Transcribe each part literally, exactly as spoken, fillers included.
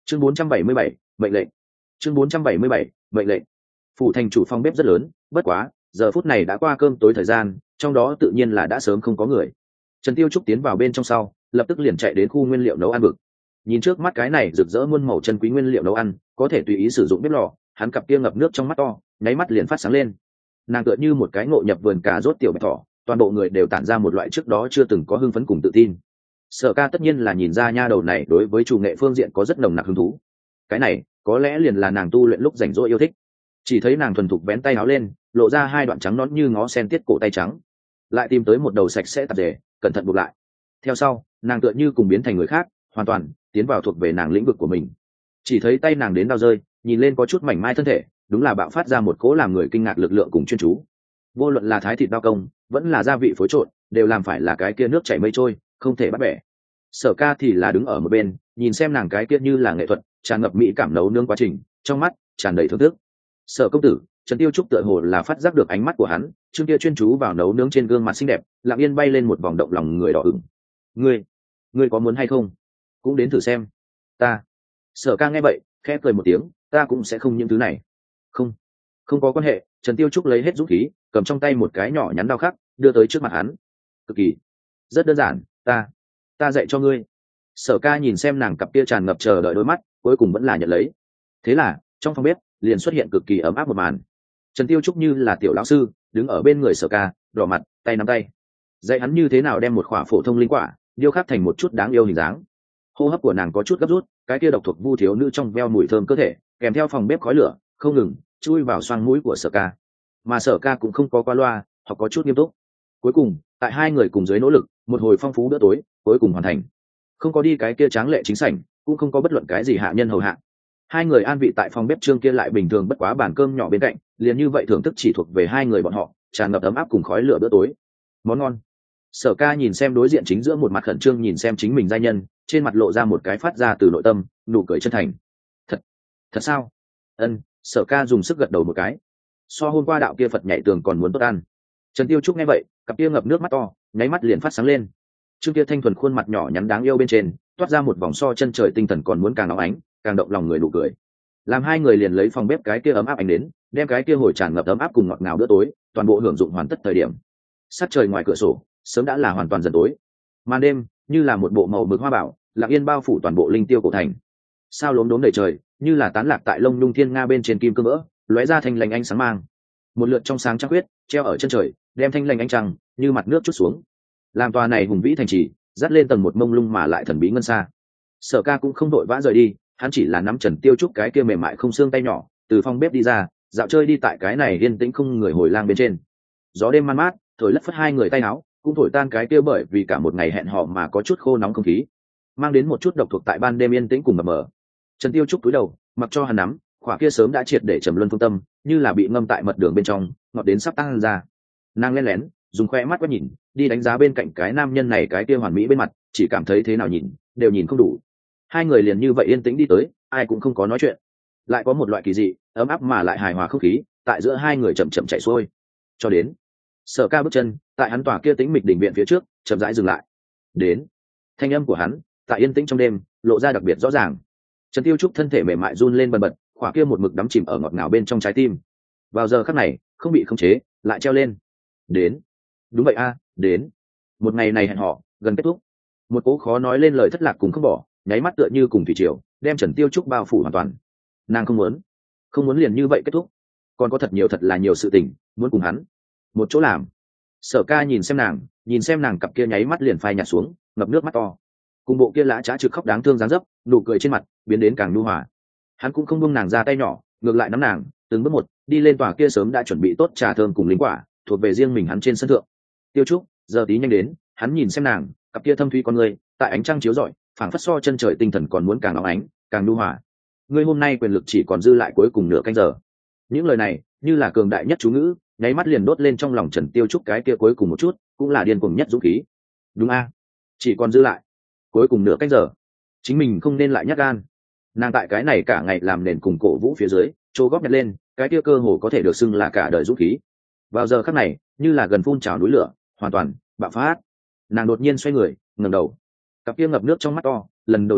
chương bốn trăm bảy mươi bảy, mệnh lệnh. chương bốn trăm bảy mươi bảy, mệnh lệnh. Phủ thành chủ phòng bếp rất lớn, bất quá giờ phút này đã qua cơm tối thời gian, trong đó tự nhiên là đã sớm không có người. Trần Tiêu Trúc tiến vào bên trong sau, lập tức liền chạy đến khu nguyên liệu nấu ăn vực. Nhìn trước mắt cái này rực rỡ muôn màu chân quý nguyên liệu nấu ăn, có thể tùy ý sử dụng bếp lò, hắn cặp kia ngập nước trong mắt to, nháy mắt liền phát sáng lên. Nàng tựa như một cái ngộ nhập vườn cà rốt tiểu bạch thỏ, toàn bộ người đều tản ra một loại trước đó chưa từng có hưng phấn cùng tự tin. Sở Ca tất nhiên là nhìn ra nha đầu này đối với chủ nghệ phương diện có rất nồng nặc hứng thú. Cái này có lẽ liền là nàng tu luyện lúc rảnh rỗi yêu thích. Chỉ thấy nàng thuần thục vén tay áo lên, lộ ra hai đoạn trắng nõn như ngó sen tiết cổ tay trắng, lại tìm tới một đầu sạch sẽ tạp dề, cẩn thận buộc lại. Theo sau, nàng tựa như cùng biến thành người khác, hoàn toàn tiến vào thuộc về nàng lĩnh vực của mình. Chỉ thấy tay nàng đến đau rơi, nhìn lên có chút mảnh mai thân thể, đúng là bạo phát ra một cỗ làm người kinh ngạc lực lượng cùng chuyên chú. Vô luận là thái thịt đao công, vẫn là gia vị phối trộn, đều làm phải là cái kia nước chảy mây trôi, không thể bắt bẻ. Sở Ca thì là đứng ở một bên, nhìn xem nàng cái kia như là nghệ thuật, tràn ngập mỹ cảm nấu nướng quá trình, trong mắt tràn đầy thưởng thức. Sở công tử, Trần Tiêu Trúc tựa hồ là phát giác được ánh mắt của hắn, chương kia chuyên chú vào nấu nướng trên gương mặt xinh đẹp, lặng yên bay lên một vòng động lòng người đỏ ửng. Ngươi, ngươi có muốn hay không? Cũng đến thử xem. Ta. Sở Ca nghe vậy, khẽ cười một tiếng, ta cũng sẽ không những thứ này. Không, không có quan hệ. Trần Tiêu Trúc lấy hết dũng khí, cầm trong tay một cái nhỏ nhắn đao khắc, đưa tới trước mặt hắn. Cực kỳ, rất đơn giản, ta, ta dạy cho ngươi. Sở Ca nhìn xem nàng cặp kia tràn ngập chờ đợi đôi mắt, cuối cùng vẫn là nhận lấy. Thế là, trong phòng bếp liền xuất hiện cực kỳ ấm áp một màn. Trần Tiêu Trúc như là tiểu lão sư, đứng ở bên người Sở Ca, đỏ mặt, tay nắm tay, dạy hắn như thế nào đem một khỏa phổ thông linh quả điêu khắc thành một chút đáng yêu hình dáng. Hô hấp của nàng có chút gấp rút, cái kia độc thuộc vu thiếu nữ trong veo mùi thơm cơ thể, kèm theo phòng bếp khói lửa không ngừng chui vào xoang mũi của Sở Ca. Mà Sở Ca cũng không có qua loa, hoặc có chút nghiêm túc. Cuối cùng, tại hai người cùng dưới nỗ lực, một hồi phong phú bữa tối cuối cùng hoàn thành. Không có đi cái kia tráng lệ chính sảnh, cũng không có bất luận cái gì hạ nhân hầu hạ. Hai người an vị tại phòng bếp trương kia lại bình thường bất quá bàn cơm nhỏ bên cạnh, liền như vậy thưởng thức chỉ thuộc về hai người bọn họ, tràn ngập ấm áp cùng khói lửa bữa tối. Món ngon. Sở Ca nhìn xem đối diện chính giữa một mặt khẩn trương nhìn xem chính mình giai nhân, trên mặt lộ ra một cái phát ra từ nội tâm nụ cười chân thành. Thật, thật sao? Ân. Sở Ca dùng sức gật đầu một cái. So hôm qua đạo kia Phật nhảy tường còn muốn tốt ăn. Trần Tiêu Trúc nghe vậy, cặp kia ngập nước mắt to, nháy mắt liền phát sáng lên. Trương kia thanh thuần khuôn mặt nhỏ nhắn đáng yêu bên trên, toát ra một vòng so chân trời tinh thần còn muốn càng óng ánh, càng động lòng người nụ cười. Làm hai người liền lấy phòng bếp cái kia ấm áp ánh đến, đem cái kia hồi tràn ngập ấm áp cùng ngọt ngào bữa tối, toàn bộ hưởng dụng hoàn tất thời điểm. Sát trời ngoài cửa sổ, sớm đã là hoàn toàn dần tối. Màn đêm như là một bộ màu mực hoa bảo, lặng yên bao phủ toàn bộ linh tiêu cổ thành. Sao lốm đốm đầy trời, như là tán lạc tại lông nhung thiên nga bên trên kim cương vỡ, lóe ra thanh lành ánh sáng mang. Một lượt trong sáng trăng huyết treo ở chân trời, đem thanh lành ánh trăng như mặt nước chút xuống, làm tòa này hùng vĩ thành trì dắt lên tầng một mông lung mà lại thần bí ngân xa. Sở Ca cũng không đội vã rời đi, hắn chỉ là nắm Trần Tiêu Trúc cái kia mềm mại không xương tay nhỏ, từ phòng bếp đi ra, dạo chơi đi tại cái này yên tĩnh không người hồi lang bên trên. Gió đêm man mát thổi lất phất hai người tay áo, cũng thổi tan cái kia bởi vì cả một ngày hẹn hò mà có chút khô nóng không khí, mang đến một chút độc thuộc tại ban đêm yên tĩnh cùng mờ mờ. Trần Tiêu Trúc cúi đầu, mặc cho hắn nắm, khỏa kia sớm đã triệt để trầm luân phương tâm, như là bị ngâm tại mật đường bên trong, ngọt đến sắp tăng ra. Nàng lén lén dùng khoe mắt quét nhìn, đi đánh giá bên cạnh cái nam nhân này cái kia hoàn mỹ bên mặt, chỉ cảm thấy thế nào nhìn đều nhìn không đủ. Hai người liền như vậy yên tĩnh đi tới, ai cũng không có nói chuyện, lại có một loại kỳ dị ấm áp mà lại hài hòa không khí tại giữa hai người chậm chậm chạy xuôi, cho đến Sở Ca bước chân tại hắn tòa kia tĩnh mịch đỉnh viện phía trước chậm rãi dừng lại. Đến, thanh âm của hắn tại yên tĩnh trong đêm lộ ra đặc biệt rõ ràng. Trần Tiêu Trúc thân thể mềm mại run lên bần bật, khỏa kia một mực đắm chìm ở ngọt ngào bên trong trái tim, vào giờ khắc này không bị khống chế lại treo lên. Đến, đúng vậy a, đến. Một ngày này hẹn hò gần kết thúc, một cố khó nói lên lời thất lạc cùng không bỏ, nháy mắt tựa như cùng thủy triều đem Trần Tiêu Trúc bao phủ hoàn toàn. Nàng không muốn, không muốn liền như vậy kết thúc, còn có thật nhiều thật là nhiều sự tình muốn cùng hắn một chỗ làm. Sở Ca nhìn xem nàng, nhìn xem nàng cặp kia nháy mắt liền phai nhạt xuống, ngập nước mắt to, cùng bộ kia lã trá trực khóc đáng thương dáng dấp, nụ cười trên mặt biến đến càng nhu hòa. Hắn cũng không buông nàng ra tay nhỏ, ngược lại nắm nàng từng bước một đi lên tòa kia sớm đã chuẩn bị tốt trà thơm cùng linh quả thuộc về riêng mình hắn trên sân thượng. Tiêu Trúc, giờ tí nhanh đến. Hắn nhìn xem nàng, cặp kia thâm thúy con người tại ánh trăng chiếu rọi, phảng phất so chân trời tinh thần còn muốn càng óng ánh, càng nhu hòa. Ngươi hôm nay quyền lực chỉ còn dư lại cuối cùng nửa canh giờ. Những lời này như là cường đại nhất chú ngữ, nháy mắt liền đốt lên trong lòng Trần Tiêu Trúc cái kia cuối cùng một chút, cũng là điên cuồng nhất dũng khí. Đúng a, chỉ còn dư lại cuối cùng nửa canh giờ, chính mình không nên lại nhát gan. Nàng tại cái này cả ngày làm nền cùng cổ vũ phía dưới, trô góp nhặt lên cái kia cơ hồ có thể được xưng là cả đời dũng khí. Vào giờ khắc này, như là gần phun trào núi lửa, hoàn toàn bạo phát. Nàng đột nhiên xoay người, ngẩng đầu, cặp kia ngập nước trong mắt to lần đầu tiên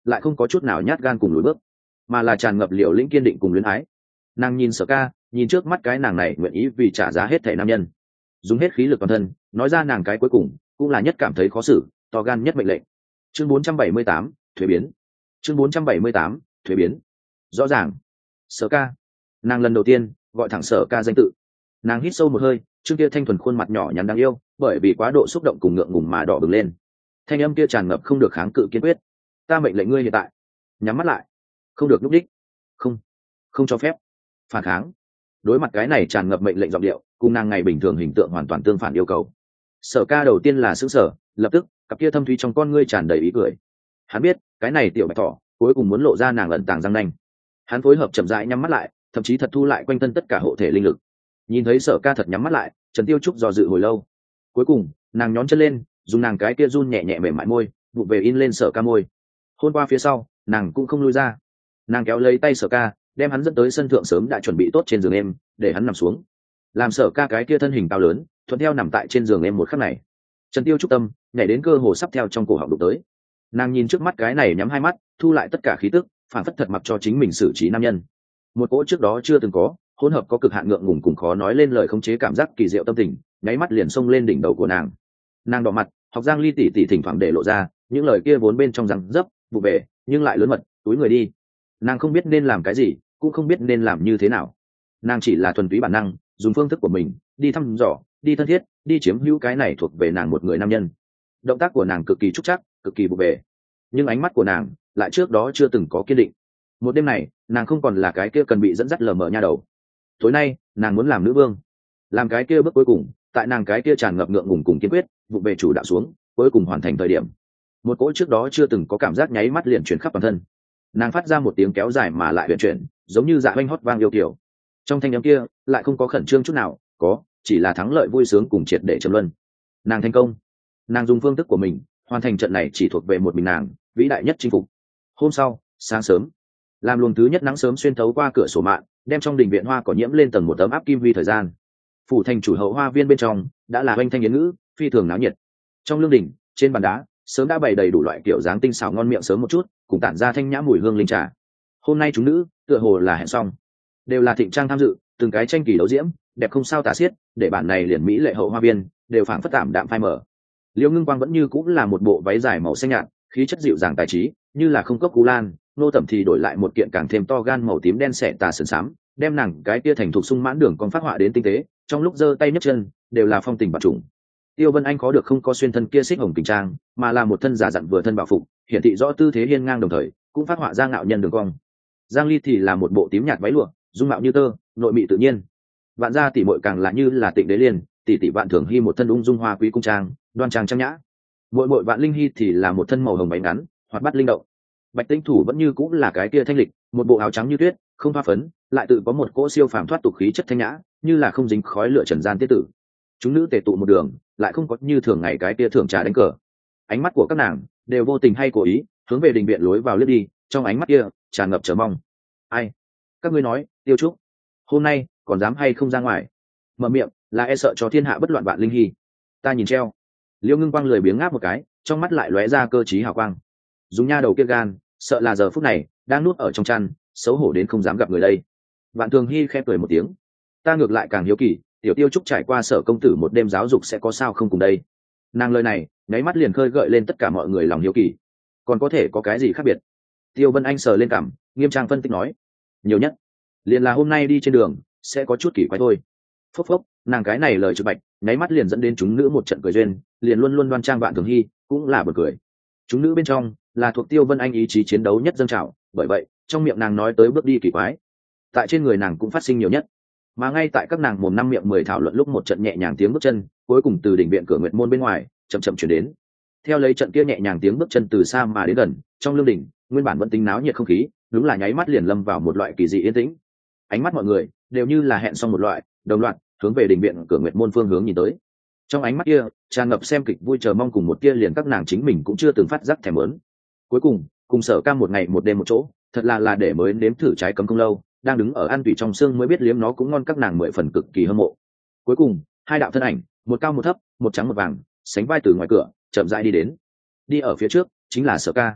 lại không có chút nào nhát gan cùng lùi bước, mà là tràn ngập liều lĩnh kiên định cùng luyến ái. Nàng nhìn Sở Ca, nhìn trước mắt cái nàng này nguyện ý vì trả giá hết thể nam nhân, dùng hết khí lực toàn thân nói ra nàng cái cuối cùng cũng là nhất cảm thấy khó xử, to gan nhất mệnh lệnh. Chương bốn trăm bảy mươi tám, thuế biến. Chương bốn trăm bảy mươi tám, thuế biến. Rõ ràng, Sở Ca. Nàng lần đầu tiên gọi thẳng Sở Ca danh tự. Nàng hít sâu một hơi, trước kia thanh thuần khuôn mặt nhỏ nhắn đáng yêu, bởi vì quá độ xúc động cùng ngượng ngùng mà đỏ bừng lên. Thanh âm kia tràn ngập không được kháng cự kiên quyết. Ta mệnh lệnh ngươi hiện tại, nhắm mắt lại, không được lúc đích, không, không cho phép phản kháng. Đối mặt cái này tràn ngập mệnh lệnh giọng điệu, cùng nàng ngày bình thường hình tượng hoàn toàn tương phản yêu cầu. Sở Ca đầu tiên là sững sờ, lập tức cặp kia thâm thúy trong con ngươi tràn đầy ý cười. Hắn biết cái này tiểu bạch thỏ cuối cùng muốn lộ ra nàng ẩn tàng răng nanh. Hắn phối hợp chậm rãi nhắm mắt lại, thậm chí thật thu lại quanh thân tất cả hộ thể linh lực. Nhìn thấy Sở Ca thật nhắm mắt lại, Trần Tiêu Trúc do dự hồi lâu. Cuối cùng nàng nhón chân lên, dùng nàng cái kia run nhẹ nhẹ mềm mại môi vụ về in lên Sở Ca môi. Hôn qua phía sau, nàng cũng không lui ra. Nàng kéo lấy tay Sở Ca, đem hắn dẫn tới sân thượng sớm đã chuẩn bị tốt trên giường em, để hắn nằm xuống. Làm Sở Ca cái kia thân hình cao lớn thuận theo nằm tại trên giường em một khắc này, Trần Tiêu Trúc tâm nhảy đến cơ hồ sắp theo trong cổ họng đụng tới. Nàng nhìn trước mắt cái này nhắm hai mắt, thu lại tất cả khí tức, phản phất thật mặc cho chính mình xử trí nam nhân. Một cỗ trước đó chưa từng có, hỗn hợp có cực hạn ngượng ngùng cùng khó nói lên lời khống chế cảm giác kỳ diệu tâm tình, nháy mắt liền xông lên đỉnh đầu của nàng. Nàng đỏ mặt, học Giang Ly tỉ tỉ thỉnh thoảng để lộ ra những lời kia vốn bên trong răng dấp vụ về, nhưng lại lớn mật, túi người đi. Nàng không biết nên làm cái gì, cũng không biết nên làm như thế nào. Nàng chỉ là thuần túy bản năng, dùng phương thức của mình đi thăm dò, đi thân thiết, đi chiếm hữu cái này thuộc về nàng một người nam nhân. Động tác của nàng cực kỳ trúc chắc, cực kỳ vụ về, nhưng ánh mắt của nàng lại trước đó chưa từng có kiên định. Một đêm này nàng không còn là cái kia cần bị dẫn dắt lờ mờ nha đầu. Tối nay nàng muốn làm nữ vương, làm cái kia bước cuối cùng, tại nàng cái kia tràn ngập ngượng ngùng cùng kiên quyết vụ về chủ đạo xuống, cuối cùng hoàn thành thời điểm, một cỗ trước đó chưa từng có cảm giác nháy mắt liền chuyển khắp toàn thân. Nàng phát ra một tiếng kéo dài mà lại huyền chuyển, giống như dạ oanh hót vang yêu kiều. Trong thanh âm kia lại không có khẩn trương chút nào, có chỉ là thắng lợi vui sướng cùng triệt để trầm luân. Nàng thành công, nàng dùng phương thức của mình hoàn thành trận này chỉ thuộc về một mình nàng vĩ đại nhất chinh phục. Hôm sau sáng sớm, làm luồng thứ nhất nắng sớm xuyên thấu qua cửa sổ mạn, đem trong đình viện hoa cỏ nhiễm lên tầng một tấm áp kim huy thời gian. Phủ thành chủ hậu hoa viên bên trong đã là oanh thanh yến ngữ, phi thường náo nhiệt. Trong lương đình, trên bàn đá sớm đã bày đầy đủ loại kiểu dáng tinh xảo ngon miệng sớm một chút, cùng tản ra thanh nhã mùi hương linh trà. Hôm nay chúng nữ tựa hồ là hẹn xong, đều là thịnh trang tham dự, từng cái tranh kỳ đấu diễm đẹp không sao tả xiết, để bản này liền mỹ lệ hậu hoa viên đều phảng phất tạm đạm phai mờ. Liễu Ngưng Quang vẫn như cũng là một bộ váy dài màu xanh nhạt, khí chất dịu dàng tài trí, như là không cốc cú lan. Nô Tẩm thì đổi lại một kiện càng thêm to gan màu tím đen xẻ tà sườn xám, đem nàng cái kia thành thục sung mãn đường con phát họa đến tinh tế, trong lúc giơ tay nhấc chân đều là phong tình bạc trùng. Tiêu Vân Anh khó được không có xuyên thân kia xích hồng kình trang, mà là một thân giả dặn vừa thân bảo phục, hiển thị rõ tư thế hiên ngang, đồng thời cũng phát họa ra ngạo nhân đường cong. Giang Ly thì là một bộ tím nhạt váy lụa, dung mạo như tơ, nội mị tự nhiên. Vạn gia tỷ muội càng là như là Tịnh Đế Liên, tỷ tỷ Vạn Thường Hy một thân ung dung hoa quý cung trang, đoan trang trang nhã. Muội muội Vạn Linh Hy thì là một thân màu hồng váy ngắn, hoạt bát linh động. Bạch Tinh Thủ vẫn như cũng là cái kia thanh lịch, một bộ áo trắng như tuyết, không thoa phấn, lại tự có một cỗ siêu phàm thoát tục khí chất thanh nhã, như là không dính khói lửa trần gian tiết tử. Chúng nữ tề tụ một đường, lại không có như thường ngày cái kia thưởng trà đánh cờ. Ánh mắt của các nàng đều vô tình hay cố ý hướng về đình viện lối vào liếc đi, trong ánh mắt kia tràn ngập chờ mong. Ai? Các ngươi nói, Tiêu Trúc, hôm nay còn dám hay không ra ngoài? Mở miệng là e sợ cho thiên hạ bất loạn Vạn Linh Hy. Ta nhìn treo. Liễu Ngưng Quang lười biếng ngáp một cái, trong mắt lại lóe ra cơ trí hào quang. Dùng nha đầu kia gan, sợ là giờ phút này đang nuốt ở trong chăn, xấu hổ đến không dám gặp người đây. Vạn Thường Hy khẽ cười một tiếng. Ta ngược lại càng hiếu kỳ, tiểu Tiêu Trúc trải qua Sở công tử một đêm giáo dục sẽ có sao không cùng đây. Nàng lời này nháy mắt liền khơi gợi lên tất cả mọi người lòng hiếu kỳ. Còn có thể có cái gì khác biệt? Tiêu Vân Anh sờ lên cằm, nghiêm trang phân tích nói. Nhiều nhất liền là hôm nay đi trên đường sẽ có chút kỳ quái thôi. Phốc phốc, nàng cái này lời trực bạch nháy mắt liền dẫn đến chúng nữ một trận cười duyên, liền luôn luôn đoan trang Vạn Thường Hy cũng là bật cười. Chúng nữ bên trong là thuộc Tiêu Vân Anh ý chí chiến đấu nhất dâng trào, bởi vậy trong miệng nàng nói tới bước đi kỳ quái, tại trên người nàng cũng phát sinh nhiều nhất. Mà ngay tại các nàng mồm năm miệng mười thảo luận lúc, một trận nhẹ nhàng tiếng bước chân cuối cùng từ đỉnh viện cửa Nguyệt môn bên ngoài chậm chậm chuyển đến. Theo lấy trận kia nhẹ nhàng tiếng bước chân từ xa mà đến gần, trong lương đỉnh nguyên bản vẫn tính náo nhiệt không khí đúng là nháy mắt liền lâm vào một loại kỳ dị yên tĩnh. Ánh mắt mọi người đều như là hẹn xong một loại, đồng loạt hướng về đỉnh viện cửa Nguyệt môn phương hướng nhìn tới. Trong ánh mắt kia tràn ngập xem kịch vui chờ mong, cùng một kia liền các nàng chính mình cũng chưa từng phát giác thèm lớn. Cuối cùng cùng Sở Ca một ngày một đêm một chỗ, thật là là để mới nếm thử trái cấm không lâu, đang đứng ở ăn tùy trong xương mới biết liếm nó cũng ngon, các nàng mười phần cực kỳ hâm mộ. Cuối cùng hai đạo thân ảnh, một cao một thấp, một trắng một vàng, sánh vai từ ngoài cửa chậm rãi đi đến. Đi ở phía trước chính là Sở Ca.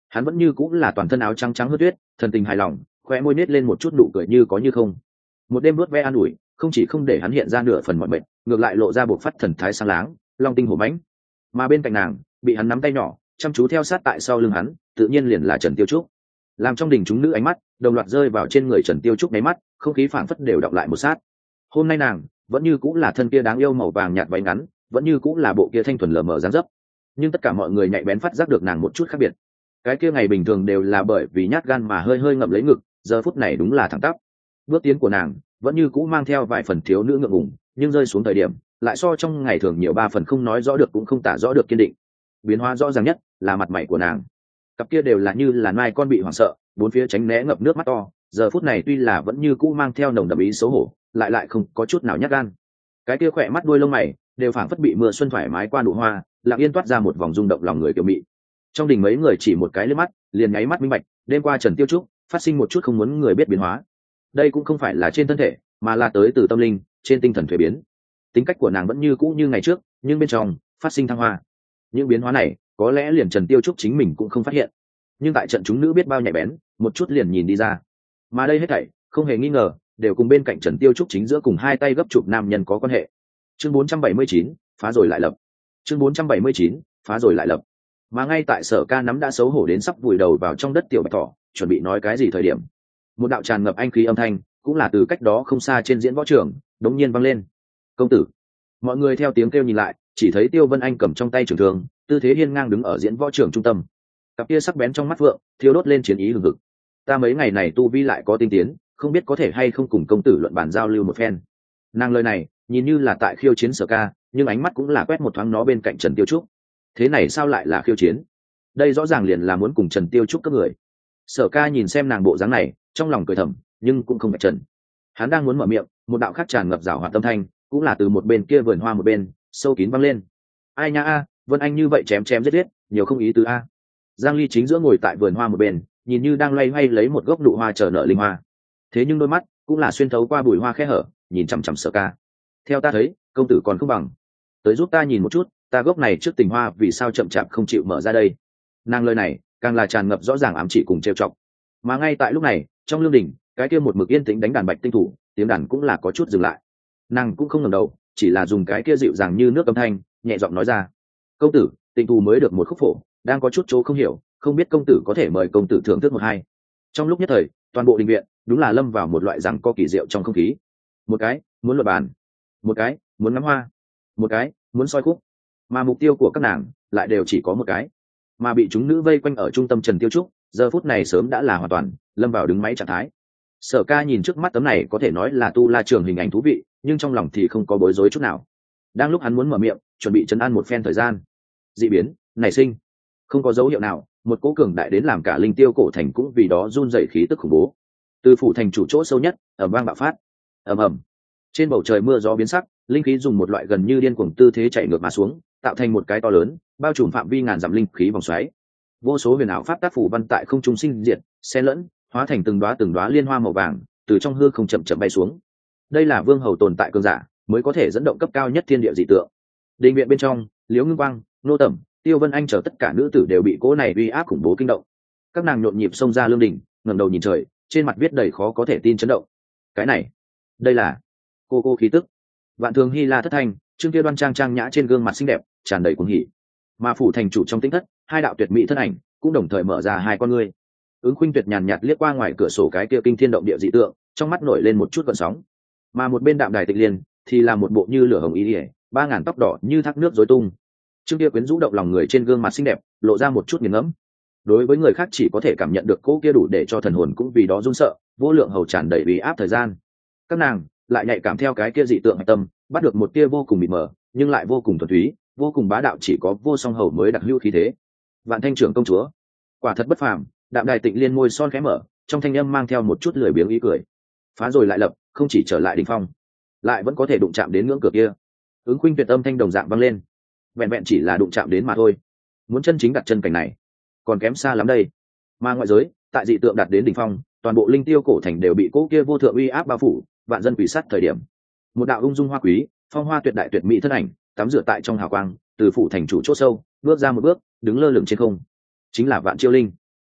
hắn vẫn như cũng là toàn thân áo trắng trắng hớt tuyết, thần tình hài lòng, khóe môi nết lên một chút nụ cười như có như không. Một đêm vuốt ve an ủi, không chỉ không để hắn hiện ra nửa phần mọi mệnh, ngược lại lộ ra bộ phát thần thái sáng láng, long tinh hổ mãnh. Mà bên cạnh nàng, bị hắn nắm tay nhỏ, chăm chú theo sát tại sau lưng hắn, tự nhiên liền là Trần Tiêu Trúc. Làm trong đình chúng nữ ánh mắt đồng loạt rơi vào trên người Trần Tiêu Trúc nháy mắt, không khí phảng phất đều đọng lại một sát. Hôm nay nàng vẫn như cũng là thân kia đáng yêu màu vàng nhạt váy ngắn, vẫn như cũng là bộ kia thanh thuần lờ mờ dáng dấp, nhưng tất cả mọi người nhạy bén phát giác được nàng một chút khác biệt. Cái kia ngày bình thường đều là bởi vì nhát gan mà hơi hơi ngậm lấy ngực, giờ phút này đúng là thẳng tắp. Bước tiến của nàng vẫn như cũ mang theo vài phần thiếu nữ ngượng ngùng, nhưng rơi xuống thời điểm lại so trong ngày thường nhiều ba phần không nói rõ được cũng không tả rõ được kiên định. Biến hóa rõ ràng nhất là mặt mày của nàng, cặp kia đều là như là nai con bị hoảng sợ, bốn phía tránh né ngập nước mắt to, giờ phút này tuy là vẫn như cũ mang theo nồng đậm ý xấu hổ, lại lại không có chút nào nhát gan. Cái kia khỏe mắt đuôi lông mày đều phảng phất bị mưa xuân thoải mái qua nụ hoa, lặng yên toát ra một vòng rung động lòng người kiểu mị. Trong đình mấy người chỉ một cái liếc mắt liền nháy mắt minh bạch, đêm qua Trần Tiêu Trúc phát sinh một chút không muốn người biết biến hóa. Đây cũng không phải là trên thân thể, mà là tới từ tâm linh, trên tinh thần thuế biến. Tính cách của nàng vẫn như cũ như ngày trước, nhưng bên trong phát sinh thăng hoa. Những biến hóa này có lẽ liền Trần Tiêu Trúc chính mình cũng không phát hiện, nhưng tại trận chúng nữ biết bao nhạy bén, một chút liền nhìn đi ra. Mà đây hết thảy không hề nghi ngờ đều cùng bên cạnh Trần Tiêu Trúc chính giữa cùng hai tay gấp chụp nam nhân có quan hệ. Chương bốn trăm bảy mươi chín, phá rồi lại lập. Chương bốn trăm bảy mươi chín, phá rồi lại lập. Mà ngay tại Sở Ca nắm đã xấu hổ đến sắp vùi đầu vào trong đất tiểu bạch thỏ, chuẩn bị nói cái gì thời điểm, một đạo tràn ngập anh khí âm thanh cũng là từ cách đó không xa trên diễn võ trường đống nhiên vang lên. Công tử! Mọi người theo tiếng kêu nhìn lại, chỉ thấy Tiêu Vân Anh cầm trong tay trường thương, tư thế hiên ngang đứng ở diễn võ trường trung tâm. Cặp kia sắc bén trong mắt vượng thiêu đốt lên chiến ý hừng hực. Ta mấy ngày này tu vi lại có tinh tiến, không biết có thể hay không cùng công tử luận bàn giao lưu một phen. Nàng lời này nhìn như là tại khiêu chiến Sở Ca, nhưng ánh mắt cũng là quét một thoáng nó bên cạnh Trần Tiêu Trúc. Thế này sao lại là khiêu chiến? Đây rõ ràng liền là muốn cùng Trần Tiêu Trúc các người. Sở Ca nhìn xem nàng bộ dáng này, trong lòng cười thầm, nhưng cũng không bạch trần. Hắn đang muốn mở miệng, một đạo khác tràn ngập rào hoạt tâm thanh, cũng là từ một bên kia vườn hoa một bên sâu kín vang lên. Ai nha a, Vân Anh như vậy chém chém giết giết, nhiều không ý tứ a. Giang Ly chính giữa ngồi tại vườn hoa một bên, nhìn như đang loay hoay lấy một gốc nụ hoa chờ nở linh hoa. Thế nhưng đôi mắt cũng là xuyên thấu qua bụi hoa khe hở, nhìn chằm chằm Sở Ca. Theo ta thấy, công tử còn không bằng tới giúp ta nhìn một chút, ta gốc này trước tình hoa vì sao chậm chạp không chịu mở ra đây. Nàng lời này càng là tràn ngập rõ ràng ám chỉ cùng trêu chọc. Mà ngay tại lúc này, trong lương đình, cái kia một mực yên tĩnh đánh đàn bạch tinh thủ, tiếng đàn cũng là có chút dừng lại. Nàng cũng không ngẩng đầu, chỉ là dùng cái kia dịu dàng như nước âm thanh nhẹ giọng nói ra: công tử, tinh thủ mới được một khúc phổ, đang có chút chỗ không hiểu, không biết công tử có thể mời công tử thưởng thức một hai. Trong lúc nhất thời, toàn bộ đình viện đúng là lâm vào một loại rằng co kỳ diệu trong không khí. Một cái muốn luật bàn, một cái muốn ngắm hoa, một cái muốn soi khúc, mà mục tiêu của các nàng lại đều chỉ có một cái. Mà bị chúng nữ vây quanh ở trung tâm Trần Tiêu Trúc giờ phút này sớm đã là hoàn toàn lâm vào đứng máy trạng thái. Sở Ca nhìn trước mắt tấm này có thể nói là tu la trường hình ảnh thú vị, nhưng trong lòng thì không có bối rối chút nào. Đang lúc hắn muốn mở miệng chuẩn bị trấn an một phen thời gian, dị biến nảy sinh. Không có dấu hiệu nào, một cỗ cường đại đến làm cả linh tiêu cổ thành cũng vì đó run dậy khí tức khủng bố. Từ phủ thành chủ chỗ sâu nhất ầm vang bạo phát, ầm ầm. Trên bầu trời mưa gió biến sắc, linh khí dùng một loại gần như điên cuồng tư thế chạy ngược mà xuống, tạo thành một cái to lớn bao trùm phạm vi ngàn dặm linh khí vòng xoáy. Vô số huyền ảo pháp tác phủ văn tại không trung sinh diệt, xen lẫn, hóa thành từng đóa từng đóa liên hoa màu vàng, từ trong hư không chậm chậm bay xuống. Đây là vương hầu tồn tại cường giả mới có thể dẫn động cấp cao nhất thiên địa dị tượng. Đình viện bên trong, Liễu Ngưng Quang, Nô Tẩm, Tiêu Vân Anh chờ tất cả nữ tử đều bị cỗ này uy áp khủng bố kinh động. Các nàng nhộn nhịp xông ra lương đình, ngẩng đầu nhìn trời, trên mặt viết đầy khó có thể tin chấn động. Cái này, đây là cô cô khí tức. Vạn Thường Hy La thất thanh, Trương Kia đoan trang trang nhã trên gương mặt xinh đẹp tràn đầy cuồng hỉ. Mà phủ thành chủ trong tĩnh thất, hai đạo tuyệt mỹ thân ảnh cũng đồng thời mở ra hai con ngươi. Ứng Khuynh Tuyệt nhàn nhạt liếc qua ngoài cửa sổ cái kia kinh thiên động địa dị tượng, trong mắt nổi lên một chút gợn sóng. Mà một bên Đạm Đài Tịch Liên thì là một bộ như lửa hồng y liễu, ba ngàn tóc đỏ như thác nước rối tung. Trương Kia quyến rũ động lòng người trên gương mặt xinh đẹp, lộ ra một chút nghiền ngẫm. Đối với người khác chỉ có thể cảm nhận được cô kia đủ để cho thần hồn cũng vì đó run sợ, vô lượng hầu tràn đầy uy áp thời gian. Các nàng lại nhạy cảm theo cái kia dị tượng hạch tâm, bắt được một tia vô cùng mịt mờ, nhưng lại vô cùng thuần túy, vô cùng bá đạo, chỉ có vô song hầu mới đặc hữu khí thế. Vạn Thanh trưởng công chúa, quả thật bất phàm. Đạm Đài Tịnh Liên môi son khẽ mở, trong thanh âm mang theo một chút lười biếng ý cười. Phá rồi lại lập, không chỉ trở lại đỉnh phong, lại vẫn có thể đụng chạm đến ngưỡng cửa kia. Ứng Khuynh Tuyệt âm thanh đồng dạng vang lên. Vẹn vẹn chỉ là đụng chạm đến mà thôi, muốn chân chính đặt chân cảnh này còn kém xa lắm đây. Mà ngoại giới, tại dị tượng đạt đến đỉnh phong, toàn bộ linh tiêu cổ thành đều bị cỗ kia vô thượng uy áp bao phủ, vạn dân quỷ sát thời điểm. Một đạo ung dung hoa quý, phong hoa tuyệt đại tuyệt mỹ thân ảnh, tắm rửa tại trong hào quang, từ phủ thành chủ chỗ sâu, bước ra một bước, đứng lơ lửng trên không. Chính là Vạn Chiêu Linh.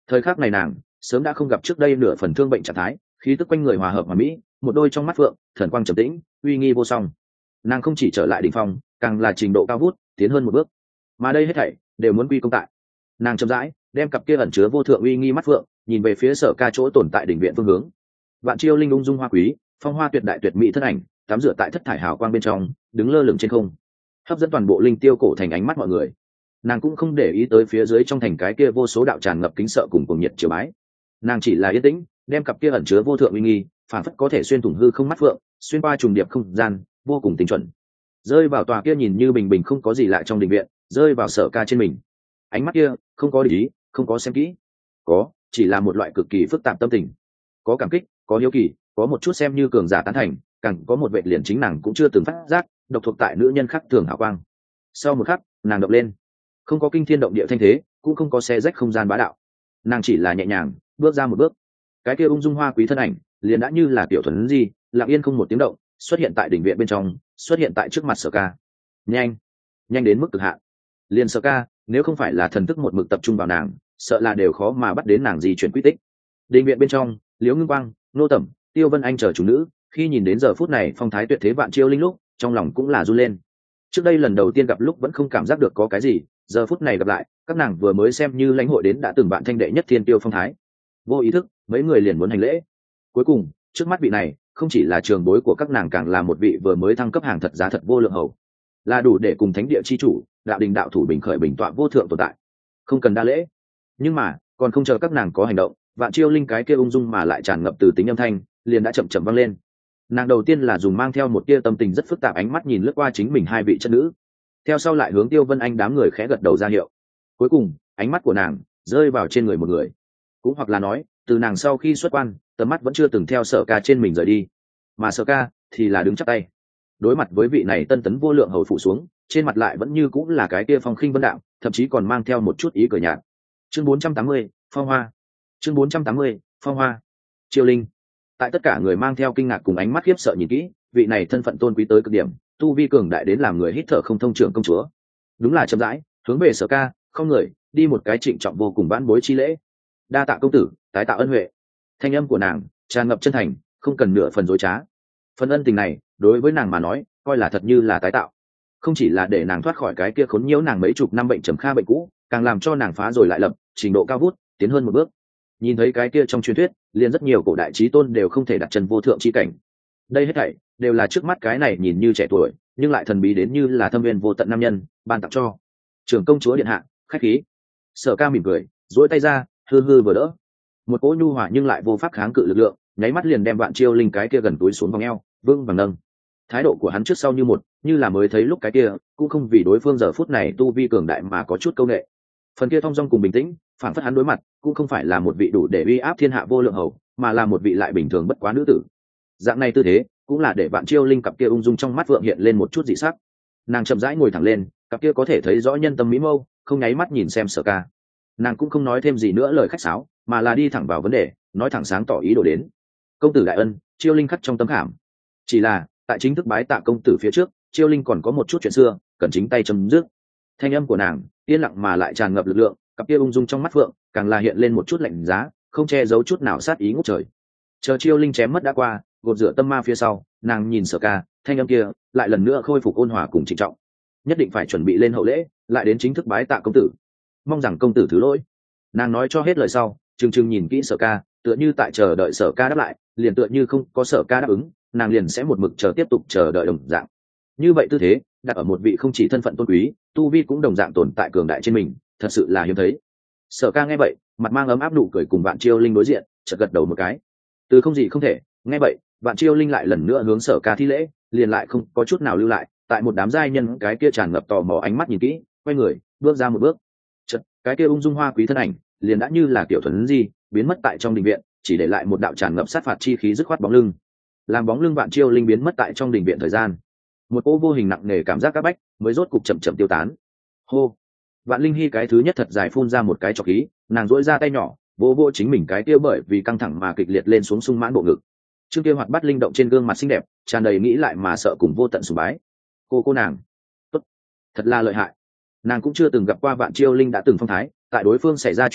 Thời khắc này nàng sớm đã không gặp trước đây nửa phần thương bệnh trạng thái, khí tức quanh người hòa hợp hòa mỹ, một đôi trong mắt phượng thần quang trầm tĩnh, uy nghi vô song. Nàng không chỉ trở lại đỉnh phong, càng là trình độ cao vút tiến hơn một bước, mà đây hết thảy đều muốn quy công tại nàng. Chậm rãi đem cặp kia ẩn chứa vô thượng uy nghi mắt phượng nhìn về phía Sở Ca chỗ tồn tại đỉnh viện phương hướng. Vạn Chiêu Linh ung dung hoa quý, phong hoa tuyệt đại tuyệt mỹ thân ảnh tắm rửa tại thất thải hào quang bên trong, đứng lơ lửng trên không, hấp dẫn toàn bộ linh tiêu cổ thành ánh mắt mọi người. Nàng cũng không để ý tới phía dưới trong thành cái kia vô số đạo tràn ngập kính sợ cùng cuồng nhiệt triều bái. Nàng chỉ là yên tĩnh đem cặp kia ẩn chứa vô thượng uy nghi, phản phất có thể xuyên thủng hư không mắt phượng, xuyên qua trùng điệp không gian, vô cùng tinh chuẩn, rơi vào tòa kia nhìn như bình bình không có gì lạ trong đình viện, rơi vào Sở Ca trên mình. Ánh mắt kia không có để ý, không có xem kỹ, có chỉ là một loại cực kỳ phức tạp tâm tình, có cảm kích, có hiếu kỳ, có một chút xem như cường giả tán thành, càng có một vệ liền chính nàng cũng chưa từng phát giác, độc thuộc tại nữ nhân khác thường hào quang. Sau một khắc, nàng động lên, không có kinh thiên động địa thanh thế, cũng không có xé rách không gian bá đạo, nàng chỉ là nhẹ nhàng bước ra một bước, cái kia ung dung hoa quý thân ảnh liền đã như là tiểu thuần di lặng yên không một tiếng động xuất hiện tại đỉnh viện bên trong, xuất hiện tại trước mặt Sở Ca. Nhanh, nhanh đến mức cực hạn. Liền Sở Ca nếu không phải là thần thức một mực tập trung vào nàng, sợ là đều khó mà bắt đến nàng di chuyển quy tích. Đỉnh viện bên trong, Liễu Ngưng Quang, Nô Tẩm, Tiêu Vân Anh chờ chủ nữ khi nhìn đến giờ phút này phong thái tuyệt thế Vạn Chiêu Linh lúc, trong lòng cũng là run lên. Trước đây lần đầu tiên gặp lúc vẫn không cảm giác được có cái gì, giờ phút này gặp lại, các nàng vừa mới xem như lãnh hội đến đã từng bạn thanh đệ nhất thiên tiêu phong thái, vô ý thức mấy người liền muốn hành lễ. Cuối cùng trước mắt vị này không chỉ là trường bối của các nàng, càng là một vị vừa mới thăng cấp hàng thật giá thật vô lượng hầu, là đủ để cùng thánh địa chi chủ đạo đình đạo thủ bình khởi bình tọa vô thượng tồn tại, không cần đa lễ. Nhưng mà còn không chờ các nàng có hành động, Vạn Chiêu Linh cái kia ung dung mà lại tràn ngập từ tính âm thanh liền đã chậm chậm vang lên. Nàng đầu tiên là dùng mang theo một tia tâm tình rất phức tạp ánh mắt nhìn lướt qua chính mình hai vị chất nữ, theo sau lại hướng Tiêu Vân Anh đám người khẽ gật đầu ra hiệu. Cuối cùng ánh mắt của nàng rơi vào trên người một người, cũng hoặc là nói từ nàng sau khi xuất quan, tầm mắt vẫn chưa từng theo Sở Ca trên mình rời đi, mà Sở Ca thì là đứng chắp tay đối mặt với vị này tân tấn vô lượng hầu phụ xuống, trên mặt lại vẫn như cũng là cái kia phong khinh vân đạm, thậm chí còn mang theo một chút ý cười nhạt. Chương bốn trăm tám mươi, phong hoa. Chương bốn trăm tám mươi, phong hoa. Chiêu Linh. Tại tất cả người mang theo kinh ngạc cùng ánh mắt khiếp sợ nhìn kỹ, vị này thân phận tôn quý tới cực điểm, tu vi cường đại đến làm người hít thở không thông trưởng công chúa, đúng là chậm rãi hướng về Sở Ca không người đi một cái trịnh trọng vô cùng vãn bối chi lễ. Đa tạ công tử, tái tạo ân huệ. Thanh âm của nàng tràn ngập chân thành, không cần nửa phần dối trá. Phần ân tình này đối với nàng mà nói coi là thật như là tái tạo, không chỉ là để nàng thoát khỏi cái kia khốn nhiễu nàng mấy chục năm bệnh trầm kha bệnh cũ, càng làm cho nàng phá rồi lại lập, trình độ cao vút tiến hơn một bước. Nhìn thấy cái kia trong truyền thuyết liền rất nhiều cổ đại trí tôn đều không thể đặt chân vô thượng chi cảnh, đây hết thảy đều là trước mắt cái này nhìn như trẻ tuổi nhưng lại thần bí đến như là thâm viên vô tận nam nhân ban tặng cho. Trưởng công chúa điện hạ, khách khí. Sở Ca mỉm cười duỗi tay ra, hư hư vừa đỡ, một cỗ nhu hòa nhưng lại vô pháp kháng cự lực lượng nháy mắt liền đem Vạn Chiêu Linh cái kia gần túi xuống vòng eo vững vàng nâng. Thái độ của hắn trước sau như một, như là mới thấy lúc cái kia, cũng không vì đối phương giờ phút này tu vi cường đại mà có chút câu nệ. Phần kia thong dong cùng bình tĩnh, phản phất hắn đối mặt cũng không phải là một vị đủ để uy áp thiên hạ vô lượng hầu, mà là một vị lại bình thường bất quá nữ tử. Dạng này tư thế cũng là để Vạn Chiêu Linh cặp kia ung dung trong mắt vượng hiện lên một chút dị sắc. Nàng chậm rãi ngồi thẳng lên, cặp kia có thể thấy rõ nhân tâm mỹ mâu, không nháy mắt nhìn xem Sở Ca. Nàng cũng không nói thêm gì nữa lời khách sáo, mà là đi thẳng vào vấn đề, nói thẳng sáng tỏ ý đồ đến. Công tử đại ân, Chiêu Linh khắc trong tấm khảm. Chỉ là tại chính thức bái tạ công tử phía trước, Chiêu Linh còn có một chút chuyện xưa cần chính tay chấm dứt. Thanh âm của nàng yên lặng mà lại tràn ngập lực lượng, cặp kia ung dung trong mắt phượng càng là hiện lên một chút lạnh giá, không che giấu chút nào sát ý ngút trời. Chờ Chiêu Linh chém mất đã qua, gột rửa tâm ma phía sau, nàng nhìn Sở Ca, thanh âm kia lại lần nữa khôi phục ôn hòa cùng trịnh trọng. Nhất định phải chuẩn bị lên hậu lễ, lại đến chính thức bái tạ công tử, mong rằng công tử thứ lỗi. Nàng nói cho hết lời sau, trừng trừng nhìn kỹ Sở Ca, tựa như tại chờ đợi Sở Ca đáp lại, liền tựa như không có Sở Ca đáp ứng, nàng liền sẽ một mực chờ tiếp tục chờ đợi đồng dạng. Như vậy tư thế đặt ở một vị không chỉ thân phận tôn quý, tu vi cũng đồng dạng tồn tại cường đại trên mình, thật sự là hiếm thấy. Sở Ca nghe vậy, mặt mang ấm áp nụ cười cùng Vạn Chiêu Linh đối diện, chợt gật đầu một cái. Từ không gì không thể, nghe vậy, Vạn Chiêu Linh lại lần nữa hướng Sở Ca thi lễ, liền lại không có chút nào lưu lại, tại một đám giai nhân cái kia tràn ngập tò mò ánh mắt nhìn kỹ, quay người bước ra một bước. Chợt, cái kia ung dung hoa quý thân ảnh liền đã như là tiểu thuần di biến mất tại trong đình viện, chỉ để lại một đạo tràn ngập sát phạt chi khí dứt khoát bóng lưng. Làm bóng lưng Vạn Chiêu Linh biến mất tại trong đình viện thời gian, một cỗ vô hình nặng nề cảm giác các bách mới rốt cục chậm chậm tiêu tán. Hô. Vạn Linh Hy cái thứ nhất thật dài phun ra một cái trọc khí, nàng duỗi ra tay nhỏ vỗ vỗ chính mình cái kia bởi vì căng thẳng mà kịch liệt lên xuống sung mãn bộ ngực. Trương kia hoạt bát linh động trên gương mặt xinh đẹp tràn đầy nghĩ lại mà sợ cùng vô tận sùng bái. Cô cô nàng tốt, thật là lợi hại. Nàng cũng chưa từng gặp qua Vạn Chiêu Linh đã từng phong thái, tại đối phương xảy ra chuyện lúc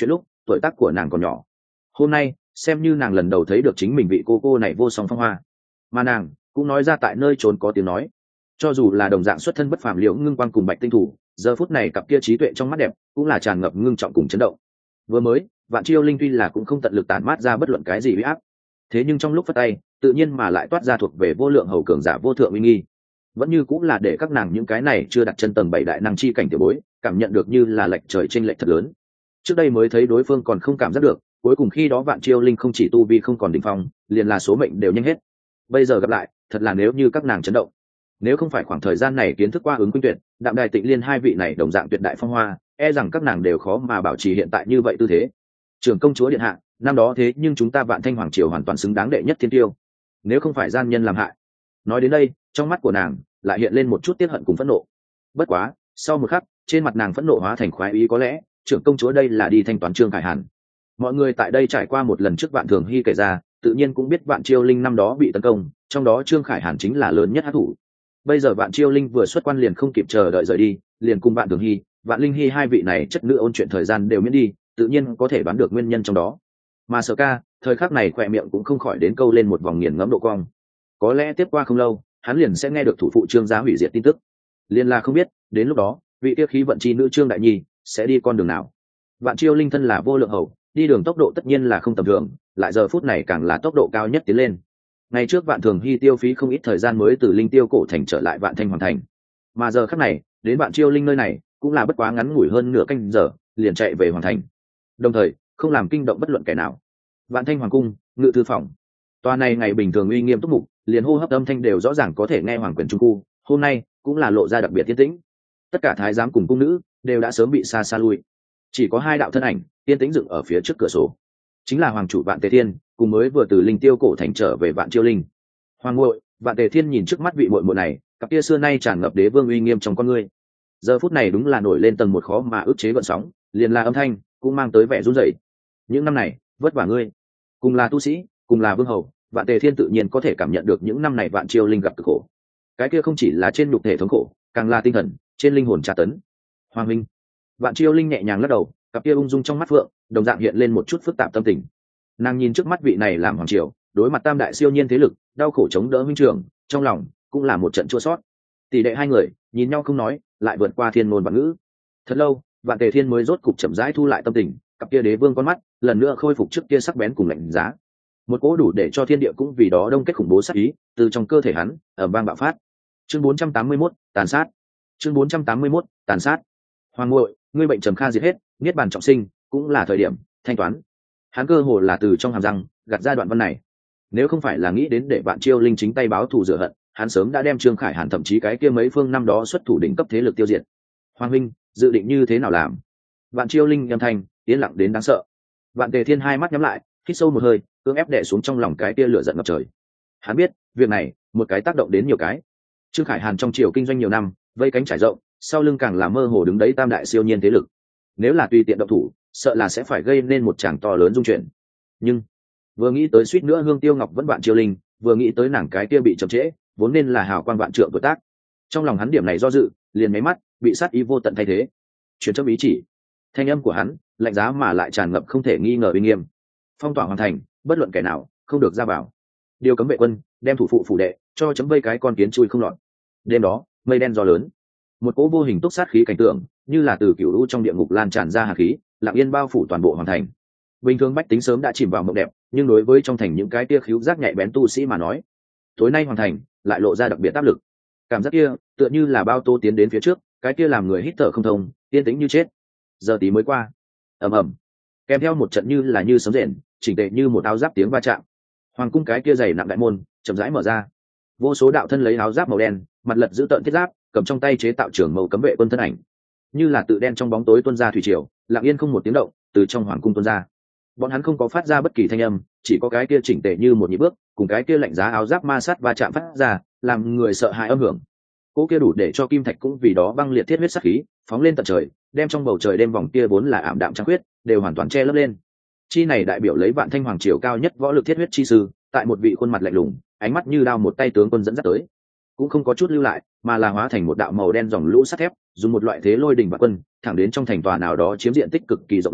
tuổi tác của nàng còn nhỏ. Hôm nay xem như nàng lần đầu thấy được chính mình vị cô cô này vô song phong hoa, mà nàng cũng nói ra tại nơi trốn có tiếng nói. Cho dù là đồng dạng xuất thân bất phàm Liễu Ngưng Quang cùng Bạch Tinh Thủ, giờ phút này cặp kia trí tuệ trong mắt đẹp cũng là tràn ngập ngưng trọng cùng chấn động. Vừa mới Vạn Chiêu Linh tuy là cũng không tận lực tản mát ra bất luận cái gì uy áp, thế nhưng trong lúc phất tay tự nhiên mà lại toát ra thuộc về vô lượng hầu cường giả vô thượng uy nghi, vẫn như cũng là để các nàng những cái này chưa đặt chân tầng bảy đại năng chi cảnh tiểu bối cảm nhận được như là lệch trời chênh lệch thật lớn. Trước đây mới thấy đối phương còn không cảm giác được, cuối cùng khi đó Vạn Chiêu Linh không chỉ tu vi không còn đỉnh phong, liền là số mệnh đều nhanh hết. Bây giờ gặp lại, thật là nếu như các nàng chấn động. Nếu không phải khoảng thời gian này kiến thức qua ứng Quynh Tuyệt, Đạm Đài Tịnh Liên hai vị này đồng dạng tuyệt đại phong hoa, e rằng các nàng đều khó mà bảo trì hiện tại như vậy tư thế. Trưởng công chúa điện hạ, năm đó thế nhưng chúng ta Vạn Thanh hoàng triều hoàn toàn xứng đáng đệ nhất thiên tiêu, nếu không phải gian nhân làm hại. Nói đến đây, trong mắt của nàng lại hiện lên một chút tiếc hận cùng phẫn nộ. Bất quá, sau một khắc, trên mặt nàng phẫn nộ hóa thành khoái ý, có lẽ trưởng công chúa đây là đi thanh toán Trương Khải Hàn. Mọi người tại đây trải qua một lần trước Vạn Thường Hy kể ra, tự nhiên cũng biết Vạn Chiêu Linh năm đó bị tấn công, trong đó Trương Khải Hàn chính là lớn nhất hắc thủ. Bây giờ Vạn Chiêu Linh vừa xuất quan liền không kịp chờ đợi rời đi, liền cùng Vạn Thường Hy, Vạn Linh Hy hai vị này chất nữ ôn chuyện thời gian đều miễn đi, tự nhiên có thể đoán được nguyên nhân trong đó. Mà Sở Ca, thời khắc này khỏe miệng cũng không khỏi đến câu lên một vòng nghiền ngẫm độ cong. Có lẽ tiếp qua không lâu, hắn liền sẽ nghe được thủ phụ Trương gia hủy diệt tin tức. Liên là không biết, đến lúc đó, vị tiêu khí vận chi nữ Trương đại nhi sẽ đi con đường nào. Vạn Chiêu Linh thân là vô lượng hầu, đi đường tốc độ tất nhiên là không tầm thường, lại giờ phút này càng là tốc độ cao nhất tiến lên. Ngày trước Vạn Thường Hy tiêu phí không ít thời gian mới từ Linh Tiêu cổ thành trở lại Vạn Thanh hoàn thành, mà giờ khắc này, đến Vạn Chiêu Linh nơi này, cũng là bất quá ngắn ngủi hơn nửa canh giờ, liền chạy về hoàn thành. Đồng thời, không làm kinh động bất luận kẻ nào. Vạn Thanh hoàng cung, ngự thư phòng. Tòa này ngày bình thường uy nghiêm túc mục, liền hô hấp âm thanh đều rõ ràng có thể nghe hoàng quyền trung khu, hôm nay cũng là lộ ra đặc biệt tiến tĩnh. Tất cả thái giám cùng cung nữ đều đã sớm bị xa xa lui, chỉ có hai đạo thân ảnh tiên tĩnh dựng ở phía trước cửa sổ, chính là hoàng chủ Vạn Tề Thiên cùng mới vừa từ Linh Tiêu cổ thành trở về Vạn Chiêu Linh. Hoàng muội, Vạn Tề Thiên nhìn trước mắt vị muội muội này, cặp kia xưa nay tràn ngập đế vương uy nghiêm trong con ngươi, giờ phút này đúng là nổi lên tầng một khó mà ức chế gợn sóng, liền là âm thanh cũng mang tới vẻ run rẩy. Những năm này vất vả ngươi, cùng là tu sĩ, cùng là vương hầu, Vạn Tề Thiên tự nhiên có thể cảm nhận được những năm này Vạn Chiêu Linh gặp cực khổ. Cái kia không chỉ là trên nhục thể thống khổ, càng là tinh thần, trên linh hồn tra tấn. Hoàng minh, Vạn Chiêu Linh nhẹ nhàng lắc đầu, cặp kia ung dung trong mắt phượng đồng dạng hiện lên một chút phức tạp tâm tình. Nàng nhìn trước mắt vị này làm hoàng triều, đối mặt tam đại siêu nhiên thế lực, đau khổ chống đỡ huynh trưởng, trong lòng cũng là một trận chua xót. Tỷ đệ hai người nhìn nhau không nói, lại vượt qua thiên ngôn và ngữ. Thật lâu, Vạn Tề Thiên mới rốt cục chậm rãi thu lại tâm tình, cặp kia đế vương con mắt lần nữa khôi phục trước kia sắc bén cùng lạnh giá. Một cỗ đủ để cho thiên địa cũng vì đó đông kết khủng bố sát ý từ trong cơ thể hắn ầm vang bạo phát. Chương bốn trăm tám mươi mốt, tàn sát. Chương bốn trăm tám mươi mốt, tàn sát. Hoàng muội, ngươi bệnh trầm kha diệt hết, niết bàn trọng sinh, cũng là thời điểm thanh toán. Hắn cơ hồ là từ trong hàm răng gạt ra đoạn văn này. Nếu không phải là nghĩ đến để Vạn Chiêu Linh chính tay báo thù rửa hận, hắn sớm đã đem Trương Khải Hàn thậm chí cái kia mấy phương năm đó xuất thủ đỉnh cấp thế lực tiêu diệt. Hoàng huynh, dự định như thế nào làm? Vạn Chiêu Linh âm thanh yên lặng đến đáng sợ. Vạn Tề Thiên hai mắt nhắm lại, hít sâu một hơi, cưỡng ép đè xuống trong lòng cái kia lửa giận ngập trời. Hắn biết, việc này, một cái tác động đến nhiều cái. Trương Khải Hàn trong triều kinh doanh nhiều năm, vây cánh trải rộng, sau lưng càng là mơ hồ đứng đấy tam đại siêu nhiên thế lực. Nếu là tùy tiện động thủ, sợ là sẽ phải gây nên một tràng to lớn dung chuyển. Nhưng vừa nghĩ tới suýt nữa Hương Tiêu Ngọc vẫn Vạn Chiêu Linh, vừa nghĩ tới nàng cái kia bị chậm trễ, vốn nên là hào quang vạn trượng tuổi tác, trong lòng hắn điểm này do dự, liền mấy mắt bị sát ý vô tận thay thế. Truyền chấp ý chỉ, thanh âm của hắn lạnh giá mà lại tràn ngập không thể nghi ngờ uy nghiêm. Phong tỏa hoàn thành, bất luận kẻ nào không được ra vào. Điều cấm vệ quân đem thủ phụ phủ đệ cho chấm vây cái con kiến chui không lọt. Đêm đó mây đen gió lớn, một cỗ vô hình túc sát khí cảnh tượng như là từ cựu u trong địa ngục lan tràn ra hàn khí, lặng yên bao phủ toàn bộ hoàng thành. Bình thường bách tính sớm đã chìm vào mộng đẹp, nhưng đối với trong thành những cái tia khíu giác nhạy bén tu sĩ mà nói, tối nay hoàng thành lại lộ ra đặc biệt áp lực. Cảm giác kia tựa như là bao tô tiến đến phía trước, cái kia làm người hít thở không thông, yên tĩnh như chết. Giờ tí mới qua, ầm ầm, kèm theo một trận như là như sấm rền, chỉnh tề như một áo giáp tiếng va chạm. Hoàng cung cái kia dày nặng đại môn chậm rãi mở ra, vô số đạo thân lấy áo giáp màu đen, mặt lật giữ tợn thiết giáp, cầm trong tay chế tạo trường màu cấm vệ quân thân ảnh, như là tự đen trong bóng tối tuôn ra thủy triều, lặng yên không một tiếng động từ trong hoàng cung tuôn ra. Bọn hắn không có phát ra bất kỳ thanh âm, chỉ có cái kia chỉnh tề như một nhịp bước, cùng cái kia lạnh giá áo giáp ma sát va chạm phát ra, làm người sợ hãi âm hưởng. Cỗ kia đủ để cho kim thạch cũng vì đó băng liệt thiết huyết sát khí, phóng lên tận trời, đem trong bầu trời đêm vòng kia vốn là ảm đạm trắng huyết, đều hoàn toàn che lấp lên. Chi này đại biểu lấy Vạn Thanh hoàng triều cao nhất võ lực thiết huyết chi sư, tại một vị khuôn mặt lạnh lùng, ánh mắt như đao một tay tướng quân dẫn dắt tới, cũng không có chút lưu lại, mà là hóa thành một đạo màu đen dòng lũ sắt thép, dùng một loại thế lôi đình và quân, thẳng đến trong thành tòa nào đó chiếm diện tích cực kỳ rộng lớn,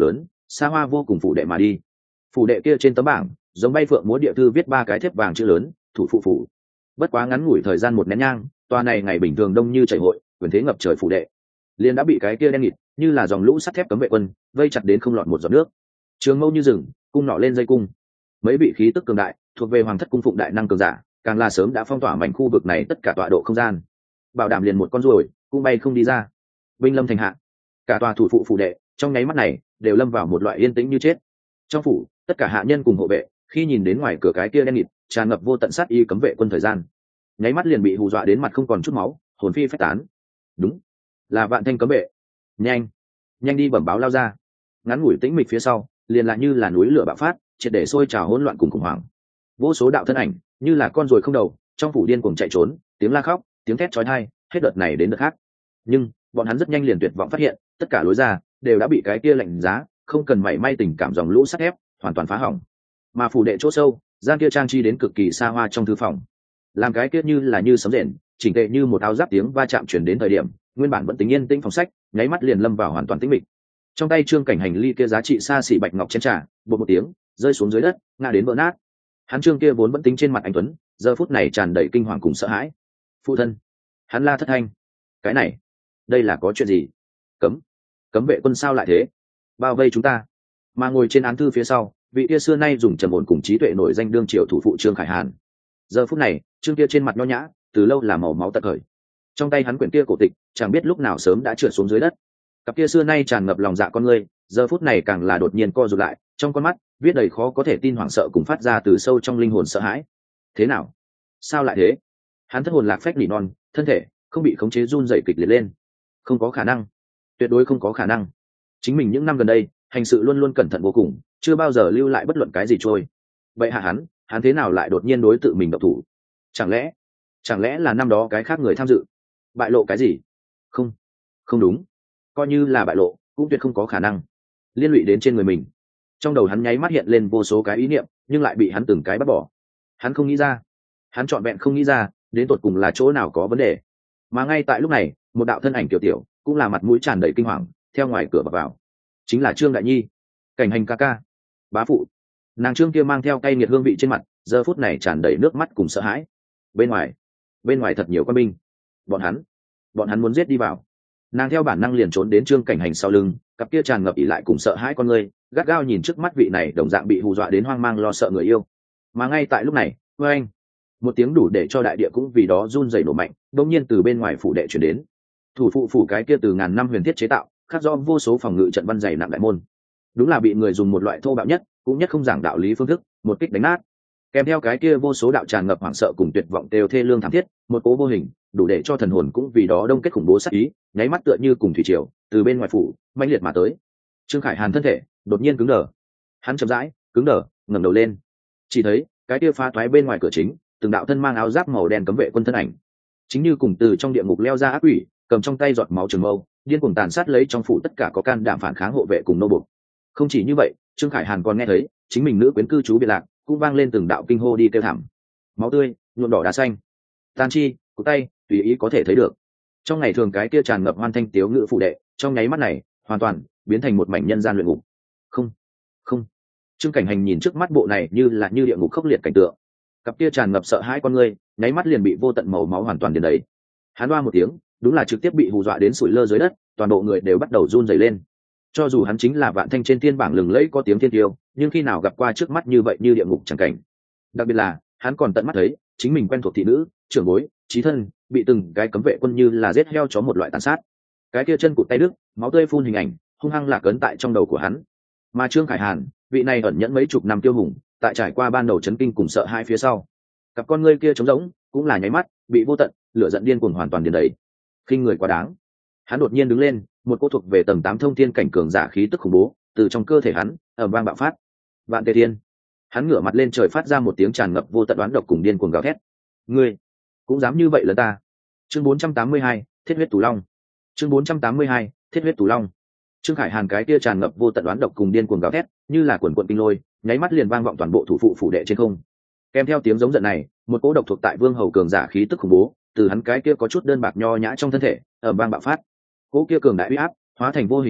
xa hoa vô cùng phủ đệ mà đi. Phủ đệ kia trên tấm bảng giống bay phượng múa địa thư viết ba cái thép vàng chữ lớn thủ phụ phủ. Bất quá ngắn ngủi thời gian một nén nhang, tòa này ngày bình thường đông như chảy hội quyền thế ngập trời phủ đệ liền đã bị cái kia đen nghịt như là dòng lũ sắt thép cấm vệ quân vây chặt đến không lọt một giọt nước. Trường mâu như rừng, cung nọ lên dây cung, mấy vị khí tức cường đại thuộc về hoàng thất cung phụng đại năng cường giả càng là sớm đã phong tỏa mảnh khu vực này tất cả tọa độ không gian, bảo đảm liền một con ruồi cũng bay không đi ra. Binh lâm thành hạ, cả tòa thủ phụ phủ đệ trong nháy mắt này đều lâm vào một loại yên tĩnh như chết. Trong phủ tất cả hạ nhân cùng hộ vệ khi nhìn đến ngoài cửa cái kia đen nghịt tràn ngập vô tận sát y cấm vệ quân thời gian, nháy mắt liền bị hù dọa đến mặt không còn chút máu, hồn phi phách tán. Đúng là Vạn Thanh cấm vệ. Nhanh nhanh đi bẩm báo lao ra. Ngắn ngủi tĩnh mịch phía sau liền lại như là núi lửa bạo phát, triệt để sôi trào hỗn loạn cùng khủng hoảng. Vô số đạo thân ảnh như là con ruồi không đầu trong phủ điên cuồng chạy trốn, tiếng la khóc, tiếng thét chói tai hết đợt này đến đợt khác. Nhưng bọn hắn rất nhanh liền tuyệt vọng phát hiện tất cả lối ra đều đã bị cái kia lạnh giá không cần mảy may tình cảm dòng lũ sắt thép hoàn toàn phá hỏng. Mà phủ đệ chỗ sâu gian kia trang trí đến cực kỳ xa hoa trong thư phòng, làm cái kia như là như sấm rền chỉnh tệ như một áo giáp tiếng va chạm chuyển đến thời điểm nguyên bản vẫn tính yên tĩnh phòng sách nháy mắt liền lâm vào hoàn toàn tĩnh mịch. Trong tay Trương Cảnh Hành ly kia giá trị xa xỉ bạch ngọc chén trà bột một tiếng rơi xuống dưới đất ngã đến vỡ nát. Hắn Trương kia vốn vẫn tính trên mặt anh tuấn giờ phút này tràn đầy kinh hoàng cùng sợ hãi. Phụ thân, hắn la thất thanh. Cái này đây là có chuyện gì? Cấm cấm vệ quân sao lại thế, bao vây chúng ta? Mà ngồi trên án thư phía sau vị kia xưa nay dùng trầm ổn cùng trí tuệ nổi danh đương triều thủ phụ Trương Khải Hàn, giờ phút này Trương kia trên mặt nho nhã từ lâu là màu máu tận khởi. Trong tay hắn quyển kia cổ tịch chẳng biết lúc nào sớm đã trượt xuống dưới đất. Cặp kia xưa nay tràn ngập lòng dạ con người giờ phút này càng là đột nhiên co rụt lại, trong con mắt viết đầy khó có thể tin hoảng sợ cùng phát ra từ sâu trong linh hồn sợ hãi. Thế nào? Sao lại thế? Hắn thất hồn lạc phách nỉ non, thân thể không bị khống chế run rẩy kịch liệt lên. Không có khả năng, tuyệt đối không có khả năng. Chính mình những năm gần đây hành sự luôn luôn cẩn thận vô cùng, chưa bao giờ lưu lại bất luận cái gì trôi. Vậy hạ hắn, hắn thế nào lại đột nhiên đối tự mình độc thủ? Chẳng lẽ, chẳng lẽ là năm đó cái khác người tham dự bại lộ cái gì? Không, không đúng, coi như là bại lộ cũng tuyệt không có khả năng liên lụy đến trên người mình. Trong đầu hắn nháy mắt hiện lên vô số cái ý niệm nhưng lại bị hắn từng cái bắt bỏ. Hắn không nghĩ ra, hắn trọn vẹn không nghĩ ra đến tột cùng là chỗ nào có vấn đề. Mà ngay tại lúc này một đạo thân ảnh tiểu tiểu cũng là mặt mũi tràn đầy kinh hoàng theo ngoài cửa bật vào, chính là Trương Đại Nhi. Cảnh Hành ca ca, bá phụ. Nàng Trương kia mang theo cay nghiệt hương vị trên mặt giờ phút này tràn đầy nước mắt cùng sợ hãi. Bên ngoài bên ngoài thật nhiều quân binh, bọn hắn bọn hắn muốn giết đi vào. Nàng theo bản năng liền trốn đến Trương Cảnh Hành sau lưng, cặp kia tràn ngập ỉ lại cùng sợ hãi con người gắt gao nhìn trước mắt vị này đồng dạng bị hù dọa đến hoang mang lo sợ người yêu. Mà ngay tại lúc này vê anh, một tiếng đủ để cho đại địa cũng vì đó run rẩy nổ mạnh đột nhiên từ bên ngoài phủ đệ chuyển đến. Thủ phụ phủ cái kia từ ngàn năm huyền thiết chế tạo khắc do vô số phòng ngự trận văn dày nặng đại môn, đúng là bị người dùng một loại thô bạo nhất cũng nhất không giảng đạo lý phương thức một kích đánh nát. Kèm theo cái kia vô số đạo tràn ngập hoảng sợ cùng tuyệt vọng đều thê lương thảm thiết, một cố vô hình đủ để cho thần hồn cũng vì đó đông kết khủng bố sát ý nháy mắt tựa như cùng thủy triều từ bên ngoài phủ mãnh liệt mà tới. Trương Khải Hàn thân thể đột nhiên cứng đờ, hắn chậm rãi cứng đờ ngẩng đầu lên, chỉ thấy cái kia phá toái bên ngoài cửa chính từng đạo thân mang áo giáp màu đen cấm vệ quân thân ảnh chính như cùng từ trong địa ngục leo ra ác quỷ, cầm trong tay giọt máu trường mâu điên cuồng tàn sát lấy trong phủ tất cả có can đảm phản kháng hộ vệ cùng nô bộc. Không chỉ như vậy, Trương Khải Hàn còn nghe thấy chính mình nữ quyến cư trú biệt lạc cũng vang lên từng đạo kinh hô đi kêu thảm. Máu tươi nhuộm đỏ đá xanh, tàn chi cụ tay tùy ý có thể thấy được. Trong ngày thường cái kia tràn ngập hoan thanh tiếu ngữ phụ đệ trong nháy mắt này hoàn toàn biến thành một mảnh nhân gian luyện ngục. Không không Trương Cảnh Hành nhìn trước mắt bộ này như là như địa ngục khốc liệt cảnh tượng, cặp kia tràn ngập sợ hãi con người nháy mắt liền bị vô tận màu máu hoàn toàn đến đấy. Hắn oa một tiếng đúng là trực tiếp bị hù dọa đến sủi lơ dưới đất, toàn bộ người đều bắt đầu run rẩy lên. Cho dù hắn chính là Vạn Thanh trên thiên bảng lừng lẫy có tiếng thiên tiêu, nhưng khi nào gặp qua trước mắt như vậy như địa ngục chẳng cảnh. Đặc biệt là hắn còn tận mắt thấy chính mình quen thuộc thị nữ trưởng bối chí thân bị từng cái cấm vệ quân như là giết heo chó một loại tàn sát. Cái kia chân cụt tay đứt, máu tươi phun hình ảnh hung hăng lạc ấn tại trong đầu của hắn. Mà Trương Khải Hàn, vị này ẩn nhẫn mấy chục năm tiêu hùng, tại trải qua ban đầu chấn kinh cùng sợ hãi phía sau, cặp con ngươi kia trống rỗng cũng là nháy mắt bị vô tận lửa giận điên cuồng hoàn toàn điền đầy. Khinh người quá đáng. Hắn đột nhiên đứng lên, một cô thuộc về tầng tám thông thiên cảnh cường giả khí tức khủng bố từ trong cơ thể hắn ầm vang bạo phát. Vạn Tề Thiên. Hắn ngửa mặt lên trời phát ra một tiếng tràn ngập vô tận đoán độc cùng điên cuồng gào thét. Ngươi cũng dám như vậy là ta? Chương bốn trăm tám mươi hai, Thiết huyết Tù Long. Chương bốn trăm tám mươi hai, Thiết huyết Tù Long. Trương Khải Hàn cái kia tràn ngập vô tận đoán độc cùng điên cuồng gào thét, như là quần quần kinh lôi, nháy mắt liền vang vọng toàn bộ thủ phụ phủ đệ trên không. Kèm theo tiếng giống giận này, một cỗ độc thuộc tại vương hầu cường giả khí tức khủng bố, từ hắn cái kia có chút đơn bạc nho nhã trong thân thể, ầm vang bạo phát. Cỗ kia cường đại uy áp, hóa thành vô hình phong bạo,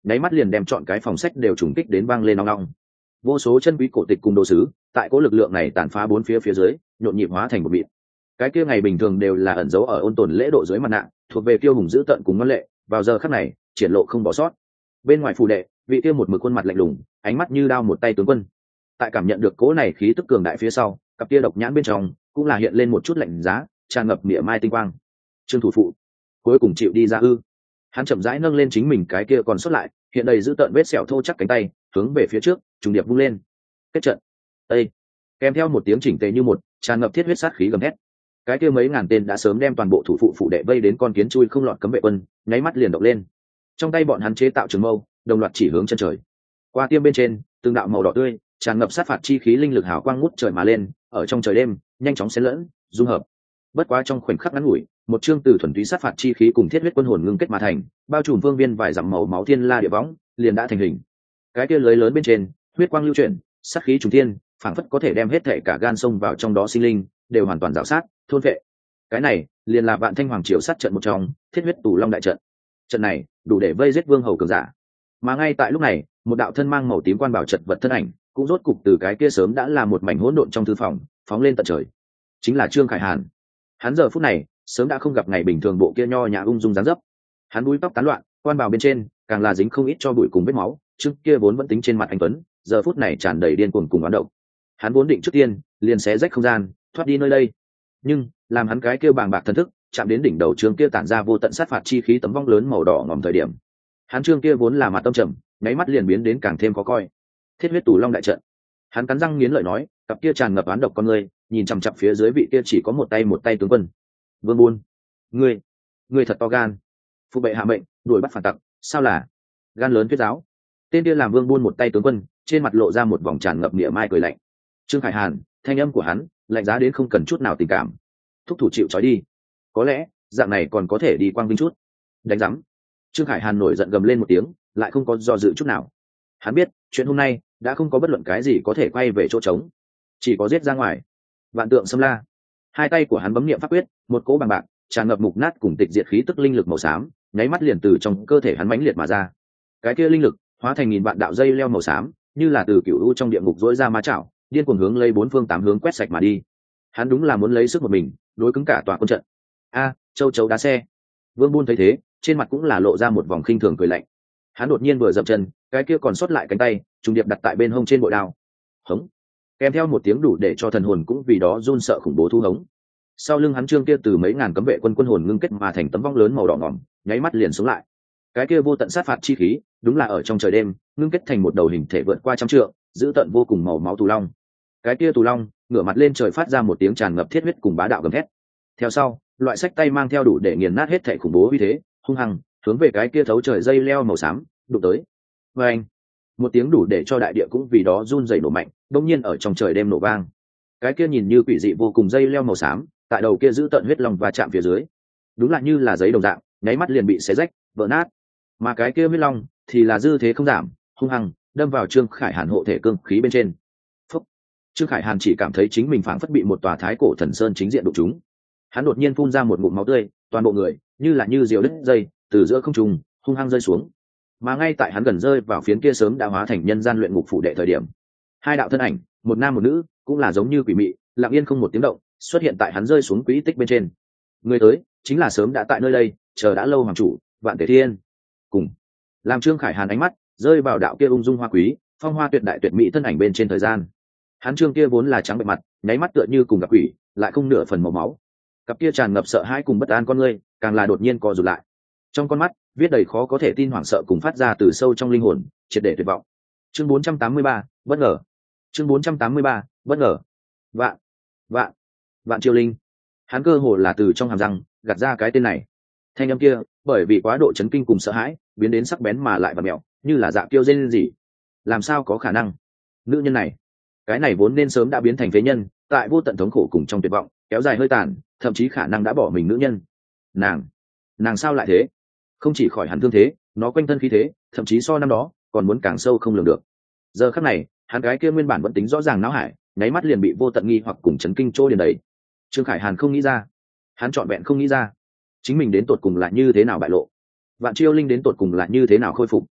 nháy mắt liền đem chọn cái phòng sách đều trùng kích đến vang lên nong nong. Vô số chân quý cổ tịch cùng đồ sứ tại cố lực lượng này tàn phá bốn phía phía dưới nhộn nhịp hóa thành một mịn. Cái kia ngày bình thường đều là ẩn giấu ở ôn tồn lễ độ dưới mặt nạ, thuộc về kiêu hùng dữ tợn cùng ngoan lệ, vào giờ khắc này triển lộ không bỏ sót. Bên ngoài phủ đệ, vị kia một mực khuôn mặt lạnh lùng, ánh mắt như đao một tay tướng quân. Tại cảm nhận được cố này khí tức cường đại phía sau, cặp kia độc nhãn bên trong cũng là hiện lên một chút lạnh giá, tràn ngập mỉa mai tinh quang. Trương thủ phụ cuối cùng chịu đi ra ư? Hắn chậm rãi nâng lên chính mình cái kia còn sót lại, hiện đầy dữ tợn vết sẹo thô chắc cánh tay, hướng về phía trước, trùng điệp vung lên. Kết trận. Ê! Kèm theo một tiếng chỉnh tề như một, tràn ngập thiết huyết sát khí gầm thét. Cái kia mấy ngàn tên đã sớm đem toàn bộ thủ phụ phụ đệ vây đến con kiến chui không lọt cấm vệ quân, nháy mắt liền động lên. Trong tay bọn hắn chế tạo trường mâu, đồng loạt chỉ hướng chân trời. Qua tiêm bên trên, từng đạo màu đỏ tươi, tràn ngập sát phạt chi khí linh lực hào quang ngút trời mà lên, ở trong trời đêm, nhanh chóng xen lẫn, dung hợp. Bất quá trong khoảnh khắc ngắn ngủi, một chương từ thuần túy sát phạt chi khí cùng thiết huyết quân hồn ngưng kết mà thành, bao trùm vương viên vài dặm màu máu thiên la địa võng, liền đã thành hình. Cái kia lưới lớn bên trên, huyết quang lưu chuyển, sát khí trùng thiên, phảng phất có thể đem hết thể cả gan sông vào trong đó sinh linh, đều hoàn toàn rào sát, thôn vệ. Cái này, liền là Vạn Thanh Hoàng triều sát trận một trong, Thiết huyết tù long đại trận. Trận này, đủ để vây giết vương hầu cường giả. Mà ngay tại lúc này, một đạo thân mang màu tím quan bảo trận vật thân ảnh, cũng rốt cục từ cái kia sớm đã là một mảnh hỗn độn trong thư phòng, phóng lên tận trời. Chính là Trương Khải Hàn. Hắn giờ phút này, sớm đã không gặp ngày bình thường bộ kia nho nhã ung dung dáng dấp. Hắn búi tóc tán loạn, quan bào bên trên càng là dính không ít cho bụi cùng vết máu, trước kia vốn vẫn tính trên mặt anh tuấn, giờ phút này tràn đầy điên cuồng cùng oán độc. Hắn vốn định trước tiên liền xé rách không gian, thoát đi nơi đây, nhưng làm hắn cái kia bàng bạc thần thức chạm đến đỉnh đầu Trương kia tản ra vô tận sát phạt chi khí tấm vong lớn màu đỏ ngòm thời điểm, hắn Trương kia vốn là mặt tâm trầm, nháy mắt liền biến đến càng thêm khó coi. Thiết huyết tù long đại trận. Hắn cắn răng nghiến lợi nói, cặp kia tràn ngập oán độc con người, nhìn chằm chằm phía dưới vị kia chỉ có một tay một tay tướng quân. Vương Buôn, ngươi, ngươi thật to gan. Phụ bệ hạ mệnh, đuổi bắt phản tặc, sao là gan lớn thuyết giáo. Tên kia làm Vương Buôn một tay tướng quân, trên mặt lộ ra một vòng tràn ngập niệm mai cười lạnh. Trương Khải Hàn, thanh âm của hắn lạnh giá đến không cần chút nào tình cảm. Thúc thủ chịu trói đi. Có lẽ dạng này còn có thể đi quang vinh chút. Đánh rắm. Trương Khải Hàn nổi giận gầm lên một tiếng, lại không có do dự chút nào. Hắn biết chuyện hôm nay đã không có bất luận cái gì có thể quay về chỗ trống, chỉ có giết ra ngoài. Vạn tượng xâm la. Hai tay của hắn bấm niệm pháp quyết, một cỗ bằng bạc tràn ngập mục nát cùng tịch diệt khí tức linh lực màu xám, nháy mắt liền từ trong cơ thể hắn mãnh liệt mà ra. Cái kia linh lực hóa thành nghìn vạn đạo dây leo màu xám, như là từ cựu u trong địa ngục rỗi ra ma chảo, điên cuồng hướng lấy bốn phương tám hướng quét sạch mà đi. Hắn đúng là muốn lấy sức một mình đối cứng cả tòa quân trận. A, châu chấu đá xe. Vương Buôn thấy thế, trên mặt cũng là lộ ra một vòng khinh thường cười lạnh. Hắn đột nhiên vừa dậm chân, cái kia còn sót lại cánh tay trùng điệp đặt tại bên hông trên bội đao. Hống. Kèm theo một tiếng đủ để cho thần hồn cũng vì đó run sợ khủng bố thu hống. Sau lưng hắn Trương kia từ mấy ngàn cấm vệ quân quân hồn ngưng kết mà thành tấm vong lớn màu đỏ ngỏm, nháy mắt liền xuống lại. Cái kia vô tận sát phạt chi khí, đúng là ở trong trời đêm, ngưng kết thành một đầu hình thể vượt qua trăm trượng, giữ tận vô cùng màu máu tù long. Cái kia tù long ngửa mặt lên trời phát ra một tiếng tràn ngập thiết huyết cùng bá đạo gầm thét. Theo sau, loại sách tay mang theo đủ để nghiền nát hết thể khủng bố uy thế, hung hăng hướng về cái kia thấu trời dây leo màu xám đụng tới. Và anh, một tiếng đủ để cho đại địa cũng vì đó run rẩy nổ mạnh, đột nhiên ở trong trời đêm nổ vang. Cái kia nhìn như quỷ dị vô cùng dây leo màu xám, tại đầu kia giữ tận huyết long và chạm phía dưới, đúng là như là giấy đồng dạng, nháy mắt liền bị xé rách, vỡ nát. Mà cái kia huyết long thì là dư thế không giảm, hung hăng đâm vào Trương Khải Hàn hộ thể cương khí bên trên. Phúc. Trương Khải Hàn chỉ cảm thấy chính mình phảng phất bị một tòa thái cổ thần sơn chính diện đụng trúng. Hắn đột nhiên phun ra một ngụm máu tươi, toàn bộ người như là như diều đứt dây, từ giữa không trung hung hăng rơi xuống. Mà ngay tại hắn gần rơi vào phiến kia sớm đã hóa thành nhân gian luyện ngục phủ đệ thời điểm, hai đạo thân ảnh, một nam một nữ, cũng là giống như quỷ mị, lặng yên không một tiếng động, xuất hiện tại hắn rơi xuống quỹ tích bên trên. Người tới chính là sớm đã tại nơi đây chờ đã lâu hoàng chủ Vạn Tề Thiên. Cùng làm Trương Khải Hàn ánh mắt rơi vào đạo kia ung dung hoa quý, phong hoa tuyệt đại tuyệt mỹ thân ảnh bên trên thời gian, hắn Trương kia vốn là trắng bệ mặt, nháy mắt tựa như cùng gặp quỷ, lại không nửa phần màu máu. Cặp kia tràn ngập sợ hãi cùng bất an con ngươi, càng là đột nhiên co rụt lại. Trong con mắt viết đầy khó có thể tin hoảng sợ cùng phát ra từ sâu trong linh hồn, triệt để tuyệt vọng. Chương bốn trăm tám mươi ba, bất ngờ. Chương bốn trăm tám mươi ba, bất ngờ. Vạn, vạn, Vạn Chiêu Linh. Hắn cơ hồ là từ trong hàm răng gạt ra cái tên này. Thanh âm kia, bởi vì quá độ chấn kinh cùng sợ hãi, biến đến sắc bén mà lại và mèo, như là dạ kiêu rên gì. Làm sao có khả năng? Nữ nhân này, cái này vốn nên sớm đã biến thành phế nhân, tại vô tận thống khổ cùng trong tuyệt vọng, kéo dài hơi tàn, thậm chí khả năng đã bỏ mình nữ nhân. Nàng, nàng sao lại thế? Không chỉ khỏi hẳn thương thế, nó quanh thân khí thế, thậm chí so năm đó còn muốn càng sâu không lường được. Giờ khắc này, hắn cái kia nguyên bản vẫn tính rõ ràng não hải, nháy mắt liền bị vô tận nghi hoặc cùng chấn kinh trôi đến đấy. Trương Khải Hàn không nghĩ ra, hắn trọn vẹn không nghĩ ra, chính mình đến tột cùng là như thế nào bại lộ, Vạn Chiêu Linh đến tột cùng là như thế nào khôi phục.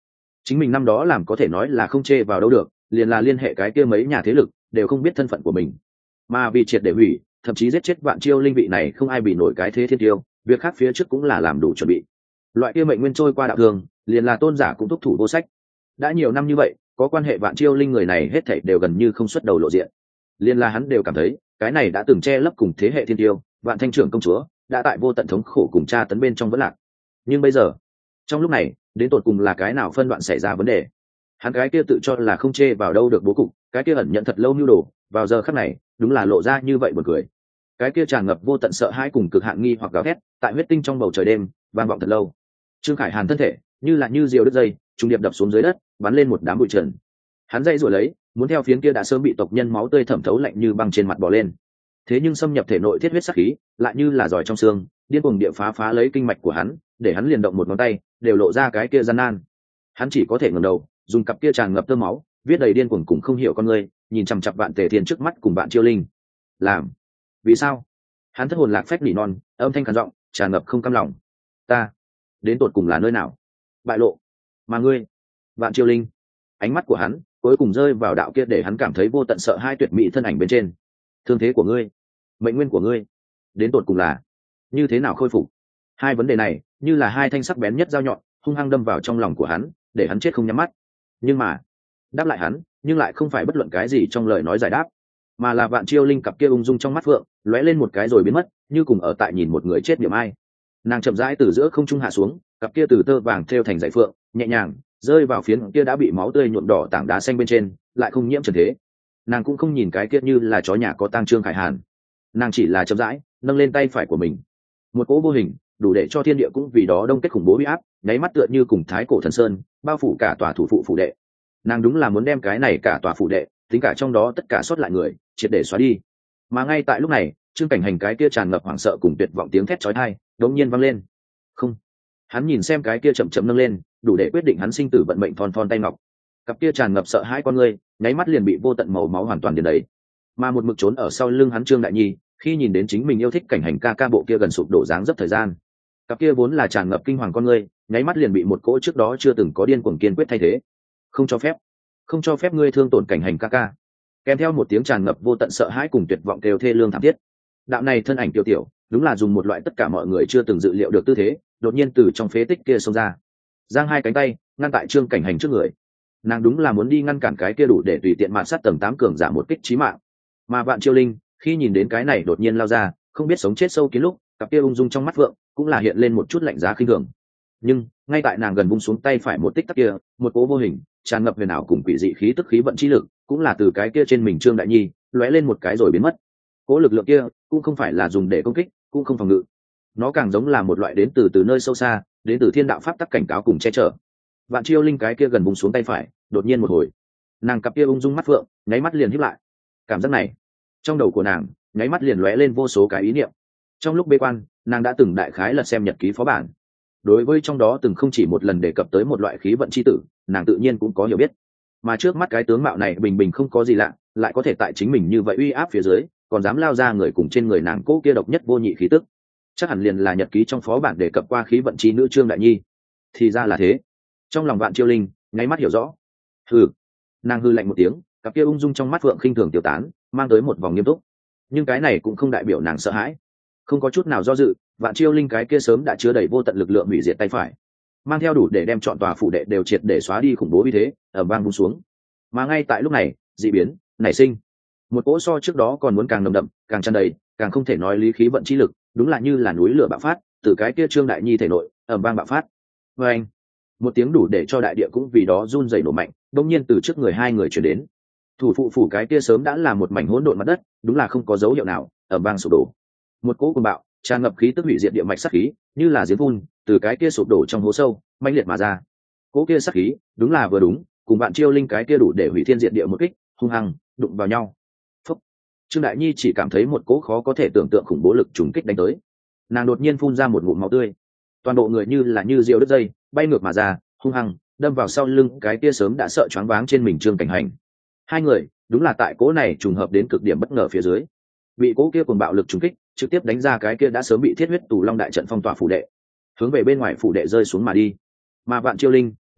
chính mình năm đó làm có thể nói là không chê vào đâu được, liền là liên hệ cái kia mấy nhà thế lực đều không biết thân phận của mình, mà vì triệt để hủy thậm chí giết chết Vạn Chiêu Linh vị này không ai bị nổi cái thế thiên tiêu, việc khác phía trước cũng là làm đủ chuẩn bị. Loại kia mệnh nguyên trôi qua đạo thường, liền là tôn giả cũng thúc thủ vô sách. Đã nhiều năm như vậy, có quan hệ Vạn Chiêu Linh người này hết thảy đều gần như không xuất đầu lộ diện. Liền là hắn đều cảm thấy, cái này đã từng che lấp cùng thế hệ thiên tiêu, Vạn Thanh trưởng công chúa, đã tại vô tận thống khổ cùng tra tấn bên trong vẫn lạc. Nhưng bây giờ, trong lúc này, đến tột cùng là cái nào phân đoạn xảy ra vấn đề? Hắn cái kia tự cho là không chê vào đâu được bố cục, cái kia ẩn nhận thật lâu nhu đồ, vào giờ khắc này, đúng là lộ ra như vậy buồn cười. Cái kia tràn ngập vô tận sợ hãi cùng cực hạn nghi hoặc gào thét, tại huyết tinh trong bầu trời đêm, vang vọng thật lâu. Trương Khải Hàn thân thể, như là như diều đứt dây, trung điệp đập xuống dưới đất, bắn lên một đám bụi trần. Hắn dây rồi lấy, muốn theo phiến kia đã sớm bị tộc nhân máu tươi thẩm thấu lạnh như băng trên mặt bò lên. Thế nhưng xâm nhập thể nội thiết huyết sát khí, lại như là giỏi trong xương, điên cuồng địa phá phá lấy kinh mạch của hắn, để hắn liền động một ngón tay, đều lộ ra cái kia gian nan. Hắn chỉ có thể ngẩng đầu, dùng cặp kia tràn ngập tơ máu, viết đầy điên cuồng cùng không hiểu con người, nhìn chằm chằm Vạn Tề Thiên trước mắt cùng Vạn Chiêu Linh. Làm? Vì sao? Hắn thất hồn lạc phách nỉ non, âm thanh khàn giọng, tràn ngập không cam lòng. Ta, đến tột cùng là nơi nào? Bại lộ. Mà ngươi, Vạn Chiêu Linh. Ánh mắt của hắn cuối cùng rơi vào đạo kia để hắn cảm thấy vô tận sợ hai tuyệt mỹ thân ảnh bên trên. Thương thế của ngươi, mệnh nguyên của ngươi, đến tột cùng là như thế nào khôi phục? Hai vấn đề này như là hai thanh sắc bén nhất dao nhọn, hung hăng đâm vào trong lòng của hắn, để hắn chết không nhắm mắt. Nhưng mà, đáp lại hắn, nhưng lại không phải bất luận cái gì trong lời nói giải đáp, mà là Vạn Chiêu Linh cặp kia ung dung trong mắt phượng, lóe lên một cái rồi biến mất, như cùng ở tại nhìn một người chết niệm ai. Nàng chậm rãi từ giữa không trung hạ xuống, cặp kia từ tơ vàng thêu thành dải phượng, nhẹ nhàng rơi vào phiến kia đã bị máu tươi nhuộm đỏ tảng đá xanh bên trên, lại không nhiễm trần thế. Nàng cũng không nhìn cái kia như là chó nhà có tang Trương Khải Hàn, nàng chỉ là chậm rãi nâng lên tay phải của mình, một cỗ vô hình đủ để cho thiên địa cũng vì đó đông kết khủng bố uy áp, nháy mắt tựa như cùng thái cổ thần sơn bao phủ cả tòa thủ phụ phủ đệ. Nàng đúng là muốn đem cái này cả tòa phủ đệ, tính cả trong đó tất cả sót lại người, triệt để xóa đi. Mà ngay tại lúc này, Trương Cảnh Hành cái kia tràn ngập hoảng sợ cùng tuyệt vọng tiếng thét chói tai đột nhiên vang lên. Không. Hắn nhìn xem cái kia chậm chậm nâng lên, đủ để quyết định hắn sinh tử vận mệnh thon thon tay ngọc. Cặp kia tràn ngập sợ hãi con ngươi, nháy mắt liền bị vô tận màu máu hoàn toàn điền đầy. Mà một mực trốn ở sau lưng hắn Trương Đại Nhi, khi nhìn đến chính mình yêu thích Cảnh Hành ca ca bộ kia gần sụp đổ dáng dấp thời gian, cặp kia vốn là tràn ngập kinh hoàng con ngươi, nháy mắt liền bị một cỗ trước đó chưa từng có điên cuồng kiên quyết thay thế. Không cho phép, không cho phép ngươi thương tổn Cảnh Hành ca ca. Kèm theo một tiếng tràn ngập vô tận sợ hãi cùng tuyệt vọng kêu thê lương thảm thiết. Đạo này thân ảnh tiểu tiểu, đúng là dùng một loại tất cả mọi người chưa từng dự liệu được tư thế, đột nhiên từ trong phế tích kia xông ra, giang hai cánh tay ngăn tại Trương Cảnh Hành trước người. Nàng đúng là muốn đi ngăn cản cái kia đủ để tùy tiện mạn sát tầng tám cường giả một kích chí mạng. Mà Vạn Chiêu Linh khi nhìn đến cái này đột nhiên lao ra, không biết sống chết sâu kiến lúc, cặp kia ung dung trong mắt vượng cũng là hiện lên một chút lạnh giá khinh thường. Nhưng ngay tại nàng gần vung xuống tay phải một tích tắc kia, một cỗ vô hình tràn ngập huyền ảo cùng quỷ dị khí tức khí vận chi lực, cũng là từ cái kia trên mình Trương Đại Nhi lóe lên một cái rồi biến mất. Cỗ lực lượng kia cũng không phải là dùng để công kích, cũng không phòng ngự, nó càng giống là một loại đến từ từ nơi sâu xa, đến từ thiên đạo pháp tắc cảnh cáo cùng che chở. Vạn Chiêu Linh cái kia gần vùng xuống tay phải, đột nhiên một hồi, nàng cặp kia ung dung mắt phượng nháy mắt liền híp lại. Cảm giác này trong đầu của nàng nháy mắt liền lóe lên vô số cái ý niệm. Trong lúc bế quan, nàng đã từng đại khái lật xem nhật ký phó bản, đối với trong đó từng không chỉ một lần đề cập tới một loại khí vận chi tử, nàng tự nhiên cũng có hiểu biết. Mà trước mắt cái tướng mạo này bình bình không có gì lạ, lại có thể tại chính mình như vậy uy áp phía dưới, còn dám lao ra người cùng trên người nàng cố kia độc nhất vô nhị khí tức, chắc hẳn liền là nhật ký trong phó bản đề cập qua khí vận chi nữ Trương Đại Nhi. Thì ra là thế. Trong lòng Vạn Chiêu Linh nháy mắt hiểu rõ. Hừ. Nàng hư lạnh một tiếng, cặp kia ung dung trong mắt phượng khinh thường tiêu tán, mang tới một vòng nghiêm túc. Nhưng cái này cũng không đại biểu nàng sợ hãi. Không có chút nào do dự, Vạn Chiêu Linh cái kia sớm đã chứa đầy vô tận lực lượng hủy diệt tay phải, mang theo đủ để đem trọn tòa phủ đệ đều triệt để xóa đi khủng bố uy thế, ở vang vung xuống. Mà ngay tại lúc này, dị biến nảy sinh. Một cỗ so trước đó còn muốn càng nồng đậm, càng tràn đầy, càng không thể nói lý khí vận chi lực, đúng là như là núi lửa bạo phát từ cái kia Trương Đại Nhi thể nội, ầm vang bạo phát. Và anh, một tiếng đủ để cho đại địa cũng vì đó run rẩy nổ mạnh, đột nhiên từ trước người hai người truyền đến. Thủ phụ phủ cái kia sớm đã là một mảnh hỗn độn mặt đất, đúng là không có dấu hiệu nào, ầm vang sụp đổ. Một cỗ cuồng bạo tràn ngập khí tức hủy diệt địa mạch sát khí, như là giếng phun từ cái kia sụp đổ trong hố sâu mãnh liệt mà ra. Cỗ kia sát khí đúng là vừa đúng cùng Vạn Chiêu Linh cái kia đủ để hủy thiên diệt địa một kích hung hăng đụng vào nhau. Phúc. Trương Đại Nhi chỉ cảm thấy một cỗ khó có thể tưởng tượng khủng bố lực trùng kích đánh tới, nàng đột nhiên phun ra một ngụm máu tươi, toàn bộ người như là như diều đứt dây bay ngược mà ra, hung hăng đâm vào sau lưng cái kia sớm đã sợ choáng váng trên mình Trương Cảnh Hành. Hai người đúng là tại cỗ này trùng hợp đến cực điểm bất ngờ phía dưới, bị cỗ kia cuồng bạo lực trùng kích trực tiếp đánh ra cái kia đã sớm bị thiết huyết tù long đại trận phong tỏa phủ đệ, hướng về bên ngoài phủ đệ rơi xuống mà đi. Mà Vạn Chiêu Linh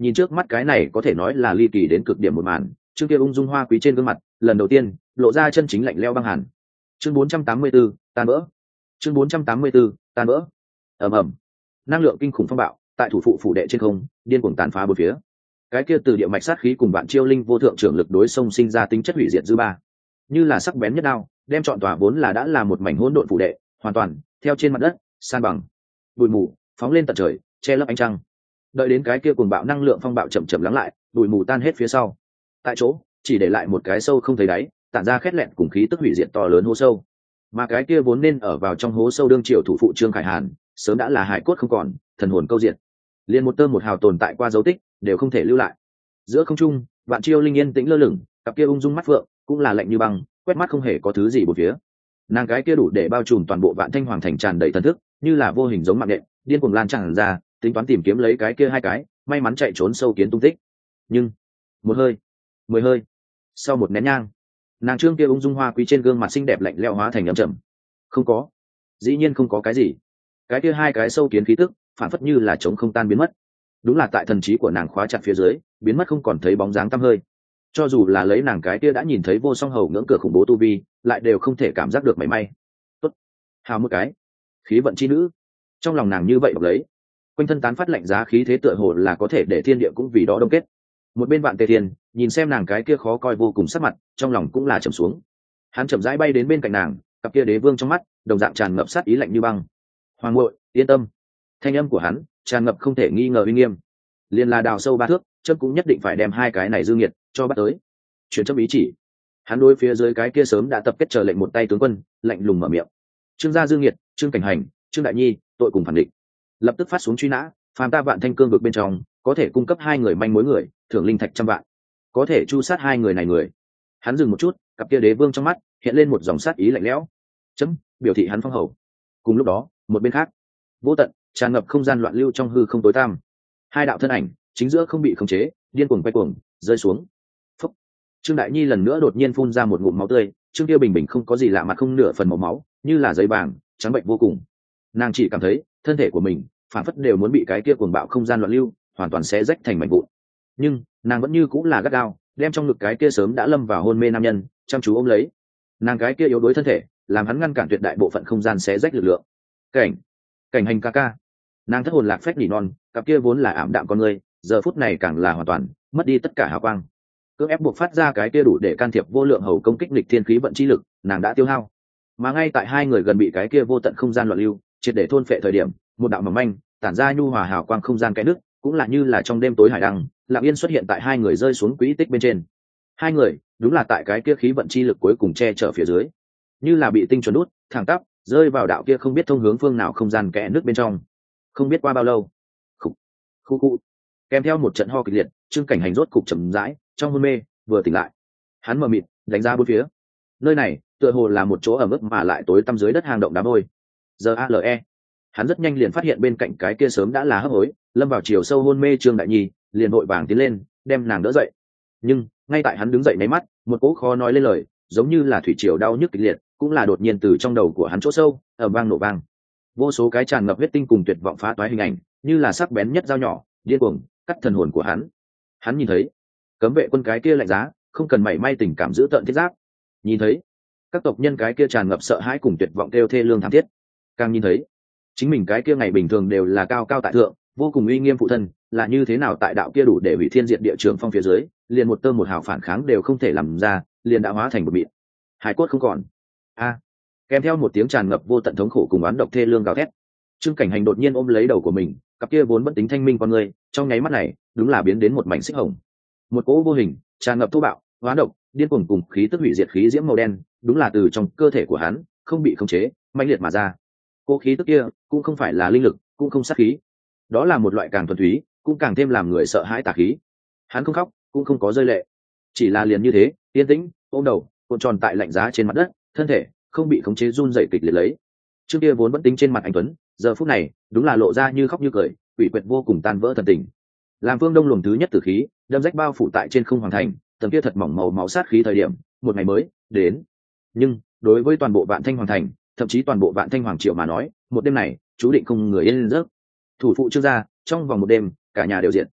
Nhìn trước mắt cái này có thể nói là ly kỳ đến cực điểm một màn, trương kia ung dung hoa quý trên gương mặt lần đầu tiên lộ ra chân chính lạnh lẽo băng hàn. Chương bốn trăm tám mươi 4, tan vỡ. Chương bốn trăm tám mươi 4, tan vỡ. Ầm ầm. Năng lượng kinh khủng phong bạo tại thủ phụ phủ đệ trên không điên cuồng tàn phá bốn phía. Cái kia từ địa mạch sát khí cùng vạn chiêu linh vô thượng trưởng lực đối xông sinh ra tính chất hủy diệt dư ba, như là sắc bén nhất đao, đem trọn tòa vốn là đã là một mảnh hỗn độn phủ đệ, hoàn toàn theo trên mặt đất san bằng. Bụi mù phóng lên tận trời, che lấp ánh trăng. Đợi đến cái kia cuồng bạo năng lượng phong bạo chậm chậm lắng lại, bụi mù tan hết phía sau, tại chỗ chỉ để lại một cái sâu không thấy đáy, tản ra khét lẹn cùng khí tức hủy diệt to lớn hố sâu. Mà cái kia vốn nên ở vào trong hố sâu đương triều thủ phụ Trương Khải Hàn, sớm đã là hải cốt không còn, thần hồn câu diệt, liền một tơ một hào tồn tại qua dấu tích đều không thể lưu lại. Giữa không trung, vạn chiêu linh yên tĩnh lơ lửng, cặp kia ung dung mắt phượng cũng là lạnh như băng, quét mắt không hề có thứ gì bốn phía. Nàng cái kia đủ để bao trùm toàn bộ Vạn Thanh Hoàng thành tràn đầy thần thức, như là vô hình giống mạng nện, điên cuồng lan tràn ra, tính toán tìm kiếm lấy cái kia hai cái may mắn chạy trốn sâu kiến tung tích. Nhưng một hơi, mười hơi, sau một nén nhang, nàng trương kia ung dung hoa quý trên gương mặt xinh đẹp lạnh lẽo hóa thành ấm trầm. Không có, dĩ nhiên không có cái gì. Cái kia hai cái sâu kiến khí tức phản phất như là trống không tan biến mất. Đúng là tại thần trí của nàng khóa chặt phía dưới, biến mất không còn thấy bóng dáng tăm hơi. Cho dù là lấy nàng cái kia đã nhìn thấy vô song hầu ngưỡng cửa khủng bố tu vi, lại đều không thể cảm giác được mảy may. Tốt, hào một cái khí vận chi nữ, trong lòng nàng như vậy đọc lấy, quanh thân tán phát lạnh giá khí thế tựa hồ là có thể để thiên địa cũng vì đó đông kết. Một bên Vạn Tề Thiên nhìn xem nàng cái kia khó coi vô cùng sắc mặt, trong lòng cũng là trầm xuống. Hắn chậm rãi bay đến bên cạnh nàng, cặp kia đế vương trong mắt đồng dạng tràn ngập sát ý lạnh như băng. Hoàng muội yên tâm. Thanh âm của hắn tràn ngập không thể nghi ngờ uy nghiêm. Liên là đào sâu ba thước, chấm cũng nhất định phải đem hai cái này dư nghiệt cho bắt tới. Chuyển chấm ý chỉ. Hắn đối phía dưới cái kia sớm đã tập kết chờ lệnh một tay tướng quân lạnh lùng mở miệng. Trương gia dư nghiệt, Trương Cảnh Hành, Trương Đại Nhi, tội cùng phản định, lập tức phát xuống truy nã. Phàm ta Vạn Thanh cương vực bên trong có thể cung cấp hai người manh mối người, thưởng linh thạch trăm vạn. Có thể chu sát hai người này người. Hắn dừng một chút, cặp kia đế vương trong mắt hiện lên một dòng sát ý lạnh lẽo. Chấm biểu thị hắn phong hầu. Cùng lúc đó, một bên khác, vô tận tràn ngập không gian loạn lưu trong hư không tối tăm. Hai đạo thân ảnh chính giữa không bị khống chế, điên cuồng quay cuồng rơi xuống. Phúc. Trương Đại Nhi lần nữa đột nhiên phun ra một ngụm máu tươi. Trương kia bình bình không có gì lạ mặt, không nửa phần màu máu, như là giấy vàng trắng bệnh vô cùng. Nàng chỉ cảm thấy thân thể của mình phản phất đều muốn bị cái kia cuồng bạo không gian loạn lưu hoàn toàn xé rách thành mảnh vụn. Nhưng nàng vẫn như cũng là gắt gao đem trong ngực cái kia sớm đã lâm vào hôn mê nam nhân chăm chú ôm lấy. Nàng cái kia yếu đuối thân thể làm hắn ngăn cản tuyệt đại bộ phận không gian xé rách lực lượng. Cảnh, Cảnh Hành ca ca. Nàng thất hồn lạc phách nỉ non, cặp kia vốn là ảm đạm con người, giờ phút này càng là hoàn toàn mất đi tất cả hào quang. Cưỡng ép buộc phát ra cái kia đủ để can thiệp vô lượng hầu công kích nghịch thiên khí vận chi lực, nàng đã tiêu hao. Mà ngay tại hai người gần bị cái kia vô tận không gian loạn lưu triệt để thôn phệ thời điểm, một đạo mỏng manh tản ra nhu hòa hào quang không gian cái nước, cũng là như là trong đêm tối hải đăng, lặng yên xuất hiện tại hai người rơi xuống quỹ tích bên trên. Hai người đúng là tại cái kia khí vận chi lực cuối cùng che chở phía dưới, như là bị tinh chuẩn đút thẳng tắp rơi vào đạo kia không biết thông hướng phương nào không gian kẽ nước bên trong. Không biết qua bao lâu, khục khu khu kèm theo một trận ho kịch liệt, Trương Cảnh Hành rốt cục chậm rãi trong hôn mê vừa tỉnh lại. Hắn mờ mịt đánh ra bốn phía, nơi này tựa hồ là một chỗ ẩm ướt mà lại tối tăm dưới đất hang động đá vôi. Giờ ale hắn rất nhanh liền phát hiện bên cạnh cái kia sớm đã là hấp hối lâm vào chiều sâu hôn mê Trương Đại Nhi, liền vội vàng tiến lên đem nàng đỡ dậy. Nhưng ngay tại hắn đứng dậy nháy mắt, một cỗ khó nói lên lời giống như là thủy triều đau nhức kịch liệt cũng là đột nhiên từ trong đầu của hắn chỗ sâu ở vang nổ vang. Vô số cái tràn ngập huyết tinh cùng tuyệt vọng phá toái hình ảnh, như là sắc bén nhất dao nhỏ điên cuồng cắt thần hồn của hắn. Hắn nhìn thấy cấm vệ quân cái kia lạnh giá không cần mảy may tình cảm giữ tợn thiết giáp, nhìn thấy các tộc nhân cái kia tràn ngập sợ hãi cùng tuyệt vọng kêu thê lương thảm thiết, càng nhìn thấy chính mình cái kia ngày bình thường đều là cao cao tại thượng vô cùng uy nghiêm phụ thân là như thế nào tại đạo kia đủ để hủy thiên diệt địa trường phong phía dưới liền một tơ một hào phản kháng đều không thể làm ra, liền đã hóa thành một mịn hải cốt không còn. A kèm theo một tiếng tràn ngập vô tận thống khổ cùng oán độc thê lương gào thét, Trương Cảnh Hành đột nhiên ôm lấy đầu của mình, cặp kia vốn bất tính thanh minh con người trong nháy mắt này đúng là biến đến một mảnh xích hồng. Một cỗ vô hình tràn ngập thô bạo oán độc điên cuồng cùng khí tức hủy diệt khí diễm màu đen đúng là từ trong cơ thể của hắn không bị khống chế mãnh liệt mà ra. Cỗ khí tức kia cũng không phải là linh lực, cũng không sát khí, đó là một loại càng thuần túy cũng càng thêm làm người sợ hãi tà khí. Hắn không khóc cũng không có rơi lệ, chỉ là liền như thế yên tĩnh ôm đầu cuộn tròn tại lạnh giá trên mặt đất, thân thể không bị khống chế run dậy kịch liệt lấy. Trước kia vốn bất tính trên mặt anh tuấn, giờ phút này đúng là lộ ra như khóc như cười, quỷ quyệt vô cùng tan vỡ thần tình. Làm phương đông luồng thứ nhất tử khí đâm rách bao phủ tại trên không hoàng thành, tầng kia thật mỏng màu máu sát khí thời điểm một ngày mới đến. Nhưng đối với toàn bộ Vạn Thanh hoàng thành, thậm chí toàn bộ Vạn Thanh hoàng triều mà nói, một đêm này chú định không người yên giấc. Thủ phụ Trương gia trong vòng một đêm cả nhà đều diệt,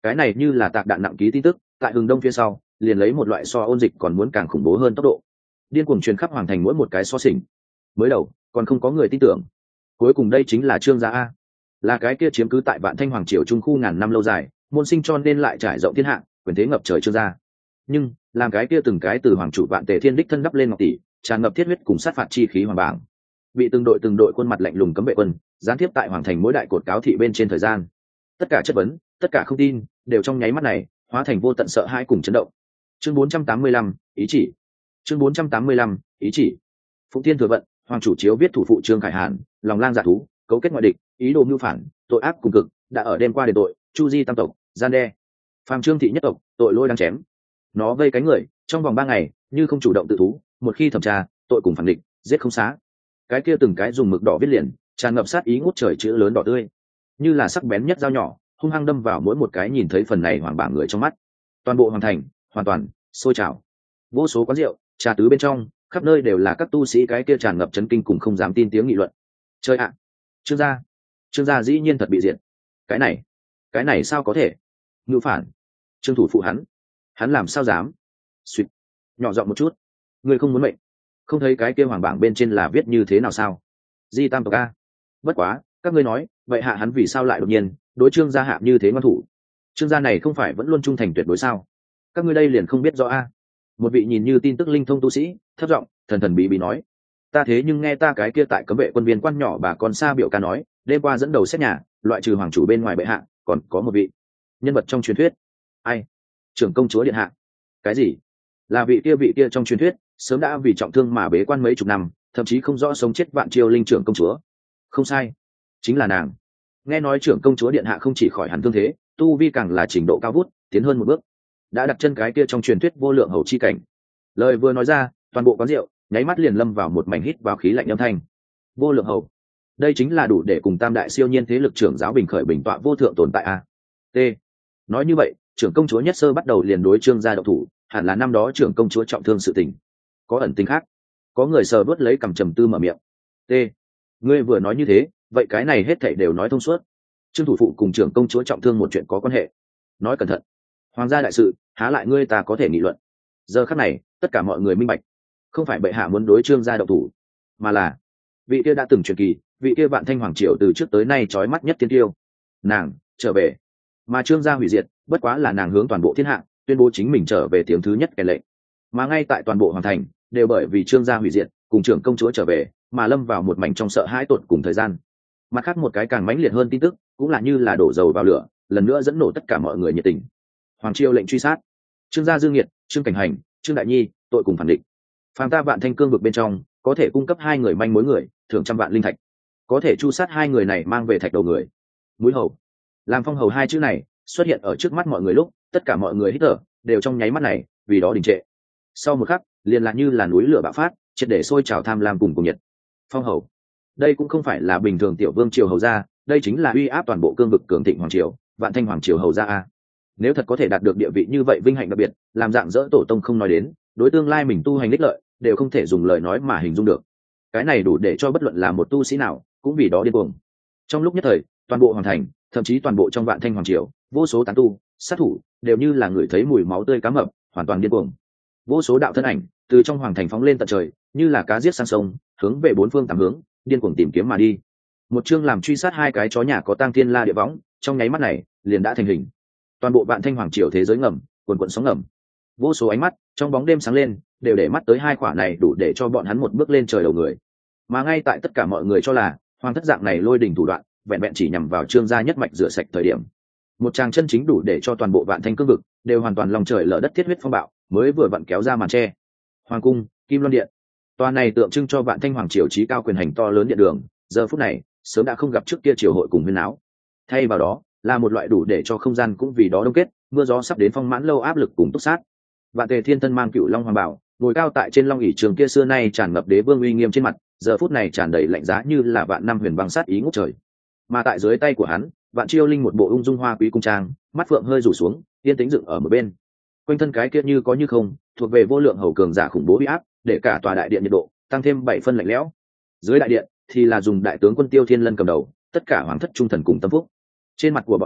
cái này như là tạc đạn nặng ký tin tức tại hừng đông phía sau liền lấy một loại so ôn dịch còn muốn càng khủng bố hơn tốc độ điên cuồng truyền khắp hoàng thành mỗi một cái so sình. Mới đầu còn không có người tin tưởng, cuối cùng đây chính là trương gia a, là cái kia chiếm cứ tại vạn thanh hoàng triều trung khu ngàn năm lâu dài, môn sinh cho nên lại trải rộng thiên hạ, quyền thế ngập trời trương gia. Nhưng làm cái kia từng cái từ hoàng chủ vạn tề thiên đích thân đắp lên ngọc tỷ, tràn ngập thiết huyết cùng sát phạt chi khí hoàng bảng, bị từng đội từng đội khuôn mặt lạnh lùng cấm vệ quân gián tiếp tại hoàng thành mỗi đại cột cáo thị bên trên thời gian, tất cả chất vấn, tất cả không tin đều trong nháy mắt này hóa thành vô tận sợ hãi cùng chấn động. Chương bốn trăm tám mươi lăm, ý chỉ. Chương bốn trăm tám mươi lăm, ý chỉ. Phụng Thiên thừa vận, hoàng chủ chiếu viết thủ phụ Trương Khải Hàn, lòng lang dạ thú, cấu kết ngoại địch, ý đồ mưu phản, tội ác cùng cực, đã ở đêm qua đền tội, chu di tam tộc, gian đe. Phàm Trương thị nhất tộc, tội lỗi đáng chém. Nó vây cánh người, trong vòng ba ngày, như không chủ động tự thú, một khi thẩm tra, tội cùng phản địch, giết không xá. Cái kia từng cái dùng mực đỏ viết liền, tràn ngập sát ý ngút trời chữ lớn đỏ tươi, như là sắc bén nhất dao nhỏ, hung hăng đâm vào mỗi một cái nhìn thấy phần này hoàng bảng người trong mắt. Toàn bộ hoàng thành, hoàn toàn sôi trào. Vô số quán rượu, trà tứ bên trong, khắp nơi đều là các tu sĩ cái kia tràn ngập chấn kinh cùng không dám tin tiếng nghị luận. Chơi ạ, trương gia, trương gia dĩ nhiên thật bị diệt. Cái này, cái này sao có thể? Ngưu phản, trương thủ phụ hắn, hắn làm sao dám? Suýt, nhỏ giọng một chút, ngươi không muốn mệnh, không thấy cái kia hoàng bảng bên trên là viết như thế nào sao? Di tam tộc a. Bất quá, các ngươi nói, vậy hạ hắn vì sao lại đột nhiên đối trương gia hạ như thế ngoan thủ? Trương gia này không phải vẫn luôn trung thành tuyệt đối sao? Các ngươi đây liền không biết rõ a? Một vị nhìn như tin tức linh thông tu sĩ thấp giọng thần thần bí bí nói, ta thế nhưng nghe ta cái kia tại cấm vệ quân viên quan nhỏ bà con xa biểu ca nói, đêm qua dẫn đầu xét nhà, loại trừ hoàng chủ bên ngoài bệ hạ, còn có một vị nhân vật trong truyền thuyết. Ai? Trưởng công chúa điện hạ. Cái gì? Là vị kia vị kia trong truyền thuyết sớm đã vì trọng thương mà bế quan mấy chục năm, thậm chí không rõ sống chết vạn chiêu linh trưởng công chúa. Không sai, chính là nàng. Nghe nói trưởng công chúa điện hạ không chỉ khỏi hẳn thương thế, tu vi càng là trình độ cao vút, tiến hơn một bước, đã đặt chân cái kia trong truyền thuyết vô lượng hầu chi cảnh. Lời vừa nói ra, toàn bộ quán rượu nháy mắt liền lâm vào một mảnh hít vào khí lạnh âm thanh. Vô lượng hầu, đây chính là đủ để cùng tam đại siêu nhiên thế lực trưởng giáo bình khởi bình tọa vô thượng tồn tại a. T. Nói như vậy, trưởng công chúa nhất sơ bắt đầu liền đối trương gia độc thủ, hẳn là năm đó trưởng công chúa trọng thương sự tình. Có ẩn tình khác. Có người sờ vớt lấy cầm trầm tư mở miệng. T. Ngươi vừa nói như thế, vậy cái này hết thảy đều nói thông suốt. Trương thủ phụ cùng trưởng công chúa trọng thương một chuyện có quan hệ. Nói cẩn thận, hoàng gia đại sự há lại ngươi ta có thể nghị luận. Giờ khắc này, tất cả mọi người minh bạch, không phải bệ hạ muốn đối trương gia độc thủ, mà là vị kia đã từng truyền kỳ, vị kia vạn thanh hoàng triều từ trước tới nay trói mắt nhất tiên tiêu, nàng trở về. Mà trương gia hủy diệt bất quá là nàng hướng toàn bộ thiên hạ tuyên bố chính mình trở về tiếng thứ nhất kèn lệnh. Mà ngay tại toàn bộ hoàng thành đều bởi vì trương gia hủy diệt cùng trưởng công chúa trở về mà lâm vào một mảnh trong sợ hãi tột cùng thời gian. Mặt khác một cái càng mãnh liệt hơn tin tức cũng là như là đổ dầu vào lửa, lần nữa dẫn nổ tất cả mọi người nhiệt tình. Hoàng triều lệnh truy sát trương gia dương nhiệt, trương cảnh hành, trương đại nhi, tội cùng phản định. Phàm ta vạn thanh cương vực bên trong có thể cung cấp hai người manh mối người, thưởng trăm vạn linh thạch. Có thể chu sát hai người này mang về thạch đầu người. Mũi hầu, làm phong hầu hai chữ này xuất hiện ở trước mắt mọi người lúc, tất cả mọi người hít thở đều trong nháy mắt này vì đó đình trệ. Sau một khắc, liền là như là núi lửa bạo phát, triệt để sôi trào tham lam cùng cùng nhiệt. Phong hầu, đây cũng không phải là bình thường tiểu vương triều hầu gia, đây chính là uy áp toàn bộ cương vực cường thịnh hoàng triều, vạn thanh hoàng triều hầu gia a. Nếu thật có thể đạt được địa vị như vậy vinh hạnh đặc biệt, làm dạng dỡ tổ tông không nói đến, đối tương lai mình tu hành đích lợi đều không thể dùng lời nói mà hình dung được. Cái này đủ để cho bất luận là một tu sĩ nào cũng vì đó điên cuồng. Trong lúc nhất thời, toàn bộ hoàng thành, thậm chí toàn bộ trong vạn thanh hoàng triều, vô số tán tu, sát thủ đều như là người thấy mùi máu tươi cá mập, hoàn toàn điên cuồng. Vô số đạo thân ảnh từ trong hoàng thành phóng lên tận trời, như là cá giết sang sông, hướng về bốn phương tám hướng, điên cuồng tìm kiếm mà đi. Một chương làm truy sát hai cái chó nhà có tang thiên la địa võng, trong nháy mắt này liền đã thành hình. Toàn bộ vạn thanh hoàng triều thế giới ngầm, cuồn cuộn sóng ngầm. Vô số ánh mắt trong bóng đêm sáng lên, đều để mắt tới hai quả này đủ để cho bọn hắn một bước lên trời đầu người. Mà ngay tại tất cả mọi người cho là hoàng thất dạng này lôi đình thủ đoạn, vẹn vẹn chỉ nhằm vào trương gia nhất mạch rửa sạch thời điểm, một tràng chân chính đủ để cho toàn bộ vạn thanh cương vực đều hoàn toàn lòng trời lở đất thiết huyết phong bạo mới vừa vặn kéo ra màn tre. Hoàng cung, Kim Loan điện, tòa này tượng trưng cho vạn thanh hoàng triều trí cao quyền hành to lớn điện đường, giờ phút này sớm đã không gặp trước kia triều hội cùng huyên áo. Thay vào đó là một loại đủ để cho không gian cũng vì đó đông kết, mưa gió sắp đến phong mãn lâu áp lực cùng túc sát. Vạn Tề Thiên thân mang cựu long hoàng bảo, ngồi cao tại trên long ỷ trường kia xưa nay tràn ngập đế vương uy nghiêm trên mặt, giờ phút này tràn đầy lạnh giá như là vạn năm huyền băng sát ý ngút trời. Mà tại dưới tay của hắn, Vạn Chiêu Linh một bộ ung dung hoa quý cung trang, mắt phượng hơi rủ xuống, yên tĩnh dựng ở một bên. Quanh thân cái kia như có như không, thuộc về vô lượng hầu cường giả khủng bố uy áp, để cả tòa đại điện nhiệt độ tăng thêm bảy phân lạnh lẽo. Dưới đại điện thì là dùng đại tướng quân Tiêu Thiên Lân cầm đầu, tất cả hoàng thất trung thần cùng tâm phúc. Trên mặt của bọn hắn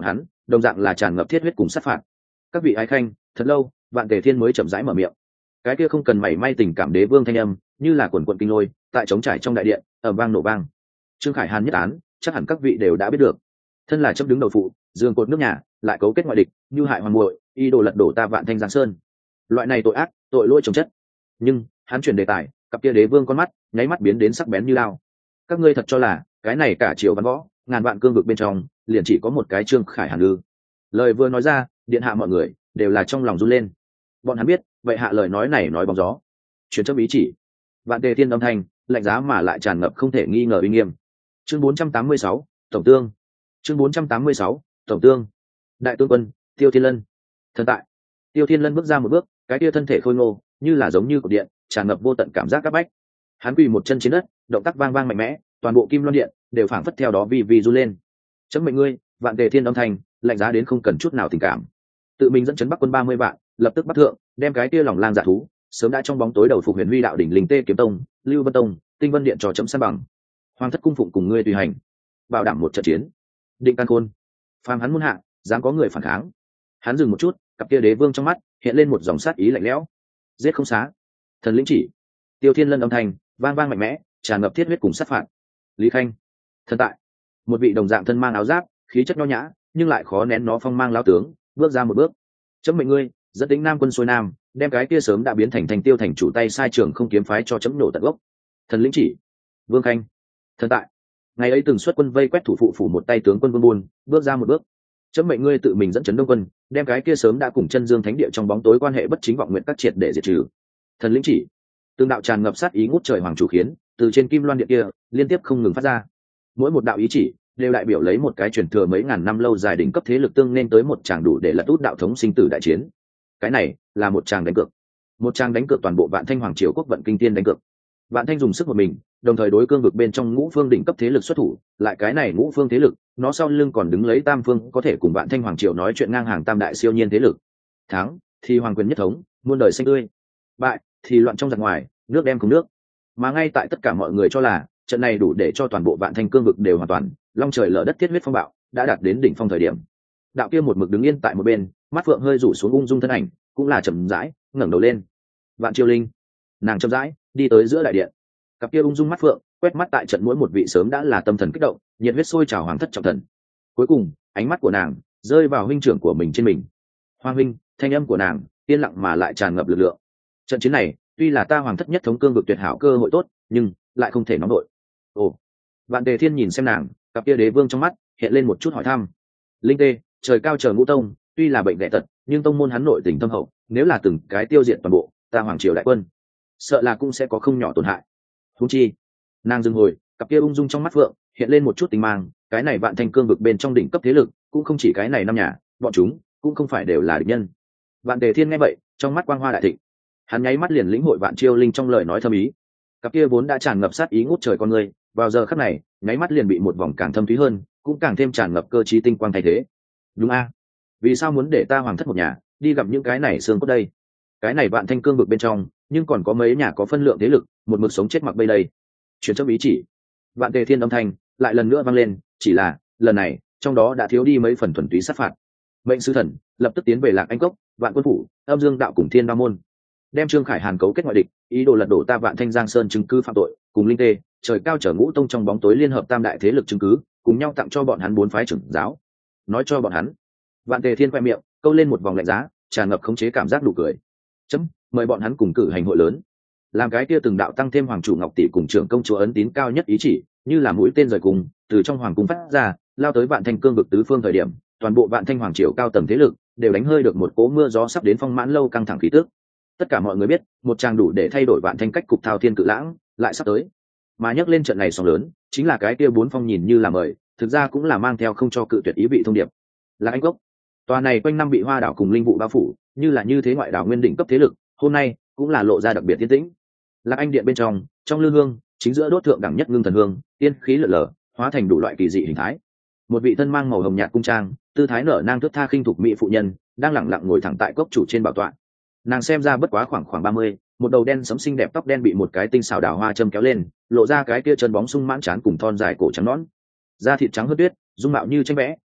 đồng dạng là tràn ngập thiết huyết cùng sát phạt. Các vị ái khanh, thật lâu Vạn Tề Thiên mới chậm rãi mở miệng. Cái kia không cần mảy may tình cảm đế vương thanh âm như là quần quận kinh lôi tại trống trải trong đại điện ầm vang nổ vang. Trương Khải Hàn nhất án chắc hẳn các vị đều đã biết được, thân là chấp đứng đầu phụ giường cột nước nhà, lại cấu kết ngoại địch như hại hoàng muội, y đồ lật đổ ta Vạn Thanh Giang Sơn. Loại này tội ác, tội lỗi chồng chất. Nhưng hắn chuyển đề tài, cặp kia đế vương con mắt nháy mắt biến đến sắc bén như lao. Các ngươi thật cho là cái này cả triệu văn võ ngàn vạn cương vực bên trong liền chỉ có một cái Trương Khải Hàn ư? Lời vừa nói ra, điện hạ mọi người đều là trong lòng run lên. Bọn hắn biết vậy hạ lời nói này nói bóng gió, truyền chấp ý chỉ. Vạn Tề Thiên âm thanh lạnh giá mà lại tràn ngập không thể nghi ngờ uy nghiêm. Chương bốn trăm tám mươi sáu, tổng tương. Chương bốn trăm tám mươi sáu, tổng tương. Đại tướng quân Tiêu Thiên Lân. Thần tại. Tiêu Thiên Lân bước ra một bước, cái kia thân thể khôi ngô như là giống như cột điện, tràn ngập vô tận cảm giác các bách. Hắn quỳ một chân trên đất, động tác vang vang mạnh mẽ, toàn bộ kim loan điện đều phảng phất theo đó vì vì run lên. Chấm mệnh ngươi, Vạn Tề Thiên âm thanh lạnh giá đến không cần chút nào tình cảm. Tự mình dẫn chấn Bắc quân ba mươi vạn, lập tức bắt thượng, đem cái kia lòng lang dạ thú sớm đã trong bóng tối đầu phục Huyền Huy đạo đỉnh Linh Tê kiếm tông, Lưu Vân tông, Tinh Vân điện trò chấm san bằng. Hoàng thất cung phụng cùng ngươi tùy hành, bảo đảm một trận chiến. Định Can Khôn, phàm hắn muôn hạ, dám có người phản kháng. Hắn dừng một chút, cặp kia đế vương trong mắt hiện lên một dòng sát ý lạnh lẽo. Giết không xá. Thần lĩnh chỉ. Tiêu Thiên Lân âm thanh vang vang mạnh mẽ, tràn ngập thiết huyết cùng sát phạt. Lý Khanh. Thần tại. Một vị đồng dạng thân mang áo giáp, khí chất nho nhã, nhưng lại khó nén nó phong mang lão tướng, bước ra một bước. Chấm mệnh ngươi, dẫn tính Nam quân xuôi nam, đem cái kia sớm đã biến thành thành Tiêu thành chủ tay sai trường không kiếm phái cho chấm nổ tận gốc. Thần lĩnh chỉ. Vương Khanh. Thần tại. Ngày ấy từng xuất quân vây quét thủ phụ phủ một tay tướng quân Vương Buôn, bước ra một bước. Chấm mệnh ngươi tự mình dẫn chấn Đông quân, đem cái kia sớm đã cùng chân dương thánh địa trong bóng tối quan hệ bất chính vọng nguyện các triệt để diệt trừ. Thần lĩnh chỉ. Tương đạo tràn ngập sát ý ngút trời hoàng chủ khiến từ trên kim loan điện kia liên tiếp không ngừng phát ra. Mỗi một đạo ý chỉ đều đại biểu lấy một cái truyền thừa mấy ngàn năm lâu dài đỉnh cấp thế lực tương nên tới một tràng đủ để lật út đạo thống sinh tử đại chiến. Cái này là một tràng đánh cược, một tràng đánh cược toàn bộ Vạn Thanh hoàng triều quốc vận kinh tiên đánh cược. Vạn Thanh dùng sức một mình, đồng thời đối cương vực bên trong ngũ phương đỉnh cấp thế lực xuất thủ, lại cái này ngũ phương thế lực, nó sau lưng còn đứng lấy tam phương có thể cùng Vạn Thanh hoàng triều nói chuyện ngang hàng tam đại siêu nhiên thế lực. Thắng thì hoàng quyền nhất thống, muôn đời xanh tươi; bại thì loạn trong giặc ngoài, nước đem cùng nước. Mà ngay tại tất cả mọi người cho là trận này đủ để cho toàn bộ Vạn Thanh cương vực đều hoàn toàn long trời lở đất thiết huyết phong bạo đã đạt đến đỉnh phong thời điểm. Đạo kia một mực đứng yên tại một bên, mắt phượng hơi rủ xuống ung dung thân ảnh, cũng là chậm rãi ngẩng đầu lên. Vạn Chiêu Linh, nàng chậm rãi đi tới giữa đại điện, cặp kia ung dung mắt phượng quét mắt tại trận mỗi một vị sớm đã là tâm thần kích động, nhiệt huyết sôi trào hoàng thất trọng thần. Cuối cùng ánh mắt của nàng rơi vào huynh trưởng của mình trên mình. Hoàng huynh, thanh âm của nàng yên lặng mà lại tràn ngập lực lượng. Trận chiến này tuy là ta hoàng thất nhất thống cương vực tuyệt hảo cơ hội tốt, nhưng lại không thể nóng nổi. Ồ. Vạn Tề Thiên nhìn xem nàng, cặp kia đế vương trong mắt hiện lên một chút hỏi thăm. Linh Tê, trời cao chờ ngũ tông, tuy là bệnh ghẻ tật, nhưng tông môn hắn nội tình thâm hậu, nếu là từng cái tiêu diệt toàn bộ ta hoàng triều đại quân, sợ là cũng sẽ có không nhỏ tổn hại. Huống chi, nàng dừng hồi, cặp kia ung dung trong mắt phượng hiện lên một chút tình mang, cái này Vạn Thanh cương vực bên trong đỉnh cấp thế lực, cũng không chỉ cái này năm nhà, bọn chúng cũng không phải đều là địch nhân. Vạn Tề Thiên nghe vậy, trong mắt quang hoa đại thịnh. Hắn nháy mắt liền lĩnh hội Vạn Chiêu Linh trong lời nói thâm ý. Cặp kia vốn đã tràn ngập sát ý ngút trời con người, vào giờ khắc này, nháy mắt liền bị một vòng càng thâm thúy hơn, cũng càng thêm tràn ngập cơ trí tinh quang thay thế. Đúng a? Vì sao muốn để ta hoàng thất một nhà đi gặp những cái này xương cốt đây? Cái này Vạn Thanh cương vực bên trong, nhưng còn có mấy nhà có phân lượng thế lực, một mực sống chết mặc bây đây. Truyền chấp ý chỉ. Vạn Tề Thiên âm thanh lại lần nữa vang lên, chỉ là lần này trong đó đã thiếu đi mấy phần thuần túy sát phạt. Mệnh sứ thần lập tức tiến về Lạc Anh cốc, Vạn Quân phủ, Âm Dương đạo cùng Thiên Ba môn, đem Trương Khải Hàn cấu kết ngoại địch, ý đồ lật đổ ta Vạn Thanh Giang Sơn chứng cứ phạm tội, cùng Linh Tê, trời cao chở ngũ tông trong bóng tối liên hợp tam đại thế lực chứng cứ, cùng nhau tặng cho bọn hắn bốn phái trưởng giáo. Nói cho bọn hắn. Vạn Tề Thiên quay miệng, câu lên một vòng lạnh giá, tràn ngập khống chế cảm giác nụ cười. Chấm, mời bọn hắn cùng cử hành hội lớn. Làm cái kia từng đạo tăng thêm hoàng chủ Ngọc tỷ cùng trưởng công chúa ấn tín cao nhất ý chỉ, như là mũi tên rời cùng, từ trong hoàng cung phát ra, lao tới Vạn Thanh cương vực tứ phương thời điểm, toàn bộ Vạn Thanh hoàng triều cao tầng thế lực đều đánh hơi được một cỗ mưa gió sắp đến phong mãn lâu căng thẳng khí tức. Tất cả mọi người biết, một tràng đủ để thay đổi Vạn Thanh cách cục thao thiên cự lãng lại sắp tới. Mà nhắc lên trận này sóng lớn, chính là cái kia bốn phong nhìn như là mời, thực ra cũng là mang theo không cho cự tuyệt ý vị thông điệp. Là anh gốc. Tòa này quanh năm bị hoa đảo cùng linh vụ bao phủ, như là như thế ngoại đảo nguyên đỉnh cấp thế lực, hôm nay cũng là lộ ra đặc biệt tiến tĩnh. Lạc Anh điện bên trong, trong lư hương, chính giữa đốt thượng đẳng nhất ngưng thần hương, tiên khí lở lở, hóa thành đủ loại kỳ dị hình thái. Một vị thân mang màu hồng nhạt cung trang, tư thái nở nang thướt tha khinh thục mỹ phụ nhân, đang lẳng lặng ngồi thẳng tại cốc chủ trên bảo tọa. Nàng xem ra bất quá khoảng khoảng ba mươi, một đầu đen sẫm xinh đẹp tóc đen bị một cái tinh xảo đào hoa châm kéo lên, lộ ra cái kia chân bóng sung mãn trán cùng thon dài cổ trắng nõn. Da thịt trắng hơn tuyết, dung mạo như tranh vẽ,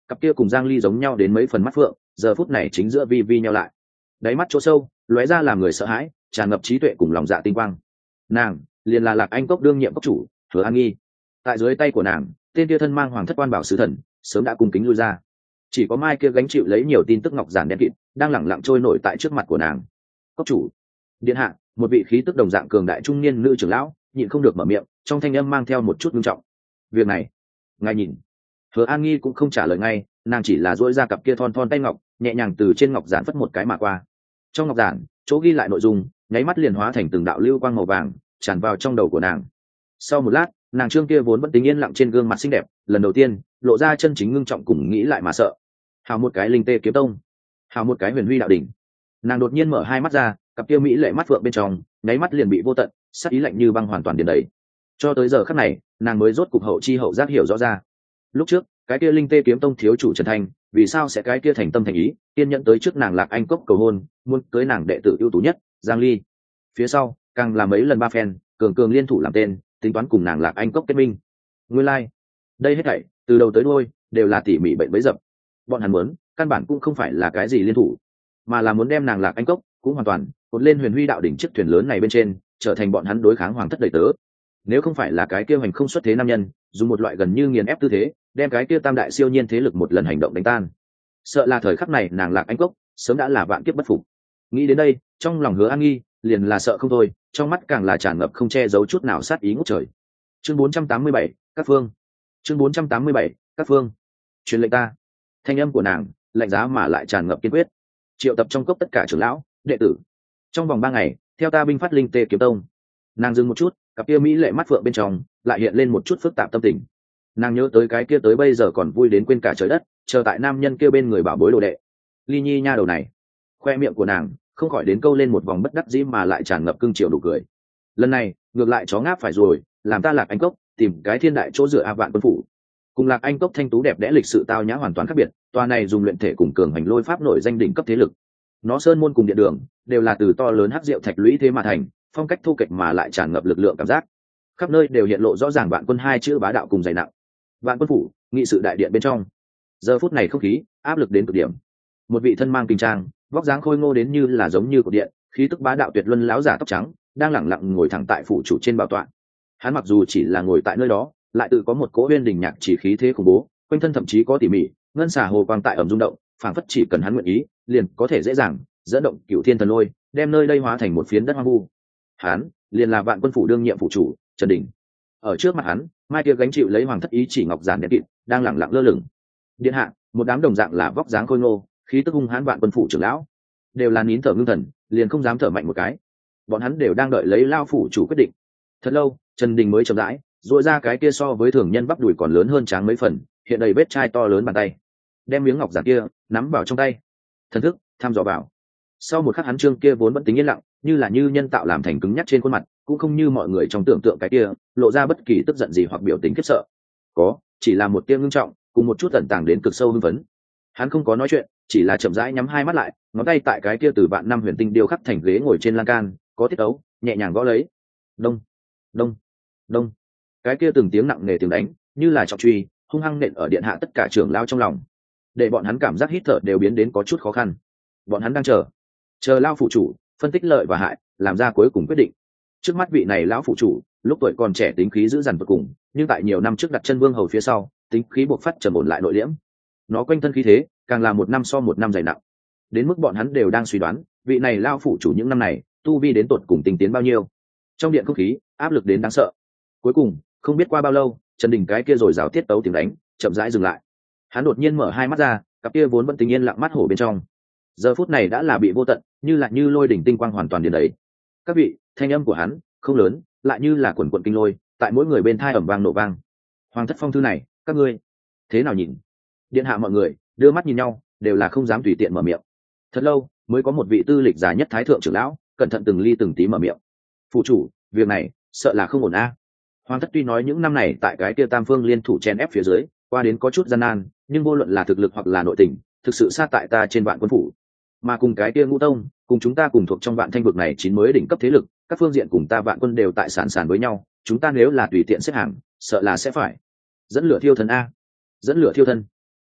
cặp kia cùng Giang Ly giống nhau đến mấy phần mắt phượng giờ phút này chính giữa vi vi nhau lại, đáy mắt chỗ sâu lóe ra làm người sợ hãi, tràn ngập trí tuệ cùng lòng dạ tinh quang. Nàng liền là Lạc Anh cốc đương nhiệm cốc chủ Hứa An Nghi. Tại dưới tay của nàng, tên kia thân mang hoàng thất quan bảo sứ thần sớm đã cung kính lui ra, chỉ có mai kia gánh chịu lấy nhiều tin tức ngọc giản đen kịt đang lẳng lặng trôi nổi tại trước mặt của nàng. Cốc chủ điện hạ, một vị khí tức đồng dạng cường đại trung niên nữ trưởng lão nhịn không được mở miệng, trong thanh âm mang theo một chút nghiêm trọng. Việc này ngài nhìn. Hứa An Nghi cũng không trả lời ngay, nàng chỉ là duỗi ra cặp kia thon thon tay ngọc, nhẹ nhàng từ trên ngọc giản phất một cái mà qua. Trong ngọc giản chỗ ghi lại nội dung nháy mắt liền hóa thành từng đạo lưu quang màu vàng tràn vào trong đầu của nàng. Sau một lát, nàng trương kia vốn vẫn tính yên lặng trên gương mặt xinh đẹp lần đầu tiên lộ ra chân chính ngưng trọng cùng nghĩ lại mà sợ. Hào một cái linh tê kiếm tông, hào một cái huyền huy đạo đỉnh. Nàng đột nhiên mở hai mắt ra, cặp kia mỹ lệ mắt phượng bên trong nháy mắt liền bị vô tận sắc ý lạnh như băng hoàn toàn điền đầy. Cho tới giờ khắc này, nàng mới rốt cục hậu chi hậu giác hiểu rõ ra, lúc trước cái kia linh tê kiếm tông thiếu chủ Trần Thanh vì sao sẽ cái kia thành tâm thành ý tiên nhận tới trước nàng Lạc Anh cốc cầu hôn, muốn cưới nàng đệ tử ưu tú nhất Giang Ly. Phía sau càng là mấy lần ba phen cường cường liên thủ làm tên, tính toán cùng nàng Lạc Anh cốc kết minh. Nguyên lai like. Đây hết thảy từ đầu tới đuôi đều là tỉ mỉ bệnh bẫy dập. Bọn hắn muốn căn bản cũng không phải là cái gì liên thủ, mà là muốn đem nàng Lạc Anh cốc cũng hoàn toàn cột lên huyền huy đạo đỉnh chiếc thuyền lớn này bên trên, trở thành bọn hắn đối kháng hoàng thất đầy tớ. Nếu không phải là cái kia hành không xuất thế nam nhân dùng một loại gần như nghiền ép tư thế đem cái kia tam đại siêu nhiên thế lực một lần hành động đánh tan, sợ là thời khắc này nàng Lạc Anh cốc sớm đã là vạn kiếp bất phục. Nghĩ đến đây, trong lòng Hứa An Nghi liền là sợ không thôi, trong mắt càng là tràn ngập không che giấu chút nào sát ý ngút trời. Chương bốn trăm tám mươi bảy, các phương. Chương bốn trăm tám mươi bảy, các phương. Truyền lệnh ta. Thanh âm của nàng lạnh giá mà lại tràn ngập kiên quyết. Triệu tập trong cốc tất cả trưởng lão, đệ tử. Trong vòng ba ngày, theo ta binh phát linh tê kiếm tông. Nàng dừng một chút, cặp kia mỹ lệ mắt phượng bên trong lại hiện lên một chút phức tạp tâm tình. Nàng nhớ tới cái kia tới bây giờ còn vui đến quên cả trời đất, chờ tại nam nhân kia bên người bảo bối đồ đệ Ly Nhi nha đầu này. Khoe miệng của nàng không khỏi đến câu lên một vòng bất đắc dĩ mà lại tràn ngập cưng chiều đủ cười. Lần này ngược lại chó ngáp phải rồi, làm ta Lạc Anh cốc tìm cái thiên đại chỗ dựa A Vạn Quân phủ. Cùng Lạc Anh cốc thanh tú đẹp đẽ lịch sự tao nhã hoàn toàn khác biệt, tòa này dùng luyện thể cùng cường hành lôi pháp nổi danh đỉnh cấp thế lực. Nó sơn môn cùng điện đường đều là từ to lớn hắc diệu thạch lũy thế mà thành, phong cách thu kịch mà lại tràn ngập lực lượng cảm giác. Khắp nơi đều hiện lộ rõ ràng Vạn Quân hai chữ bá đạo cùng dày nặng. Vạn Quân phủ, nghị sự đại điện bên trong. Giờ phút này không khí áp lực đến cực điểm. Một vị thân mang kinh trang, vóc dáng khôi ngô đến như là giống như cột điện, khí tức bá đạo tuyệt luân lão giả tóc trắng, đang lẳng lặng ngồi thẳng tại phủ chủ trên bảo tọa. Hắn mặc dù chỉ là ngồi tại nơi đó, lại tự có một cỗ uyên đình nhạc chỉ khí thế khủng bố, quanh thân thậm chí có tỉ mỉ ngân xà hồ quang tại ẩm rung động, phảng phất chỉ cần hắn nguyện ý, liền có thể dễ dàng dẫn động cửu thiên thần lôi, đem nơi đây hóa thành một phiến đất hoang vu. Hắn liền là Vạn Quân phủ đương nhiệm phủ chủ Trần Đình. Ở trước mặt hắn, mai kia gánh chịu lấy hoàng thất ý chỉ ngọc giản đen kịt, đang lẳng lặng lơ lửng. Điện hạ, một đám đồng dạng là vóc dáng khôi ngô, khí tức hung hãn Vạn Quân phủ trưởng lão, đều là nín thở ngưng thần, liền không dám thở mạnh một cái. Bọn hắn đều đang đợi lấy lao phủ chủ quyết định. Thật lâu, Trần Đình mới chậm rãi duỗi ra cái kia so với thường nhân bắp đùi còn lớn hơn tráng mấy phần, hiện đầy vết chai to lớn bàn tay, đem miếng ngọc giản kia nắm vào trong tay, thần thức thăm dò vào. Sau một khắc, hắn trương kia vốn vẫn tính yên lặng, như là như nhân tạo làm thành cứng nhắc trên khuôn mặt, cũng không như mọi người trong tưởng tượng cái kia lộ ra bất kỳ tức giận gì hoặc biểu tình khiếp sợ. Có, chỉ là một tia ngưng trọng, cùng một chút tẩn tàng đến cực sâu hưng phấn. Hắn không có nói chuyện, chỉ là chậm rãi nhắm hai mắt lại, ngón tay tại cái kia từ vạn năm huyền tinh điêu khắc thành ghế ngồi trên lan can, có tiết ấu, nhẹ nhàng gõ lấy. Đông, đông, đông. Cái kia từng tiếng nặng nề tiếng đánh, như là trọng truy, hung hăng nện ở điện hạ tất cả trưởng lao trong lòng, để bọn hắn cảm giác hít thở đều biến đến có chút khó khăn. Bọn hắn đang chờ, chờ lao phụ chủ phân tích lợi và hại, làm ra cuối cùng quyết định. Trước mắt vị này lão phụ chủ, lúc tuổi còn trẻ tính khí dữ dằn vô cùng, nhưng tại nhiều năm trước đặt chân vương hầu phía sau, tính khí buộc phát trầm ổn lại nội liễm. Nó quanh thân khí thế càng là một năm so một năm dày nặng, đến mức bọn hắn đều đang suy đoán vị này lao phụ chủ những năm này tu vi đến tột cùng tinh tiến bao nhiêu. Trong điện không khí áp lực đến đáng sợ. Cuối cùng không biết qua bao lâu, Trần Đình cái kia rồi rào tiết tấu tiếng đánh chậm rãi dừng lại. Hắn đột nhiên mở hai mắt ra, cặp kia vốn vẫn tình yên lặng mắt hổ bên trong giờ phút này đã là bị vô tận như là như lôi đỉnh tinh quang hoàn toàn điền đấy. Các vị, thanh âm của hắn không lớn, lại như là quần quần kinh lôi tại mỗi người bên thai ẩm vang nổ vang. Hoàng thất phong thư này, các ngươi thế nào nhìn? Điện hạ mọi người đưa mắt nhìn nhau, đều là không dám tùy tiện mở miệng. Thật lâu mới có một vị tư lịch già nhất thái thượng trưởng lão cẩn thận từng ly từng tí mở miệng. Phụ chủ, việc này sợ là không ổn a. Hoàng thất tuy nói những năm này tại cái kia tam phương liên thủ chen ép phía dưới qua đến có chút gian nan, nhưng vô luận là thực lực hoặc là nội tình, thực sự xa tại ta trên Vạn Quân phủ. Mà cùng cái kia ngũ tông, cùng chúng ta cùng thuộc trong Vạn Thanh vực này chín mới đỉnh cấp thế lực, các phương diện cùng ta Vạn Quân đều tại sàn sàn với nhau, chúng ta nếu là tùy tiện xếp hàng, sợ là sẽ phải dẫn lửa thiêu thân a. Dẫn lửa thiêu thân.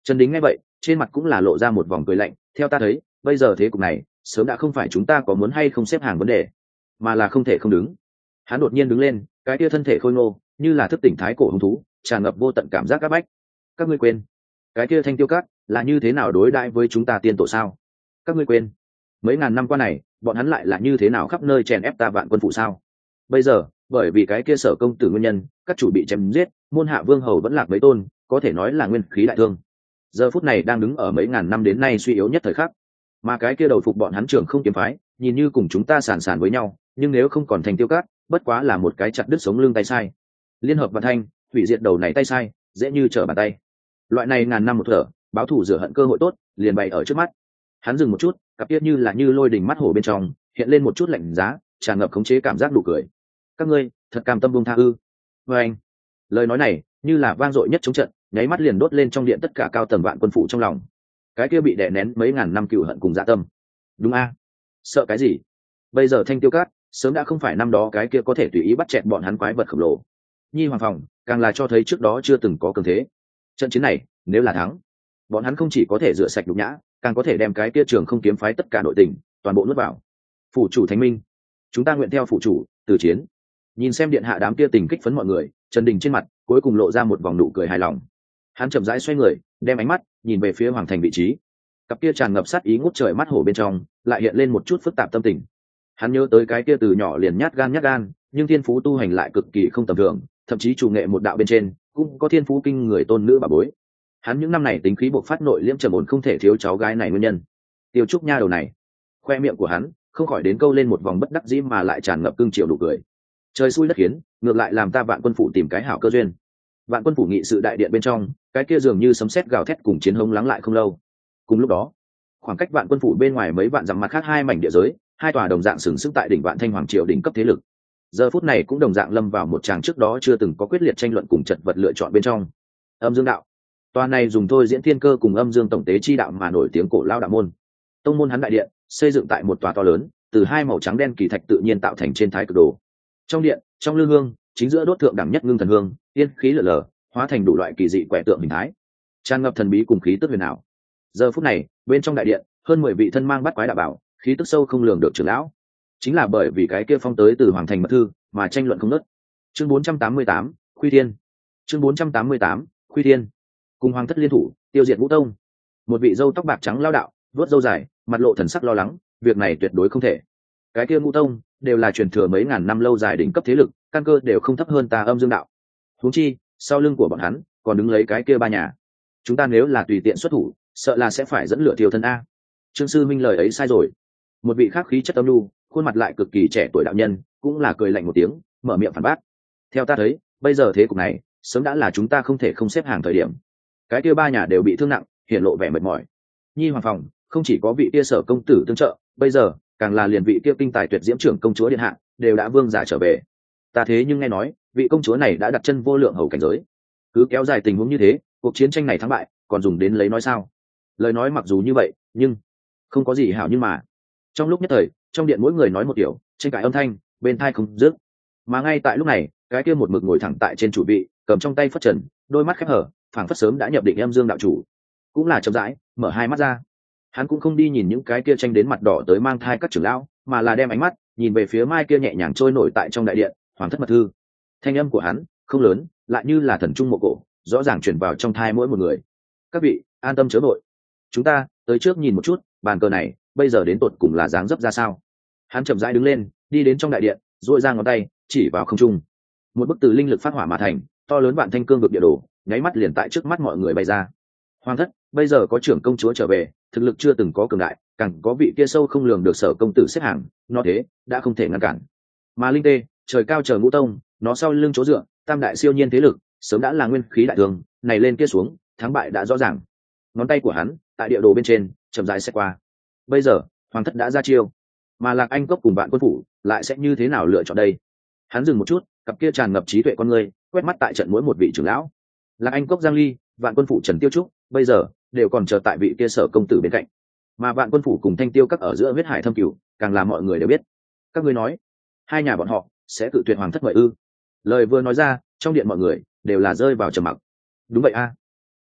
Trần Đính nghe vậy trên mặt cũng là lộ ra một vòng cười lạnh, theo ta thấy bây giờ thế cục này sớm đã không phải chúng ta có muốn hay không xếp hàng vấn đề, mà là không thể không đứng. Hắn đột nhiên đứng lên, cái kia thân thể khôi ngô như là thức tỉnh thái cổ hung thú, tràn ngập vô tận cảm giác áp bách. Các ngươi quên cái kia Thanh Tiêu Cát là như thế nào đối đãi với chúng ta tiên tổ sao? Các ngươi quên mấy ngàn năm qua này bọn hắn lại là như thế nào khắp nơi chèn ép ta Vạn Quân Phủ sao? Bây giờ bởi vì cái kia Sở công tử nguyên nhân, các chủ bị chém giết, môn hạ vương hầu vẫn lạc mấy tôn, có thể nói là nguyên khí đại thương. Giờ phút này đang đứng ở mấy ngàn năm đến nay suy yếu nhất thời khắc, mà cái kia đầu phục bọn hắn trưởng không kiếm phái nhìn như cùng chúng ta sàn sàn với nhau, nhưng nếu không còn Thanh Tiêu Cát, bất quá là một cái chặt đứt sống lưng tay sai. Liên hợp Vạn Thanh hủy diệt đầu này tay sai dễ như trở bàn tay. Loại này ngàn năm một thở báo thù rửa hận cơ hội tốt liền bày ở trước mắt. Hắn dừng một chút, cặp tiết như là như lôi đình mắt hổ bên trong hiện lên một chút lạnh giá, tràn ngập khống chế cảm giác đủ cười. Các ngươi thật cam tâm buông tha ư? Với anh, lời nói này như là vang dội nhất chống trận, nháy mắt liền đốt lên trong điện tất cả cao tầng Vạn Quân Phủ trong lòng. Cái kia bị đè nén mấy ngàn năm cừu hận cùng dạ tâm. Đúng a? Sợ cái gì? Bây giờ Thanh Tiêu Cát sớm đã không phải năm đó cái kia có thể tùy ý bắt chẹt bọn hắn quái vật khổng lồ. Nhi Hoàng Phòng càng là cho thấy trước đó chưa từng có cường thế. Trận chiến này nếu là thắng, bọn hắn không chỉ có thể rửa sạch nhục nhã, càng có thể đem cái kia Trường Không kiếm phái tất cả nội tình toàn bộ nuốt vào. Phủ chủ thánh minh, chúng ta nguyện theo phủ chủ từ chiến. Nhìn xem điện hạ đám kia tình kích phấn mọi người, Trần Đình trên mặt cuối cùng lộ ra một vòng nụ cười hài lòng. Hắn chậm rãi xoay người, đem ánh mắt nhìn về phía hoàng thành vị trí. Cặp kia tràn ngập sát ý ngút trời mắt hổ bên trong lại hiện lên một chút phức tạp tâm tình. Hắn nhớ tới cái kia từ nhỏ liền nhát gan nhát gan, nhưng thiên phú tu hành lại cực kỳ không tầm thường, thậm chí chủ nghệ một đạo bên trên cũng có thiên phú kinh người tôn nữ bà bối. Hắn những năm này tính khí bộc phát nội liễm trầm ổn không thể thiếu cháu gái này nguyên nhân. Tiêu Trúc nha đầu này, khoe miệng của hắn không khỏi đến câu lên một vòng bất đắc dĩ mà lại tràn ngập cương triều đủ cười. Trời xui đất khiến, ngược lại làm ta Vạn Quân Phủ tìm cái hảo cơ duyên. Vạn Quân Phủ nghị sự đại điện bên trong, cái kia dường như sấm sét gào thét cùng chiến hống lắng lại không lâu. Cùng lúc đó, khoảng cách Vạn Quân Phủ bên ngoài mấy vạn dặm mặt khác hai mảnh địa giới, hai tòa đồng dạng sừng sững tại đỉnh Vạn Thanh Hoàng triều đỉnh cấp thế lực. Giờ phút này cũng đồng dạng lâm vào một tràng trước đó chưa từng có quyết liệt tranh luận cùng chật vật lựa chọn bên trong. Âm Dương đạo, tòa này dùng thôi diễn thiên cơ cùng Âm Dương tổng tế chi đạo mà nổi tiếng cổ lao đạo môn. Tông môn hắn đại điện xây dựng tại một tòa to lớn, từ hai màu trắng đen kỳ thạch tự nhiên tạo thành trên thái cực đồ. Trong điện, trong lư hương, chính giữa đốt thượng đẳng nhất ngưng thần hương, tiên khí lở lở, hóa thành đủ loại kỳ dị quẻ tượng hình thái, tràn ngập thần bí cùng khí tức huyền ảo. Giờ phút này, bên trong đại điện, hơn mười vị thân mang bắt quái đạo bảo, khí tức sâu không lường được trưởng lão, chính là bởi vì cái kia phong tới từ hoàng thành mật thư mà tranh luận không ngớt. Chương bốn trăm tám mươi tám, Khuy Thiên. Chương bốn trăm tám mươi tám, Khuy Thiên. Cùng hoàng thất liên thủ, tiêu diệt Ngũ Tông. Một vị râu tóc bạc trắng lao đạo, vuốt râu dài, mặt lộ thần sắc lo lắng, việc này tuyệt đối không thể. Cái kia Ngũ Tông đều là truyền thừa mấy ngàn năm lâu dài đỉnh cấp thế lực, căn cơ đều không thấp hơn ta Âm Dương đạo. Huống chi, sau lưng của bọn hắn còn đứng lấy cái kia ba nhà. Chúng ta nếu là tùy tiện xuất thủ, sợ là sẽ phải dẫn lửa thiêu thân a. Trương sư minh lời ấy sai rồi. Một vị khác khí chất âm nhu, khuôn mặt lại cực kỳ trẻ tuổi đạo nhân cũng là cười lạnh một tiếng, mở miệng phản bác. Theo ta thấy, bây giờ thế cục này sớm đã là chúng ta không thể không xếp hàng thời điểm. Cái kia ba nhà đều bị thương nặng, hiện lộ vẻ mệt mỏi. Nhi Hoàng Phòng không chỉ có vị kia Sở công tử tương trợ, bây giờ càng là liền vị kia kinh tài tuyệt diễm trưởng công chúa điện hạ đều đã vương giả trở về. Ta thế nhưng nghe nói vị công chúa này đã đặt chân vô lượng hầu cảnh giới. Cứ kéo dài tình huống như thế, cuộc chiến tranh này thắng bại còn dùng đến lấy nói sao? Lời nói mặc dù như vậy, nhưng không có gì hảo nhưng mà. Trong lúc nhất thời, trong điện mỗi người nói một kiểu, tranh cãi âm thanh bên tai không dứt. Mà ngay tại lúc này, cái kia một mực ngồi thẳng tại trên chủ vị, cầm trong tay phất trần, đôi mắt khép hở, phảng phất sớm đã nhập định Âm Dương đạo chủ, cũng là chậm rãi mở hai mắt ra. Hắn cũng không đi nhìn những cái kia tranh đến mặt đỏ tới mang thai các trưởng lão, mà là đem ánh mắt nhìn về phía mai kia nhẹ nhàng trôi nổi tại trong đại điện, hoàng thất mật thư. Thanh âm của hắn không lớn, lại như là thần trung mộ cổ, rõ ràng truyền vào trong thai mỗi một người. Các vị an tâm chớ vội, chúng ta tới trước nhìn một chút bàn cờ này bây giờ đến tột cùng là dáng dấp ra sao. Hắn chậm rãi đứng lên, đi đến trong đại điện, duỗi ra ngón tay chỉ vào không trung. Một bức từ linh lực phát hỏa mà thành to lớn Vạn Thanh cương vực địa đồ nháy mắt liền tại trước mắt mọi người bày ra. Hoàng thất bây giờ có trưởng công chúa trở về, thực lực chưa từng có cường đại, càng có vị kia sâu không lường được Sở công tử xếp hàng, nó thế đã không thể ngăn cản. Mà linh tê trời cao chờ Ngũ Tông, nó sau lưng chỗ dựa tam đại siêu nhiên thế lực sớm đã là nguyên khí đại thường, này lên kia xuống thắng bại đã rõ ràng. Ngón tay của hắn tại địa đồ bên trên chậm rãi xét qua. Bây giờ hoàng thất đã ra chiêu, mà Lạc Anh Cốc cùng Vạn Quân Phủ lại sẽ như thế nào lựa chọn đây? Hắn dừng một chút, cặp kia tràn ngập trí tuệ con người quét mắt tại trận mỗi một vị trưởng lão. Lạc Anh Cốc Giang Ly, Vạn Quân Phủ Trần Tiêu Trúc bây giờ đều còn chờ tại vị kia Sở công tử bên cạnh, mà Vạn Quân Phủ cùng Thanh Tiêu các ở giữa huyết hải thâm cửu càng là mọi người đều biết. Các ngươi nói hai nhà bọn họ sẽ cự tuyệt hoàng thất mời ư? Lời vừa nói ra, trong điện mọi người đều là rơi vào trầm mặc. Đúng vậy a,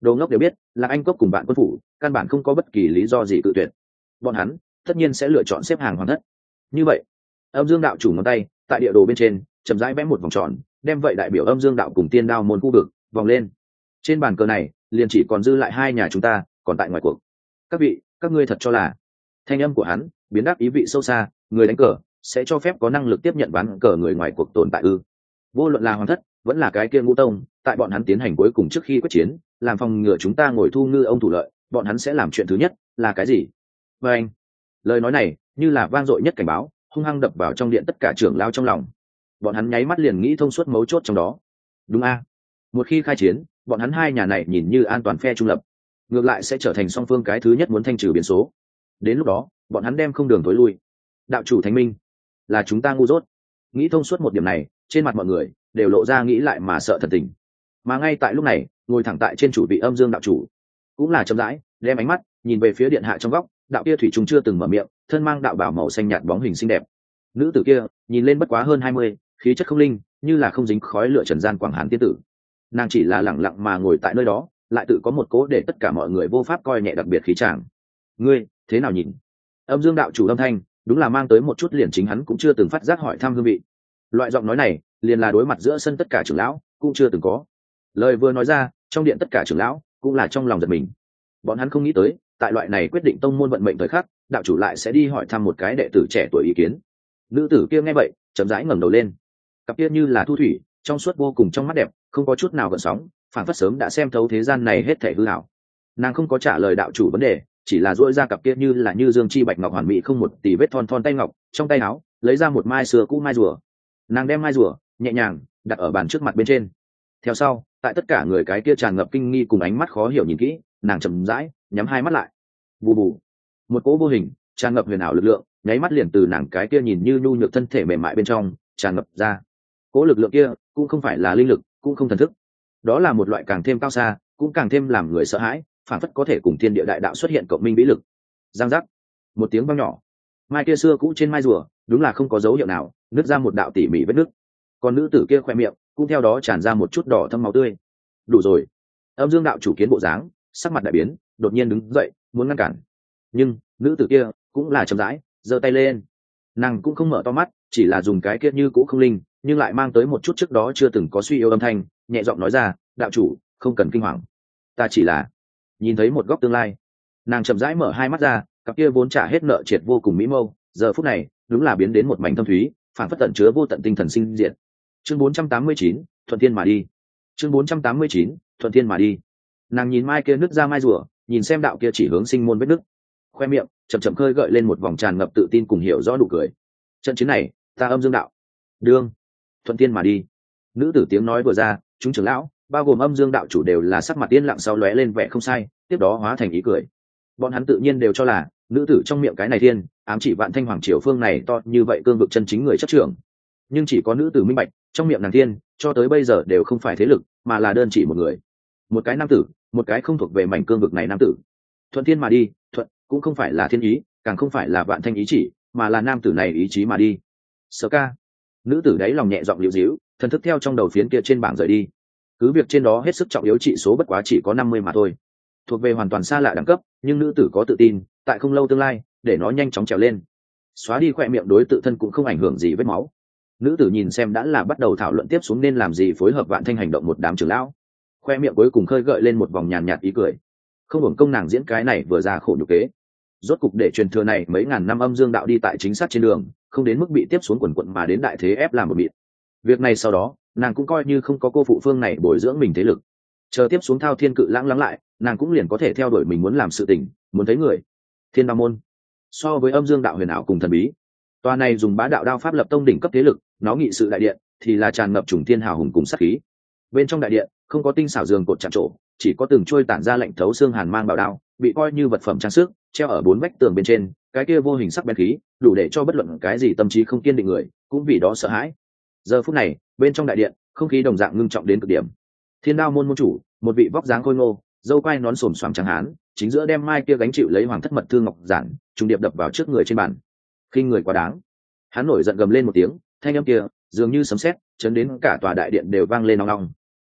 Đồ ngốc đều biết là anh cốc cùng bạn quân phủ căn bản không có bất kỳ lý do gì cự tuyệt, bọn hắn tất nhiên sẽ lựa chọn xếp hàng hoàng thất. Như vậy âm dương đạo chủ ngón tay tại địa đồ bên trên chậm rãi vẽ một vòng tròn, đem vậy đại biểu âm dương đạo cùng tiên đao môn khu vực vòng lên. Trên bàn cờ này liền chỉ còn dư lại hai nhà chúng ta còn tại ngoài cuộc. Các vị, các ngươi thật cho là thanh âm của hắn biến đáp ý vị sâu xa, người đánh cờ sẽ cho phép có năng lực tiếp nhận ván cờ người ngoài cuộc tồn tại ư? Vô luận là hoàng thất vẫn là cái kia ngũ tông, tại bọn hắn tiến hành cuối cùng trước khi quyết chiến làm phòng ngừa chúng ta ngồi thu ngư ông thủ lợi, bọn hắn sẽ làm chuyện thứ nhất là cái gì? Và anh lời nói này như là vang dội nhất cảnh báo, hung hăng đập vào trong điện tất cả trưởng lao trong lòng. Bọn hắn nháy mắt liền nghĩ thông suốt mấu chốt trong đó. Đúng a, một khi khai chiến bọn hắn hai nhà này nhìn như an toàn phe trung lập, ngược lại sẽ trở thành song phương cái thứ nhất muốn thanh trừ biến số. Đến lúc đó bọn hắn đem không đường tối lui. Đạo chủ thánh minh, là chúng ta ngu dốt. Nghĩ thông suốt một điểm này, trên mặt mọi người đều lộ ra nghĩ lại mà sợ thần tình. Mà ngay tại lúc này, ngồi thẳng tại trên chủ vị âm dương đạo chủ cũng là chậm rãi đem ánh mắt nhìn về phía điện hạ trong góc, đạo kia thủy trùng chưa từng mở miệng, thân mang đạo bảo màu xanh nhạt bóng hình xinh đẹp. Nữ tử kia nhìn lên bất quá hơn hai mươi, khí chất không linh, như là không dính khói lửa trần gian quảng hàn tiên tử. Nàng chỉ là lẳng lặng mà ngồi tại nơi đó, lại tự có một cố để tất cả mọi người vô pháp coi nhẹ đặc biệt khí tràng. Ngươi thế nào nhìn? Âm dương đạo chủ âm thanh đúng là mang tới một chút liền chính hắn cũng chưa từng phát giác hỏi thăm hương vị. Loại giọng nói này liền là đối mặt giữa sân tất cả trưởng lão cũng chưa từng có. Lời vừa nói ra, trong điện tất cả trưởng lão cũng là trong lòng giật mình. Bọn hắn không nghĩ tới tại loại này quyết định tông môn vận mệnh thời khắc, đạo chủ lại sẽ đi hỏi thăm một cái đệ tử trẻ tuổi ý kiến. Nữ tử kia nghe vậy chậm rãi ngẩng đầu lên, cặp kia như là thu thủy trong suốt vô cùng trong mắt đẹp, không có chút nào gợn sóng, phản phất sớm đã xem thấu thế gian này hết thảy hư ảo. Nàng không có trả lời đạo chủ vấn đề, chỉ là duỗi ra cặp kia như là như dương chi bạch ngọc hoàn mỹ không một tì vết thon thon tay ngọc, trong tay áo lấy ra một mai xưa cũ mai rùa. Nàng đem mai rùa nhẹ nhàng đặt ở bàn trước mặt bên trên. Theo sau, tại tất cả người cái kia tràn ngập kinh nghi cùng ánh mắt khó hiểu nhìn kỹ, nàng chậm rãi nhắm hai mắt lại. Bù bù, một cỗ vô hình tràn ngập huyền ảo lực lượng nháy mắt liền từ nàng cái kia nhìn như nhu nhược thân thể mềm mại bên trong tràn ngập ra. Cỗ lực lượng kia cũng không phải là linh lực, cũng không thần thức, đó là một loại càng thêm cao xa, cũng càng thêm làm người sợ hãi, phản phất có thể cùng thiên địa đại đạo xuất hiện cộng minh vĩ lực. Giang giác, một tiếng vang nhỏ, mai kia xưa cũ trên mai rùa đúng là không có dấu hiệu nào nứt ra một đạo tỉ mỉ vết nứt, còn nữ tử kia khoe miệng cũng theo đó tràn ra một chút đỏ thâm máu tươi. Đủ rồi. Âm dương đạo chủ kiến bộ dáng sắc mặt đại biến, đột nhiên đứng dậy muốn ngăn cản, nhưng nữ tử kia cũng là chậm rãi giơ tay lên. Nàng cũng không mở to mắt, chỉ là dùng cái kia như cũ không linh nhưng lại mang tới một chút trước đó chưa từng có suy yếu âm thanh, nhẹ giọng nói ra, đạo chủ không cần kinh hoàng, ta chỉ là nhìn thấy một góc tương lai. Nàng chậm rãi mở hai mắt ra, cặp kia vốn trả hết nợ triệt vô cùng mỹ mâu giờ phút này đúng là biến đến một mảnh thâm thúy, phản phất tận chứa vô tận tinh thần sinh diệt. Chương bốn trăm tám mươi chín, thuận thiên mà đi. Chương bốn trăm tám mươi chín, thuận thiên mà đi. Nàng nhìn mai kia nứt ra mai rùa, nhìn xem đạo kia chỉ hướng sinh môn vết nứt, khoe miệng chậm chậm khơi gợi lên một vòng tràn ngập tự tin cùng hiểu rõ nụ cười. Trận chiến này ta âm dương đạo đương thuận thiên mà đi. Nữ tử tiếng nói vừa ra, chúng trưởng lão bao gồm âm dương đạo chủ đều là sắc mặt yên lặng sau lóe lên vẻ không sai, tiếp đó hóa thành ý cười. Bọn hắn tự nhiên đều cho là nữ tử trong miệng cái này thiên ám chỉ vạn thanh hoàng triều phương này to như vậy cương vực chân chính người chấp trưởng, nhưng chỉ có nữ tử minh bạch trong miệng nàng thiên cho tới bây giờ đều không phải thế lực, mà là đơn chỉ một người, một cái nam tử, một cái không thuộc về mảnh cương vực này nam tử. Thuận thiên mà đi, thuận cũng không phải là thiên ý, càng không phải là vạn thanh ý chỉ, mà là nam tử này ý chí mà đi. Sở ca. Nữ tử đấy lòng nhẹ giọng liễu díu, thần thức theo trong đầu phiến kia trên bảng rời đi. Cứ việc trên đó hết sức trọng yếu trị số bất quá chỉ có năm mươi mà thôi, thuộc về hoàn toàn xa lạ đẳng cấp, nhưng nữ tử có tự tin tại không lâu tương lai để nó nhanh chóng trèo lên. Xóa đi khỏe miệng đối tự thân cũng không ảnh hưởng gì vết máu. Nữ tử nhìn xem đã là bắt đầu thảo luận tiếp xuống nên làm gì phối hợp vạn thanh hành động một đám trưởng lão, khoe miệng cuối cùng khơi gợi lên một vòng nhàn nhạt ý cười. Không hưởng công nàng diễn cái này vừa ra khổ nhục kế, rốt cục để truyền thừa này mấy ngàn năm âm dương đạo đi tại chính xác trên đường, không đến mức bị tiếp xuống quần quận mà đến đại thế ép làm một bịt. Việc này sau đó nàng cũng coi như không có cô phụ phương này bồi dưỡng mình thế lực, chờ tiếp xuống thao thiên cự lãng lắng lại, nàng cũng liền có thể theo đuổi mình muốn làm sự tình, muốn thấy người. Thiên Đao môn so với âm dương đạo huyền ảo cùng thần bí, tòa này dùng bá đạo đao pháp lập tông đỉnh cấp thế lực, nó nghị sự đại điện thì là tràn ngập trùng thiên hào hùng cùng sát khí. Bên trong đại điện không có tinh xảo giường cột chạm trổ, chỉ có từng trôi tản ra lạnh thấu xương hàn mang bảo đao, bị coi như vật phẩm trang sức treo ở bốn vách tường bên trên, cái kia vô hình sắc bén khí đủ để cho bất luận cái gì tâm trí không kiên định người cũng vì đó sợ hãi. Giờ phút này bên trong đại điện không khí đồng dạng ngưng trọng đến cực điểm. Thiên Đao môn môn chủ, một vị vóc dáng khôi ngô, dâu quai nón xồm xoàm trắng hán, chính giữa đem mai kia gánh chịu lấy hoàng thất mật thương ngọc giản trùng điệp đập vào trước người trên bàn. Khinh người quá đáng. Hắn nổi giận gầm lên một tiếng, thanh âm kia dường như sấm sét chấn đến cả tòa đại điện đều vang lên ong ong.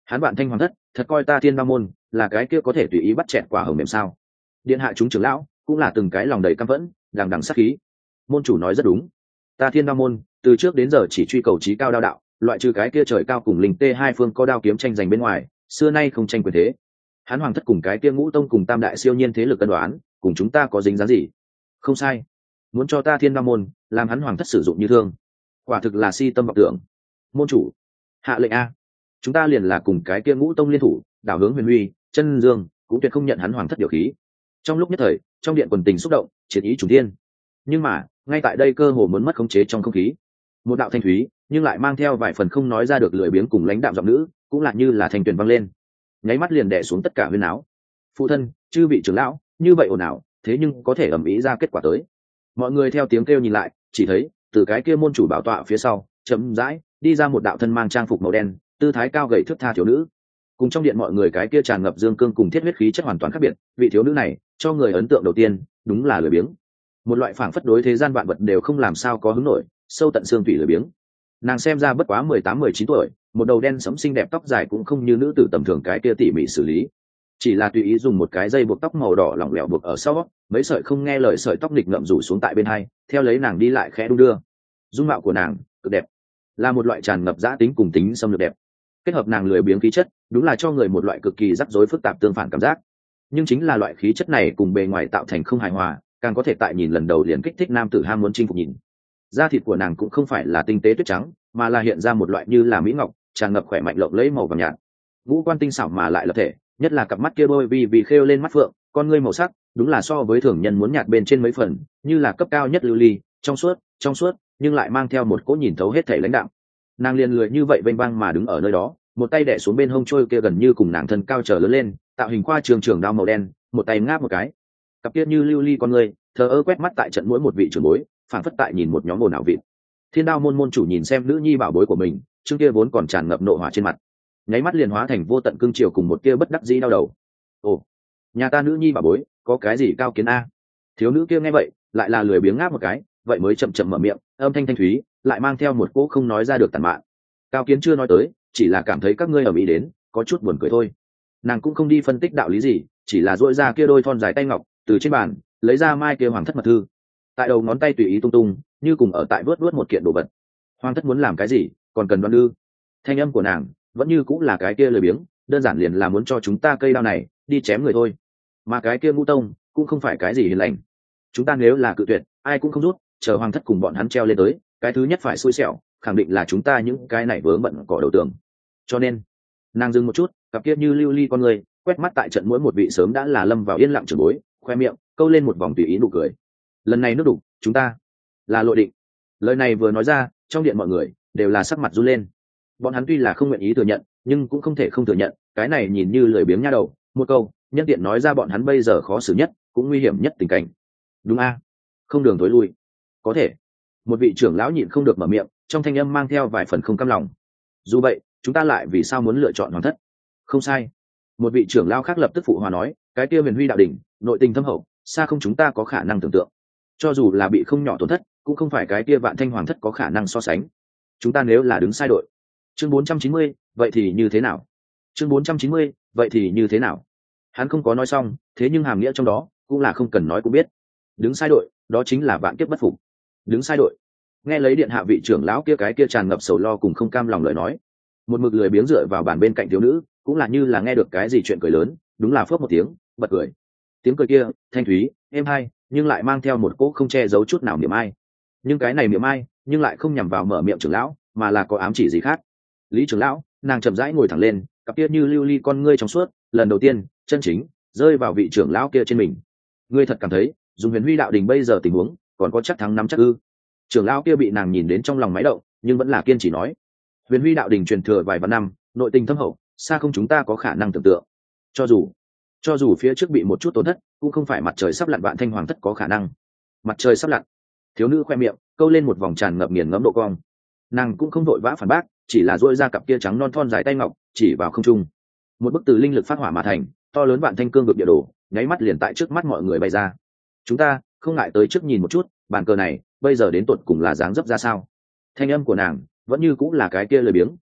Hắn bạn thanh hoàng thất thật coi ta thiên ba môn là cái kia có thể tùy ý bắt chẹt quả hồng mềm sao? Điện hạ chúng trưởng lão cũng là từng cái lòng đầy căm phẫn, đằng đằng sát khí. Môn chủ nói rất đúng, ta thiên ba môn từ trước đến giờ chỉ truy cầu trí cao đao đạo, loại trừ cái kia trời cao cùng linh tê hai phương có đao kiếm tranh giành bên ngoài, xưa nay không tranh quyền thế. Hắn hoàng thất cùng cái kia ngũ tông cùng tam đại siêu nhiên thế lực cân đoán, cùng chúng ta có dính dáng gì? Không sai, muốn cho ta thiên ba môn làm hắn hoàng thất sử dụng như thương, quả thực là si tâm vọng tưởng. Môn chủ hạ lệnh a, chúng ta liền là cùng cái kia ngũ tông liên thủ đảo hướng Huyền Huy, Chân Dương cũng tuyệt không nhận hắn hoàng thất điều khí. Trong lúc nhất thời trong điện quần tình xúc động, chiến ý trùng thiên. Nhưng mà ngay tại đây cơ hồ muốn mất khống chế trong không khí, một đạo thanh thúy nhưng lại mang theo vài phần không nói ra được lười biếng cùng lãnh đạm giọng nữ cũng là như là thanh tuyền vang lên, nháy mắt liền đè xuống tất cả huyên áo. Phụ thân, chư vị trưởng lão như vậy ồn ào, thế nhưng có thể ầm ĩ ra kết quả tới. Mọi người theo tiếng kêu nhìn lại, chỉ thấy từ cái kia môn chủ bảo tọa phía sau chậm rãi đi ra một đạo thân mang trang phục màu đen, tư thái cao gầy thước tha thiếu nữ. Cùng trong điện mọi người cái kia tràn ngập dương cương cùng thiết huyết khí chất hoàn toàn khác biệt. Vị thiếu nữ này cho người ấn tượng đầu tiên đúng là lười biếng, một loại phảng phất đối thế gian vạn vật đều không làm sao có hứng nổi, sâu tận xương tủy lười biếng. Nàng xem ra bất quá mười tám mười chín tuổi, một đầu đen sẫm xinh đẹp, tóc dài cũng không như nữ tử tầm thường cái kia tỉ mỉ xử lý, chỉ là tùy ý dùng một cái dây buộc tóc màu đỏ lỏng lẻo buộc ở sau, mấy sợi không nghe lời sợi tóc nghịch ngậm rủ xuống tại bên hai, theo lấy nàng đi lại khẽ đung đưa. Dung mạo của nàng cực đẹp, là một loại tràn ngập dã tính cùng tính xâm lược đẹp. Kết hợp nàng lười biếng khí chất, đúng là cho người một loại cực kỳ rắc rối phức tạp tương phản cảm giác. Nhưng chính là loại khí chất này cùng bề ngoài tạo thành không hài hòa, càng có thể tại nhìn lần đầu liền kích thích nam tử ham muốn chinh phục nhìn. Da thịt của nàng cũng không phải là tinh tế tuyết trắng, mà là hiện ra một loại như là mỹ ngọc, tràn ngập khỏe mạnh lộng lẫy màu vàng nhạt. Ngũ quan tinh xảo mà lại lập thể, nhất là cặp mắt kia đôi vì vì khêu lên mắt phượng, con ngươi màu sắc đúng là so với thường nhân muốn nhạt bên trên mấy phần, như là cấp cao nhất lưu ly, trong suốt trong suốt nhưng lại mang theo một cỗ nhìn thấu hết thảy lãnh đạm. Nàng liền lười như vậy vênh vang mà đứng ở nơi đó, một tay đè xuống bên hông trôi kia gần như cùng nàng thân cao trở lớn lên, tạo hình khoa trường trường đao màu đen, một tay ngáp một cái, cặp kia như lưu ly con ngươi thờ ơ quét mắt tại trận mỗi một vị trưởng bối, phản phất tại nhìn một nhóm ồn ào vịt. Thiên Đao môn môn chủ nhìn xem nữ nhi bảo bối của mình, chương kia vốn còn tràn ngập nộ hỏa trên mặt, nháy mắt liền hóa thành vô tận cương triều cùng một kia bất đắc dĩ đau đầu. Ồ, nhà ta nữ nhi bảo bối có cái gì cao kiến a? Thiếu nữ kia nghe vậy lại là lười biếng ngáp một cái, vậy mới chậm chậm mở miệng, âm thanh thanh thúy lại mang theo một cỗ không nói ra được tàn mạn. Cao kiến chưa nói tới, chỉ là cảm thấy các ngươi ở mỹ đến có chút buồn cười thôi. Nàng cũng không đi phân tích đạo lý gì, chỉ là duỗi ra kia đôi thon dài tay ngọc từ trên bàn lấy ra mai kia hoàng thất mật thư, tại đầu ngón tay tùy ý tung tung, như cùng ở tại vớt vớt một kiện đồ vật. Hoàng thất muốn làm cái gì còn cần đoan ư? Thanh âm của nàng vẫn như cũng là cái kia lười biếng, đơn giản liền là muốn cho chúng ta cây đao này đi chém người thôi. Mà cái kia ngũ tông cũng không phải cái gì hiền lành, chúng ta nếu là cự tuyệt ai cũng không rút, chờ hoàng thất cùng bọn hắn treo lên tới, cái thứ nhất phải xui xẻo khẳng định là chúng ta những cái này vướng bận cỏ đầu tường. Cho nên nàng dừng một chút, cặp kia như lưu ly con người quét mắt tại trận mỗi một vị sớm đã là lâm vào yên lặng trường bối, khoe miệng câu lên một vòng tùy ý nụ cười. Lần này nước đủ, chúng ta là lội định. Lời này vừa nói ra, trong điện mọi người đều là sắc mặt run lên. Bọn hắn tuy là không nguyện ý thừa nhận, nhưng cũng không thể không thừa nhận, cái này nhìn như lười biếng nha đầu, một câu nhân tiện nói ra bọn hắn bây giờ khó xử nhất cũng nguy hiểm nhất tình cảnh. Đúng a, không đường tối lui. Có thể. Một vị trưởng lão nhịn không được mở miệng, trong thanh âm mang theo vài phần không cam lòng. Dù vậy chúng ta lại vì sao muốn lựa chọn hoàng thất? Không sai. Một vị trưởng lão khác lập tức phụ hòa nói, cái kia Huyền Huy đạo đỉnh nội tình thâm hậu, xa không chúng ta có khả năng tưởng tượng. Cho dù là bị không nhỏ tổn thất, cũng không phải cái kia Vạn Thanh hoàng thất có khả năng so sánh. Chúng ta nếu là đứng sai đội. Chương bốn trăm chín mươi, vậy thì như thế nào? Chương bốn trăm chín mươi, vậy thì như thế nào? Hắn không có nói xong, thế nhưng hàm nghĩa trong đó cũng là không cần nói cũng biết. Đứng sai đội, đó chính là vạn kiếp bất phục. Đứng sai đội. Nghe lấy điện hạ vị trưởng lão kia cái kia tràn ngập sầu lo cùng không cam lòng lời nói, một mực lười biếng dựa vào bàn bên cạnh thiếu nữ, cũng là như là nghe được cái gì chuyện cười lớn, đúng là phớp một tiếng, bật cười. Tiếng cười kia thanh thúy, êm hay, nhưng lại mang theo một cỗ không che giấu chút nào niềm ai. Nhưng cái này niềm ai, nhưng lại không nhằm vào mở miệng trưởng lão, mà là có ám chỉ gì khác. Lý trưởng lão, nàng chậm rãi ngồi thẳng lên, cặp kia như lưu ly con ngươi trong suốt, lần đầu tiên chân chính rơi vào vị trưởng lão kia trên mình. Ngươi thật cảm thấy dùng Huyền Huy đạo đình bây giờ tình huống còn có chắc thắng nắm chắc ư? Trưởng lão kia bị nàng nhìn đến trong lòng máy động, nhưng vẫn là kiên trì nói, Huyền Huy đạo đình truyền thừa vài vạn năm, nội tình thâm hậu, xa không chúng ta có khả năng tưởng tượng. Cho dù cho dù phía trước bị một chút tổn thất, cũng không phải mặt trời sắp lặn Vạn Thanh hoàng thất có khả năng. Mặt trời sắp lặn. Thiếu nữ khoe miệng câu lên một vòng tràn ngập nghiền ngẫm độ cong. Nàng cũng không vội vã phản bác, chỉ là duỗi ra cặp kia trắng non thon dài tay ngọc chỉ vào không trung. Một bức từ linh lực phát hỏa mà thành to lớn Vạn Thanh cương vực địa đồ nháy mắt liền tại trước mắt mọi người bày ra. Chúng ta không ngại tới trước nhìn một chút, bàn cờ này bây giờ đến tột cùng là dáng dấp ra sao? Thanh âm của nàng vẫn như cũng là cái kia lời biếng,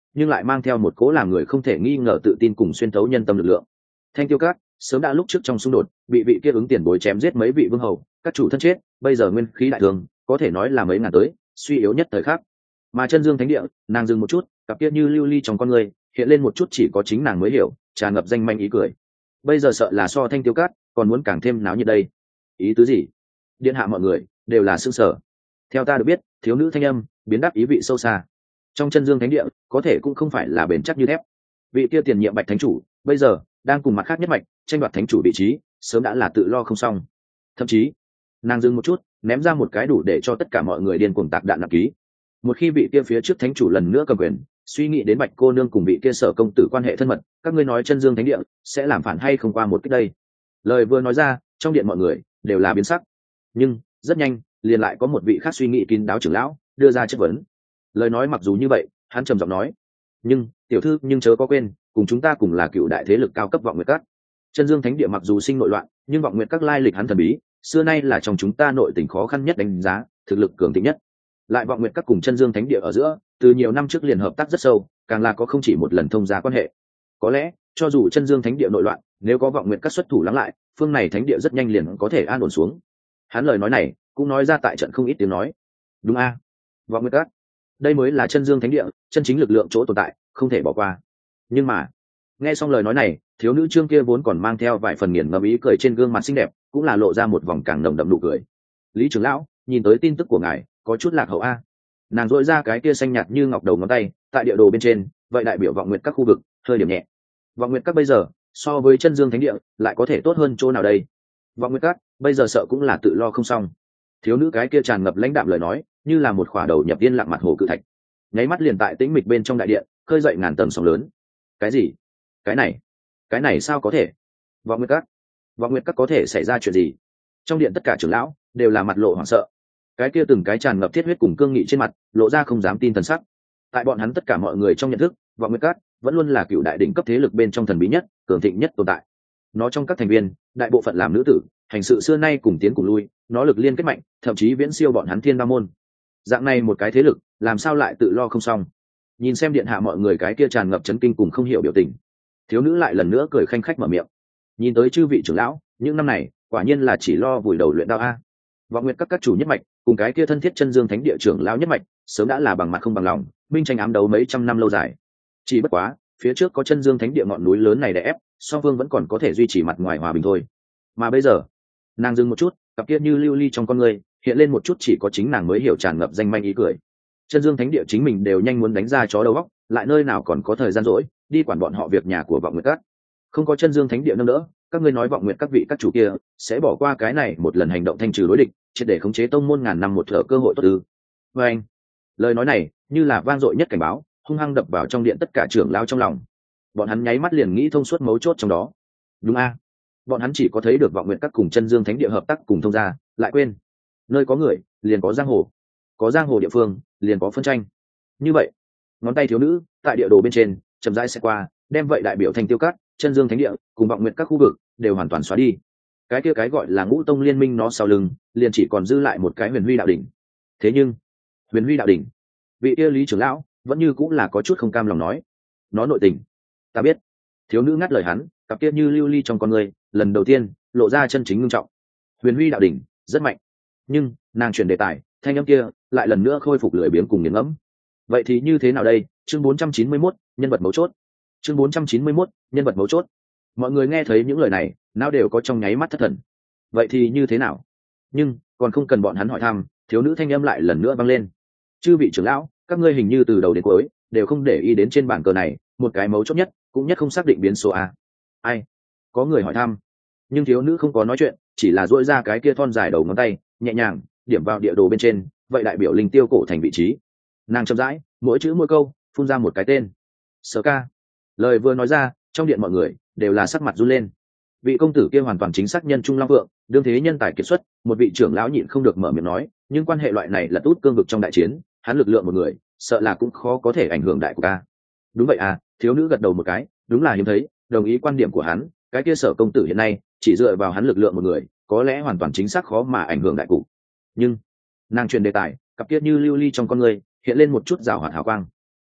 nhưng lại mang theo một cố làm người không thể nghi ngờ tự tin cùng xuyên thấu nhân tâm lực lượng. Thanh Tiêu Các sớm đã lúc trước trong xung đột bị vị kia ứng tiền bối chém giết mấy vị vương hầu, các chủ thân chết, bây giờ nguyên khí đại thương, có thể nói là mấy ngàn tới, suy yếu nhất thời khắc. Mà Chân Dương Thánh Địa, nàng dừng một chút, cặp kia như lưu ly trong con người hiện lên một chút chỉ có chính nàng mới hiểu, tràn ngập danh manh ý cười. Bây giờ sợ là so Thanh Tiêu Cát còn muốn càng thêm náo nhiệt đây. Ý tứ gì? Điện hạ mọi người đều là sương sở. Theo ta được biết, thiếu nữ thanh âm biến đáp ý vị sâu xa. Trong Chân Dương Thánh Địa có thể cũng không phải là bền chắc như thép. Vị kia tiền nhiệm Bạch Thánh chủ bây giờ đang cùng mặt khác nhất mạch tranh đoạt thánh chủ vị trí, sớm đã là tự lo không xong. Thậm chí nàng dừng một chút, ném ra một cái đủ để cho tất cả mọi người điên cuồng tạc đạn nạp ký. Một khi vị kia phía trước thánh chủ lần nữa cầm quyền, suy nghĩ đến Bạch cô nương cùng vị kia sở công tử quan hệ thân mật, các ngươi nói Chân Dương Thánh Địa sẽ làm phản hay không qua một cách đây? Lời vừa nói ra, trong điện mọi người đều là biến sắc. Nhưng rất nhanh liền lại có một vị khác suy nghĩ kín đáo trưởng lão đưa ra chất vấn. Lời nói mặc dù như vậy, hắn trầm giọng nói: nhưng tiểu thư nhưng chớ có quên, cùng chúng ta cùng là cựu đại thế lực cao cấp Vọng Nguyệt Các. Chân Dương Thánh Địa mặc dù sinh nội loạn, nhưng Vọng Nguyệt Các lai lịch hắn thần bí, xưa nay là trong chúng ta nội tình khó khăn nhất đánh giá, thực lực cường thịnh nhất. Lại Vọng Nguyệt Các cùng Chân Dương Thánh Địa ở giữa, từ nhiều năm trước liền hợp tác rất sâu, càng là có không chỉ một lần thông gia quan hệ. Có lẽ, cho dù Chân Dương Thánh Địa nội loạn, nếu có Vọng Nguyệt Các xuất thủ lắng lại, phương này thánh địa rất nhanh liền có thể an ổn xuống. Hắn lời nói này cũng nói ra tại trận không ít tiếng nói. Đúng a, Vọng Nguyệt Các, đây mới là Chân Dương Thánh Địa chân chính lực lượng chỗ tồn tại, không thể bỏ qua. Nhưng mà nghe xong lời nói này, thiếu nữ trương kia vốn còn mang theo vài phần nghiền ngẫm ý cười trên gương mặt xinh đẹp, cũng là lộ ra một vòng càng nồng đậm nụ cười. Lý trưởng lão, nhìn tới tin tức của ngài có chút lạc hậu a. Nàng dội ra cái kia xanh nhạt như ngọc đầu ngón tay tại địa đồ bên trên, vậy đại biểu Vọng Nguyệt Các khu vực hơi điểm nhẹ. Vọng Nguyệt Các bây giờ so với Chân Dương Thánh Địa lại có thể tốt hơn chỗ nào đây? Vọng Nguyệt Các bây giờ sợ cũng là tự lo không xong. Thiếu nữ cái kia tràn ngập lãnh đạm lời nói, như là một khỏa đầu nhập yên lặng mặt hồ cự thạch, nháy mắt liền tại tĩnh mịch bên trong đại điện khơi dậy ngàn tầng sóng lớn. Cái gì? Cái này cái này sao có thể? Vọng Nguyệt Các, Vọng Nguyệt Các có thể xảy ra chuyện gì? Trong điện tất cả trưởng lão đều là mặt lộ hoảng sợ, cái kia từng cái tràn ngập thiết huyết cùng cương nghị trên mặt lộ ra không dám tin thần sắc. Tại bọn hắn tất cả mọi người trong nhận thức, Vọng Nguyệt Các vẫn luôn là cựu đại đỉnh cấp thế lực bên trong thần bí nhất, cường thịnh nhất tồn tại. Nó trong các thành viên, đại bộ phận làm nữ tử, hành sự xưa nay cùng tiến cùng lui, nó lực liên kết mạnh, thậm chí viễn siêu bọn hắn Thiên Ba môn. Dạng này một cái thế lực, làm sao lại tự lo không xong? Nhìn xem điện hạ mọi người cái kia tràn ngập chấn kinh cùng không hiểu biểu tình, thiếu nữ lại lần nữa cười khanh khách mở miệng. Nhìn tới chư vị trưởng lão, những năm này quả nhiên là chỉ lo vùi đầu luyện đao a. Vọng Nguyệt Các các chủ nhất mạch cùng cái kia thân thiết Chân Dương Thánh Địa trưởng lão nhất mạch, sớm đã là bằng mặt không bằng lòng, minh tranh ám đấu mấy trăm năm lâu dài. Chỉ bất quá, phía trước có Chân Dương Thánh Địa ngọn núi lớn này đè ép, song phương vẫn còn có thể duy trì mặt ngoài hòa bình thôi. Mà bây giờ, nàng dừng một chút, cặp kia như lưu ly trong con người hiện lên một chút chỉ có chính nàng mới hiểu tràn ngập danh manh ý cười. Chân Dương Thánh Địa chính mình đều nhanh muốn đánh ra chó đầu óc, lại nơi nào còn có thời gian rỗi đi quản bọn họ việc nhà của Vọng Nguyệt Các. Không có Chân Dương Thánh Địa nâng đỡ, các ngươi nói Vọng Nguyệt các vị các chủ kia sẽ bỏ qua cái này một lần hành động thanh trừ đối địch, triệt để khống chế tông môn ngàn năm một thở cơ hội tốt ư? Và anh, lời nói này như là vang dội nhất cảnh báo, hung hăng đập vào trong điện tất cả trưởng lao trong lòng. Bọn hắn nháy mắt liền nghĩ thông suốt mấu chốt trong đó. Đúng a, bọn hắn chỉ có thấy được Vọng Nguyệt các cùng Chân Dương Thánh Địa hợp tác cùng thông gia, lại quên nơi có người liền có giang hồ, có giang hồ địa phương liền có phân tranh. Như vậy, ngón tay thiếu nữ tại địa đồ bên trên chậm rãi sẽ qua, đem vậy đại biểu Thanh Tiêu Các, Chân Dương Thánh Địa cùng Vọng Nguyệt các khu vực đều hoàn toàn xóa đi. Cái kia cái gọi là ngũ tông liên minh nó sau lưng liền chỉ còn dư lại một cái Huyền Huy đạo đỉnh. Thế nhưng Huyền Huy đạo đỉnh, vị kia Lý trưởng lão vẫn như cũng là có chút không cam lòng nói, nó nội tình ta biết. Thiếu nữ ngắt lời hắn, cặp kia như lưu ly trong con người lần đầu tiên lộ ra chân chính ngưng trọng. Huyền Huy đạo đỉnh rất mạnh, nhưng nàng chuyển đề tài, thanh âm kia lại lần nữa khôi phục lười biếng cùng nghiền ngẫm. Vậy thì như thế nào đây? Chương bốn trăm chín mươi mốt, nhân vật mấu chốt. Chương bốn trăm chín mươi mốt, nhân vật mấu chốt. Mọi người nghe thấy những lời này, não đều có trong nháy mắt thất thần. Vậy thì như thế nào? Nhưng còn không cần bọn hắn hỏi thăm, thiếu nữ thanh âm lại lần nữa vang lên. Chư vị trưởng lão, các ngươi hình như từ đầu đến cuối đều không để ý đến trên bảng cờ này một cái mấu chốt nhất, cũng nhất không xác định biến số a. Ai? Có người hỏi thăm, nhưng thiếu nữ không có nói chuyện, chỉ là duỗi ra cái kia thon dài đầu ngón tay, nhẹ nhàng điểm vào địa đồ bên trên, vậy đại biểu linh tiêu cổ thành vị trí. Nàng chậm rãi, mỗi chữ mỗi câu phun ra một cái tên. Sở Ca. Lời vừa nói ra, trong điện mọi người đều là sắc mặt run lên. Vị công tử kia hoàn toàn chính xác nhân trung long vượng, đương thế nhân tài kiệt xuất, một vị trưởng lão nhịn không được mở miệng nói, nhưng quan hệ loại này là út cương vực trong đại chiến, hắn lực lượng một người, sợ là cũng khó có thể ảnh hưởng đại của ca. Đúng vậy à, thiếu nữ gật đầu một cái, đúng là hiếm thấy, đồng ý quan điểm của hắn, cái kia Sở công tử hiện nay chỉ dựa vào hắn lực lượng một người, có lẽ hoàn toàn chính xác khó mà ảnh hưởng đại cục. Nhưng nàng truyền đề tài, cặp kia như lưu ly trong con người hiện lên một chút rào hoạt hào quang.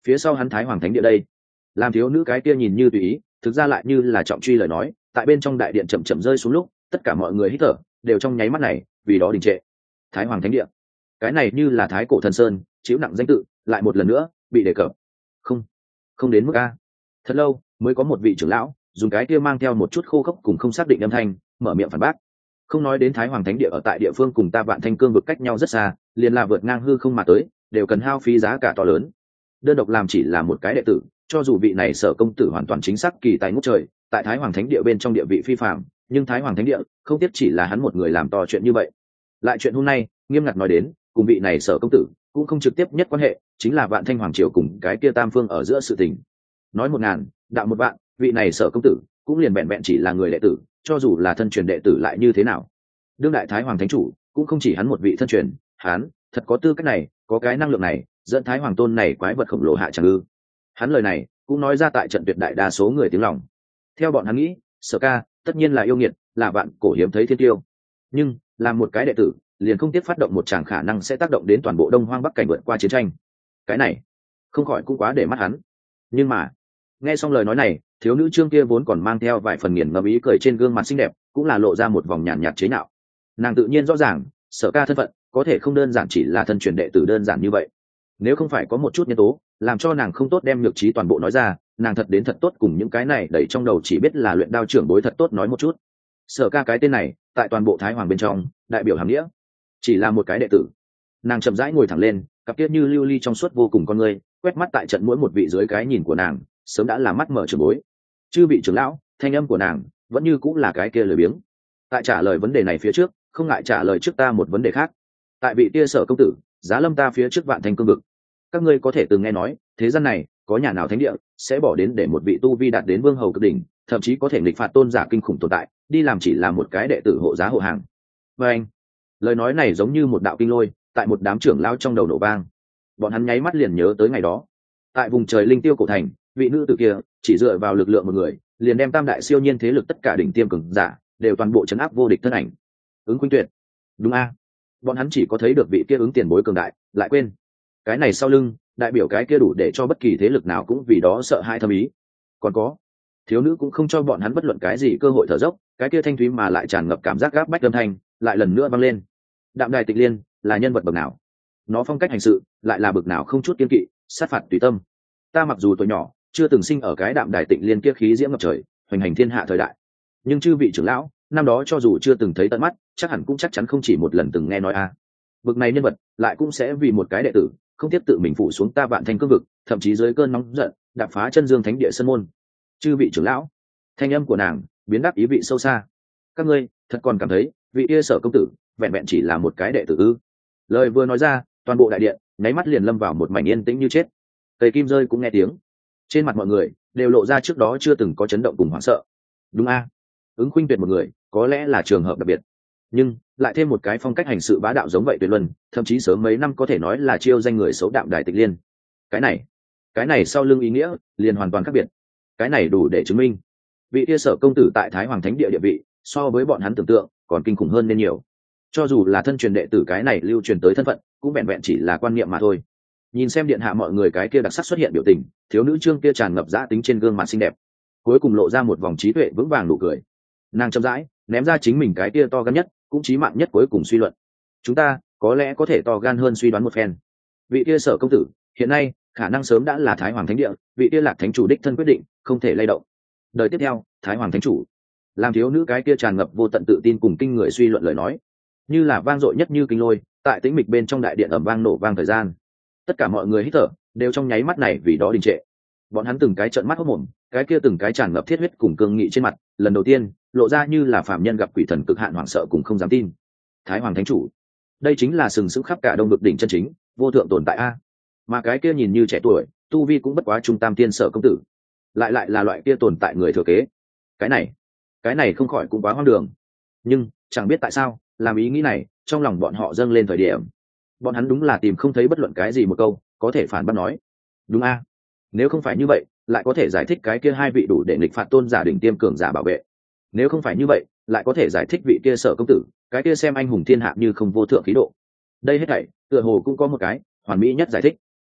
phía sau hắn thái hoàng thánh địa đây. Làm thiếu nữ cái kia nhìn như tùy ý, thực ra lại như là trọng truy lời nói, tại bên trong đại điện chậm chậm rơi xuống lúc, tất cả mọi người hít thở đều trong nháy mắt này vì đó đình trệ. Thái hoàng thánh địa, cái này như là thái cổ thần sơn chịu nặng danh tự lại một lần nữa bị đề cập. Không, không đến mức a. Thật lâu mới có một vị trưởng lão dùng cái kia mang theo một chút khô khốc cùng không xác định âm thanh mở miệng phản bác. Không nói đến thái hoàng thánh địa ở tại địa phương cùng ta Vạn Thanh cương vực cách nhau rất xa, liền là vượt ngang hư không mà tới đều cần hao phí giá cả to lớn. Đơn độc làm chỉ là một cái đệ tử, cho dù vị này Sở công tử hoàn toàn chính xác kỳ tài ngút trời, tại thái hoàng thánh địa bên trong địa vị phi phàm, nhưng thái hoàng thánh địa không tiếc chỉ là hắn một người làm to chuyện như vậy. Lại chuyện hôm nay nghiêm ngặt nói đến, cùng vị này Sở công tử cũng không trực tiếp nhất quan hệ, chính là Vạn Thanh hoàng triều cùng cái kia tam phương ở giữa sự tình. Nói một ngàn đạo một vạn, vị này Sở công tử cũng liền vẹn vẹn chỉ là người đệ tử, cho dù là thân truyền đệ tử lại như thế nào. Đương đại thái hoàng thánh chủ cũng không chỉ hắn một vị thân truyền, hắn thật có tư cách này, có cái năng lượng này dẫn thái hoàng tôn này quái vật khổng lồ hạ chẳng ư? Hắn lời này cũng nói ra tại trận tuyệt đại đa số người tiếng lòng. Theo bọn hắn nghĩ, Sở ca tất nhiên là yêu nghiệt, là vạn cổ hiếm thấy thiên tiêu, nhưng làm một cái đệ tử liền không tiếp phát động một tràng khả năng sẽ tác động đến toàn bộ đông hoang bắc cảnh vượt qua chiến tranh, cái này không khỏi cũng quá để mắt hắn. Nhưng mà nghe xong lời nói này, thiếu nữ trương kia vốn còn mang theo vài phần nghiền ngẫm ý cười trên gương mặt xinh đẹp cũng là lộ ra một vòng nhàn nhạt chế nhạo. Nàng tự nhiên rõ ràng Sở ca thân phận có thể không đơn giản chỉ là thân truyền đệ tử đơn giản như vậy. Nếu không phải có một chút nhân tố làm cho nàng không tốt đem nhược trí toàn bộ nói ra, nàng thật đến thật tốt cùng những cái này đẩy trong đầu chỉ biết là luyện đao trưởng bối thật tốt nói một chút. Sở ca cái tên này tại toàn bộ thái hoàng bên trong đại biểu hàm nghĩa, chỉ là một cái đệ tử. Nàng chậm rãi ngồi thẳng lên, cặp tiết như lưu ly trong suốt vô cùng con người quét mắt tại trận mỗi một vị dưới cái nhìn của nàng sớm đã là mắt mở trưởng bối. Chư vị trưởng lão, thanh âm của nàng vẫn như cũng là cái kia lười biếng. Tại trả lời vấn đề này phía trước, không ngại trả lời trước ta một vấn đề khác. Tại vị kia Sở công tử giá lâm ta phía trước Vạn Thanh cương vực, các ngươi có thể từng nghe nói thế gian này có nhà nào thánh địa sẽ bỏ đến để một vị tu vi đạt đến vương hầu cực đỉnh, thậm chí có thể nghịch phạt tôn giả kinh khủng tồn tại đi làm chỉ là một cái đệ tử hộ giá hộ hàng? Và anh, lời nói này giống như một đạo kinh lôi tại một đám trưởng lao trong đầu nổ vang. Bọn hắn nháy mắt liền nhớ tới ngày đó tại vùng trời linh tiêu cổ thành, vị nữ tử kia chỉ dựa vào lực lượng một người liền đem tam đại siêu nhiên thế lực tất cả đỉnh tiêm cường giả đều toàn bộ chấn áp vô địch thân ảnh. Ứng Khuynh Tuyệt. Đúng a, bọn hắn chỉ có thấy được vị kia ứng tiền bối cường đại, lại quên cái này sau lưng đại biểu cái kia đủ để cho bất kỳ thế lực nào cũng vì đó sợ hãi thâm ý. Còn có, thiếu nữ cũng không cho bọn hắn bất luận cái gì cơ hội thở dốc, cái kia thanh thúy mà lại tràn ngập cảm giác gáp bách âm thanh lại lần nữa vang lên. Đạm Đài Tịch Liên là nhân vật bậc nào? Nó phong cách hành sự lại là bậc nào không chút kiên kỵ, sát phạt tùy tâm. Ta mặc dù tuổi nhỏ, chưa từng sinh ở cái Đạm Đài Tịch Liên kia khí diễm ngập trời, hoành hành thiên hạ thời đại, nhưng chư vị trưởng lão năm đó cho dù chưa từng thấy tận mắt, chắc hẳn cũng chắc chắn không chỉ một lần từng nghe nói a. À. Bậc này nhân vật lại cũng sẽ vì một cái đệ tử không tiếp tự mình phụ xuống ta Vạn Thanh cương vực, thậm chí dưới cơn nóng giận đạp phá chân dương thánh địa sân môn. Chư vị trưởng lão, thanh âm của nàng biến đáp ý vị sâu xa. Các ngươi thật còn cảm thấy vị kia Sở công tử vẹn vẹn chỉ là một cái đệ tử ư? Lời vừa nói ra, toàn bộ đại điện nháy mắt liền lâm vào một mảnh yên tĩnh như chết. Tây Kim Rơi cũng nghe tiếng, trên mặt mọi người đều lộ ra trước đó chưa từng có chấn động cùng hoảng sợ. Đúng a, Ứng Khuynh Tuyệt một người có lẽ là trường hợp đặc biệt, nhưng lại thêm một cái phong cách hành sự bá đạo giống vậy tuyệt luân, thậm chí sớm mấy năm có thể nói là chiêu danh người xấu Đạm Đài Tịch Liên. Cái này, cái này sau lưng ý nghĩa liền hoàn toàn khác biệt. Cái này đủ để chứng minh vị kia Sở công tử tại Thái Hoàng Thánh địa địa vị so với bọn hắn tưởng tượng còn kinh khủng hơn nên nhiều. Cho dù là thân truyền đệ tử, cái này lưu truyền tới thân phận cũng vẹn vẹn chỉ là quan niệm mà thôi. Nhìn xem điện hạ mọi người cái kia đặc sắc xuất hiện biểu tình, thiếu nữ trương kia tràn ngập dã tính trên gương mặt xinh đẹp cuối cùng lộ ra một vòng trí tuệ vững vàng nụ cười. Nàng chậm rãi ném ra chính mình cái kia to gan nhất cũng chí mạng nhất cuối cùng suy luận. Chúng ta có lẽ có thể to gan hơn suy đoán một phen. Vị kia Sở công tử hiện nay khả năng sớm đã là Thái Hoàng Thánh địa vị kia Lạc Thánh chủ đích thân quyết định, không thể lay động. Đời tiếp theo Thái Hoàng Thánh chủ, làm thiếu nữ cái kia tràn ngập vô tận tự tin cùng kinh người suy luận lời nói như là vang dội nhất như kinh lôi tại tĩnh mịch bên trong đại điện ầm vang nổ vang thời gian. Tất cả mọi người hít thở đều trong nháy mắt này vì đó đình trệ. Bọn hắn từng cái trợn mắt hốt mồm, cái kia từng cái tràn ngập thiết huyết cùng cương nghị trên mặt lần đầu tiên lộ ra như là phàm nhân gặp quỷ thần cực hạn hoảng sợ cùng không dám tin. Thái Hoàng Thánh chủ, đây chính là sừng sững khắp cả đông vực đỉnh chân chính vô thượng tồn tại a. Mà cái kia nhìn như trẻ tuổi, tu vi cũng bất quá trung tam tiên Sở công tử lại lại là loại kia tồn tại người thừa kế. Cái này cái này không khỏi cũng quá hoang đường. Nhưng chẳng biết tại sao làm ý nghĩ này trong lòng bọn họ dâng lên thời điểm, bọn hắn đúng là tìm không thấy bất luận cái gì một câu có thể phản bác nói đúng a. Nếu không phải như vậy lại có thể giải thích cái kia hai vị đủ để nghịch phạt tôn giả đỉnh tiêm cường giả bảo vệ. Nếu không phải như vậy lại có thể giải thích vị kia Sở công tử cái kia xem anh hùng thiên hạ như không vô thượng khí độ. Đây hết thảy tựa hồ cũng có một cái hoàn mỹ nhất giải thích.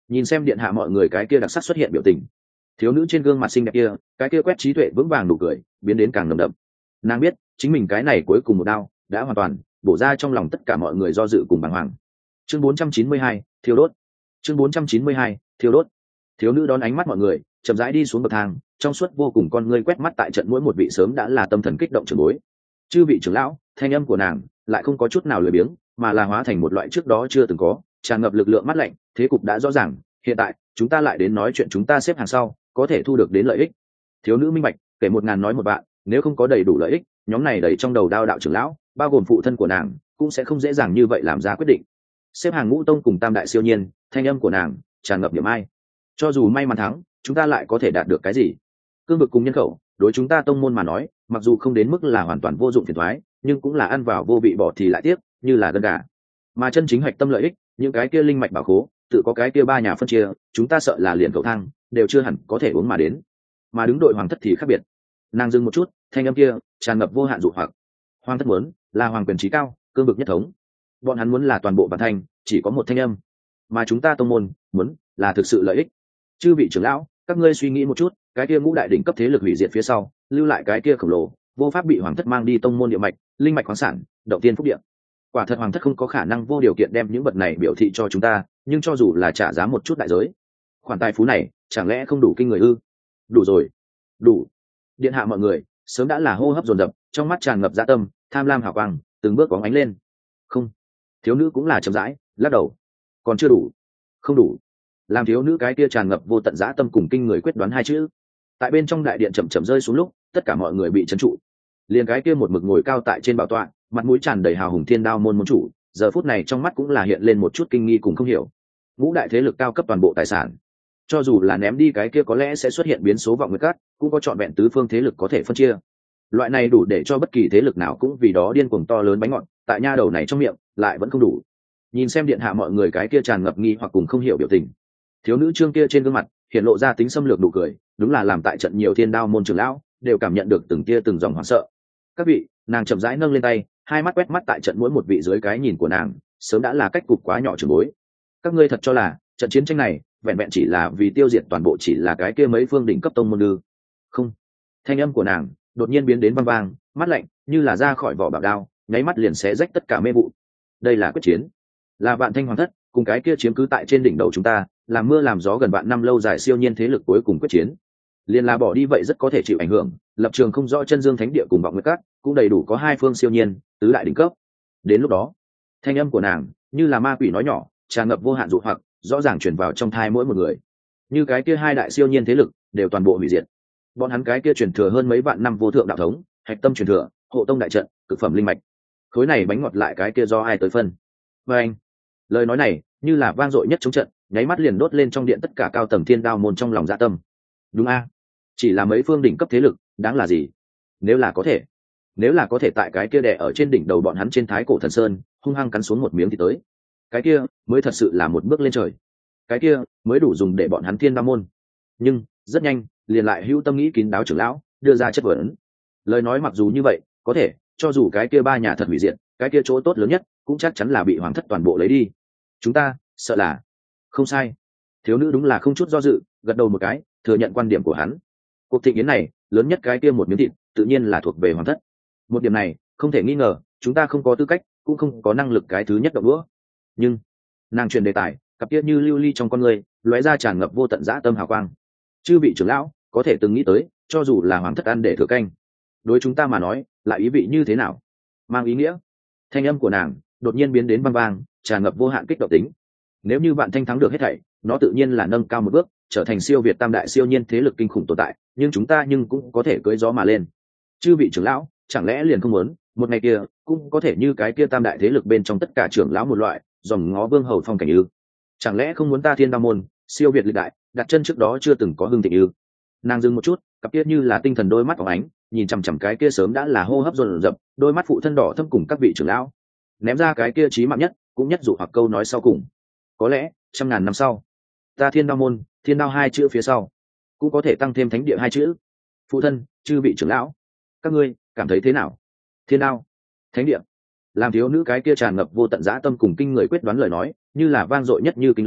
Nhìn xem điện hạ mọi người cái kia đặc sắc xuất hiện biểu tình, thiếu nữ trên gương mặt xinh đẹp kia cái kia quét trí tuệ vững vàng nụ cười biến đến càng nồng đậm. Nàng biết chính mình cái này cuối cùng một đao đã hoàn toàn bổ ra trong lòng tất cả mọi người do dự cùng bàng hoàng. Chương bốn trăm chín mươi hai, thiêu đốt. Chương bốn trăm chín mươi hai, thiêu đốt. Thiếu nữ đón ánh mắt mọi người chậm rãi đi xuống bậc thang, trong suốt vô cùng con ngươi quét mắt tại trận mỗi một vị sớm đã là tâm thần kích động trưởng bối. Chư vị trưởng lão, thanh âm của nàng lại không có chút nào lười biếng, mà là hóa thành một loại trước đó chưa từng có tràn ngập lực lượng mát lạnh. Thế cục đã rõ ràng, hiện tại chúng ta lại đến nói chuyện chúng ta xếp hàng sau có thể thu được đến lợi ích. Thiếu nữ minh bạch, kể một ngàn nói một vạn, nếu không có đầy đủ lợi ích, nhóm này đầy trong đầu đao đạo trưởng lão bao gồm phụ thân của nàng cũng sẽ không dễ dàng như vậy làm ra quyết định. Xếp hàng ngũ tông cùng tam đại siêu nhiên, thanh âm của nàng tràn ngập niềm ai. Cho dù may mắn thắng, chúng ta lại có thể đạt được cái gì? Cương vực cùng nhân khẩu đối chúng ta tông môn mà nói, mặc dù không đến mức là hoàn toàn vô dụng phiền toái, nhưng cũng là ăn vào vô vị bỏ thì lại tiếc, như là gân gà. Mà chân chính hoạch tâm lợi ích, những cái kia linh mạch bảo khố tự có cái kia ba nhà phân chia, chúng ta sợ là liền cầu thang đều chưa hẳn có thể uống mà đến. Mà đứng đội hoàng thất thì khác biệt. Nàng dừng một chút, thanh âm kia tràn ngập vô hạn dụ hoặc. Hoàng thất muốn là hoàng quyền trí cao, cương vực nhất thống. Bọn hắn muốn là toàn bộ bản thanh chỉ có một thanh âm, mà chúng ta tông môn muốn là thực sự lợi ích. Chư vị trưởng lão, các ngươi suy nghĩ một chút, cái kia ngũ đại đỉnh cấp thế lực hủy diệt phía sau, lưu lại cái kia khổng lồ vô pháp bị hoàng thất mang đi tông môn địa mạch, linh mạch khoáng sản, động tiên phúc địa. Quả thật hoàng thất không có khả năng vô điều kiện đem những vật này biểu thị cho chúng ta, nhưng cho dù là trả giá một chút đại giới, khoản tài phú này chẳng lẽ không đủ kinh người ư? Đủ rồi, đủ. Điện hạ mọi người sớm đã là hô hấp dồn dập, trong mắt tràn ngập dã tâm, tham lam hào quang từng bước bóng ánh lên. Không, thiếu nữ cũng là chậm rãi lắc đầu. Còn chưa đủ, không đủ. Làm thiếu nữ cái kia tràn ngập vô tận dã tâm cùng kinh người quyết đoán hai chữ tại bên trong đại điện chậm chậm rơi xuống lúc, tất cả mọi người bị trấn trụ. Liền cái kia một mực ngồi cao tại trên bảo tọa, mặt mũi tràn đầy hào hùng thiên đao môn môn chủ, giờ phút này trong mắt cũng là hiện lên một chút kinh nghi cùng không hiểu. Ngũ đại thế lực cao cấp toàn bộ tài sản, cho dù là ném đi cái kia có lẽ sẽ xuất hiện biến số vọng nguyệt cát, cũng có trọn vẹn tứ phương thế lực có thể phân chia. Loại này đủ để cho bất kỳ thế lực nào cũng vì đó điên cuồng to lớn bánh ngọt, tại nha đầu này trong miệng lại vẫn không đủ. Nhìn xem điện hạ mọi người cái kia tràn ngập nghi hoặc cùng không hiểu biểu tình, thiếu nữ trương kia trên gương mặt hiện lộ ra tính xâm lược nụ cười, đúng là làm tại trận nhiều thiên đao môn trưởng lão đều cảm nhận được từng tia từng dòng hoảng sợ. Các vị, nàng chậm rãi nâng lên tay, hai mắt quét mắt tại trận mỗi một vị dưới cái nhìn của nàng sớm đã là cách cục quá nhỏ trường bối. Các ngươi thật cho là trận chiến tranh này vẹn vẹn chỉ là vì tiêu diệt toàn bộ chỉ là cái kia mấy phương đỉnh cấp tông môn ư? Không. Thanh âm của nàng đột nhiên biến đến vang vang, mắt lạnh như là ra khỏi vỏ bảo đao, nháy mắt liền xé rách tất cả mê vụ. Đây là quyết chiến, là vạn thanh hoàng thất cùng cái kia chiếm cứ tại trên đỉnh đầu chúng ta, làm mưa làm gió gần vạn năm lâu dài siêu nhiên thế lực cuối cùng quyết chiến. Liền là bỏ đi vậy rất có thể chịu ảnh hưởng, lập trường không rõ chân dương thánh địa cùng vọng nguyệt cát cũng đầy đủ có hai phương siêu nhiên tứ đại đỉnh cấp. Đến lúc đó, thanh âm của nàng như là ma quỷ nói nhỏ, tràn ngập vô hạn dụ hoặc, rõ ràng truyền vào trong thai mỗi một người. Như cái kia hai đại siêu nhiên thế lực đều toàn bộ hủy diệt. Bọn hắn cái kia truyền thừa hơn mấy vạn năm vô thượng đạo thống, hạch tâm truyền thừa, hộ tông đại trận, cực phẩm linh mạch. Khối này bánh ngọt lại cái kia do ai tới phân? Và anh, lời nói này như là vang dội nhất chống trận, nháy mắt liền đốt lên trong điện tất cả cao tầng thiên đao môn trong lòng dạ tâm. Đúng a, chỉ là mấy phương đỉnh cấp thế lực đáng là gì? Nếu là có thể, nếu là có thể tại cái kia đè ở trên đỉnh đầu bọn hắn trên thái cổ thần sơn hung hăng cắn xuống một miếng thì tới, cái kia mới thật sự là một bước lên trời, cái kia mới đủ dùng để bọn hắn thiên đao môn. Nhưng rất nhanh liền lại hữu tâm nghĩ kín đáo trưởng lão đưa ra chất vấn. Lời nói mặc dù như vậy, có thể cho dù cái kia ba nhà thật hủy diệt, cái kia chỗ tốt lớn nhất cũng chắc chắn là bị hoàng thất toàn bộ lấy đi. Chúng ta sợ là không sai. Thiếu nữ đúng là không chút do dự gật đầu một cái, thừa nhận quan điểm của hắn. Cuộc thịnh yến này lớn nhất cái kia một miếng thịt tự nhiên là thuộc về hoàng thất. Một điểm này không thể nghi ngờ, chúng ta không có tư cách cũng không có năng lực cái thứ nhất động đũa. Nhưng nàng truyền đề tài, cặp kia như lưu ly trong con người lóe ra tràn ngập vô tận dã tâm hào quang. Chư vị trưởng lão có thể từng nghĩ tới, cho dù là hoàng thất ăn để thừa canh, đối chúng ta mà nói lại ý vị như thế nào? Mang ý nghĩa. Thanh âm của nàng đột nhiên biến đến vang vang, tràn ngập vô hạn kích động tính. Nếu như bạn thanh thắng được hết thảy, nó tự nhiên là nâng cao một bước, trở thành siêu việt tam đại siêu nhiên thế lực kinh khủng tồn tại, nhưng chúng ta nhưng cũng có thể cưỡi gió mà lên. Chư vị trưởng lão chẳng lẽ liền không muốn một ngày kia cũng có thể như cái kia tam đại thế lực bên trong tất cả trưởng lão một loại, dòm ngó vương hầu phong cảnh ư? Chẳng lẽ không muốn ta thiên đao môn siêu việt lịch đại, đặt chân trước đó chưa từng có hưng thịnh ư? Nàng dừng một chút, cặp kia như là tinh thần đôi mắt phóng ánh, nhìn chằm chằm cái kia sớm đã là hô hấp dồn dập, đôi mắt phụ thân đỏ thâm cùng các vị trưởng lão, ném ra cái kia chí mạng nhất cũng nhất dụ hoặc câu nói sau cùng. Có lẽ trăm ngàn năm sau, ta thiên đao môn, thiên đao hai chữ phía sau cũng có thể tăng thêm thánh địa hai chữ. Phụ thân, chư vị trưởng lão, các ngươi cảm thấy thế nào? Thiên đao, thánh địa. Làm thiếu nữ cái kia tràn ngập vô tận dã tâm cùng kinh người quyết đoán lời nói, như là vang dội nhất như kinh lôi,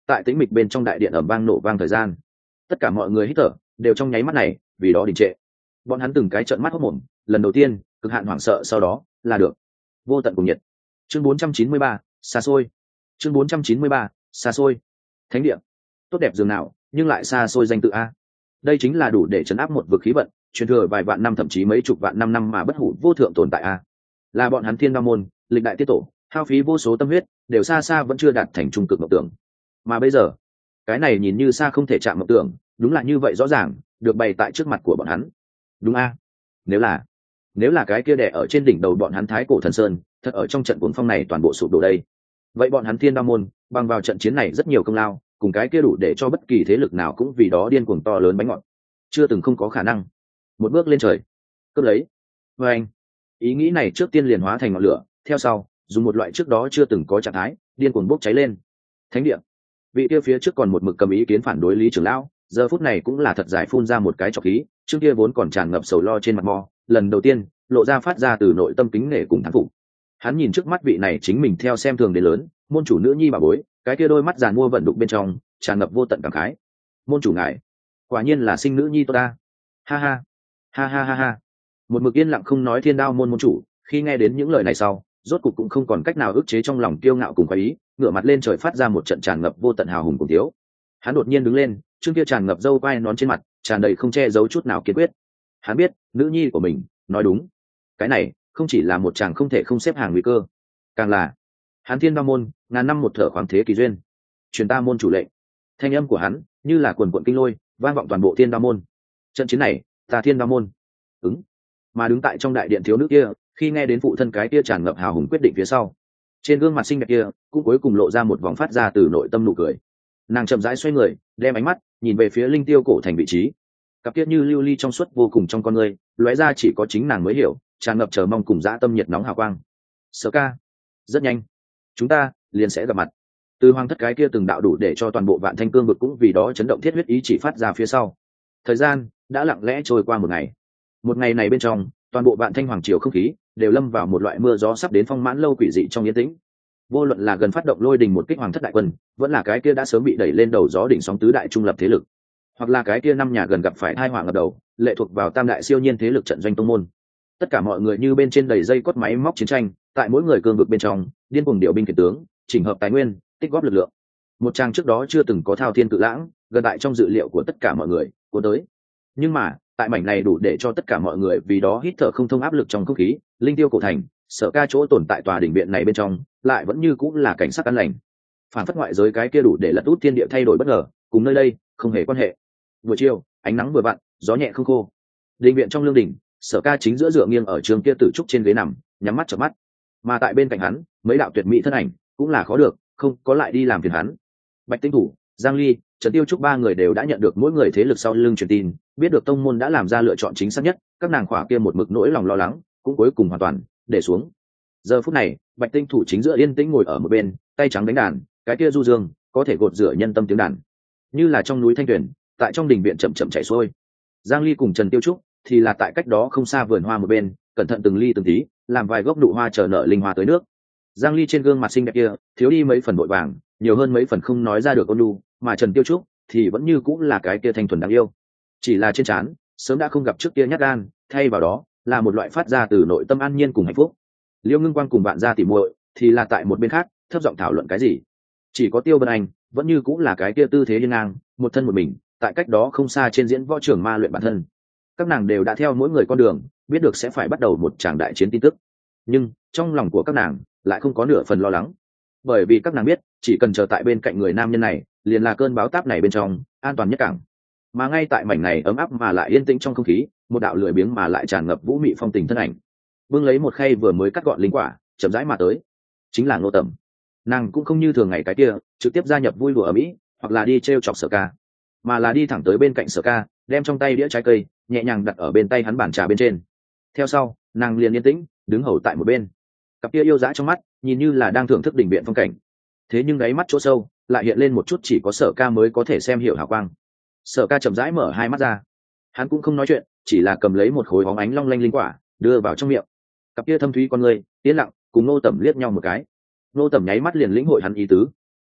tại tĩnh mịch bên trong đại điện ầm vang nổ vang thời gian, tất cả mọi người hít thở đều trong nháy mắt này vì đó đình trệ. Bọn hắn từng cái trợn mắt hốt mồm, lần đầu tiên cực hạn hoảng sợ, sau đó là được vô tận cùng nhiệt. Chương bốn trăm chín mươi ba, xa xôi. Chương bốn trăm chín mươi ba, xa xôi. Thánh địa tốt đẹp dường nào, nhưng lại xa xôi danh tự a. Đây chính là đủ để chấn áp một vực khí vận, truyền thừa vài vạn năm thậm chí mấy chục vạn năm năm mà bất hủ vô thượng tồn tại a. Là bọn hắn Thiên Đao môn, lịch đại tiết tổ, hao phí vô số tâm huyết, đều xa xa vẫn chưa đạt thành trung cực mộng tưởng. Mà bây giờ, cái này nhìn như xa không thể chạm mộng tưởng, đúng là như vậy rõ ràng, được bày tại trước mặt của bọn hắn. Đúng a. Nếu là, nếu là cái kia đè ở trên đỉnh đầu bọn hắn Thái Cổ Thần Sơn, thật ở trong trận cuồng phong này toàn bộ sụp đổ đây. Vậy bọn hắn Thiên Đao môn, bằng vào trận chiến này rất nhiều công lao, cùng cái kia đủ để cho bất kỳ thế lực nào cũng vì đó điên cuồng to lớn bánh ngọt, chưa từng không có khả năng một bước lên trời cướp lấy. Và anh, ý nghĩ này trước tiên liền hóa thành ngọn lửa, theo sau dùng một loại trước đó chưa từng có trạng thái điên cuồng bốc cháy lên. Thánh địa, vị kia phía trước còn một mực cầm ý kiến phản đối Lý trưởng lão, giờ phút này cũng là thật giải phun ra một cái trọc khí, trước kia vốn còn tràn ngập sầu lo trên mặt mò, lần đầu tiên lộ ra phát ra từ nội tâm kính nể cùng thán phục. Hắn nhìn trước mắt vị này chính mình theo xem thường đến lớn môn chủ nữ nhi bà bối, cái kia đôi mắt giàn mua vận đục bên trong tràn ngập vô tận cảm khái. Môn chủ ngài quả nhiên là sinh nữ nhi tốt ta, ha ha ha ha ha ha. Một mực yên lặng không nói Thiên Đao môn môn chủ khi nghe đến những lời này sau, rốt cục cũng không còn cách nào ức chế trong lòng kiêu ngạo cùng khoái ý, ngửa mặt lên trời phát ra một trận tràn ngập vô tận hào hùng cùng thiếu. Hắn đột nhiên đứng lên, chương kia tràn ngập râu quai nón trên mặt tràn đầy không che giấu chút nào kiên quyết. Hắn biết nữ nhi của mình nói đúng, cái này không chỉ là một chàng không thể không xếp hàng nguy cơ, càng là hắn Thiên Đao môn ngàn năm một thở khoáng thế kỳ duyên. Truyền ta môn chủ lệnh. Thanh âm của hắn như là quần quận kinh lôi vang vọng toàn bộ Thiên Đao môn. Trận chiến này ta Thiên Đao môn ứng. Mà đứng tại trong đại điện thiếu nữ kia khi nghe đến phụ thân cái kia tràn ngập hào hùng quyết định phía sau, trên gương mặt xinh đẹp kia cũng cuối cùng lộ ra một vòng phát ra từ nội tâm nụ cười. Nàng chậm rãi xoay người, đem ánh mắt nhìn về phía Linh Tiêu cổ thành vị trí, cặp kia như lưu ly trong suốt vô cùng trong con người lóe ra chỉ có chính nàng mới hiểu, tràn ngập chờ mong cùng dã tâm nhiệt nóng hào quang. Sở ca, rất nhanh chúng ta liền sẽ gặp mặt. Từ hoàng thất cái kia từng đạo đủ để cho toàn bộ Vạn Thanh cương vực cũng vì đó chấn động thiết huyết ý chỉ phát ra phía sau. Thời gian đã lặng lẽ trôi qua một ngày. Một ngày này bên trong, toàn bộ Vạn Thanh hoàng triều không khí đều lâm vào một loại mưa gió sắp đến phong mãn lâu quỷ dị trong yên tĩnh. Vô luận là gần phát động lôi đình một kích hoàng thất đại quân, vẫn là cái kia đã sớm bị đẩy lên đầu gió đỉnh sóng tứ đại trung lập thế lực, hoặc là cái kia năm nhà gần gặp phải hai hoàng ngập đầu, lệ thuộc vào tam đại siêu nhiên thế lực trận doanh tông môn. Tất cả mọi người như bên trên đầy dây cốt máy móc chiến tranh, tại mỗi người cương vực bên trong, điên cuồng điều binh khiển tướng, chỉnh hợp tài nguyên, tích góp lực lượng. Một trang trước đó chưa từng có thao thiên cự lãng, gần tại trong dự liệu của tất cả mọi người, của tới. Nhưng mà, tại mảnh này đủ để cho tất cả mọi người vì đó hít thở không thông áp lực trong không khí, Linh Tiêu cổ thành, Sở ca chỗ tồn tại tòa đỉnh viện này bên trong, lại vẫn như cũng là cảnh sắc an lành. Phản phất ngoại giới cái kia đủ để lật út thiên địa thay đổi bất ngờ, cùng nơi đây không hề quan hệ. Buổi chiều, ánh nắng vừa vặn, gió nhẹ không khô. Đình viện trong lương đình, Sở ca chính giữa dựa nghiêng ở trường kia tử trúc trên ghế nằm, nhắm mắt chợp mắt. Mà tại bên cạnh hắn, mấy đạo tuyệt mỹ thân ảnh, cũng là khó được, không có lại đi làm phiền hắn. Bạch Tinh Thủ, Giang Ly, Trần Tiêu Trúc ba người đều đã nhận được mỗi người thế lực sau lưng truyền tin, biết được tông môn đã làm ra lựa chọn chính xác nhất, các nàng khỏa kia một mực nỗi lòng lo lắng, cũng cuối cùng hoàn toàn để xuống. Giờ phút này, Bạch Tinh Thủ chính giữa yên tĩnh ngồi ở một bên, tay trắng đánh đàn, cái kia du dương, có thể gột rửa nhân tâm tiếng đàn, như là trong núi thanh tuyền, tại trong đình viện chậm chậm chảy xuôi. Giang Ly cùng Trần Tiêu Trúc thì là tại cách đó không xa vườn hoa một bên, cẩn thận từng ly từng tí, làm vài gốc nụ hoa chờ nở linh hoa tới nước. Giang Ly trên gương mặt xinh đẹp kia, thiếu đi mấy phần vội vàng, nhiều hơn mấy phần không nói ra được ôn nhu, mà Trần Tiêu Trúc thì vẫn như cũng là cái kia thanh thuần đáng yêu. Chỉ là trên trán, sớm đã không gặp trước kia nhát gan, thay vào đó là một loại phát ra từ nội tâm an nhiên cùng hạnh phúc. Liêu Ngưng Quang cùng bạn ra tỉ muội thì là tại một bên khác, thấp giọng thảo luận cái gì. Chỉ có Tiêu Vân Anh vẫn như cũng là cái kia tư thế hiên ngang, một thân một mình, tại cách đó không xa trên diễn võ trường ma luyện bản thân. Các nàng đều đã theo mỗi người con đường, biết được sẽ phải bắt đầu một tràng đại chiến tin tức. Nhưng trong lòng của các nàng lại không có nửa phần lo lắng, bởi vì các nàng biết chỉ cần chờ tại bên cạnh người nam nhân này liền là cơn báo táp này bên trong an toàn nhất cảng. Mà ngay tại mảnh này ấm áp mà lại yên tĩnh trong không khí, một đạo lười biếng mà lại tràn ngập vũ mị phong tình thân ảnh bưng lấy một khay vừa mới cắt gọn linh quả chậm rãi mà tới, chính là Ngô Tầm. Nàng cũng không như thường ngày cái kia trực tiếp gia nhập vui đùa ở mỹ hoặc là đi t r e o chọc Sở ca, mà là đi thẳng tới bên cạnh Sở ca, đem trong tay đĩa trái cây nhẹ nhàng đặt ở bên tay hắn bàn trà bên trên. Theo sau nàng liền yên tĩnh đứng hầu tại một bên, cặp kia yêu dã trong mắt nhìn như là đang thưởng thức đỉnh viện phong cảnh, thế nhưng đáy mắt chỗ sâu lại hiện lên một chút chỉ có Sở ca mới có thể xem hiểu hào quang. Sở ca chậm rãi mở hai mắt ra, hắn cũng không nói chuyện, chỉ là cầm lấy một khối hóng ánh long lanh linh quả đưa vào trong miệng. Cặp kia thâm thúy con người yên lặng cùng Ngô Tầm liếc nhau một cái. Ngô Tầm nháy mắt liền lĩnh hội hắn ý tứ.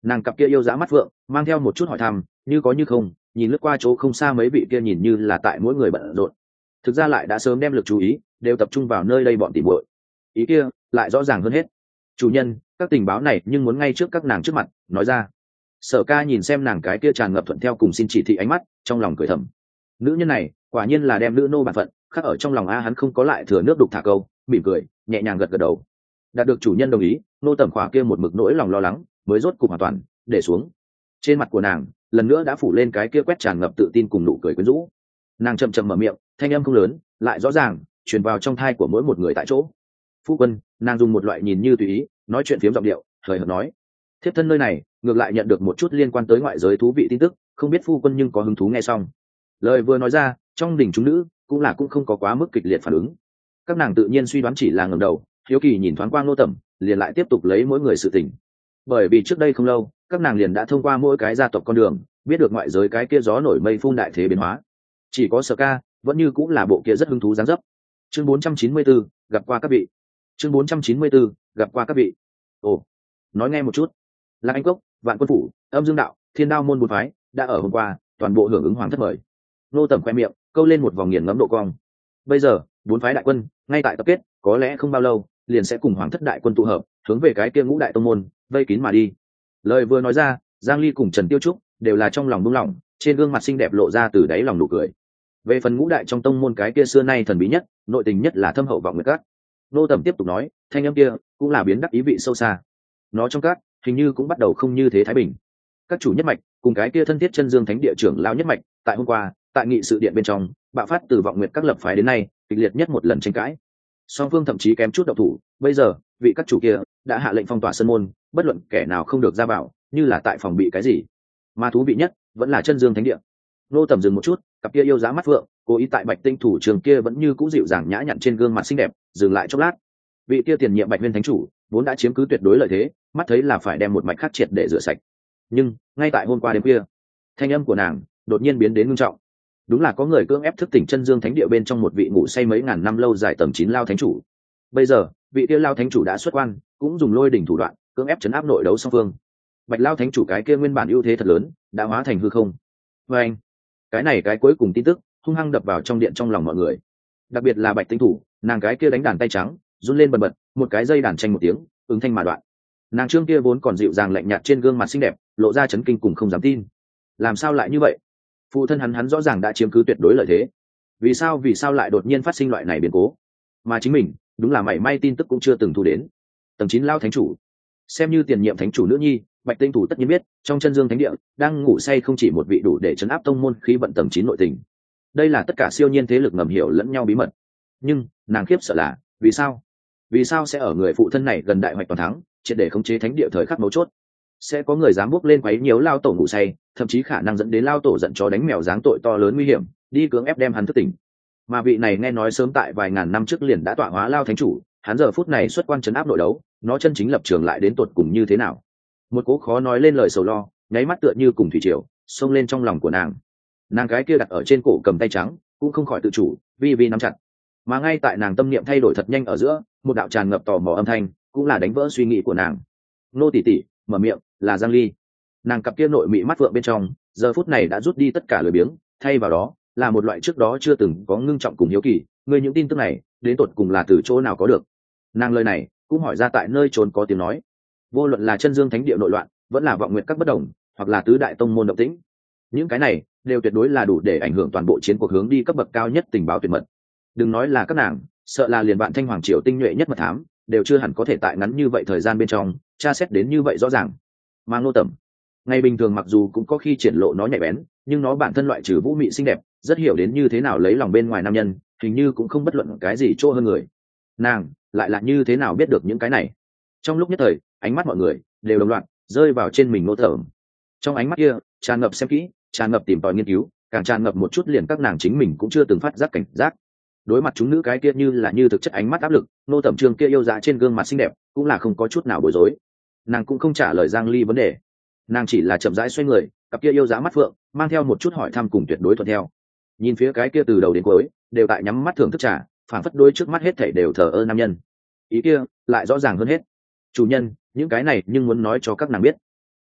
Nàng cặp kia yêu dã mắt phượng mang theo một chút hỏi thăm, như có như không, nhìn lướt qua chỗ không xa mấy vị kia nhìn như là tại mỗi người bận rộn, thực ra lại đã sớm đem lực chú ý đều tập trung vào nơi đây bọn tỉ muội. Ý kia lại rõ ràng hơn hết. Chủ nhân, các tình báo này nhưng muốn ngay trước các nàng trước mặt nói ra. Sở Ca nhìn xem nàng cái kia tràn ngập thuận theo cùng xin chỉ thị ánh mắt, trong lòng cười thầm. Nữ nhân này quả nhiên là đem nữ nô bản phận khắc ở trong lòng a. Hắn không có lại thừa nước đục thả câu, mỉm cười nhẹ nhàng gật gật đầu. Đạt được chủ nhân đồng ý, nô tẩm khỏa kia một mực nỗi lòng lo lắng mới rốt cục hoàn toàn để xuống. Trên mặt của nàng lần nữa đã phủ lên cái kia quét tràn ngập tự tin cùng nụ cười quyến rũ. Nàng chậm chậm mở miệng, thanh âm không lớn lại rõ ràng truyền vào trong thai của mỗi một người tại chỗ. Phu quân, nàng dùng một loại nhìn như tùy ý nói chuyện phiếm giọng điệu hời hợt nói, thiếp thân nơi này ngược lại nhận được một chút liên quan tới ngoại giới thú vị tin tức, không biết phu quân nhưng có hứng thú nghe xong. Lời vừa nói ra, trong đình chúng nữ cũng là cũng không có quá mức kịch liệt phản ứng. Các nàng tự nhiên suy đoán chỉ là ngẩng đầu hiếu kỳ nhìn thoáng qua Ngô Tẩm, liền lại tiếp tục lấy mỗi người sự tình. Bởi vì trước đây không lâu các nàng liền đã thông qua mỗi cái gia tộc con đường biết được ngoại giới cái kia gió nổi mây phun đại thế biến hóa. Chỉ có Sở Ca vẫn như cũng là bộ kia rất hứng thú dáng dấp. Chương bốn trăm chín mươi tư, gặp qua các vị. Chương bốn trăm chín mươi tư, gặp qua các vị. Ồ, nói nghe một chút. Lạc Anh Cốc, Vạn Quân Phủ, Âm Dương Đạo, Thiên Đao môn bốn phái đã ở hôm qua toàn bộ hưởng ứng hoàng thất mời. Nô Tẩm khoe miệng câu lên một vòng nghiền ngẫm độ cong. Bây giờ bốn phái đại quân ngay tại tập kết, có lẽ không bao lâu liền sẽ cùng hoàng thất đại quân tụ hợp hướng về cái kia ngũ đại tông môn vây kín mà đi. Lời vừa nói ra, Giang Ly cùng Trần Tiêu Trúc đều là trong lòng buông lỏng, trên gương mặt xinh đẹp lộ ra từ đáy lòng nụ cười. Về phần ngũ đại trong tông môn cái kia xưa nay thần bí nhất, nội tình nhất là thâm hậu vọng nguyệt các. Nô Tẩm tiếp tục nói, thanh âm kia cũng là biến đắc ý vị sâu xa. Nó trong các hình như cũng bắt đầu không như thế thái bình. Các chủ nhất mạch cùng cái kia thân thiết chân dương thánh địa trưởng lão nhất mạch, tại hôm qua tại nghị sự điện bên trong bạo phát từ vọng nguyệt các lập phái đến nay kịch liệt nhất một lần tranh cãi. Song phương thậm chí kém chút độc thủ. Bây giờ vị các chủ kia đã hạ lệnh phong tỏa sân môn, bất luận kẻ nào không được ra vào, như là tại phòng bị cái gì. Mà thú vị nhất vẫn là chân dương thánh địa. Nô Tẩm dừng một chút, cặp kia yêu giá mắt phượng cố ý tại Bạch Tinh thủ trường kia vẫn như cũ dịu dàng nhã nhặn trên gương mặt xinh đẹp dừng lại chốc lát. Vị kia tiền nhiệm Bạch Nguyên thánh chủ vốn đã chiếm cứ tuyệt đối lợi thế, mắt thấy là phải đem một mạch khắc triệt để rửa sạch. Nhưng ngay tại hôm qua đêm kia, thanh âm của nàng đột nhiên biến đến ngưng trọng. Đúng là có người cưỡng ép thức tỉnh chân dương thánh địa bên trong một vị ngủ say mấy ngàn năm lâu dài tầng chín lao thánh chủ. Bây giờ vị kia lao thánh chủ đã xuất quan, cũng dùng lôi đỉnh thủ đoạn cưỡng ép chấn áp nội đấu song phương. Bạch lao thánh chủ cái kia nguyên bản ưu thế thật lớn đã hóa thành hư không. Và anh, cái này cái cuối cùng tin tức hung hăng đập vào trong điện trong lòng mọi người. Đặc biệt là Bạch Tinh thủ, nàng cái kia đánh đàn tay trắng run lên bần bật, một cái dây đàn tranh một tiếng ứng thanh mà đoạn. Nàng trương kia vốn còn dịu dàng lạnh nhạt trên gương mặt xinh đẹp lộ ra chấn kinh cùng không dám tin. Làm sao lại như vậy? Phụ thân hắn hắn rõ ràng đã chiếm cứ tuyệt đối lợi thế, vì sao vì sao lại đột nhiên phát sinh loại này biến cố? Mà chính mình đúng là mảy may tin tức cũng chưa từng thu đến. Tầng chín lao thánh chủ, xem như tiền nhiệm thánh chủ nữ nhi, Bạch Tinh thủ tất nhiên biết trong chân dương thánh địa đang ngủ say không chỉ một vị đủ để chấn áp tông môn khí vận tầng chín nội tình. Đây là tất cả siêu nhiên thế lực ngầm hiểu lẫn nhau bí mật. Nhưng nàng khiếp sợ là vì sao vì sao sẽ ở người phụ thân này gần đại hoạch toàn thắng, triệt để khống chế thánh địa thời khắc mấu chốt, sẽ có người dám bước lên quấy nhiễu lao tổ ngủ say, thậm chí khả năng dẫn đến lao tổ giận chó đánh mèo dáng tội to lớn nguy hiểm, đi cưỡng ép đem hắn thức tỉnh. Mà vị này nghe nói sớm tại vài ngàn năm trước liền đã tọa hóa lao thánh chủ, hắn giờ phút này xuất quan trấn áp nội đấu, nó chân chính lập trường lại đến tột cùng như thế nào? Một cố khó nói lên lời sầu lo nháy mắt tựa như cùng thủy triều xông lên trong lòng của nàng. Nàng cái kia đặt ở trên cổ cầm tay trắng cũng không khỏi tự chủ vi vi nắm chặt. Mà ngay tại nàng tâm niệm thay đổi thật nhanh ở giữa, một đạo tràn ngập tò mò âm thanh cũng là đánh vỡ suy nghĩ của nàng. Nô tỷ tỷ, mở miệng, là Giang Ly. Nàng cặp kia nội mị mắt vượng bên trong giờ phút này đã rút đi tất cả lười biếng, thay vào đó là một loại trước đó chưa từng có ngưng trọng cùng hiếu kỳ. Ngươi những tin tức này đến tột cùng là từ chỗ nào có được? Nàng lời này cũng hỏi ra tại nơi trốn có tiếng nói. Vô luận là chân dương thánh địa nội loạn, vẫn là vọng nguyện các bất đồng, hoặc là tứ đại tông môn động tĩnh, những cái này đều tuyệt đối là đủ để ảnh hưởng toàn bộ chiến cuộc hướng đi cấp bậc cao nhất tình báo tuyệt mật. Đừng nói là các nàng, sợ là liền bạn Thanh Hoàng triều tinh nhuệ nhất mật thám đều chưa hẳn có thể tại ngắn như vậy thời gian bên trong tra xét đến như vậy rõ ràng. Mà Ngô Tẩm, ngày bình thường mặc dù cũng có khi triển lộ nó nhạy bén, nhưng nó bản thân loại trừ vũ mị xinh đẹp, rất hiểu đến như thế nào lấy lòng bên ngoài nam nhân, hình như cũng không bất luận cái gì chỗ hơn người. Nàng lại là như thế nào biết được những cái này? Trong lúc nhất thời, ánh mắt mọi người đều đồng loạt rơi vào trên mình Ngô Tẩm. Trong ánh mắt kia tràn ngập xem kỹ, tràn ngập tìm tòi nghiên cứu, càng tràn ngập một chút liền các nàng chính mình cũng chưa từng phát giác cảnh giác. Đối mặt chúng nữ cái kia như là như thực chất ánh mắt áp lực, Ngô Tẩm Trương kia yêu dã trên gương mặt xinh đẹp cũng là không có chút nào bối rối. Nàng cũng không trả lời Giang Ly vấn đề, nàng chỉ là chậm rãi xoay người, cặp kia yêu dã mắt phượng mang theo một chút hỏi thăm cùng tuyệt đối thuận theo. Nhìn phía cái kia từ đầu đến cuối đều tại nhắm mắt thưởng thức trà, phản phất đôi trước mắt hết thảy đều thờ ơ nam nhân. Ý kia lại rõ ràng hơn hết. Chủ nhân, những cái này nhưng muốn nói cho các nàng biết.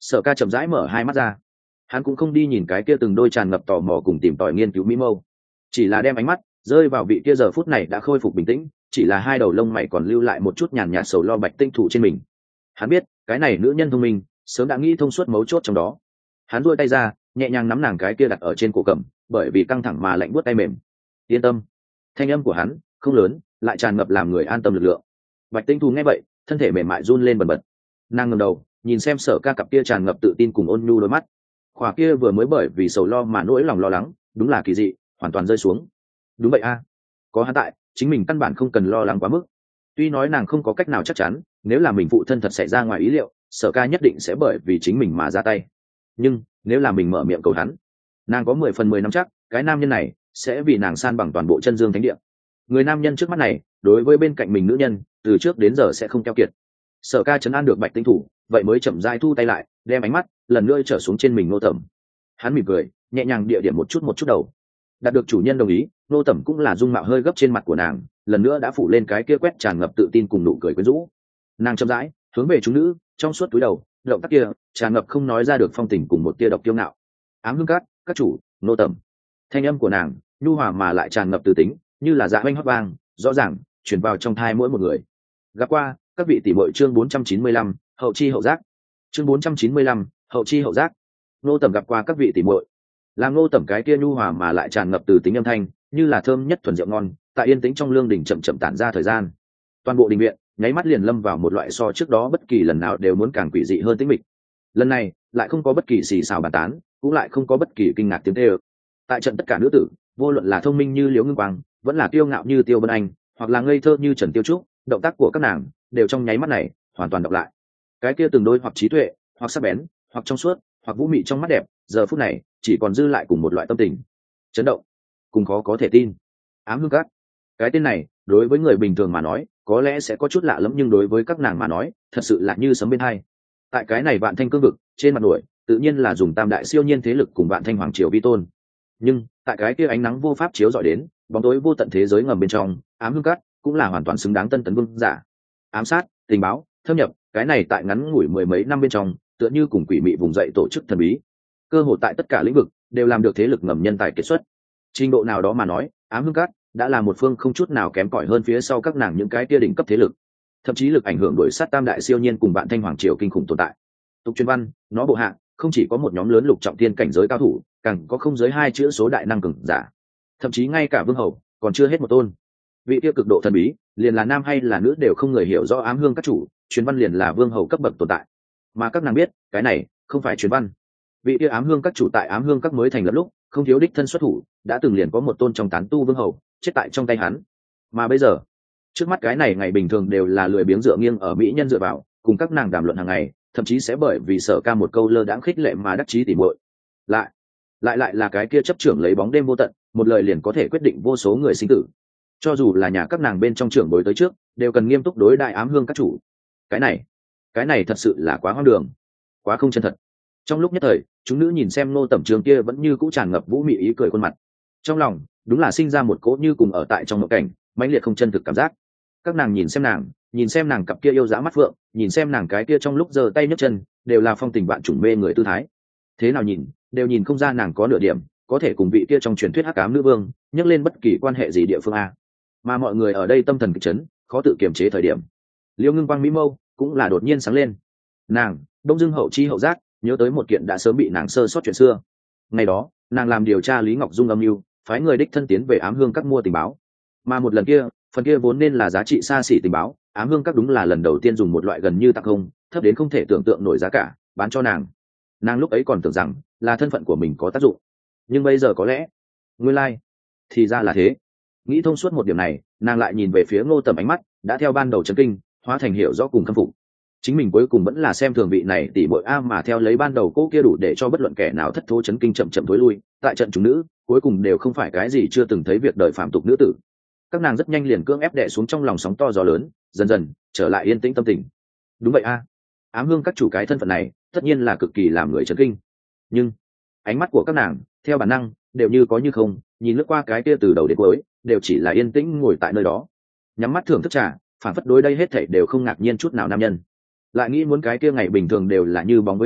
Sở Ca chậm rãi mở hai mắt ra. Hắn cũng không đi nhìn cái kia từng đôi tràn ngập tò mò cùng tìm tòi nghiên cứu mỹ mâu, chỉ là đem ánh mắt rơi vào vị kia giờ phút này đã khôi phục bình tĩnh, chỉ là hai đầu lông mày còn lưu lại một chút nhàn nhạt sầu lo bạch tinh thủ trên mình. Hắn biết cái này nữ nhân thông minh sớm đã nghĩ thông suốt mấu chốt trong đó. Hắn duỗi tay ra nhẹ nhàng nắm nàng cái kia đặt ở trên cổ cầm, bởi vì căng thẳng mà lạnh buốt tay mềm. Yên tâm. Thanh âm của hắn không lớn, lại tràn ngập làm người an tâm lực lượng. Bạch tinh thủ nghe vậy, thân thể mềm mại run lên bần bật. Nàng ngẩng đầu nhìn xem Sở Ca cặp kia tràn ngập tự tin cùng ôn nhu đôi mắt. Khỏa kia vừa mới bởi vì sầu lo mà nỗi lòng lo lắng đúng là kỳ dị, hoàn toàn rơi xuống. Đúng vậy a, có hắn tại, chính mình căn bản không cần lo lắng quá mức. Tuy nói nàng không có cách nào chắc chắn, nếu là mình phụ thân thật xảy ra ngoài ý liệu, Sở Ca nhất định sẽ bởi vì chính mình mà ra tay. Nhưng nếu là mình mở miệng cầu hắn, nàng có mười phần mười nắm chắc cái nam nhân này sẽ vì nàng san bằng toàn bộ chân dương thánh địa. Người nam nhân trước mắt này đối với bên cạnh mình nữ nhân từ trước đến giờ sẽ không keo kiệt. Sở Ca trấn an được bạch tinh thủ, vậy mới chậm rãi thu tay lại, đem ánh mắt lần nữa trở xuống trên mình Nô Tẩm. Hắn mỉm cười nhẹ nhàng địa điểm một chút một chút đầu. Đạt được chủ nhân đồng ý, Nô Tẩm cũng là dung mạo hơi gấp trên mặt của nàng lần nữa đã phủ lên cái kia quét tràn ngập tự tin cùng nụ cười quyến rũ. Nàng chậm rãi hướng về chúng nữ trong suốt túi đầu, động tác kia tràn ngập không nói ra được phong tình cùng một tia độc kiêu ngạo. Ám hương cát, các chủ, Nô Tẩm. Thanh âm của nàng nhu hòa mà lại tràn ngập từ tính, như là dạ oanh hót vang rõ ràng truyền vào trong thai mỗi một người. Gặp qua các vị tỷ muội. Chương bốn trăm chín mươi lăm, hậu chi hậu giác. Chương bốn trăm chín mươi lăm, hậu chi hậu giác. Nô Tẩm gặp qua các vị tỷ muội. Làm Nô Tẩm cái kia nhu hòa mà lại tràn ngập từ tính âm thanh, như là thơm nhất thuần rượu ngon, tại yên tĩnh trong lương đình chậm chậm tản ra thời gian. Toàn bộ đình viện nháy mắt liền lâm vào một loại so trước đó bất kỳ lần nào đều muốn càng quỷ dị hơn tĩnh mịch. Lần này lại không có bất kỳ xì xào bàn tán, cũng lại không có bất kỳ kinh ngạc tiếng kêu. Tại trận tất cả nữ tử, vô luận là thông minh như Liễu Ngưng Quang, vẫn là kiêu ngạo như Tiêu Vân Anh, hoặc là ngây thơ như Trần Tiêu Trúc, động tác của các nàng đều trong nháy mắt này hoàn toàn đọc lại. Cái kia từng đôi hoặc trí tuệ, hoặc sắc bén, hoặc trong suốt, hoặc vũ mị trong mắt đẹp, giờ phút này chỉ còn dư lại cùng một loại tâm tình chấn động, cùng khó có thể tin. Ám hương cát, cái tên này đối với người bình thường mà nói có lẽ sẽ có chút lạ lẫm, nhưng đối với các nàng mà nói thật sự là như sấm bên hai. Tại cái này vạn thanh cương vực trên mặt nổi, tự nhiên là dùng tam đại siêu nhiên thế lực cùng vạn thanh hoàng triều vi tôn. Nhưng tại cái kia ánh nắng vô pháp chiếu rọi đến bóng tối vô tận thế giới ngầm bên trong, ám hương cát cũng là hoàn toàn xứng đáng tân tấn vương giả. Ám sát, tình báo, thâm nhập, cái này tại ngắn ngủi mười mấy năm bên trong tựa như cùng quỷ mị vùng dậy tổ chức thần bí, cơ hội tại tất cả lĩnh vực đều làm được thế lực ngầm nhân tài kiệt xuất. Trình độ nào đó mà nói, ám hương cát đã là một phương không chút nào kém cỏi hơn phía sau các nàng những cái kia đỉnh cấp thế lực, thậm chí lực ảnh hưởng đuổi sát tam đại siêu nhiên cùng vạn thanh hoàng triều kinh khủng tồn tại. Tục truyền văn, nó bộ hạ không chỉ có một nhóm lớn lục trọng thiên cảnh giới cao thủ, càng có không dưới hai chữ số đại năng cường giả, thậm chí ngay cả vương hầu còn chưa hết một tôn. Vị kia cực độ thần bí, liền là nam hay là nữ đều không người hiểu rõ ám hương các chủ, truyền văn liền là vương hầu cấp bậc tồn tại. Mà các nàng biết, cái này không phải truyền văn. Vị kia ám hương các chủ tại ám hương các mới thành lập lúc, không thiếu đích thân xuất thủ, đã từng liền có một tôn trong tán tu vương hầu chết tại trong tay hắn. Mà bây giờ, trước mắt cái này ngày bình thường đều là lười biếng dựa nghiêng ở mỹ nhân dựa vào, cùng các nàng đàm luận hàng ngày, thậm chí sẽ bởi vì Sở Ca một câu lơ đãng khích lệ mà đắc chí tỉ muội. Lại, lại lại là cái kia chấp trưởng lấy bóng đêm vô tận, một lời liền có thể quyết định vô số người sinh tử. Cho dù là nhà các nàng bên trong trưởng bối tới trước, đều cần nghiêm túc đối đại ám hương các chủ. Cái này, cái này thật sự là quá hoang đường, quá không chân thật. Trong lúc nhất thời, chúng nữ nhìn xem Nô Tẩm Trường kia vẫn như cũ tràn ngập vũ mị ý cười khuôn mặt, trong lòng đúng là sinh ra một cỗ như cùng ở tại trong mộng cảnh, mãnh liệt không chân thực cảm giác. Các nàng nhìn xem nàng, nhìn xem nàng cặp kia yêu dã mắt phượng, nhìn xem nàng cái kia trong lúc giơ tay nhấc chân đều là phong tình vạn trùng mê người tư thái. Thế nào nhìn đều nhìn không ra nàng có nửa điểm có thể cùng vị kia trong truyền thuyết hắc ám nữ vương nhắc lên bất kỳ quan hệ gì địa phương a. Mà mọi người ở đây tâm thần kịch chấn, khó tự kiềm chế thời điểm, Liễu Ngưng Quang mỹ mâu cũng là đột nhiên sáng lên. Nàng đông dưng hậu chi hậu giác nhớ tới một kiện đã sớm bị nàng sơ sót chuyện xưa. Ngày đó nàng làm điều tra Lý Ngọc Dung âm mưu, phái người đích thân tiến về ám hương các mua tình báo. Mà một lần kia, phần kia vốn nên là giá trị xa xỉ tình báo, ám hương các đúng là lần đầu tiên dùng một loại gần như tặng không, thấp đến không thể tưởng tượng nổi giá cả bán cho nàng. Nàng lúc ấy còn tưởng rằng là thân phận của mình có tác dụng, nhưng bây giờ có lẽ nguyên lai like. Thì ra là thế. Nghĩ thông suốt một điểm này, nàng lại nhìn về phía Ngô Tẩm, ánh mắt đã theo ban đầu chấn kinh hóa thành hiểu rõ cùng khâm phục. Chính mình cuối cùng vẫn là xem thường vị này tỷ muội a, mà theo lấy ban đầu cô kia đủ để cho bất luận kẻ nào thất thố chấn kinh chậm chậm tối lui. Tại trận chúng nữ cuối cùng đều không phải cái gì chưa từng thấy việc đời phạm tục nữ tử. Các nàng rất nhanh liền cưỡng ép đè xuống trong lòng sóng to gió lớn, dần dần trở lại yên tĩnh tâm tình. Đúng vậy a, ám hương các chủ cái thân phận này tất nhiên là cực kỳ làm người chấn kinh, nhưng ánh mắt của các nàng theo bản năng đều như có như không nhìn lướt qua cái kia từ đầu đến cuối, đều chỉ là yên tĩnh ngồi tại nơi đó, nhắm mắt thưởng thức trà, phản phất đối đây hết thảy đều không ngạc nhiên chút nào nam nhân. Lại nghĩ muốn cái kia ngày bình thường đều là như bóng với hình,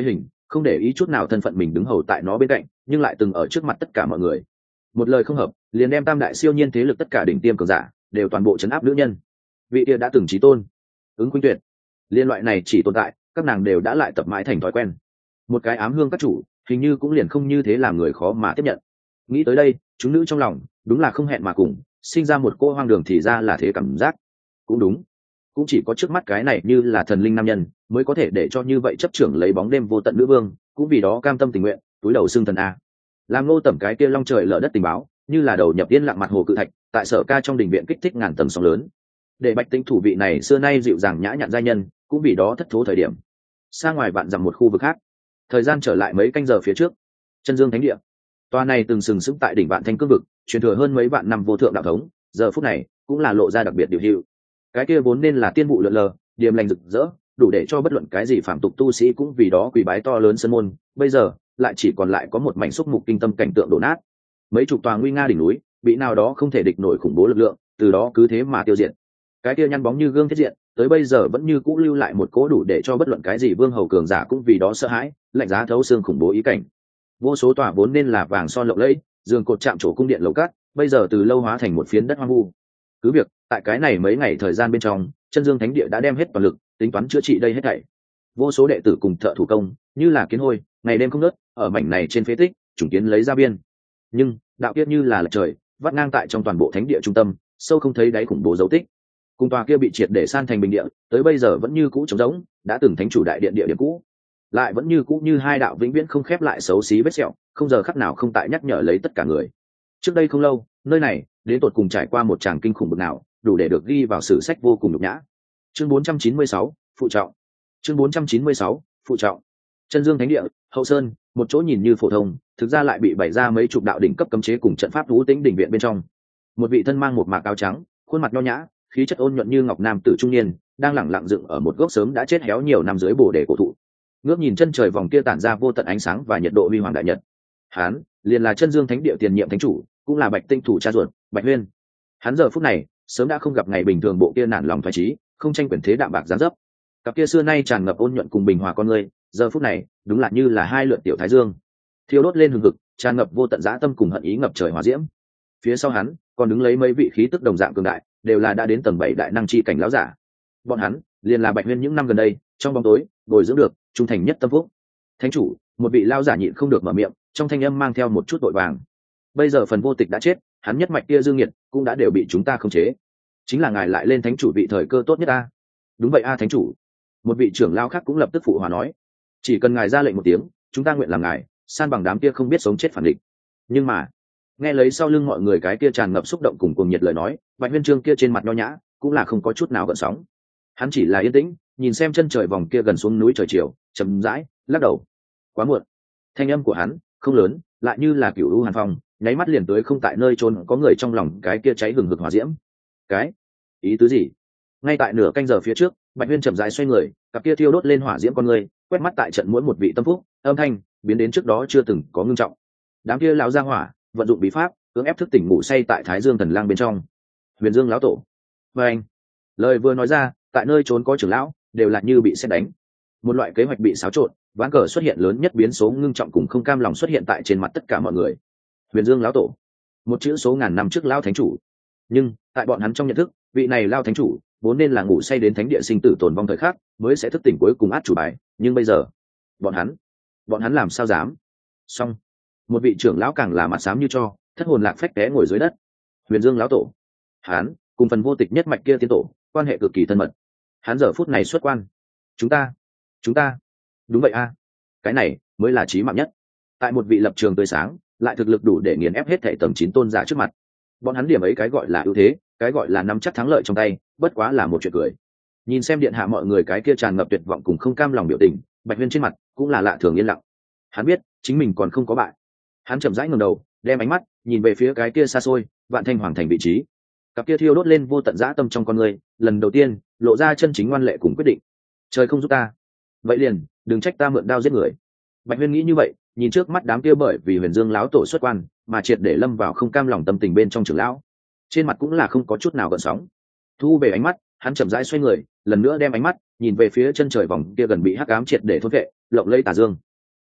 không để ý chút nào thân phận mình đứng hầu tại nó bên cạnh, nhưng lại từng ở trước mặt tất cả mọi người một lời không hợp liền đem tam đại siêu nhiên thế lực tất cả đỉnh tiêm cường giả đều toàn bộ chấn áp nữ nhân. Vị kia đã từng chí tôn ứng khuynh tuyệt, liên loại này chỉ tồn tại các nàng đều đã lại tập mãi thành thói quen. Một cái ám hương các chủ hình như cũng liền không như thế làm người khó mà tiếp nhận. Nghĩ tới đây chúng nữ trong lòng đúng là không hẹn mà cùng sinh ra một cô hoang đường thì ra là thế cảm giác. Cũng đúng, cũng chỉ có trước mắt cái này như là thần linh nam nhân mới có thể để cho như vậy chấp trưởng lấy bóng đêm vô tận nữ vương cũng vì đó cam tâm tình nguyện túi đầu xưng thần a. Làm Ngô Tẩm cái kia long trời lở đất tình báo như là đầu nhập yên lặng mặt hồ cự thạch tại Sở Ca trong đình viện kích thích ngàn tầng sóng lớn, để Bạch Tinh thủ vị này xưa nay dịu dàng nhã nhặn giai nhân cũng vì đó thất thố thời điểm. Xa ngoài vạn dặm một khu vực khác, thời gian trở lại mấy canh giờ phía trước, Chân Dương Thánh Địa, tòa này từng sừng sững tại đỉnh vạn thanh cương vực truyền thừa hơn mấy vạn năm vô thượng đạo thống, giờ phút này cũng là lộ ra đặc biệt điều hữu. Cái kia vốn nên là tiên vụ lượn lờ điềm lành rực rỡ đủ để cho bất luận cái gì phạm tục tu sĩ cũng vì đó quỳ bái to lớn sân môn, bây giờ lại chỉ còn lại có một mảnh xúc mục kinh tâm cảnh tượng đổ nát. Mấy chục tòa nguy nga đỉnh núi bị nào đó không thể địch nổi khủng bố lực lượng từ đó cứ thế mà tiêu diệt. Cái kia nhăn bóng như gương thiết diện tới bây giờ vẫn như cũ lưu lại một cố đủ để cho bất luận cái gì vương hầu cường giả cũng vì đó sợ hãi lạnh giá thấu xương khủng bố ý cảnh. Vô số tòa vốn nên là vàng son lộng lẫy giường cột chạm trổ cung điện lầu cát bây giờ từ lâu hóa thành một phiến đất hoang vu. Cứ việc tại cái này mấy ngày thời gian bên trong Chân Dương Thánh Địa đã đem hết toàn lực tính toán chữa trị đây hết thảy. Vô số đệ tử cùng thợ thủ công như là kiến hôi ngày đêm không ngớt ở mảnh này trên phế tích chủng kiến lấy ra biên. Nhưng đạo kia như là lệch trời vắt ngang tại trong toàn bộ thánh địa trung tâm sâu không thấy đáy khủng bố dấu tích. Cùng tòa kia bị triệt để san thành bình địa tới bây giờ vẫn như cũ trống rỗng đã từng thánh chủ đại điện địa điểm cũ lại vẫn như cũ như hai đạo vĩnh viễn không khép lại xấu xí vết sẹo không giờ khắc nào không tại nhắc nhở lấy tất cả người. Trước đây không lâu nơi này đến tột cùng trải qua một tràng kinh khủng bực nào đủ để được ghi vào sử sách vô cùng nhục nhã. Chương bốn trăm chín mươi sáu phụ trọng. Chương bốn trăm chín mươi sáu phụ trọng. Chân Dương Thánh Địa hậu sơn, một chỗ nhìn như phổ thông thực ra lại bị bày ra mấy chục đạo đỉnh cấp cấm chế cùng trận pháp thú tĩnh đỉnh viện bên trong. Một vị thân mang một mạc áo trắng khuôn mặt nho nhã khí chất ôn nhuận như ngọc nam tử trung niên đang lẳng lặng dựng ở một gốc sớm đã chết héo nhiều năm dưới bồ đề cổ thụ, ngước nhìn chân trời vòng kia tản ra vô tận ánh sáng và nhiệt độ huy hoàng đại nhật. Hán liền là Chân Dương Thánh Địa tiền nhiệm thánh chủ cũng là Bạch Tinh thủ cha ruột Bạch Huyên. Hắn giờ phút này sớm đã không gặp ngày bình thường bộ kia nản lòng thoái trí không tranh quyền thế đạm bạc giáng dấp, cặp kia xưa nay tràn ngập ôn nhuận cùng bình hòa con người giờ phút này đúng là như là hai lượn tiểu thái dương thiêu đốt lên hừng hực tràn ngập vô tận dã tâm cùng hận ý ngập trời hòa diễm. Phía sau hắn còn đứng lấy mấy vị khí tức đồng dạng cường đại đều là đã đến tầng bảy đại năng chi cảnh lão giả. Bọn hắn liền là Bạch Huyên những năm gần đây trong bóng tối bồi dưỡng được trung thành nhất tâm phúc. Thánh chủ, một vị lão giả nhịn không được mở miệng, trong thanh âm mang theo một chút vội vàng. Bây giờ phần vô tịch đã chết, hắn nhất mạch kia dương nhiệt cũng đã đều bị chúng ta khống chế, chính là ngài lại lên thánh chủ vị thời cơ tốt nhất a. Đúng vậy a thánh chủ, một vị trưởng lão khác cũng lập tức phụ hòa nói, chỉ cần ngài ra lệnh một tiếng chúng ta nguyện làm ngài san bằng đám kia không biết sống chết phản địch. Nhưng mà nghe lấy sau lưng mọi người cái kia tràn ngập xúc động cùng cuồng nhiệt lời nói, Bạch Huyên Trương kia trên mặt nho nhã cũng là không có chút nào gợn sóng. Hắn chỉ là yên tĩnh nhìn xem chân trời vòng kia gần xuống núi trời chiều chậm rãi lắc đầu. Quá muộn. Thanh âm của hắn không lớn lại như là cửu u hàn phong nháy mắt liền tới không tại nơi chôn có người trong lòng cái kia cháy hừng hực hỏa diễm. Cái ý tứ gì? Ngay tại nửa canh giờ phía trước Bạch Huyên chậm rãi xoay người, cặp kia thiêu đốt lên hỏa diễm con người quét mắt tại trận mỗi một vị tâm phúc, âm thanh biến đến trước đó chưa từng có ngưng trọng. Đám kia lão gia hỏa vận dụng bí pháp cưỡng ép thức tỉnh ngủ say tại Thái Dương Thần Lang bên trong. Huyền Dương lão tổ. Và anh lời vừa nói ra, tại nơi trốn có trưởng lão đều là như bị sét đánh. Một loại kế hoạch bị xáo trộn, ván cờ xuất hiện lớn nhất biến số ngưng trọng cùng không cam lòng xuất hiện tại trên mặt tất cả mọi người. Huyền Dương lão tổ, một chữ số ngàn năm trước lão thánh chủ. Nhưng tại bọn hắn trong nhận thức, vị này lão thánh chủ vốn nên là ngủ say đến thánh địa sinh tử tồn vong thời khắc mới sẽ thức tỉnh cuối cùng át chủ bài, nhưng bây giờ bọn hắn bọn hắn làm sao dám? Xong, một vị trưởng lão càng là mặt xám như cho, thất hồn lạc phách té ngồi dưới đất. Huyền Dương lão tổ, hắn cùng phần vô tịch nhất mạch kia tiến tổ quan hệ cực kỳ thân mật, hắn giờ phút này xuất quan, chúng ta chúng ta đúng vậy a, cái này mới là chí mạng nhất. Tại một vị lập trường tươi sáng lại thực lực đủ để nghiền ép hết thể tầng chín tôn giả trước mặt, bọn hắn điểm ấy cái gọi là ưu thế, cái gọi là nắm chắc thắng lợi trong tay, bất quá là một chuyện cười. Nhìn xem điện hạ mọi người cái kia tràn ngập tuyệt vọng cùng không cam lòng biểu tình, Bạch Huyên trên mặt cũng là lạ thường yên lặng. Hắn biết chính mình còn không có bại. Hắn chậm rãi ngẩng đầu, đem ánh mắt nhìn về phía cái kia xa xôi Vạn Thanh Hoàng thành vị trí. Cặp kia thiêu đốt lên vô tận dã tâm trong con người, lần đầu tiên lộ ra chân chính ngoan lệ cùng quyết định. Trời không giúp ta, vậy liền đừng trách ta mượn đao giết người. Bạch Huyên nghĩ như vậy, nhìn trước mắt đám kia bởi vì Huyền Dương lão tổ xuất quan mà triệt để lâm vào không cam lòng tâm tình bên trong trưởng lão, trên mặt cũng là không có chút nào gợn sóng. Thu về ánh mắt, hắn chậm rãi xoay người, lần nữa đem ánh mắt nhìn về phía chân trời vòng kia gần bị hắc ám triệt để thôn vệ lộng lẫy tà dương.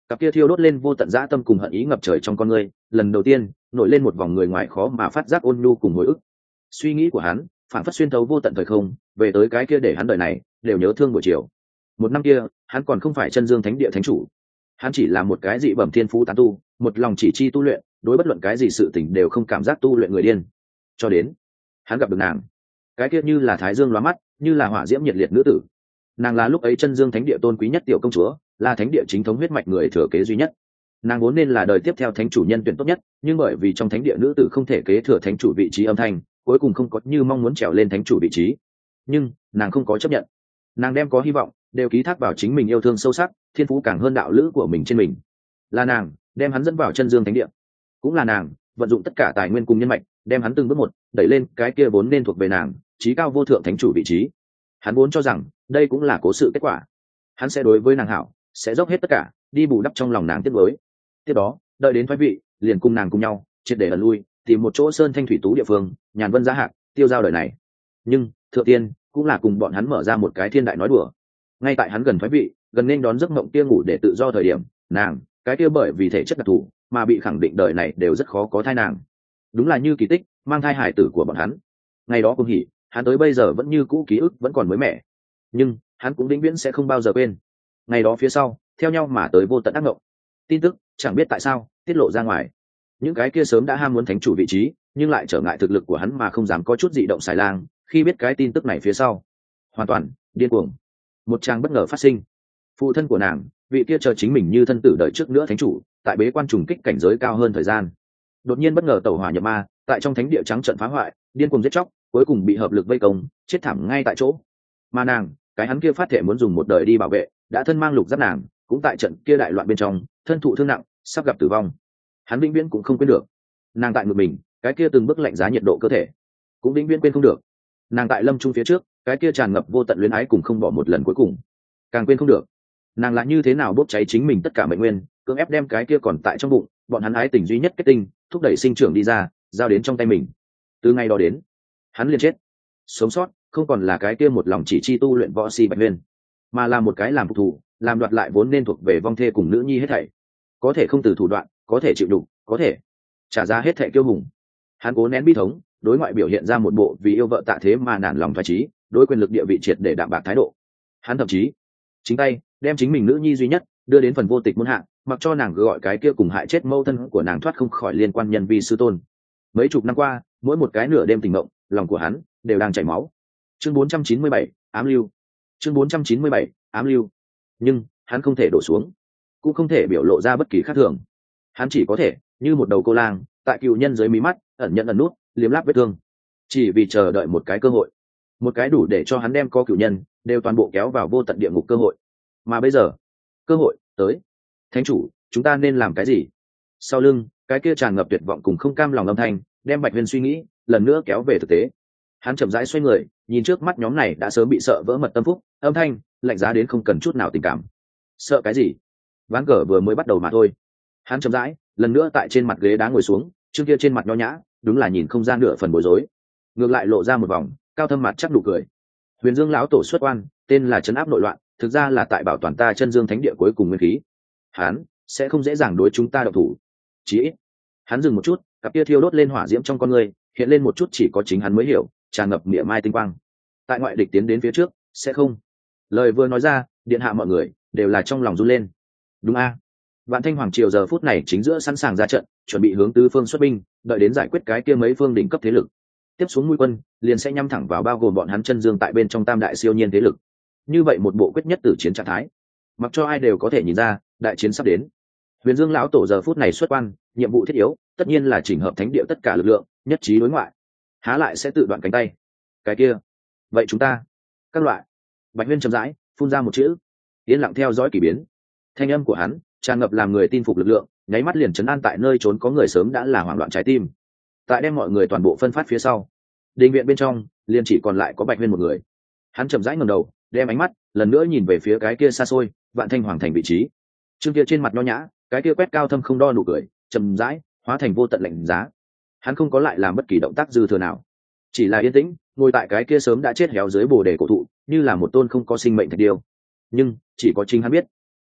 Cặp kia thiêu đốt lên vô tận dã tâm cùng hận ý ngập trời trong con người, lần đầu tiên nổi lên một vòng người ngoài khó mà phát giác ôn nhu cùng hồi ức. Suy nghĩ của hắn phản phất xuyên thấu vô tận thời không, về tới cái kia để hắn đời này đều nhớ thương buổi chiều. Một năm kia hắn còn không phải chân dương thánh địa thánh chủ, hắn chỉ là một cái dị bẩm thiên phú tán tu, một lòng chỉ chi tu luyện, đối bất luận cái gì sự tình đều không cảm giác tu luyện người điên. Cho đến hắn gặp được nàng, cái kia như là thái dương lóa mắt, như là hỏa diễm nhiệt liệt nữ tử. Nàng là lúc ấy chân dương thánh địa tôn quý nhất tiểu công chúa, là thánh địa chính thống huyết mạch người thừa kế duy nhất. Nàng vốn nên là đời tiếp theo thánh chủ nhân tuyển tốt nhất, nhưng bởi vì trong thánh địa nữ tử không thể kế thừa thánh chủ vị trí âm thanh, cuối cùng không có như mong muốn trèo lên thánh chủ vị trí. Nhưng nàng không có chấp nhận, nàng đem có hy vọng đều ký thác vào chính mình yêu thương sâu sắc, thiên phú càng hơn đạo lữ của mình trên mình. Là nàng đem hắn dẫn vào chân dương thánh địa, cũng là nàng vận dụng tất cả tài nguyên cùng nhân mạch đem hắn từng bước một đẩy lên cái kia vốn nên thuộc về nàng trí cao vô thượng thánh chủ vị trí. Hắn vốn cho rằng đây cũng là cố sự kết quả, hắn sẽ đối với nàng hảo, sẽ dốc hết tất cả đi bù đắp trong lòng nàng tiếc nuối. Tiếp đó đợi đến thoái vị liền cùng nàng cùng nhau triệt để ẩn lui, tìm một chỗ sơn thanh thủy tú địa phương nhàn vân giá hạc tiêu giao đời này. Nhưng thượng tiên cũng là cùng bọn hắn mở ra một cái thiên đại nói đùa. Ngay tại hắn gần thoái vị, gần nên đón giấc mộng kia ngủ để tự do thời điểm, nàng cái kia bởi vì thể chất đặc thù mà bị khẳng định đời này đều rất khó có thai nàng, đúng là như kỳ tích mang thai hải tử của bọn hắn. Ngày đó cũng hỉ, hắn tới bây giờ vẫn như cũ ký ức vẫn còn mới mẻ, nhưng hắn cũng vĩnh viễn sẽ không bao giờ quên. Ngày đó phía sau theo nhau mà tới vô tận ác mộng, tin tức chẳng biết tại sao tiết lộ ra ngoài. Những cái kia sớm đã ham muốn thánh chủ vị trí nhưng lại trở ngại thực lực của hắn mà không dám có chút dị động xài lang, khi biết cái tin tức này phía sau hoàn toàn điên cuồng. Một trang bất ngờ phát sinh, phụ thân của nàng, vị kia chờ chính mình như thân tử đợi trước nữa thánh chủ, tại bế quan trùng kích cảnh giới cao hơn thời gian, đột nhiên bất ngờ tẩu hỏa nhập ma, tại trong thánh địa trắng trận phá hoại, điên cuồng giết chóc, cuối cùng bị hợp lực vây công, chết thảm ngay tại chỗ. Mà nàng, cái hắn kia phát thể muốn dùng một đời đi bảo vệ, đã thân mang lục giáp nàng, cũng tại trận kia đại loạn bên trong, thân thụ thương nặng, sắp gặp tử vong. Hắn vĩnh viễn cũng không quên được. Nàng tại ngực mình, cái kia từng bước lạnh giá nhiệt độ cơ thể, cũng vĩnh viễn quên không được. Nàng tại lâm trung phía trước, cái kia tràn ngập vô tận luyến ái cùng không bỏ một lần cuối cùng, càng quên không được. Nàng là như thế nào bốc cháy chính mình tất cả mệnh nguyên, cưỡng ép đem cái kia còn tại trong bụng bọn hắn ái tình duy nhất kết tinh thúc đẩy sinh trưởng đi ra, giao đến trong tay mình. Từ ngày đó đến, hắn liền chết. Sống sót không còn là cái kia một lòng chỉ chi tu luyện võ si Bạch Nguyên, mà là một cái làm phục thủ, làm đoạt lại vốn nên thuộc về vong thê cùng nữ nhi hết thảy. Có thể không từ thủ đoạn, có thể chịu đựng, có thể trả giá hết thảy kiêu hùng. Hắn cố nén bi thống, đối ngoại biểu hiện ra một bộ vì yêu vợ tạ thế mà nản lòng thoái chí, đối quyền lực địa vị triệt để đạm bạc thái độ. Hắn thậm chí chính tay đem chính mình nữ nhi duy nhất đưa đến phần vô tịch muôn hạng, mặc cho nàng gọi cái kia cùng hại chết mâu thân của nàng thoát không khỏi liên quan nhân vi sư tôn. Mấy chục năm qua, mỗi một cái nửa đêm tình mộng, lòng của hắn đều đang chảy máu. Chương bốn trăm chín mươi bảy, ám lưu. Chương bốn trăm chín mươi bảy, ám lưu. Nhưng hắn không thể đổ xuống, cũng không thể biểu lộ ra bất kỳ khác thường. Hắn chỉ có thể như một đầu cô lang, tại cựu nhân dưới mí mắt ẩn nhận ẩn nút, liếm láp vết thương, chỉ vì chờ đợi một cái cơ hội, một cái đủ để cho hắn đem có cựu nhân đều toàn bộ kéo vào vô tận địa ngục cơ hội. Mà bây giờ cơ hội tới. Thánh chủ, chúng ta nên làm cái gì? Sau lưng cái kia tràn ngập tuyệt vọng cùng không cam lòng âm thanh đem Bạch Huyên suy nghĩ lần nữa kéo về thực tế. Hắn chậm rãi xoay người, nhìn trước mắt nhóm này đã sớm bị sợ vỡ mật tâm phúc, âm thanh lạnh giá đến không cần chút nào tình cảm. Sợ cái gì? Ván cờ vừa mới bắt đầu mà thôi. Hắn chậm rãi lần nữa tại trên mặt ghế đá ngồi xuống, chương kia trên mặt nho nhã đúng là nhìn không gian nửa phần bối rối, ngược lại lộ ra một vòng cao thâm mặt chắc nụ cười. Huyền Dương lão tổ xuất quan, tên là trấn áp nội loạn, thực ra là tại bảo toàn ta chân dương thánh địa cuối cùng nguyên khí. Hắn sẽ không dễ dàng đối chúng ta động thủ. Chỉ ít. Hắn dừng một chút, cặp kia thiêu đốt lên hỏa diễm trong con người, hiện lên một chút chỉ có chính hắn mới hiểu, tràn ngập mỉa mai tinh quang. Tại ngoại địch tiến đến phía trước, sẽ không. Lời vừa nói ra, điện hạ mọi người đều là trong lòng run lên. Đúng a. Vạn Thanh Hoàng triều giờ phút này chính giữa sẵn sàng ra trận, chuẩn bị hướng tứ phương xuất binh, đợi đến giải quyết cái kia mấy phương đỉnh cấp thế lực. Tiếp xuống mũi quân liền sẽ nhắm thẳng vào bao gồm bọn hắn chân dương tại bên trong tam đại siêu nhiên thế lực. Như vậy một bộ quyết nhất tử chiến trạng thái, mặc cho ai đều có thể nhìn ra đại chiến sắp đến. Huyền Dương lão tổ giờ phút này xuất quan, nhiệm vụ thiết yếu tất nhiên là chỉnh hợp thánh địa tất cả lực lượng, nhất trí đối ngoại, há lại sẽ tự đoạn cánh tay. Cái kia, vậy chúng ta các loại. Bạch Huyên chậm rãi phun ra một chữ, yên lặng theo dõi kỳ biến. Thanh âm của hắn tràn ngập làm người tin phục lực lượng, nháy mắt liền trấn an tại nơi trốn có người sớm đã là hoảng loạn trái tim. Tại đem mọi người toàn bộ phân phát phía sau, đình viện bên trong liền chỉ còn lại có Bạch Huyên một người. Hắn chậm rãi ngẩng đầu, đem ánh mắt lần nữa nhìn về phía cái kia xa xôi Vạn Thanh Hoàng thành vị trí. Trương kia trên mặt nho nhã, cái kia quét cao thâm không đo nụ cười chậm rãi hóa thành vô tận lạnh giá. Hắn không có lại làm bất kỳ động tác dư thừa nào, chỉ là yên tĩnh ngồi tại cái kia sớm đã chết héo dưới bồ đề cổ thụ, như là một tôn không có sinh mệnh thạch điêu. Nhưng chỉ có chính hắn biết,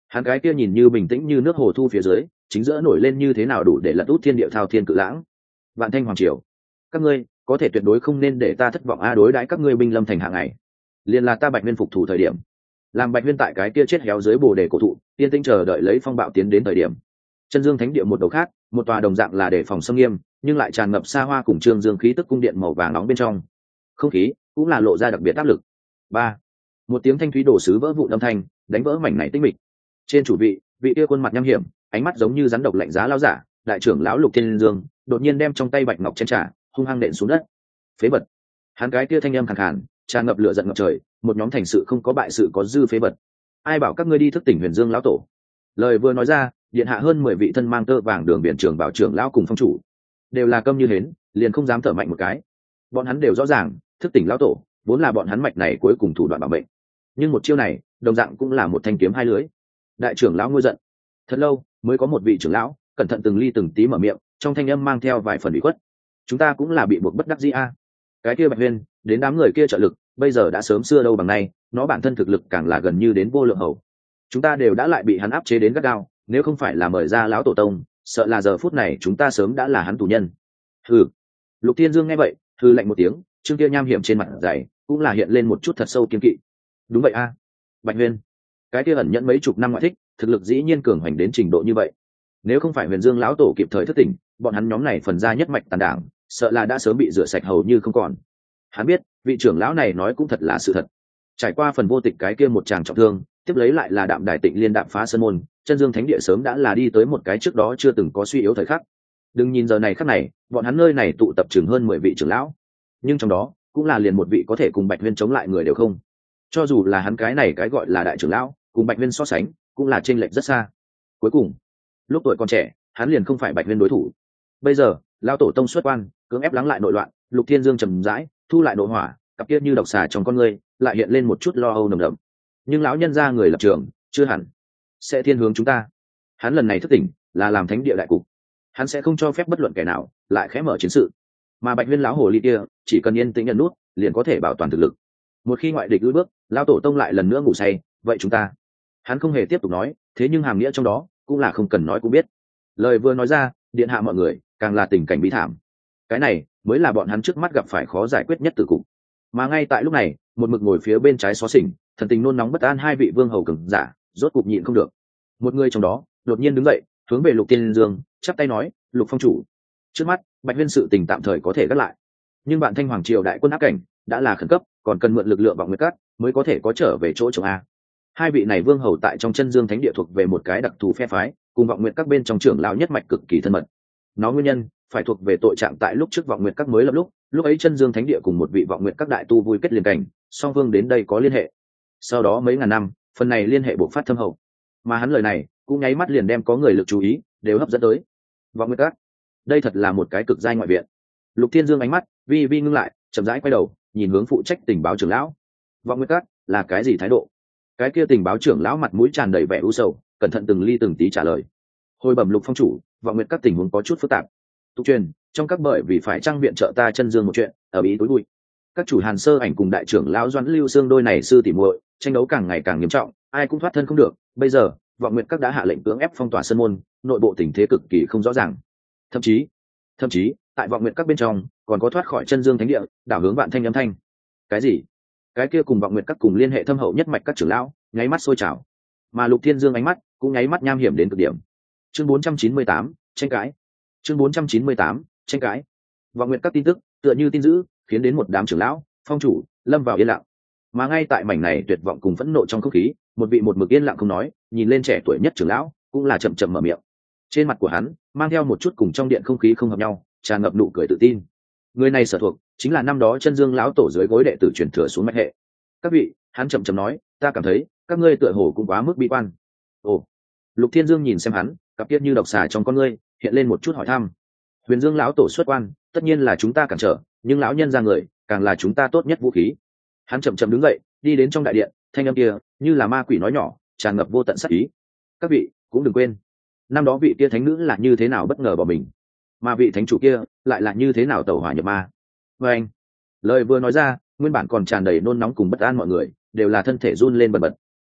Hắn cái kia nhìn như bình tĩnh như nước hồ thu phía dưới chính giữa nổi lên như thế nào đủ để lật út thiên địa thao thiên cự lãng. Vạn Thanh Hoàng Triều, các ngươi có thể tuyệt đối không nên để ta thất vọng a. Đối đãi các ngươi binh lâm thành hạng ngày, liền là ta Bạch Huyên phục thủ thời điểm, làm Bạch Huyên tại cái kia chết héo dưới bồ đề cổ thụ tiên tinh chờ đợi lấy phong bạo tiến đến thời điểm. Chân Dương Thánh Địa một đầu khác, một tòa đồng dạng là để phòng xâm nghiêm nhưng lại tràn ngập xa hoa cùng trương dương khí tức cung điện màu vàng nóng bên trong, không khí cũng là lộ ra đặc biệt áp lực. Ba, một tiếng thanh thúy đổ sứ vỡ vụn âm thanh đánh vỡ mảnh này tinh mịch. Trên chủ vị, vị kia khuôn mặt nham hiểm, ánh mắt giống như rắn độc lạnh giá lão giả, đại trưởng lão Lục Thiên Dương, đột nhiên đem trong tay bạch ngọc chén trà hung hăng nện xuống đất. Phế vật! Hắn cái kia thanh âm khàn khàn, tràn ngập lửa giận ngập trời, một nhóm thành sự không có bại sự có dư phế vật. Ai bảo các ngươi đi thức tỉnh Huyền Dương lão tổ? Lời vừa nói ra, điện hạ hơn mười vị thân mang tơ vàng đường biển trưởng bảo trưởng lão cùng phong chủ đều là câm như hến, liền không dám thở mạnh một cái. Bọn hắn đều rõ ràng, thức tỉnh lão tổ vốn là bọn hắn mạch này cuối cùng thủ đoạn bảo mệnh, nhưng một chiêu này đồng dạng cũng là một thanh kiếm hai lưới. Đại trưởng lão ngôi giận, thật lâu mới có một vị trưởng lão cẩn thận từng ly từng tí mở miệng, trong thanh âm mang theo vài phần ủy khuất. Chúng ta cũng là bị buộc bất đắc dĩ a. Cái kia Bạch Huyên đến đám người kia trợ lực, bây giờ đã sớm xưa đâu bằng nay, nó bản thân thực lực càng là gần như đến vô lượng hầu. Chúng ta đều đã lại bị hắn áp chế đến gắt gao, nếu không phải là mời ra lão tổ tông, sợ là giờ phút này chúng ta sớm đã là hắn tù nhân. Hừ. Lục Thiên Dương nghe vậy, hừ lạnh một tiếng, trương kia nham hiểm trên mặt dày cũng là hiện lên một chút thật sâu kiên kỵ. Đúng vậy a. Bạch Huyên, cái kia ẩn nhẫn mấy chục năm ngoại thích, thực lực dĩ nhiên cường hành đến trình độ như vậy. Nếu không phải Huyền Dương lão tổ kịp thời thức tỉnh, bọn hắn nhóm này phần ra nhất mạch tàn đảng, sợ là đã sớm bị rửa sạch hầu như không còn. Hắn biết, vị trưởng lão này nói cũng thật là sự thật. Trải qua phần vô tịch cái kia một tràng trọng thương, tiếp lấy lại là Đạm Đài Tịnh Liên đạm phá sơn môn, Chân Dương Thánh Địa sớm đã là đi tới một cái trước đó chưa từng có suy yếu thời khắc. Đừng nhìn giờ này khắc này, bọn hắn nơi này tụ tập chừng hơn mười vị trưởng lão, nhưng trong đó cũng là liền một vị có thể cùng Bạch Huyên chống lại người đều không. Cho dù là hắn cái này cái gọi là đại trưởng lão, cùng Bạch Huyên so sánh, cũng là chênh lệch rất xa. Cuối cùng, lúc tuổi còn trẻ, hắn liền không phải Bạch Huyên đối thủ. Bây giờ, lão tổ tông xuất quan, cưỡng ép lắng lại nội loạn, Lục Thiên Dương trầm rãi, thu lại nội hỏa, cặp kia như độc xà trong con người, lại hiện lên một chút lo âu nồng đậm. Nhưng lão nhân gia người lập trường, chưa hẳn sẽ thiên hướng chúng ta. Hắn lần này thức tỉnh, là làm thánh địa đại cục. Hắn sẽ không cho phép bất luận kẻ nào lại khẽ mở chiến sự. Mà Bạch Huyên lão hồ ly kia, chỉ cần yên tĩnh nhận nút, liền có thể bảo toàn thực lực. Một khi ngoại địch lùi bước, lão tổ tông lại lần nữa ngủ say, vậy chúng ta. Hắn không hề tiếp tục nói, thế nhưng hàm nghĩa trong đó cũng là không cần nói cũng biết. Lời vừa nói ra, điện hạ mọi người càng là tình cảnh bi thảm. Cái này mới là bọn hắn trước mắt gặp phải khó giải quyết nhất tử cục. Mà ngay tại lúc này, một mực ngồi phía bên trái xó xỉnh, thần tình nôn nóng bất an hai vị vương hầu cường giả, rốt cục nhịn không được. Một người trong đó đột nhiên đứng dậy, hướng về Lục Tiên Dương chắp tay nói: "Lục phong chủ, trước mắt Bạch Huyên sự tình tạm thời có thể gác lại, nhưng bạn Thanh Hoàng triều đại quân áp cảnh đã là khẩn cấp, còn cần mượn lực lượng Vọng Nguyệt Các mới có thể có trở về chỗ trống a." Hai vị này vương hầu tại trong Chân Dương Thánh Địa thuộc về một cái đặc thù phe phái, cùng Vọng Nguyệt Các bên trong trưởng lão nhất mạch cực kỳ thân mật. Nó nguyên nhân phải thuộc về tội trạng tại lúc trước Vọng Nguyệt Các mới lập lúc, lúc ấy Chân Dương Thánh Địa cùng một vị Vọng Nguyệt Các đại tu vui kết liền cảnh, song phương đến đây có liên hệ. Sau đó mấy ngàn năm, phần này liên hệ bộc phát thâm hậu, mà hắn lời này cũng nháy mắt liền đem có người lực chú ý đều hấp dẫn tới. Vọng Nguyệt Các, đây thật là một cái cực giai ngoại viện. Lục Thiên Dương ánh mắt vi vi ngưng lại, chậm rãi quay đầu nhìn hướng phụ trách tình báo trưởng lão. Vọng Nguyệt Các là cái gì thái độ? Cái kia tình báo trưởng lão mặt mũi tràn đầy vẻ u sầu, cẩn thận từng ly từng tí trả lời. Hồi bẩm Lục phong chủ, Vọng Nguyệt Các tình huống có chút phức tạp. Tục truyền trong các bởi vì phải trang viện trợ ta Chân Dương một chuyện, ở ý tối bụi. Các chủ Hàn Sơ Ảnh cùng đại trưởng lão Doãn Lưu Xương đôi này sư tỉ muội, tranh đấu càng ngày càng nghiêm trọng, ai cũng thoát thân không được. Bây giờ, Vọng Nguyệt Các đã hạ lệnh cưỡng ép phong tỏa sơn môn, nội bộ tình thế cực kỳ không rõ ràng. Thậm chí, thậm chí, tại Vọng Nguyệt Các bên trong, còn có thoát khỏi Chân Dương Thánh Địa, đảo hướng Vạn Thanh âm thanh. Cái gì? Cái kia cùng Vọng Nguyệt Các cùng liên hệ thâm hậu nhất mạch các trưởng lão, nháy mắt sôi trào. Mà Lục Thiên Dương ánh mắt cũng nháy mắt nham hiểm đến cực điểm. Chương bốn trăm chín mươi tám, tranh cãi. Chương bốn trăm chín mươi tám, tranh cãi. Vọng Nguyệt Các tin tức, tựa như tin dữ, khiến đến một đám trưởng lão, phong chủ lâm vào yên lặng. Mà ngay tại mảnh này tuyệt vọng cùng phẫn nộ trong không khí, một vị một mực yên lặng không nói, nhìn lên trẻ tuổi nhất trưởng lão, cũng là chậm chậm mở miệng. Trên mặt của hắn mang theo một chút cùng trong điện không khí không hợp nhau, tràn ngập nụ cười tự tin. Người này sở thuộc chính là năm đó Chân Dương lão tổ dưới gối đệ tử truyền thừa xuống mạch hệ. Các vị, hắn chậm chậm nói, ta cảm thấy các ngươi tựa hồ cũng quá mức bi quan. Ồ. Lục Thiên Dương nhìn xem hắn, cặp kiết như độc xà trong con ngươi hiện lên một chút hỏi thăm. Huyền Dương lão tổ xuất quan, tất nhiên là chúng ta cản trở, nhưng lão nhân ra người càng là chúng ta tốt nhất vũ khí. Hắn chậm chậm đứng dậy, đi đến trong đại điện, thanh âm kia như là ma quỷ nói nhỏ, tràn ngập vô tận sát ý. Các vị cũng đừng quên, năm đó vị kia thánh nữ là như thế nào bất ngờ bỏ mình, mà vị thánh chủ kia lại là như thế nào tẩu hỏa nhập ma. Và anh, lời vừa nói ra, nguyên bản còn tràn đầy nôn nóng cùng bất an mọi người đều là thân thể run lên bần bật.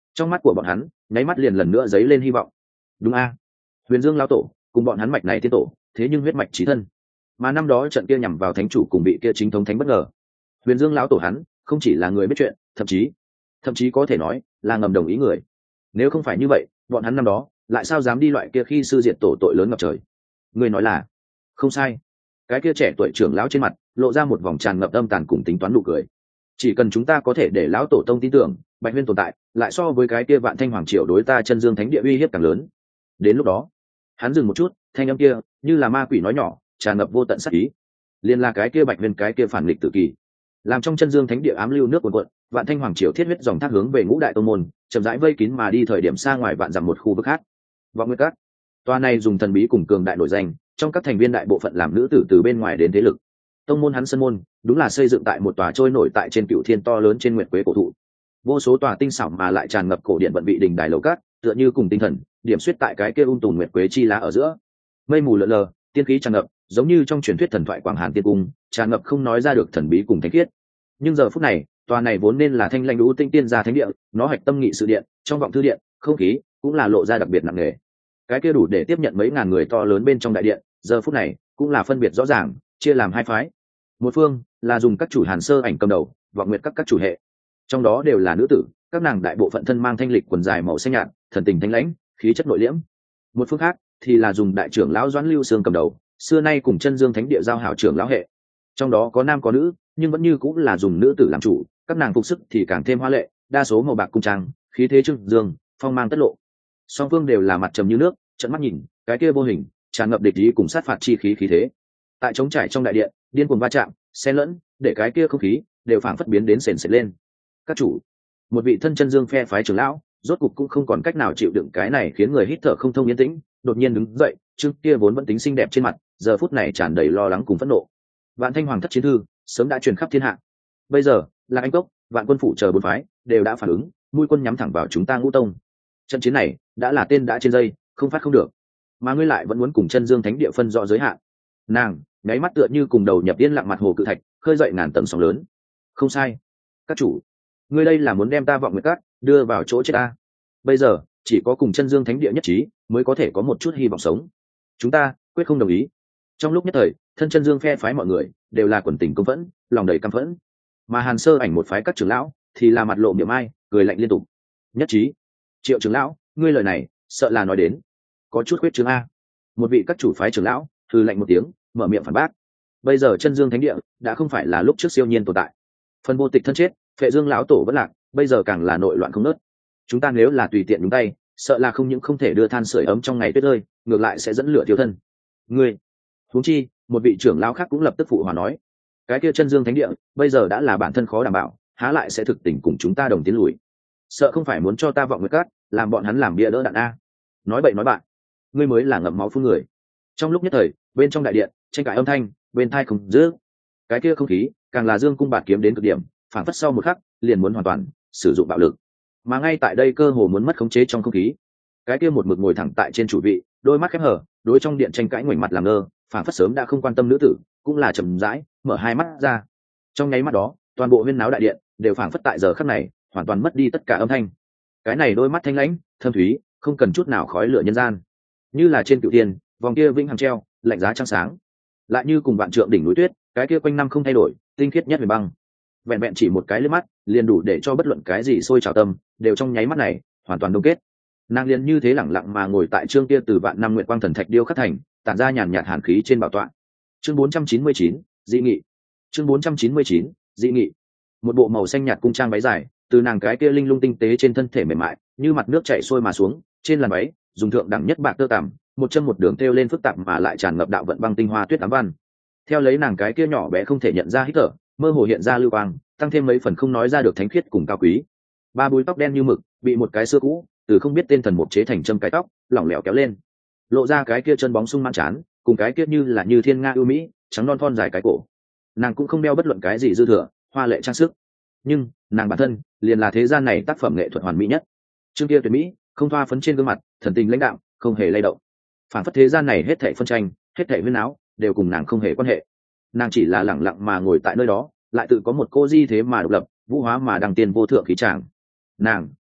trong mắt của bọn hắn nháy mắt liền lần nữa dấy lên hy vọng. Đúng a, Huyền Dương lão tổ cùng bọn hắn mạch này tiên tổ, thế nhưng huyết mạch chí thân. Mà năm đó trận kia nhằm vào thánh chủ cùng bị kia chính thống thánh bất ngờ, Huyền Dương lão tổ hắn không chỉ là người biết chuyện, thậm chí thậm chí có thể nói là ngầm đồng ý người. Nếu không phải như vậy, bọn hắn năm đó lại sao dám đi loại kia khi sư diệt tổ tội lớn ngập trời? Người nói là không sai. Cái kia trẻ tuổi trưởng lão trên mặt lộ ra một vòng tràn ngập âm tàn cùng tính toán nụ cười. Chỉ cần chúng ta có thể để lão tổ tông tin tưởng Bạch Huyên tồn tại, lại so với cái kia Vạn Thanh Hoàng Triều đối ta Chân Dương Thánh Địa uy hiếp càng lớn. Đến lúc đó, hắn dừng một chút, thanh âm kia như là ma quỷ nói nhỏ, tràn ngập vô tận sát ý. Liên là cái kia Bạch Huyên, cái kia phản nghịch tự kỳ, làm trong Chân Dương Thánh Địa ám lưu nước cuồn cuộn, Vạn Thanh Hoàng Triều thiết huyết dòng thác hướng về ngũ đại tông môn, chậm rãi vây kín mà đi thời điểm xa ngoài vạn dặm một khu vực khác. Vọng Nguyệt Các, tòa này dùng thần bí cùng cường đại nổi danh, trong các thành viên đại bộ phận làm nữ tử từ bên ngoài đến thế lực. Tông môn hắn sân môn đúng là xây dựng tại một tòa trôi nổi tại trên cựu thiên to lớn trên nguyệt quế cổ thụ. Vô số tòa tinh xảo mà lại tràn ngập cổ điện vận vị đình đài lầu cát, tựa như cùng tinh thần điểm xuyết tại cái kia ung tùm nguyệt quế chi lá ở giữa. Mây mù lượn lờ, tiên khí tràn ngập, giống như trong truyền thuyết thần thoại Quảng Hàn tiên cung, tràn ngập không nói ra được thần bí cùng thánh khiết. Nhưng giờ phút này, tòa này vốn nên là thanh lãnh lũ tinh tiên gia thánh địa, nó hạch tâm nghị sự điện, trong vọng thư điện, không khí cũng là lộ ra đặc biệt nặng nề. Cái kia đủ để tiếp nhận mấy ngàn người to lớn bên trong đại điện, giờ phút này cũng là phân biệt rõ ràng, chia làm hai phái. Một phương là dùng các chủ Hàn Sơ Ảnh cầm đầu, Vọng Nguyệt các các chủ hệ, trong đó đều là nữ tử, các nàng đại bộ phận thân mang thanh lịch quần dài màu xanh nhạt, thần tình thanh lãnh, khí chất nội liễm. Một phương khác thì là dùng đại trưởng lão Doãn Lưu Sương cầm đầu, xưa nay cùng Chân Dương Thánh Địa giao hảo trưởng lão hệ, trong đó có nam có nữ, nhưng vẫn như cũng là dùng nữ tử làm chủ, các nàng phục sức thì càng thêm hoa lệ, đa số màu bạc cung trang, khí thế trưng dương, phong mang tất lộ. Song phương đều là mặt trầm như nước, trợn mắt nhìn, cái kia vô hình, tràn ngập địch ý cùng sát phạt chi khí khí thế. Tại trống trải trong đại điện, điên cuồng va chạm, xen lẫn, để cái kia không khí đều phảng phất biến đến sền sệt lên. Các chủ, một vị thân Chân Dương phe phái trưởng lão, rốt cục cũng không còn cách nào chịu đựng cái này khiến người hít thở không thông yên tĩnh, đột nhiên đứng dậy, trước kia vốn vẫn tính xinh đẹp trên mặt, giờ phút này tràn đầy lo lắng cùng phẫn nộ. Vạn Thanh Hoàng thất chiến thư sớm đã truyền khắp thiên hạ. Bây giờ, là Anh Cốc, Vạn Quân phủ chờ bốn phái đều đã phản ứng, mũi quân nhắm thẳng vào chúng ta Ngũ Tông. Trận chiến này đã là tên đã trên dây, không phát không được. Mà ngươi lại vẫn muốn cùng Chân Dương Thánh Địa phân rõ giới hạn. Nàng nháy mắt tựa như cùng đầu nhập yên lặng mặt hồ cự thạch, khơi dậy ngàn tầng sóng lớn. Không sai, các chủ, ngươi đây là muốn đem ta Vọng Nguyệt Các đưa vào chỗ chết ta. Bây giờ chỉ có cùng Chân Dương Thánh Địa nhất trí mới có thể có một chút hy vọng sống. Chúng ta quyết không đồng ý. Trong lúc nhất thời, thân Chân Dương phe phái mọi người đều là quần tình công phẫn, lòng đầy căm phẫn. Mà Hàn Sơ Ảnh một phái các trưởng lão thì là mặt lộ miệng ai, cười lạnh liên tục. Nhất trí? Triệu trưởng lão, ngươi lời này sợ là nói đến có chút khuyết chứng a. Một vị các chủ phái trưởng lão thư lạnh một tiếng, mở miệng phản bác. Bây giờ Chân Dương Thánh Địa đã không phải là lúc trước siêu nhiên tồn tại, phần vô tịch thân chết, Phệ Dương lão tổ vẫn lạc, bây giờ càng là nội loạn không nớt. Chúng ta nếu là tùy tiện nhúng tay, sợ là không những không thể đưa than sưởi ấm trong ngày tuyết rơi, ngược lại sẽ dẫn lửa thiêu thân. Ngươi, huống chi, một vị trưởng lão khác cũng lập tức phụ hòa nói, cái kia Chân Dương Thánh Địa bây giờ đã là bản thân khó đảm bảo, há lại sẽ thực tình cùng chúng ta đồng tiến lùi. Sợ không phải muốn cho ta Vọng Nguyệt Các làm bọn hắn làm bia đỡ đạn a. Nói bậy nói bạn, ngươi mới là ngậm máu phun người. Trong lúc nhất thời, bên trong đại điện tranh cãi âm thanh bên tai không dứt, cái kia không khí càng là dương cung bạt kiếm đến cực điểm, phảng phất sau một khắc liền muốn hoàn toàn sử dụng bạo lực. Mà ngay tại đây cơ hồ muốn mất khống chế trong không khí, cái kia một mực ngồi thẳng tại trên chủ vị, đôi mắt khép hờ, đối trong điện tranh cãi ngoảnh mặt làm ngơ, phảng phất sớm đã không quan tâm nữ tử, cũng là chậm rãi mở hai mắt ra. Trong nháy mắt đó, toàn bộ huyên náo đại điện đều phảng phất tại giờ khắc này hoàn toàn mất đi tất cả âm thanh. Cái này đôi mắt thanh lãnh thâm thúy, không cần chút nào khói lửa nhân gian, như là trên cựu thiên vòng kia vĩnh hằng treo lạnh giá trăng sáng, lại như cùng vạn trượng đỉnh núi tuyết, cái kia quanh năm không thay đổi, tinh khiết nhất huyền băng. Vẹn vẹn chỉ một cái liếc mắt liền đủ để cho bất luận cái gì sôi trào tâm đều trong nháy mắt này hoàn toàn đông kết. Nàng liền như thế lẳng lặng mà ngồi tại trương kia từ vạn năm nguyệt quang thần thạch điêu khắc thành, tản ra nhàn nhạt hàn khí trên bảo tọa. Chương bốn trăm chín mươi chín, dị nghị. Chương bốn trăm chín mươi chín, dị nghị. Một bộ màu xanh nhạt cung trang váy dài, từ nàng cái kia linh lung tinh tế trên thân thể mềm mại, như mặt nước chảy xuôi mà xuống, trên làn váy dùng thượng đẳng nhất bạc tơ tằm, một chân một đường thêu lên phức tạp mà lại tràn ngập đạo vận băng tinh hoa tuyết ám văn. Theo lấy nàng cái kia nhỏ bé không thể nhận ra hít thở, mơ hồ hiện ra lưu quang, tăng thêm mấy phần không nói ra được thánh khiết cùng cao quý. Ba búi tóc đen như mực, bị một cái xưa cũ, từ không biết tên thần mục chế thành châm cái tóc, lỏng lẻo kéo lên, lộ ra cái kia chân bóng sung mãn trán, cùng cái kia như là như thiên nga ưu mỹ, trắng non thon dài cái cổ. Nàng cũng không đeo bất luận cái gì dư thừa, hoa lệ trang sức, nhưng nàng bản thân liền là thế gian này tác phẩm nghệ thuật hoàn mỹ nhất. Trương kia tuyệt mỹ, không thoa phấn trên gương mặt, thần tình lãnh đạm, không hề lay động. Phản phất thế gian này hết thảy phân tranh, hết thảy huyên áo, đều cùng nàng không hề quan hệ. Nàng chỉ là lẳng lặng mà ngồi tại nơi đó, lại tự có một cô di thế mà độc lập, vũ hóa mà đăng tiền vô thượng khí tràng. Nàng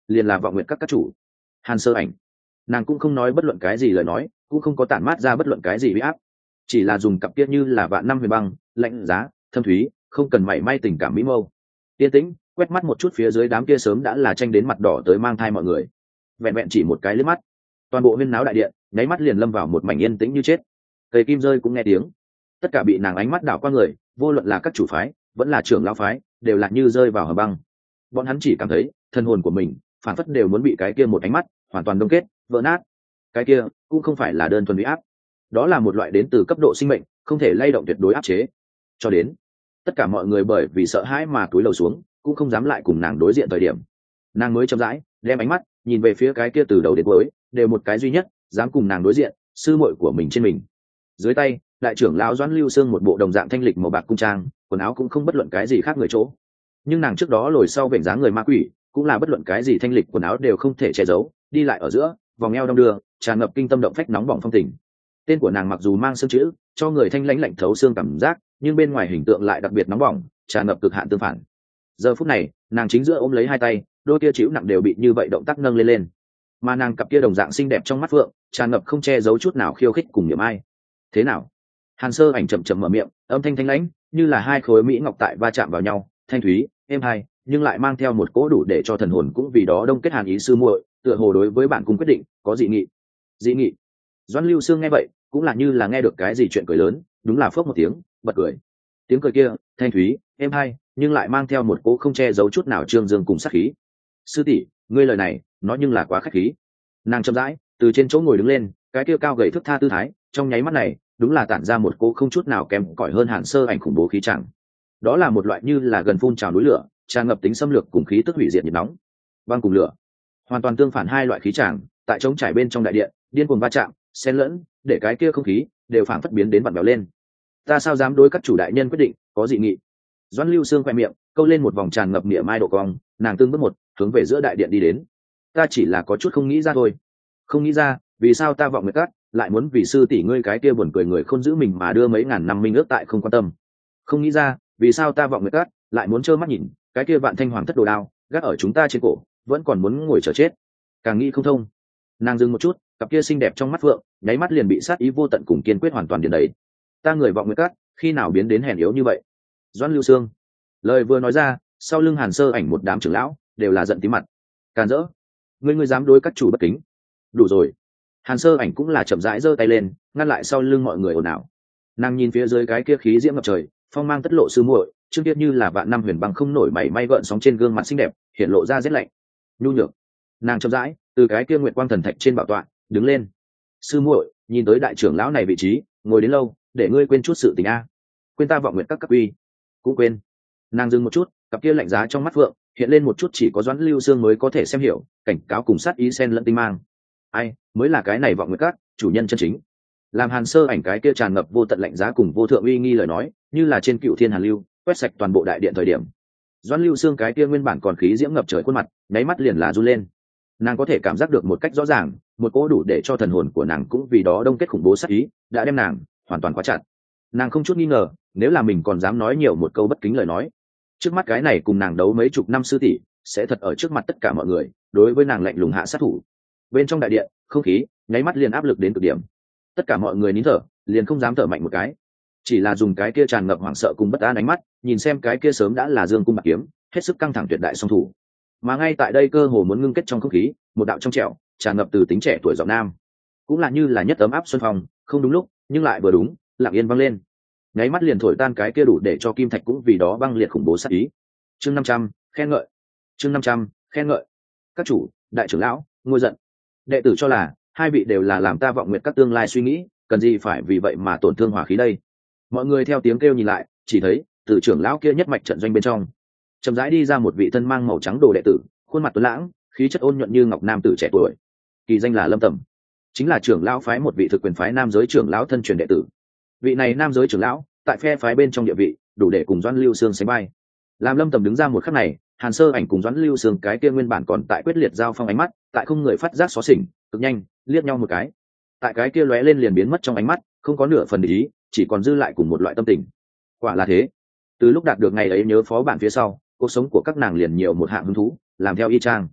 liền là vọng nguyện các các chủ Hàn Sơ Ảnh. Nàng cũng không nói bất luận cái gì lời nói, cũng không có tản mát ra bất luận cái gì uy áp, chỉ là dùng cặp kia như là vạn năm huyền băng, lạnh giá, thâm thúy, không cần mảy may tình cảm mỹ mâu. Yên tĩnh, quét mắt một chút phía dưới đám kia sớm đã là tranh đến mặt đỏ tới mang thai mọi người. Vẹn vẹn chỉ một cái liếc mắt, toàn bộ huyên náo đại điện, nháy mắt liền lâm vào một mảnh yên tĩnh như chết. Cây kim rơi cũng nghe tiếng. Tất cả bị nàng ánh mắt đảo qua người, vô luận là các chủ phái, vẫn là trưởng lão phái, đều là như rơi vào hầm băng. Bọn hắn chỉ cảm thấy, thân hồn của mình, phản phất đều muốn bị cái kia một ánh mắt hoàn toàn đông kết, vỡ nát. Cái kia cũng không phải là đơn thuần uy áp, đó là một loại đến từ cấp độ sinh mệnh, không thể lay động tuyệt đối áp chế. Cho đến tất cả mọi người bởi vì sợ hãi mà cúi đầu xuống, cũng không dám lại cùng nàng đối diện thời điểm, nàng mới chậm rãi đem ánh mắt nhìn về phía cái kia từ đầu đến cuối đều một cái duy nhất dám cùng nàng đối diện, sư muội của mình trên mình. Dưới tay, đại trưởng lão Doãn Lưu Sương một bộ đồng dạng thanh lịch màu bạc cung trang, quần áo cũng không bất luận cái gì khác người chỗ. Nhưng nàng trước đó lồi sau vểnh dáng người ma quỷ, cũng là bất luận cái gì thanh lịch quần áo đều không thể che giấu, đi lại ở giữa, vòng eo đong đưa, tràn ngập kinh tâm động phách nóng bỏng phong tình. Tên của nàng mặc dù mang xương chữ, cho người thanh lãnh lạnh thấu xương cảm giác, nhưng bên ngoài hình tượng lại đặc biệt nóng bỏng, tràn ngập cực hạn tương phản. Giờ phút này, nàng chính giữa ôm lấy hai tay, đôi kia chịu nặng đều bị như vậy động tác nâng lên lên. Mà nàng cặp kia đồng dạng xinh đẹp trong mắt phượng, tràn ngập không che giấu chút nào khiêu khích cùng niềm ai. Thế nào? Hàn Sơ Ảnh chậm chậm mở miệng, âm thanh thanh lãnh, như là hai khối mỹ ngọc tại va chạm vào nhau, thanh thúy, êm hay, nhưng lại mang theo một cỗ đủ để cho thần hồn cũng vì đó đông kết hàn ý sư muội, tựa hồ đối với bản cung quyết định có dị nghị. Dị nghị? Doãn Lưu Sương nghe vậy, cũng là như là nghe được cái gì chuyện cười lớn, đúng là phốc một tiếng, bật cười. Tiếng cười kia, thanh thúy, êm hay, nhưng lại mang theo một cỗ không che giấu chút nào trương dương cùng sát khí. Sư tỷ, ngươi lời này, nói nhưng là quá khách khí. Nàng chậm rãi từ trên chỗ ngồi đứng lên, cái kia cao gầy thước tha tư thái, trong nháy mắt này, đúng là tản ra một cỗ không chút nào kém cỏi hơn Hàn Sơ Ảnh khủng bố khí chẳng. Đó là một loại như là gần phun trào núi lửa, tràn ngập tính xâm lược cùng khí tức hủy diệt nhiệt nóng. Băng cùng lửa, hoàn toàn tương phản hai loại khí tràng, tại trống trải bên trong đại điện, điên cuồng va chạm, xen lẫn, để cái kia không khí đều phản phất biến đến vặn vẹo lên. Ta sao dám đối các chủ đại nhân quyết định có dị nghị? Doãn Lưu Sương khoe miệng câu lên một vòng tràn ngập niệm mai độ cong, nàng tương bước một hướng về giữa đại điện đi đến. Ta chỉ là có chút không nghĩ ra thôi, không nghĩ ra vì sao ta vọng nguyệt cát lại muốn vì sư tỷ ngươi cái kia buồn cười người không giữ mình mà đưa mấy ngàn năm minh ước tại không quan tâm, không nghĩ ra vì sao ta vọng nguyệt cát lại muốn trơ mắt nhìn cái kia vạn thanh hoàng thất đồ đao gác ở chúng ta trên cổ, vẫn còn muốn ngồi chờ chết. Càng nghĩ không thông. Nàng dừng một chút, cặp kia xinh đẹp trong mắt phượng nháy mắt liền bị sát ý vô tận cùng kiên quyết hoàn toàn điền đầy. Ta người vọng nguyệt cát khi nào biến đến hèn yếu như vậy? Doãn Lưu Sương lời vừa nói ra, sau lưng Hàn Sơ Ảnh một đám trưởng lão đều là giận tí mặt. Càn rỡ, ngươi ngươi dám đối các chủ bất kính? Đủ rồi. Hàn Sơ Ảnh cũng là chậm rãi giơ tay lên, ngăn lại sau lưng mọi người ồn ào. Nàng nhìn phía dưới cái kia khí diễm ngập trời, phong mang tất lộ sư muội, trước kia như là vạn năm huyền băng không nổi mảy may gợn sóng trên gương mặt xinh đẹp, hiện lộ ra rét lạnh, nhu nhược. Nàng chậm rãi từ cái kia nguyệt quang thần thạch trên bảo tọa đứng lên. Sư muội, nhìn tới đại trưởng lão này vị trí, ngồi đến lâu, để ngươi quên chút sự tình a. Quên ta vọng nguyện các cấp uy, cũng quên. Nàng dừng một chút, cặp kia lạnh giá trong mắt vượng hiện lên một chút chỉ có Doãn Lưu Sương mới có thể xem hiểu, cảnh cáo cùng sát ý xen lẫn tinh mang. Ai mới là cái này vọng nguyện các chủ nhân chân chính? Làm Hàn Sơ Ảnh cái kia tràn ngập vô tận lạnh giá cùng vô thượng uy nghi lời nói, như là trên cựu thiên hàn lưu, quét sạch toàn bộ đại điện thời điểm. Doãn Lưu Sương cái kia nguyên bản còn khí diễm ngập trời khuôn mặt, nháy mắt liền là run lên. Nàng có thể cảm giác được một cách rõ ràng, một cỗ đủ để cho thần hồn của nàng cũng vì đó đông kết khủng bố sát ý, đã đem nàng hoàn toàn khóa chặt. Nàng không chút nghi ngờ, nếu là mình còn dám nói nhiều một câu bất kính lời nói, trước mắt cái này cùng nàng đấu mấy chục năm sư tỷ, sẽ thật ở trước mặt tất cả mọi người, đối với nàng lạnh lùng hạ sát thủ. Bên trong đại điện, không khí nháy mắt liền áp lực đến cực điểm. Tất cả mọi người nín thở, liền không dám thở mạnh một cái, chỉ là dùng cái kia tràn ngập hoảng sợ cùng bất an ánh mắt nhìn xem cái kia sớm đã là dương cung bạc kiếm, hết sức căng thẳng tuyệt đại song thủ. Mà ngay tại đây cơ hồ muốn ngưng kết trong không khí, một đạo trong trẻo tràn ngập từ tính trẻ tuổi giọng nam, cũng là như là nhất ấm áp xuân phong, không đúng lúc nhưng lại vừa đúng, lặng yên vang lên, nháy mắt liền thổi tan cái kia đủ để cho kim thạch cũng vì đó băng liệt khủng bố sát ý. Chương năm trăm, khen ngợi. Chương năm trăm, khen ngợi. Các chủ, đại trưởng lão, ngôi giận. Đệ tử cho là hai vị đều là làm ta vọng nguyện các tương lai suy nghĩ, cần gì phải vì vậy mà tổn thương hòa khí đây? Mọi người theo tiếng kêu nhìn lại, chỉ thấy từ trưởng lão kia nhất mạch trận doanh bên trong chậm rãi đi ra một vị thân mang màu trắng đồ đệ tử, khuôn mặt tuấn lãng, khí chất ôn nhuận như ngọc nam tử trẻ tuổi, kỳ danh là Lâm Tầm, chính là trưởng lão phái một vị thực quyền phái nam giới trưởng lão thân truyền đệ tử. Vị này nam giới trưởng lão tại phe phái bên trong địa vị đủ để cùng Doãn Lưu Sương sánh vai. Làm Lâm Tầm đứng ra một khắc này, Hàn Sơ Ảnh cùng Doãn Lưu Sương cái kia nguyên bản còn tại quyết liệt giao phong ánh mắt, tại không người phát giác xóa xỉnh, cực nhanh liếc nhau một cái, tại cái kia lóe lên liền biến mất trong ánh mắt, không có nửa phần để ý, chỉ còn dư lại cùng một loại tâm tình. Quả là thế, từ lúc đạt được ngày ấy nhớ phó bản phía sau, cuộc sống của các nàng liền nhiều một hạng hứng thú, làm theo y chang.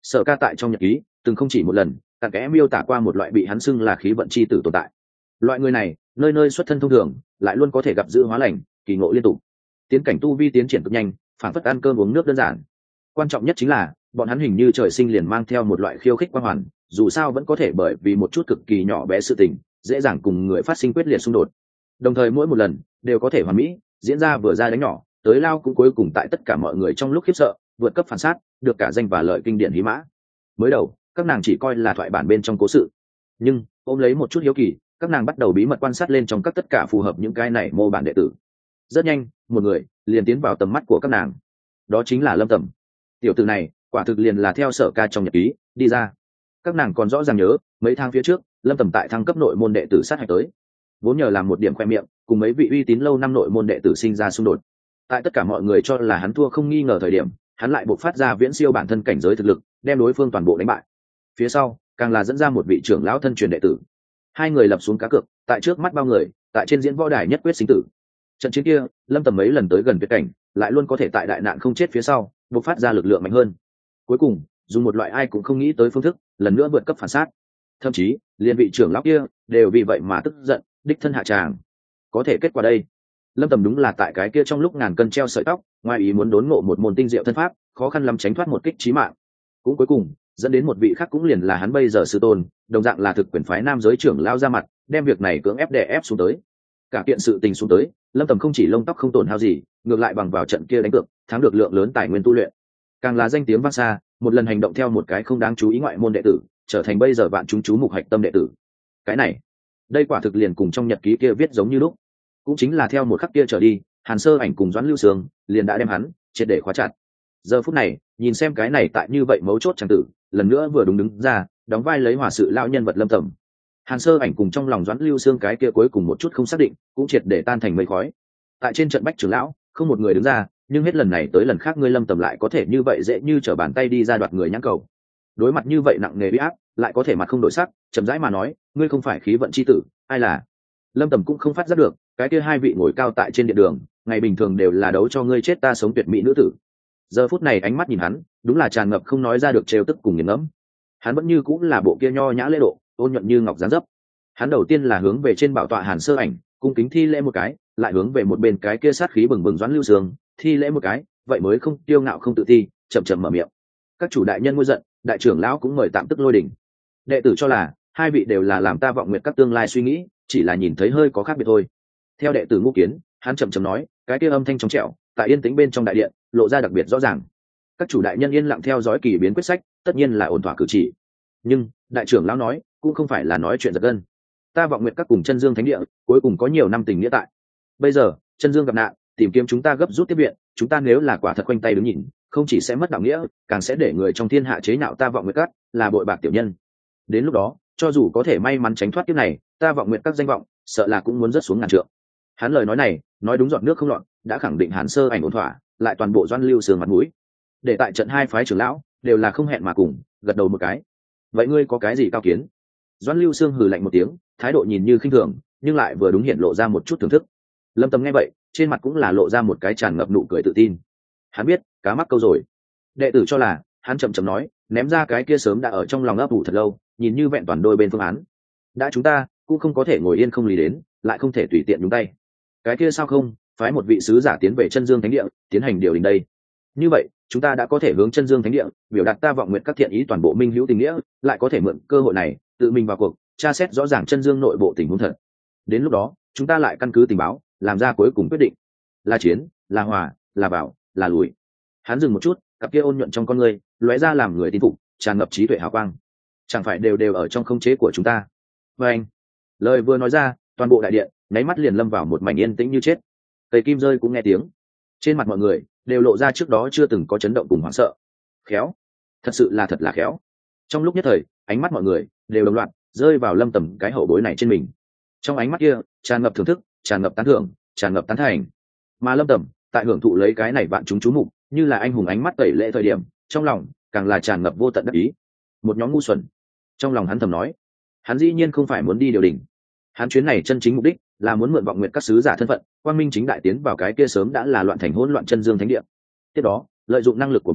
Sở Ca tại trong nhật ký từng không chỉ một lần cặn kẽ miêu tả qua một loại bị hắn xưng là khí vận chi tử tồn tại. Loại người này nơi nơi xuất thân thông thường, lại luôn có thể gặp dự hóa lành, kỳ ngộ liên tục, tiến cảnh tu vi tiến triển cực nhanh, phản phất ăn cơm uống nước đơn giản. Quan trọng nhất chính là bọn hắn hình như trời sinh liền mang theo một loại khiêu khích quan hoàn, dù sao vẫn có thể bởi vì một chút cực kỳ nhỏ bé sự tình dễ dàng cùng người phát sinh quyết liệt xung đột, đồng thời mỗi một lần đều có thể hoàn mỹ diễn ra vừa ra đánh nhỏ tới lao, cũng cuối cùng tại tất cả mọi người trong lúc khiếp sợ vượt cấp phản sát, được cả danh và lợi kinh điển hí mã. Mới đầu các nàng chỉ coi là thoại bản bên trong cố sự, nhưng ôm lấy một chút hiếu kỳ, các nàng bắt đầu bí mật quan sát lên trong các tất cả phù hợp những cái này mô bản đệ tử. Rất nhanh một người liền tiến vào tầm mắt của các nàng, đó chính là Lâm Tầm. Tiểu tử này quả thực liền là theo Sở Ca trong nhật ký đi ra. Các nàng còn rõ ràng nhớ mấy tháng phía trước Lâm Tầm tại thăng cấp nội môn đệ tử sát hạch tới, vốn nhờ làm một điểm khoe miệng cùng mấy vị uy tín lâu năm nội môn đệ tử sinh ra xung đột. Tại tất cả mọi người cho là hắn thua không nghi ngờ thời điểm, hắn lại buộc phát ra viễn siêu bản thân cảnh giới thực lực, đem đối phương toàn bộ đánh bại. Phía sau càng là dẫn ra một vị trưởng lão thân truyền đệ tử. Hai người lập xuống cá cược, tại trước mắt bao người, tại trên diễn võ đài nhất quyết sinh tử. Trận chiến kia Lâm Tầm mấy lần tới gần tuyệt cảnh, lại luôn có thể tại đại nạn không chết phía sau buộc phát ra lực lượng mạnh hơn, cuối cùng dùng một loại ai cũng không nghĩ tới phương thức lần nữa vượt cấp phản sát. Thậm chí liên vị trưởng lão kia đều vì vậy mà tức giận, đích thân hạ tràng. Có thể kết quả đây, Lâm Tầm đúng là tại cái kia trong lúc ngàn cân treo sợi tóc, ngoài ý muốn đốn ngộ một môn tinh diệu thân pháp, khó khăn lắm tránh thoát một kích chí mạng, cũng cuối cùng dẫn đến một vị khác cũng liền là hắn bây giờ sư tôn, đồng dạng là thực quyền phái nam giới trưởng lao ra mặt, đem việc này cưỡng ép đè ép xuống tới. Cả kiện sự tình xuống tới, Lâm Tầm không chỉ lông tóc không tổn hao gì, ngược lại bằng vào trận kia đánh cược thắng được lượng lớn tài nguyên tu luyện, càng là danh tiếng vang xa, một lần hành động theo một cái không đáng chú ý ngoại môn đệ tử, trở thành bây giờ vạn chúng chú mục hạch tâm đệ tử. Cái này, đây quả thực liền cùng trong nhật ký kia viết giống như lúc, cũng chính là theo một khắc kia trở đi, Hàn Sơ Ảnh cùng Doãn Lưu Sương liền đã đem hắn triệt để khóa chặt. Giờ phút này nhìn xem cái này tại như vậy mấu chốt chẳng tử lần nữa vừa đúng đứng ra đóng vai lấy hòa sự lão nhân vật Lâm Tầm, Hàn Sơ Ảnh cùng trong lòng Doãn Lưu Sương cái kia cuối cùng một chút không xác định cũng triệt để tan thành mây khói. Tại trên trận bách trưởng lão không một người đứng ra, nhưng hết lần này tới lần khác ngươi Lâm Tầm lại có thể như vậy dễ như trở bàn tay đi ra đoạt người nhãn cầu. Đối mặt như vậy nặng nề uy áp, lại có thể mặt không đổi sắc, chậm rãi mà nói, ngươi không phải khí vận chi tử, ai là? Lâm Tầm cũng không phát giác được, cái kia hai vị ngồi cao tại trên điện đường, ngày bình thường đều là đấu cho ngươi chết ta sống tuyệt mỹ nữ tử. Giờ phút này ánh mắt nhìn hắn, đúng là tràn ngập không nói ra được trêu tức cùng nghiền ngẫm. Hắn vẫn như cũng là bộ kia nho nhã lễ độ, ôn nhuận như ngọc dáng dấp. Hắn đầu tiên là hướng về trên bảo tọa Hàn Sơ Ảnh, cung kính thi lễ một cái, lại hướng về một bên cái kia sát khí bừng bừng Doãn Lưu Sương, thi lễ một cái, vậy mới không tiêu ngạo không tự ti, chậm chậm mở miệng. Các chủ đại nhân ngôi giận, đại trưởng lão cũng mời tạm tức lôi đỉnh. Đệ tử cho là hai vị đều là làm ta vọng nguyện các tương lai suy nghĩ, chỉ là nhìn thấy hơi có khác biệt thôi. Theo đệ tử Ngũ Kiến, hắn chậm chậm nói, cái kia âm thanh trong trẻo, tại yên tĩnh bên trong đại điện, lộ ra đặc biệt rõ ràng. Các chủ đại nhân yên lặng theo dõi kỳ biến quyết sách, tất nhiên là ổn thỏa cử chỉ. Nhưng đại trưởng lão nói, cũng không phải là nói chuyện giật gân. Ta vọng nguyện các cùng Chân Dương Thánh Địa, cuối cùng có nhiều năm tình nghĩa tại. Bây giờ Chân Dương gặp nạn, tìm kiếm chúng ta gấp rút tiếp viện, chúng ta nếu là quả thật quanh tay đứng nhìn, không chỉ sẽ mất đạo nghĩa, càng sẽ để người trong thiên hạ chế nhạo ta vọng nguyện các là bội bạc tiểu nhân. Đến lúc đó, cho dù có thể may mắn tránh thoát kiếp này, ta vọng nguyện các danh vọng sợ là cũng muốn rớt xuống ngàn trượng. Hắn lời nói này nói đúng giọt nước không lọt, đã khẳng định Hàn Sơ Ảnh ổn thỏa, lại toàn bộ Doãn Lưu Sương mặt mũi. Để tại trận hai phái trưởng lão đều là không hẹn mà cùng gật đầu một cái. Vậy ngươi có cái gì cao kiến? Doãn Lưu Sương hừ lạnh một tiếng, thái độ nhìn như khinh thường, nhưng lại vừa đúng hiện lộ ra một chút thưởng thức. Lâm Tầm nghe vậy, trên mặt cũng là lộ ra một cái tràn ngập nụ cười tự tin. Hắn biết cá mắc câu rồi. Đệ tử cho là hắn chậm chậm nói, ném ra cái kia sớm đã ở trong lòng ấp ủ thật lâu, nhìn như vẹn toàn đôi bên phương án. Đã chúng ta cũng không có thể ngồi yên không lý đến, lại không thể tùy tiện nhúng tay. Cái kia sao không phái một vị sứ giả tiến về Chân Dương Thánh Địa tiến hành điều đình đây? Như vậy chúng ta đã có thể hướng Chân Dương Thánh Địa biểu đạt ta vọng nguyện các thiện ý toàn bộ minh hữu tình nghĩa, lại có thể mượn cơ hội này tự mình vào cuộc tra xét rõ ràng Chân Dương nội bộ tình huống thật. Đến lúc đó chúng ta lại căn cứ tình báo làm ra cuối cùng quyết định, là chiến, là hòa, là bảo, là lùi. Hắn dừng một chút, cặp kia ôn nhuận trong con ngươi lóe ra làm người tin phục, tràn ngập trí tuệ hào quang. Chẳng phải đều đều ở trong khống chế của chúng ta? Và anh lời vừa nói ra, toàn bộ đại điện nháy mắt liền lâm vào một mảnh yên tĩnh như chết. Cây kim rơi cũng nghe tiếng, trên mặt mọi người đều lộ ra trước đó chưa từng có chấn động cùng hoảng sợ. Khéo, thật sự là thật là khéo. Trong lúc nhất thời, ánh mắt mọi người đều đồng loạt rơi vào Lâm Tầm cái hậu bối này trên mình. Trong ánh mắt kia tràn ngập thưởng thức, tràn ngập tán thưởng, tràn ngập tán thành. Mà Lâm Tầm tại hưởng thụ lấy cái này vạn chúng chú mục như là anh hùng ánh mắt tẩy lệ thời điểm, trong lòng càng là tràn ngập vô tận đắc ý. Một nhóm ngu xuẩn. Trong lòng hắn thầm nói, hắn dĩ nhiên không phải muốn đi điều đình. Hắn chuyến này chân chính mục đích là muốn mượn vọng nguyện các sứ giả thân phận, quang minh chính đại tiến vào cái kia sớm đã là loạn thành hỗn loạn Chân Dương Thánh Địa. Tiếp đó lợi dụng năng lực của mình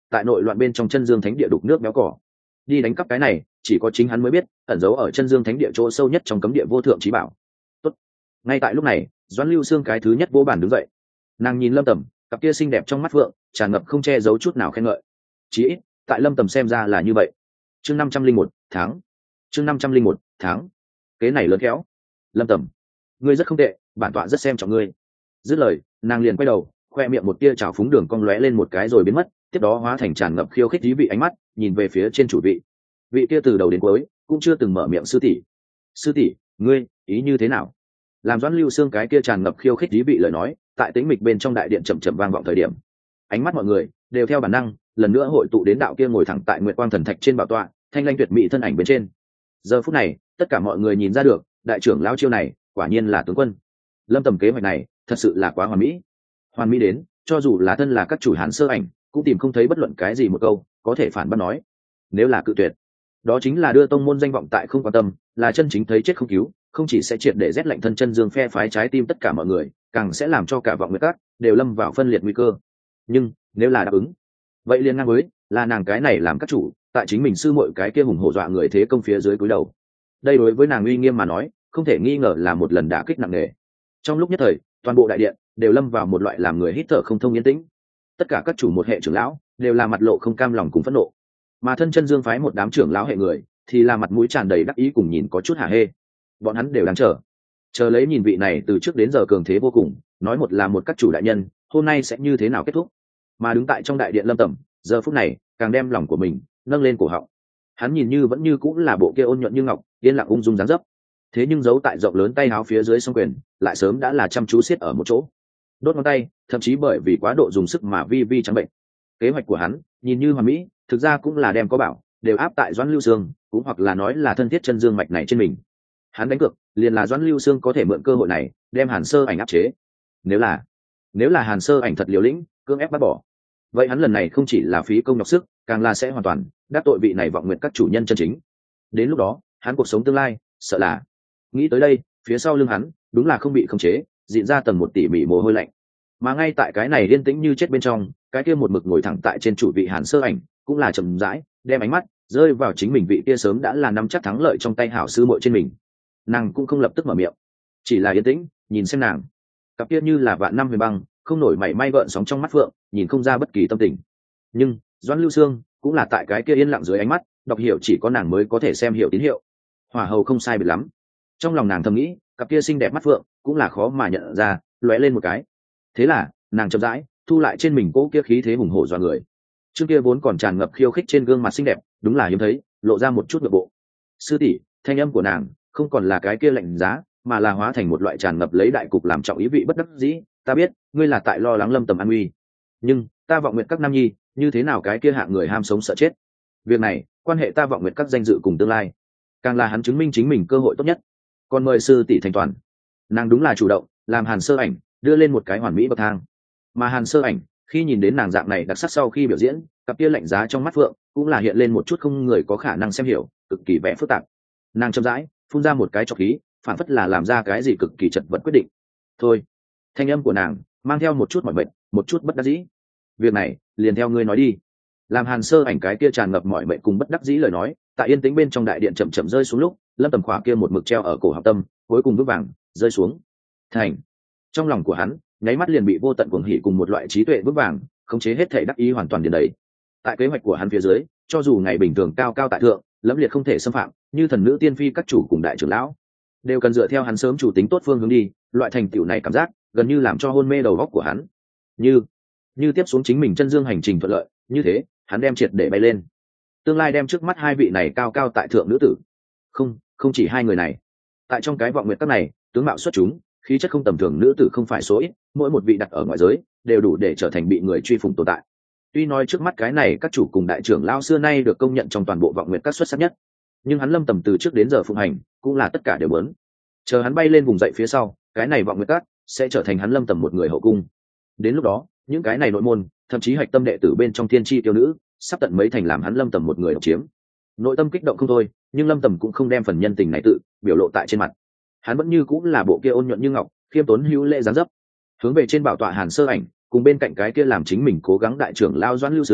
tại nội loạn bên trong chân dương thánh địa đục nước béo cỏ. Đi đánh cắp cái này chỉ có chính hắn mới biết, ẩn giấu ở chân dương thánh địa chỗ sâu nhất trong cấm địa vô thượng trí bảo. Tốt. Ngay tại lúc này, Doãn Lưu Xương cái thứ nhất vỗ bàn đứng dậy. Nàng nhìn Lâm Tầm, cặp kia xinh đẹp trong mắt phượng tràn ngập không che giấu chút nào khen ngợi. Chỉ ít tại Lâm Tầm xem ra là như vậy. Chương năm trăm linh một tháng. Chương năm trăm linh một tháng. Kế này lớn kéo. Lâm Tầm, ngươi rất không tệ, bản tọa rất xem trọng ngươi. Dứt lời, nàng liền quay đầu, khoe miệng một tia trào phúng đường cong lóe lên một cái rồi biến mất, tiếp đó hóa thành tràn ngập khiêu khích dí vị ánh mắt, nhìn về phía trên chủ vị. Vị kia từ đầu đến cuối cũng chưa từng mở miệng. Sư tỷ, sư tỷ, ngươi ý như thế nào? Làm Doãn Lưu Xương cái kia tràn ngập khiêu khích dí vị lời nói, tại tĩnh mịch bên trong đại điện chậm chậm vang vọng thời điểm, ánh mắt mọi người đều theo bản năng lần nữa hội tụ đến đạo kia ngồi thẳng tại Nguyệt Quang Thần Thạch trên bảo tọa, thanh lãnh tuyệt mỹ thân ảnh bên trên. Giờ phút này, tất cả mọi người nhìn ra được, đại trưởng lão chiêu này quả nhiên là tướng quân. Lâm Tầm kế hoạch này thật sự là quá hoàn mỹ. Hoàn mỹ đến, cho dù là thân là các chủ Hàn Sơ Ảnh, cũng tìm không thấy bất luận cái gì một câu có thể phản bác nói. Nếu là cự tuyệt, đó chính là đưa tông môn danh vọng tại không quan tâm, là chân chính thấy chết không cứu, không chỉ sẽ triệt để rét lạnh thân chân dương phe phái trái tim tất cả mọi người, càng sẽ làm cho cả vọng nguyệt các đều lâm vào phân liệt nguy cơ. Nhưng nếu là đáp ứng, vậy liền ngang với là nàng cái này làm các chủ, tại chính mình sư muội cái kia hùng hổ dọa người thế công phía dưới cúi đầu. Đây đối với nàng uy nghiêm mà nói, không thể nghi ngờ là một lần đả kích nặng nề. Trong lúc nhất thời, toàn bộ đại điện đều lâm vào một loại làm người hít thở không thông yên tĩnh. Tất cả các chủ một hệ trưởng lão đều là mặt lộ không cam lòng cùng phẫn nộ, mà thân chân dương phái một đám trưởng lão hệ người thì là mặt mũi tràn đầy đắc ý cùng nhìn có chút hả hê. Bọn hắn đều đang chờ chờ lấy nhìn vị này từ trước đến giờ cường thế vô cùng, nói một là một các chủ đại nhân hôm nay sẽ như thế nào kết thúc. Mà đứng tại trong đại điện Lâm Tầm giờ phút này càng đem lòng của mình nâng lên cổ họng. Hắn nhìn như vẫn như cũng là bộ kia ôn nhuận như ngọc, yên lặng ung dung dáng dấp, thế nhưng giấu tại rộng lớn tay áo phía dưới song quyền lại sớm đã là chăm chú siết ở một chỗ, đốt ngón tay thậm chí bởi vì quá độ dùng sức mà vi vi trắng bệnh. Kế hoạch của hắn nhìn như hoàn mỹ, thực ra cũng là đem có bảo đều áp tại Doãn Lưu Xương, cũng hoặc là nói là thân thiết chân dương mạch này trên mình. Hắn đánh cược liền là Doãn Lưu Xương có thể mượn cơ hội này đem Hàn Sơ Ảnh áp chế. Nếu là nếu là Hàn Sơ Ảnh thật liều lĩnh cưỡng ép bắt bỏ, vậy hắn lần này không chỉ là phí công nhọc sức, càng là sẽ hoàn toàn đắc tội vị này vọng nguyện các chủ nhân chân chính. Đến lúc đó hắn cuộc sống tương lai sợ là. Nghĩ tới đây, phía sau lưng hắn đúng là không bị khống chế dịn ra tầng một tỉ mỉ mồ hôi lạnh. Mà ngay tại cái này yên tĩnh như chết bên trong, cái kia một mực ngồi thẳng tại trên chủ vị Hàn Sơ Ảnh cũng là chậm rãi đem ánh mắt rơi vào chính mình vị kia sớm đã là nắm chắc thắng lợi trong tay hảo sư muội trên mình. Nàng cũng không lập tức mở miệng, chỉ là yên tĩnh nhìn xem nàng, cặp kia như là vạn năm huyền băng, không nổi mảy may gợn sóng trong mắt phượng, nhìn không ra bất kỳ tâm tình. Nhưng Doãn Lưu Xương cũng là tại cái kia yên lặng dưới ánh mắt đọc hiểu chỉ có nàng mới có thể xem hiểu tín hiệu. Hỏa hầu không sai biệt lắm. Trong lòng nàng thầm nghĩ, cặp kia xinh đẹp mắt phượng cũng là khó mà nhận ra, lóe lên một cái. Thế là nàng chậm rãi thu lại trên mình cỗ kia khí thế hùng hổ dọa người. Trước kia vốn còn tràn ngập khiêu khích trên gương mặt xinh đẹp đúng là hiếm thấy lộ ra một chút ngượng bộ. Sư tỷ, thanh âm của nàng không còn là cái kia lạnh giá, mà là hóa thành một loại tràn ngập lấy đại cục làm trọng ý vị bất đắc dĩ. Ta biết ngươi là tại lo lắng Lâm Tầm an nguy, nhưng ta vọng nguyện các nam nhi như thế nào cái kia hạng người ham sống sợ chết. Việc này quan hệ ta vọng nguyện các danh dự cùng tương lai, càng là hắn chứng minh chính mình cơ hội tốt nhất. Còn mời sư tỷ thành toàn. Nàng đúng là chủ động làm Hàn Sơ Ảnh đưa lên một cái hoàn mỹ bậc thang. Mà Hàn Sơ Ảnh khi nhìn đến nàng dạng này đặc sắc sau khi biểu diễn, cặp kia lạnh giá trong mắt phượng cũng là hiện lên một chút không người có khả năng xem hiểu, cực kỳ vẻ phức tạp. Nàng chậm rãi phun ra một cái trọc khí, phản phất là làm ra cái gì cực kỳ chật vật quyết định. Thôi. Thanh âm của nàng mang theo một chút mỏi mệt, một chút bất đắc dĩ. Việc này liền theo ngươi nói đi. Làm Hàn Sơ Ảnh cái kia tràn ngập mỏi mệt cùng bất đắc dĩ lời nói tại yên tĩnh bên trong đại điện chậm chậm rơi xuống lúc, Lâm Tầm khỏa kia một mực treo ở cổ học tâm cuối cùng vững vàng rơi xuống. Thành. Trong lòng của hắn nháy mắt liền bị vô tận cuồng hỉ cùng một loại trí tuệ vững vàng khống chế hết thể đắc ý hoàn toàn điền đầy. Tại kế hoạch của hắn phía dưới, cho dù ngày bình thường cao cao tại thượng lẫm liệt không thể xâm phạm, như thần nữ tiên phi các chủ cùng đại trưởng lão đều cần dựa theo hắn sớm chủ tính tốt phương hướng đi. Loại thành tựu này cảm giác gần như làm cho hôn mê đầu óc của hắn. Như như tiếp xuống chính mình chân dương hành trình thuận lợi, như thế hắn đem triệt để bay lên. Tương lai đem trước mắt hai vị này cao cao tại thượng nữ tử. Không, không chỉ hai người này. Tại trong cái vọng nguyệt các này, tướng mạo xuất chúng, khí chất không tầm thường nữ tử không phải số ít, mỗi một vị đặt ở ngoại giới đều đủ để trở thành bị người truy phủng tồn tại. Tuy nói trước mắt cái này các chủ cùng đại trưởng lão xưa nay được công nhận trong toàn bộ vọng nguyệt các xuất sắc nhất, nhưng hắn Lâm Tầm từ trước đến giờ phụng hành cũng là tất cả đều muốn. Chờ hắn bay lên vùng dậy phía sau, cái này vọng nguyệt các sẽ trở thành hắn Lâm Tầm một người hậu cung. Đến lúc đó, những cái này nội môn, thậm chí hạch tâm đệ tử bên trong thiên chi tiêu nữ, sắp tận mấy thành làm hắn Lâm Tầm một người độc chiếm. Nội tâm kích động không thôi, nhưng Lâm Tầm cũng không đem phần nhân tình này tự biểu lộ tại trên mặt. Hắn vẫn như cũng là bộ kia ôn nhuận như ngọc, khiêm tốn hữu lễ dáng dấp, hướng về trên bảo tọa Hàn Sơ Ảnh cùng bên cạnh cái kia làm chính mình cố gắng đại trưởng lao Doãn Lưu Xương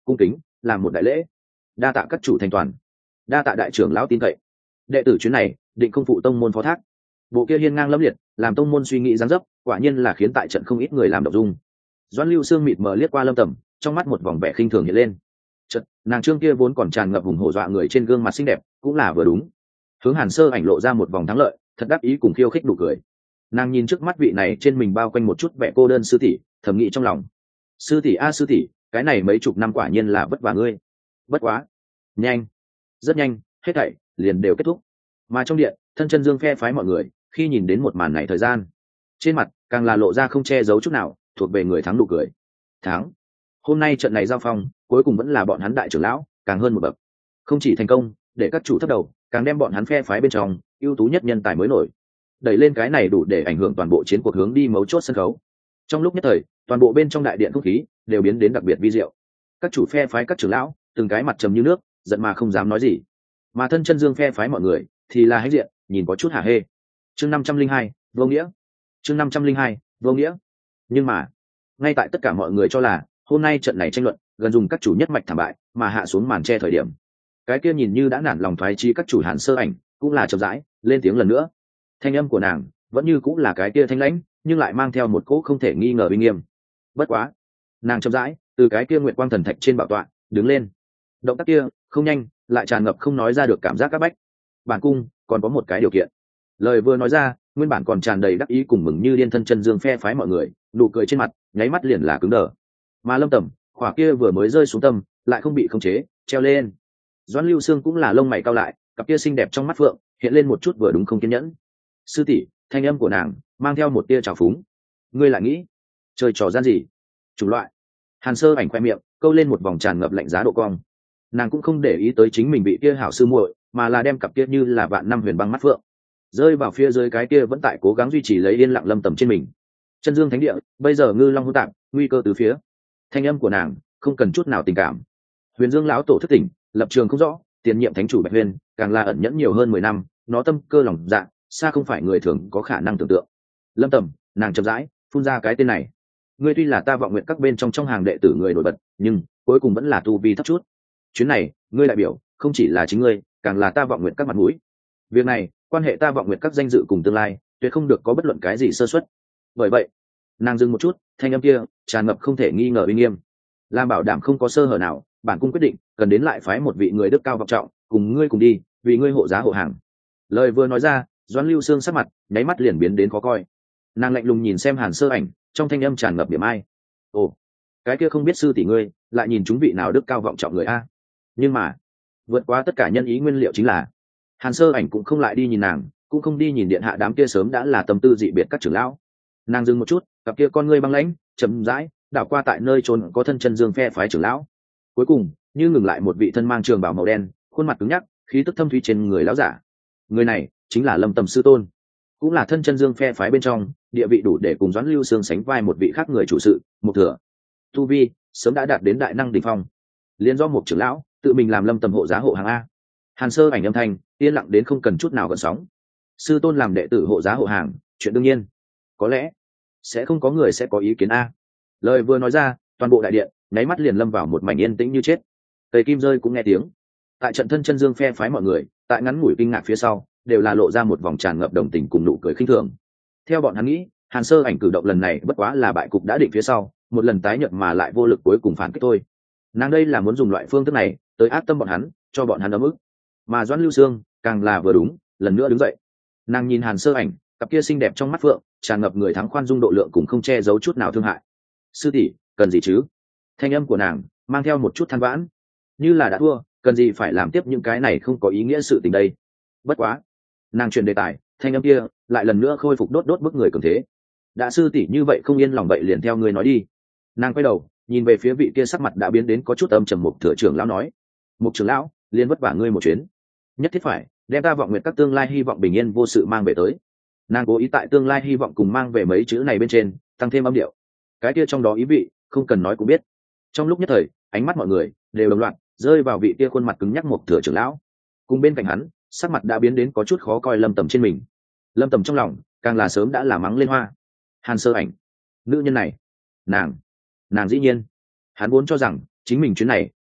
cung kính làm một đại lễ. Đa tạ các chủ thành toàn, đa tạ đại trưởng lão tin cậy, đệ tử chuyến này định không phụ tông môn phó thác. Bộ kia hiên ngang lâm liệt làm tông môn suy nghĩ gián dấp, quả nhiên là khiến tại trận không ít người làm động dung. Doãn Lưu Sương mịt mờ liếc qua Lâm Tầm, trong mắt một vòng vẻ khinh thường hiện lên. Chợt, nàng trương kia vốn còn tràn ngập hùng hổ dọa người trên gương mặt xinh đẹp, cũng là vừa đúng. Hướng Hàn Sơ Ảnh lộ ra một vòng thắng lợi, thật đắc ý cùng khiêu khích nụ cười. Nàng nhìn trước mắt vị này trên mình bao quanh một chút vẻ cô đơn sư tỷ, thầm nghĩ trong lòng: sư tỷ a sư tỷ, cái này mấy chục năm quả nhiên là vất vả ngươi. Bất quá, nhanh, rất nhanh, hết thảy liền đều kết thúc. Mà trong điện, thân chân dương phe phái mọi người khi nhìn đến một màn này thời gian, trên mặt càng là lộ ra không che giấu chút nào, thuộc về người thắng nụ cười. Thắng. Hôm nay trận này giao phong, cuối cùng vẫn là bọn hắn đại trưởng lão, càng hơn một bậc. Không chỉ thành công, để các chủ thấp đầu, càng đem bọn hắn phe phái bên trong ưu tú nhất nhân tài mới nổi đẩy lên cái này đủ để ảnh hưởng toàn bộ chiến cuộc hướng đi mấu chốt sân khấu. Trong lúc nhất thời, toàn bộ bên trong đại điện không khí đều biến đến đặc biệt vi diệu. Các chủ phe phái các trưởng lão, từng cái mặt trầm như nước, giận mà không dám nói gì. Mà thân chân dương phe phái mọi người thì là hãnh diện, nhìn có chút hả hê. Chương năm trăm linh hai, vô nghĩa. Chương năm trăm linh hai, vô nghĩa. Nhưng mà, ngay tại tất cả mọi người cho là hôm nay trận này tranh luận gần dùng các chủ nhất mạch thảm bại mà hạ xuống màn che thời điểm, cái kia nhìn như đã nản lòng thoái chi các chủ Hàn Sơ Ảnh cũng là chậm rãi lên tiếng lần nữa. Thanh âm của nàng vẫn như cũng là cái kia thanh lãnh, nhưng lại mang theo một cỗ không thể nghi ngờ uy nghiêm. Bất quá, nàng chậm rãi từ cái kia nguyệt quang thần thạch trên bảo tọa đứng lên. Động tác kia không nhanh, lại tràn ngập không nói ra được cảm giác các bách. Bản cung còn có một cái điều kiện. Lời vừa nói ra, nguyên bản còn tràn đầy đắc ý cùng mừng như điên thân chân dương phe phái mọi người, nụ cười trên mặt nháy mắt liền là cứng đờ. Mà Lâm Tầm, khỏa kia vừa mới rơi xuống tâm, lại không bị khống chế, treo lên. Doãn Lưu Sương cũng là lông mày cau lại, cặp kia xinh đẹp trong mắt phượng hiện lên một chút vừa đúng không kiên nhẫn. Sư tỷ, thanh âm của nàng mang theo một tia trào phúng. Ngươi lại nghĩ chơi trò gian gì? Chủng loại. Hàn Sơ Ảnh khoe miệng câu lên một vòng tràn ngập lạnh giá độ cong. Nàng cũng không để ý tới chính mình bị kia hảo sư muội, mà là đem cặp kia như là vạn năm huyền băng mắt phượng rơi vào phía dưới cái kia vẫn tại cố gắng duy trì lấy yên lặng Lâm Tầm trên mình. Chân dương thánh địa bây giờ ngư long hỗn tạp, nguy cơ từ phía. Thanh âm của nàng không cần chút nào tình cảm. Huyền Dương lão tổ thức tỉnh, lập trường không rõ, tiền nhiệm thánh chủ Bạch Huyền càng là ẩn nhẫn nhiều hơn mười năm, nó tâm cơ lòng dạ xa không phải người thường có khả năng tưởng tượng. Lâm Tầm, nàng chậm rãi phun ra cái tên này. Ngươi tuy là ta vọng nguyện các bên trong trong hàng đệ tử người nổi bật, nhưng cuối cùng vẫn là tu vi thấp chút. Chuyến này ngươi đại biểu không chỉ là chính ngươi, càng là ta vọng nguyện các mặt mũi. Việc này quan hệ ta vọng nguyện các danh dự cùng tương lai, tuyệt không được có bất luận cái gì sơ suất. Bởi vậy, nàng dừng một chút, thanh âm kia tràn ngập không thể nghi ngờ uy nghiêm. Làm bảo đảm không có sơ hở nào, bản cung quyết định cần đến lại phái một vị người đức cao vọng trọng cùng ngươi cùng đi, vì ngươi hộ giá hộ hàng. Lời vừa nói ra, Doãn Lưu Sương sắc mặt nháy mắt liền biến đến khó coi. Nàng lạnh lùng nhìn xem Hàn Sơ Ảnh, trong thanh âm tràn ngập điểm ai. Ồ, cái kia không biết sư tỷ ngươi lại nhìn chúng vị nào đức cao vọng trọng người a? Nhưng mà vượt qua tất cả nhân ý nguyên liệu chính là Hàn Sơ Ảnh cũng không lại đi nhìn nàng, cũng không đi nhìn điện hạ đám kia sớm đã là tâm tư dị biệt các trưởng lão. Nàng dừng một chút, cặp kia con ngươi băng lãnh chậm rãi đảo qua tại nơi trốn có thân chân dương phe phái trưởng lão. Cuối cùng như ngừng lại một vị thân mang trường bào màu đen, khuôn mặt cứng nhắc, khí tức thâm thúy trên người lão giả. Người này chính là Lâm Tầm sư tôn, cũng là thân chân dương phe phái bên trong địa vị đủ để cùng Doãn Lưu Sương sánh vai một vị khác người chủ sự, Mục Thừa. Tu vi sớm đã đạt đến đại năng đỉnh phong, liên do một trưởng lão tự mình làm Lâm Tầm hộ giá hộ hàng a. Hàn Sơ Ảnh âm thanh yên lặng đến không cần chút nào gợn sóng. Sư tôn làm đệ tử hộ giá hộ hàng, chuyện đương nhiên, có lẽ sẽ không có người sẽ có ý kiến a. Lời vừa nói ra, toàn bộ đại điện nháy mắt liền lâm vào một mảnh yên tĩnh như chết. Tề Kim Rơi cũng nghe tiếng. Tại trận thân chân dương phe phái mọi người, tại ngắn ngủi kinh ngạc phía sau, đều là lộ ra một vòng tràn ngập đồng tình cùng nụ cười khinh thường. Theo bọn hắn nghĩ, Hàn Sơ Ảnh cử động lần này bất quá là bại cục đã định phía sau, một lần tái nhận mà lại vô lực cuối cùng phản kích thôi. Nàng đây là muốn dùng loại phương thức này tới áp tâm bọn hắn, cho bọn hắn ấm ức. Mà Doãn Lưu Sương càng là vừa đúng, lần nữa đứng dậy. Nàng nhìn Hàn Sơ Ảnh, cặp kia xinh đẹp trong mắt phượng tràn ngập người thắng khoan dung độ lượng cùng không che giấu chút nào thương hại. Sư tỷ, cần gì chứ? Thanh âm của nàng mang theo một chút than vãn, như là đã thua, cần gì phải làm tiếp những cái này không có ý nghĩa sự tình đây. Bất quá, nàng chuyển đề tài, thanh âm kia lại lần nữa khôi phục đốt đốt bức người cường thế. Đã sư tỷ như vậy không yên lòng vậy liền theo người nói đi. Nàng quay đầu nhìn về phía vị kia sắc mặt đã biến đến có chút âm trầm Mục Thừa trưởng lão nói: Mục trưởng lão, liên vất vả ngươi một chuyến, nhất thiết phải đem ta vọng nguyện các tương lai hy vọng bình yên vô sự mang về tới. Nàng cố ý tại tương lai hy vọng cùng mang về mấy chữ này bên trên tăng thêm âm điệu, cái kia trong đó ý vị không cần nói cũng biết. Trong lúc nhất thời, ánh mắt mọi người đều đồng loạt rơi vào vị kia khuôn mặt cứng nhắc Mục Thừa trưởng lão, cùng bên cạnh hắn sắc mặt đã biến đến có chút khó coi Lâm Tầm trên mình. Lâm Tầm trong lòng càng là sớm đã là mắng lên hoa. Hàn Sơ Ảnh, nữ nhân này, nàng nàng dĩ nhiên, hắn vốn cho rằng chính mình chuyến này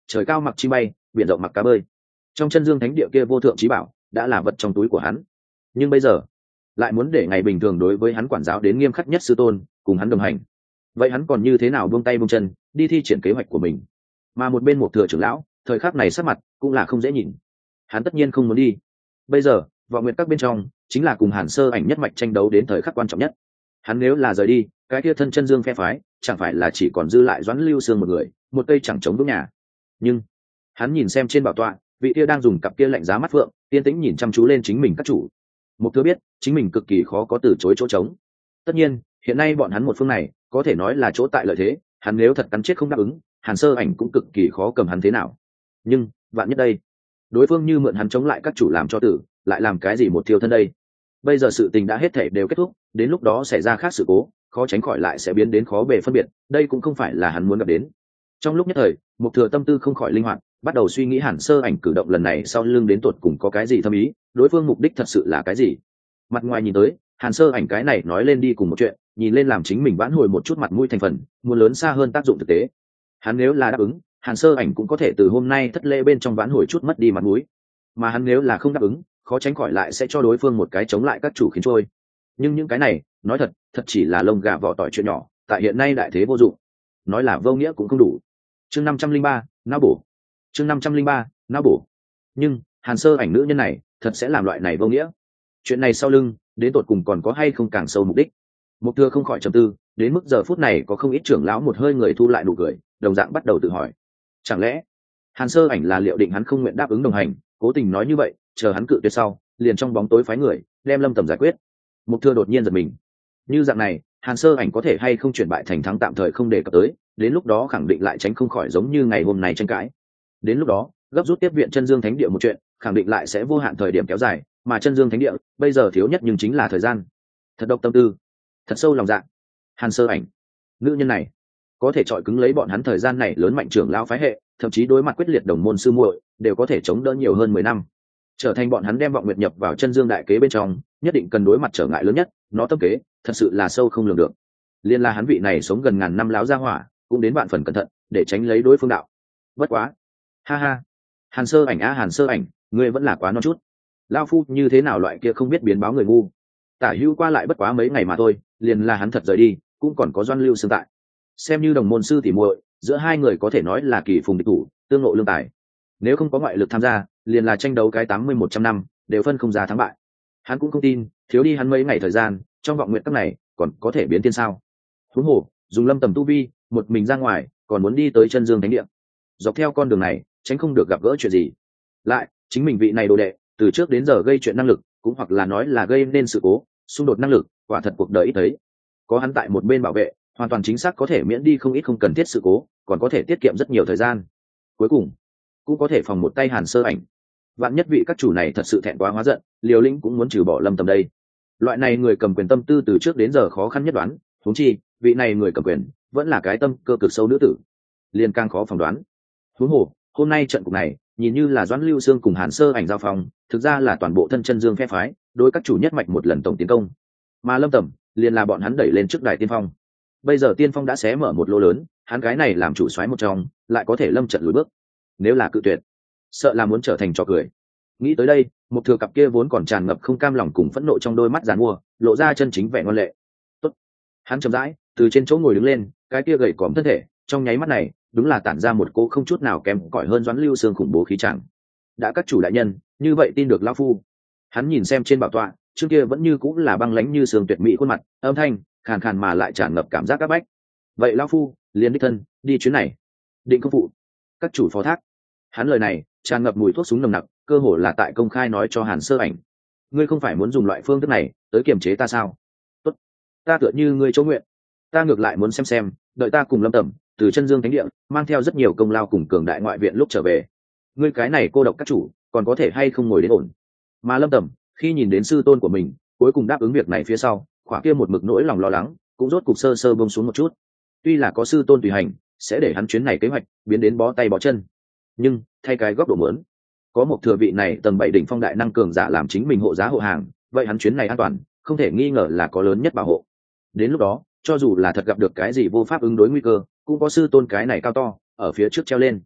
trời cao mặc chi bay, biển rộng mặc cá bơi. Trong chân dương thánh địa kia vô thượng trí bảo đã là vật trong túi của hắn, nhưng bây giờ lại muốn để ngày bình thường đối với hắn quản giáo đến nghiêm khắc nhất sư tôn cùng hắn đồng hành. Vậy hắn còn như thế nào buông tay buông chân đi thi triển kế hoạch của mình? Mà một bên một thừa trưởng lão thời khắc này sắc mặt cũng là không dễ nhìn. Hắn tất nhiên không muốn đi. Bây giờ vọng nguyện các bên trong chính là cùng Hàn Sơ Ảnh nhất mạch tranh đấu đến thời khắc quan trọng nhất. Hắn nếu là rời đi, cái kia thân chân dương phe phái chẳng phải là chỉ còn dư lại Doãn Lưu Sương một người, một cây chẳng chống vững nhà. Nhưng hắn nhìn xem trên bảo tọa, vị kia đang dùng cặp kia lạnh giá mắt phượng tiên tĩnh nhìn chăm chú lên chính mình các chủ. Một thứ biết chính mình cực kỳ khó có từ chối chỗ trống. Tất nhiên hiện nay bọn hắn một phương này có thể nói là chỗ tại lợi thế, hắn nếu thật cắn chết không đáp ứng, Hàn Sơ Ảnh cũng cực kỳ khó cầm hắn thế nào. Nhưng vạn nhất đây, đối phương như mượn hắn chống lại các chủ làm cho tử, lại làm cái gì một thiêu thân đây? Bây giờ sự tình đã hết thể đều kết thúc, đến lúc đó xảy ra khác sự cố, khó tránh khỏi lại sẽ biến đến khó bề phân biệt, đây cũng không phải là hắn muốn gặp đến. Trong lúc nhất thời, Mục Thừa tâm tư không khỏi linh hoạt, bắt đầu suy nghĩ Hàn Sơ Ảnh cử động lần này sau lưng đến tột cùng có cái gì thâm ý, đối phương mục đích thật sự là cái gì. Mặt ngoài nhìn tới, Hàn Sơ Ảnh cái này nói lên đi cùng một chuyện, nhìn lên làm chính mình vãn hồi một chút mặt mũi thành phần, muốn lớn xa hơn tác dụng thực tế. Hắn nếu là đáp ứng, Hàn Sơ Ảnh cũng có thể từ hôm nay thất lễ bên trong vãn hồi chút mất đi mặt mũi. Mà hắn nếu là không đáp ứng, khó tránh khỏi lại sẽ cho đối phương một cái chống lại các chủ khiến trôi. Nhưng những cái này, nói thật, thật chỉ là lông gà vỏ tỏi chuyện nhỏ, tại hiện nay đại thế vô dụng. Nói là vô nghĩa cũng không đủ. Chương năm trăm linh ba, não bổ. Chương năm trăm linh ba, não bổ. Nhưng, Hàn Sơ Ảnh nữ nhân này, thật sẽ làm loại này vô nghĩa. Chuyện này sau lưng, đến tột cùng còn có hay không càng sâu mục đích. Mục Thừa không khỏi trầm tư, đến mức giờ phút này có không ít trưởng lão một hơi người thu lại nụ cười, đồng dạng bắt đầu tự hỏi. Chẳng lẽ, Hàn Sơ Ảnh là liệu định hắn không nguyện đáp ứng đồng hành, cố tình nói như vậy, chờ hắn cự tuyệt sau, liền trong bóng tối phái người, đem Lâm Tầm giải quyết. Mục Thừa đột nhiên giật mình. Như dạng này, Hàn Sơ Ảnh có thể hay không chuyển bại thành thắng tạm thời không đề cập tới, đến lúc đó khẳng định lại tránh không khỏi giống như ngày hôm nay tranh cãi. Đến lúc đó, gấp rút tiếp viện Chân Dương Thánh Địa một chuyện, khẳng định lại sẽ vô hạn thời điểm kéo dài, mà Chân Dương Thánh Địa bây giờ thiếu nhất nhưng chính là thời gian. Thật độc tâm tư, thật sâu lòng dạ. Hàn Sơ Ảnh, nữ nhân này, có thể chọi cứng lấy bọn hắn thời gian này lớn mạnh trưởng lão phái hệ, thậm chí đối mặt quyết liệt đồng môn sư muội, đều có thể chống đỡ nhiều hơn mười năm. Trở thành bọn hắn đem vọng nguyệt nhập vào Chân Dương đại kế bên trong, nhất định cần đối mặt trở ngại lớn nhất, nó tâm kế, thật sự là sâu không lường được. Liên la hắn vị này sống gần ngàn năm láo gia hỏa, cũng đến bạn phần cẩn thận, để tránh lấy đối phương đạo. Bất quá, ha ha, Hàn Sơ Ảnh a Hàn Sơ Ảnh, ngươi vẫn là quá non chút. Lão phu như thế nào loại kia không biết biến báo người ngu. Tả Hữu qua lại bất quá mấy ngày mà thôi, liền là hắn thật rời đi, cũng còn có Doãn Lưu Sương tại. Xem như đồng môn sư tỉ muội, giữa hai người có thể nói là kỳ phùng địch thủ, tương ngộ lương tài. Nếu không có ngoại lực tham gia, liền là tranh đấu cái tám mươi một trăm năm, đều phân không ra thắng bại. Hắn cũng không tin, thiếu đi hắn mấy ngày thời gian, trong vọng nguyện các này, còn có thể biến thiên sao? Huống hồ, dùng Lâm Tầm tu vi, một mình ra ngoài, còn muốn đi tới Chân Dương Thánh Địa. Dọc theo con đường này, tránh không được gặp gỡ chuyện gì. Lại, chính mình vị này đồ đệ, từ trước đến giờ gây chuyện năng lực, cũng hoặc là nói là gây nên sự cố, xung đột năng lực, quả thật cuộc đời ít thấy. Có hắn tại một bên bảo vệ, hoàn toàn chính xác có thể miễn đi không ít không cần thiết sự cố, còn có thể tiết kiệm rất nhiều thời gian. Cuối cùng, cũng có thể phòng một tay Hàn Sơ Ảnh. Vạn nhất vị các chủ này thật sự thẹn quá hóa giận, liều lĩnh cũng muốn trừ bỏ Lâm Tầm đây. Loại này người cầm quyền tâm tư từ trước đến giờ khó khăn nhất đoán, huống chi, vị này người cầm quyền vẫn là cái tâm cơ cực sâu nữ tử, liền càng khó phỏng đoán. Huống hồ, hôm nay trận cục này, nhìn như là Doãn Lưu Sương cùng Hàn Sơ Ảnh giao phòng, thực ra là toàn bộ thân Chân Dương phe phái, đối các chủ nhất mạch một lần tổng tiến công. Mà Lâm Tầm, liền là bọn hắn đẩy lên trước đài tiên phong. Bây giờ tiên phong đã xé mở một lỗ lớn, hắn cái này làm chủ soái một trong, lại có thể lâm trận lùi bước. Nếu là cự tuyệt, sợ là muốn trở thành trò cười. Nghĩ tới đây, một thừa cặp kia vốn còn tràn ngập không cam lòng cùng phẫn nộ trong đôi mắt giàn mua, lộ ra chân chính vẻ ngoan lệ. Tốt. Hắn chậm rãi từ trên chỗ ngồi đứng lên, cái kia gầy còm thân thể, trong nháy mắt này, đúng là tản ra một cô không chút nào kém cỏi hơn Doãn Lưu Sương khủng bố khí chẳng. Đã các chủ đại nhân, như vậy tin được lão phu. Hắn nhìn xem trên bảo tọa, trước kia vẫn như cũng là băng lãnh như sương tuyệt mỹ khuôn mặt, âm thanh khàn khàn mà lại tràn ngập cảm giác áp bách. Vậy lão phu, liền đích thân đi chuyến này, định không phụ các chủ phó thác. Hắn lời này tràn ngập mùi thuốc súng nồng nặc, cơ hồ là tại công khai nói cho Hàn Sơ Ảnh. Ngươi không phải muốn dùng loại phương thức này tới kiềm chế ta sao? Tốt, ta tựa như ngươi chỗ nguyện. Ta ngược lại muốn xem xem, đợi ta cùng Lâm Tầm từ Chân Dương Thánh Địa mang theo rất nhiều công lao cùng cường đại ngoại viện lúc trở về, ngươi cái này cô độc các chủ còn có thể hay không ngồi đến ổn. Mà Lâm Tầm khi nhìn đến sư tôn của mình cuối cùng đáp ứng việc này phía sau, khỏa kia một mực nỗi lòng lo lắng cũng rốt cục sơ sơ bông xuống một chút. Tuy là có sư tôn tùy hành, sẽ để hắn chuyến này kế hoạch biến đến bó tay bó chân, nhưng thay cái góc độ muốn, có một thừa vị này tầng bảy đỉnh phong đại năng cường giả làm chính mình hộ giá hộ hàng, vậy hắn chuyến này an toàn không thể nghi ngờ là có lớn nhất bảo hộ. Đến lúc đó, cho dù là thật gặp được cái gì vô pháp ứng đối nguy cơ, cũng có sư tôn cái này cao to ở phía trước treo lên.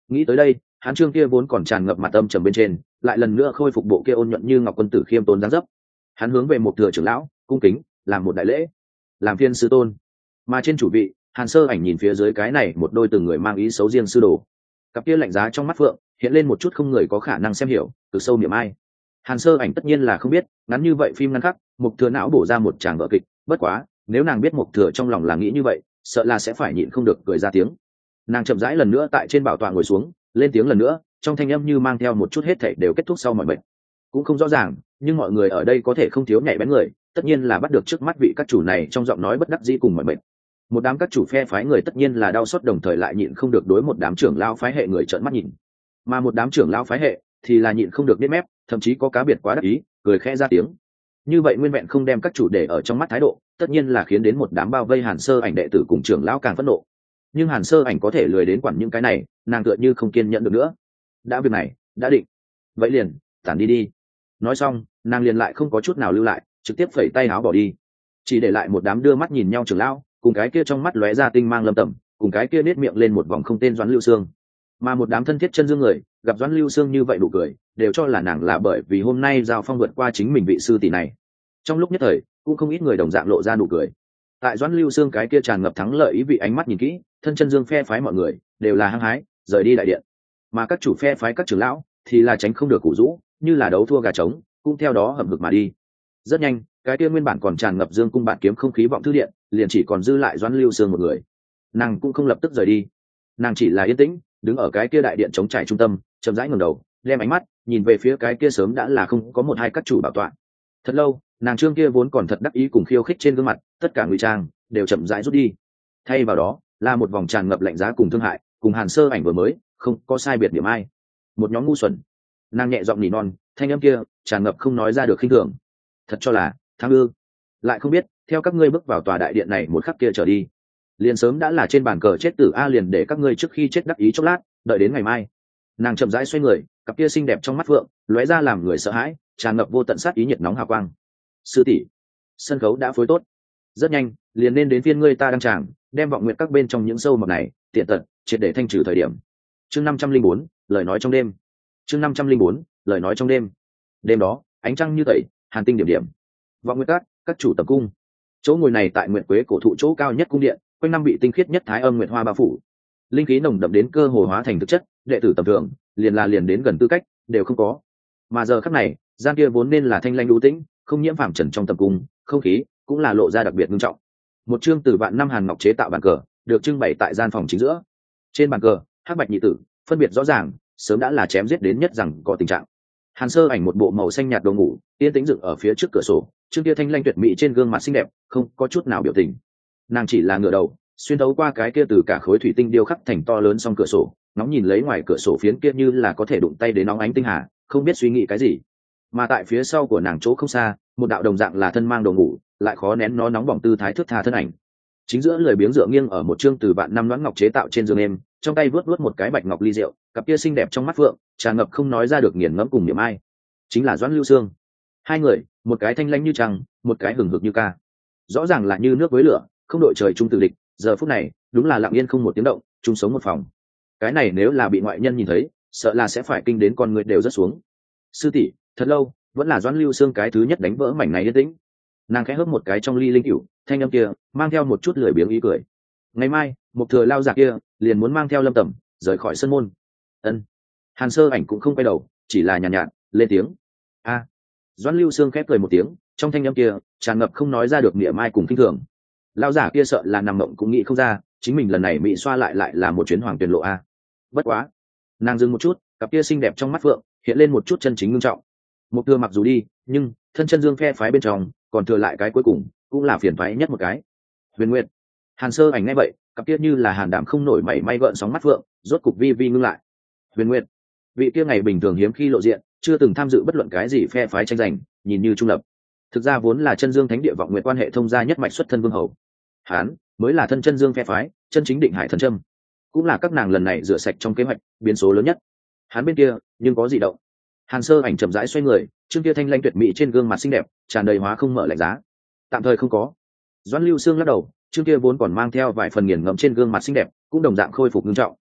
Nghĩ tới đây, hắn trương kia vốn còn tràn ngập mặt âm trầm bên trên lại lần nữa khôi phục bộ kia ôn nhuận như ngọc quân tử khiêm tốn dáng dấp. Hắn hướng về một thừa trưởng lão cung kính làm một đại lễ, làm phiên sư tôn. Mà trên chủ vị, Hàn Sơ Ảnh nhìn phía dưới cái này một đôi từng người mang ý xấu riêng sư đồ, cặp kia lạnh giá trong mắt phượng hiện lên một chút không người có khả năng xem hiểu từ sâu niệm ai. Hàn Sơ Ảnh tất nhiên là không biết ngắn như vậy phim ngắn khắc một thừa não bổ ra một tràng vở kịch, bất quá nếu nàng biết một thừa trong lòng là nghĩ như vậy sợ là sẽ phải nhịn không được cười ra tiếng. Nàng chậm rãi lần nữa tại trên bảo tọa ngồi xuống, lên tiếng lần nữa, trong thanh âm như mang theo một chút hết thảy đều kết thúc sau mọi bệnh. Cũng không rõ ràng, nhưng mọi người ở đây có thể không thiếu nhạy bén người, tất nhiên là bắt được trước mắt vị các chủ này trong giọng nói bất đắc dĩ cùng mọi bệnh. Một đám các chủ phe phái người tất nhiên là đau xót đồng thời lại nhịn không được đối một đám trưởng lao phái hệ người trợn mắt nhìn. Mà một đám trưởng lao phái hệ thì là nhịn không được biết mép, thậm chí có cá biệt quá đắc ý, cười khẽ ra tiếng. Như vậy nguyên vẹn không đem các chủ để ở trong mắt thái độ, tất nhiên là khiến đến một đám bao vây Hàn Sơ Ảnh đệ tử cùng trưởng lão càng phẫn nộ. Nhưng Hàn Sơ Ảnh có thể lười đến quản những cái này, nàng tựa như không kiên nhẫn được nữa. Đã việc này đã định, vậy liền tản đi đi. Nói xong, nàng liền lại không có chút nào lưu lại, trực tiếp phẩy tay áo bỏ đi, chỉ để lại một đám đưa mắt nhìn nhau trưởng lão, cùng cái kia trong mắt lóe ra tinh mang lâm tẩm, cùng cái kia nết miệng lên một vòng không tên Doãn Lưu Sương. Mà một đám thân thiết chân dương người gặp Doãn Lưu Sương như vậy nụ cười, đều cho là nàng là bởi vì hôm nay giao phong vượt qua chính mình vị sư tỷ này. Trong lúc nhất thời, cũng không ít người đồng dạng lộ ra nụ cười. Tại Doãn Lưu Sương cái kia tràn ngập thắng lợi ý vị ánh mắt nhìn kỹ, thân chân dương phe phái mọi người đều là hăng hái rời đi đại điện, mà các chủ phe phái các trưởng lão thì là tránh không được củ rũ, như là đấu thua gà trống, cũng theo đó hậm hực mà đi. Rất nhanh, cái kia nguyên bản còn tràn ngập dương cung bạt kiếm không khí vọng thư điện liền chỉ còn dư lại Doãn Lưu Sương một người. Nàng cũng không lập tức rời đi, nàng chỉ là yên tĩnh đứng ở cái kia đại điện trống trải trung tâm, chậm rãi ngẩng đầu đem ánh mắt nhìn về phía cái kia sớm đã là không có một hai các chủ bảo tọa. Thật lâu, nàng trương kia vốn còn thật đắc ý cùng khiêu khích trên gương mặt tất cả ngụy trang đều chậm rãi rút đi, thay vào đó là một vòng tràn ngập lạnh giá cùng thương hại, cùng Hàn Sơ Ảnh vừa mới không có sai biệt điểm ai. Một nhóm ngu xuẩn. Nàng nhẹ giọng nỉ non, thanh âm kia tràn ngập không nói ra được khinh thường. Thật cho là thắng ư? Lại không biết theo các ngươi bước vào tòa đại điện này một khắc kia trở đi, liền sớm đã là trên bàn cờ chết tử a, liền để các ngươi trước khi chết đắc ý chốc lát, đợi đến ngày mai. Nàng chậm rãi xoay người, cặp kia xinh đẹp trong mắt phượng lóe ra làm người sợ hãi, tràn ngập vô tận sát ý nhiệt nóng hào quang. Sư tỷ, sân khấu đã phối tốt, rất nhanh liền nên đến phiên ngươi ta đăng tràng, đem vọng nguyện các bên trong những sâu mọt này tiện tật triệt để thanh trừ thời điểm. Chương năm trăm linh bốn, lời nói trong đêm. Chương năm trăm linh bốn, lời nói trong đêm. Đêm đó, ánh trăng như tẩy, hàn tinh điểm điểm. Vọng nguyện các, các chủ tập cung. Chỗ ngồi này tại nguyện quế cổ thụ chỗ cao nhất cung điện, quanh năm bị tinh khiết nhất thái âm nguyện hoa bao phủ, linh khí nồng đậm đến cơ hồ hóa thành thực chất, đệ tử tầm thường liền là liền đến gần tư cách đều không có. Mà giờ khắc này, gian kia vốn nên là thanh lanh đũ tĩnh, không nhiễm phàm trần trong tập cung, không khí cũng là lộ ra đặc biệt nghiêm trọng. Một chương từ vạn năm hàn ngọc chế tạo bàn cờ được trưng bày tại gian phòng chính giữa. Trên bàn cờ, hắc bạch nhị tử phân biệt rõ ràng, sớm đã là chém giết đến nhất rằng có tình trạng. Hàn Sơ Ảnh một bộ màu xanh nhạt đồ ngủ, yên tĩnh dựng ở phía trước cửa sổ, chương kia thanh lanh tuyệt mỹ trên gương mặt xinh đẹp không có chút nào biểu tình. Nàng chỉ là ngửa đầu xuyên thấu qua cái kia từ cả khối thủy tinh điêu khắc thành to lớn song cửa sổ, ngóng nhìn lấy ngoài cửa sổ phiến kia như là có thể đụng tay đến nóng ánh tinh hà, không biết suy nghĩ cái gì. Mà tại phía sau của nàng chỗ không xa, một đạo đồng dạng là thân mang đồ ngủ, lại khó nén nó nóng bỏng tư thái thướt tha thân ảnh, chính giữa lười biếng dựa nghiêng ở một chương từ vạn năm loãng ngọc chế tạo trên giường êm, trong tay vớt vớt một cái bạch ngọc ly rượu, cặp kia xinh đẹp trong mắt phượng tràn ngập không nói ra được nghiền ngẫm cùng niềm ai. Chính là Doãn Lưu Sương. Hai người, một cái thanh lãnh như trăng, một cái hừng hực như ca, rõ ràng là như nước với lửa, không đội trời chung từ địch. Giờ phút này đúng là lặng yên không một tiếng động, chung sống một phòng. Cái này nếu là bị ngoại nhân nhìn thấy, sợ là sẽ phải kinh đến con người đều rất xuống. Sư tỷ, thật lâu vẫn là Doãn Lưu Sương cái thứ nhất đánh vỡ mảnh này yên tĩnh. Nàng khẽ hớp một cái trong ly linh cửu, thanh âm kia mang theo một chút lười biếng ý cười. Ngày mai một thừa lao già kia liền muốn mang theo Lâm Tẩm rời khỏi sân môn. Ân. Hàn Sơ Ảnh cũng không quay đầu, chỉ là nhàn nhạt, nhạt lên tiếng. A. À. Doãn Lưu Sương khép cười một tiếng, trong thanh âm kia tràn ngập không nói ra được niệm ai cùng kinh thường. Lao giả kia sợ là nằm mộng cũng nghĩ không ra, chính mình lần này bị xoa lại lại là một chuyến hoàng tuyển lộ a. Bất quá, nàng dừng một chút, cặp kia xinh đẹp trong mắt phượng hiện lên một chút chân chính ngưng trọng. Một thừa mặc dù đi, nhưng thân chân dương phe phái bên trong còn thừa lại cái cuối cùng, cũng là phiền toái nhất một cái. Huyền Nguyệt. Hàn Sơ Ảnh nghe vậy, cặp kia như là hàn đảm không nổi mảy may gợn sóng mắt phượng rốt cục vi vi ngưng lại. Huyền Nguyệt, vị kia ngày bình thường hiếm khi lộ diện, chưa từng tham dự bất luận cái gì phe phái tranh giành, nhìn như trung lập, thực ra vốn là chân dương thánh địa vọng nguyệt quan hệ thông gia nhất mạch xuất thân vương hầu. Hán mới là thân chân dương phe phái chân chính định hải thần trâm, cũng là các nàng lần này rửa sạch trong kế hoạch biến số lớn nhất. Hán bên kia nhưng có gì động. Hàn Sơ Ảnh chậm rãi xoay người, chương kia thanh lanh tuyệt mỹ trên gương mặt xinh đẹp tràn đầy hóa không mở lạnh giá. Tạm thời không có. Doãn Lưu Sương lắc đầu, chương kia vốn còn mang theo vài phần nghiền ngẫm trên gương mặt xinh đẹp cũng đồng dạng khôi phục nghiêm trọng.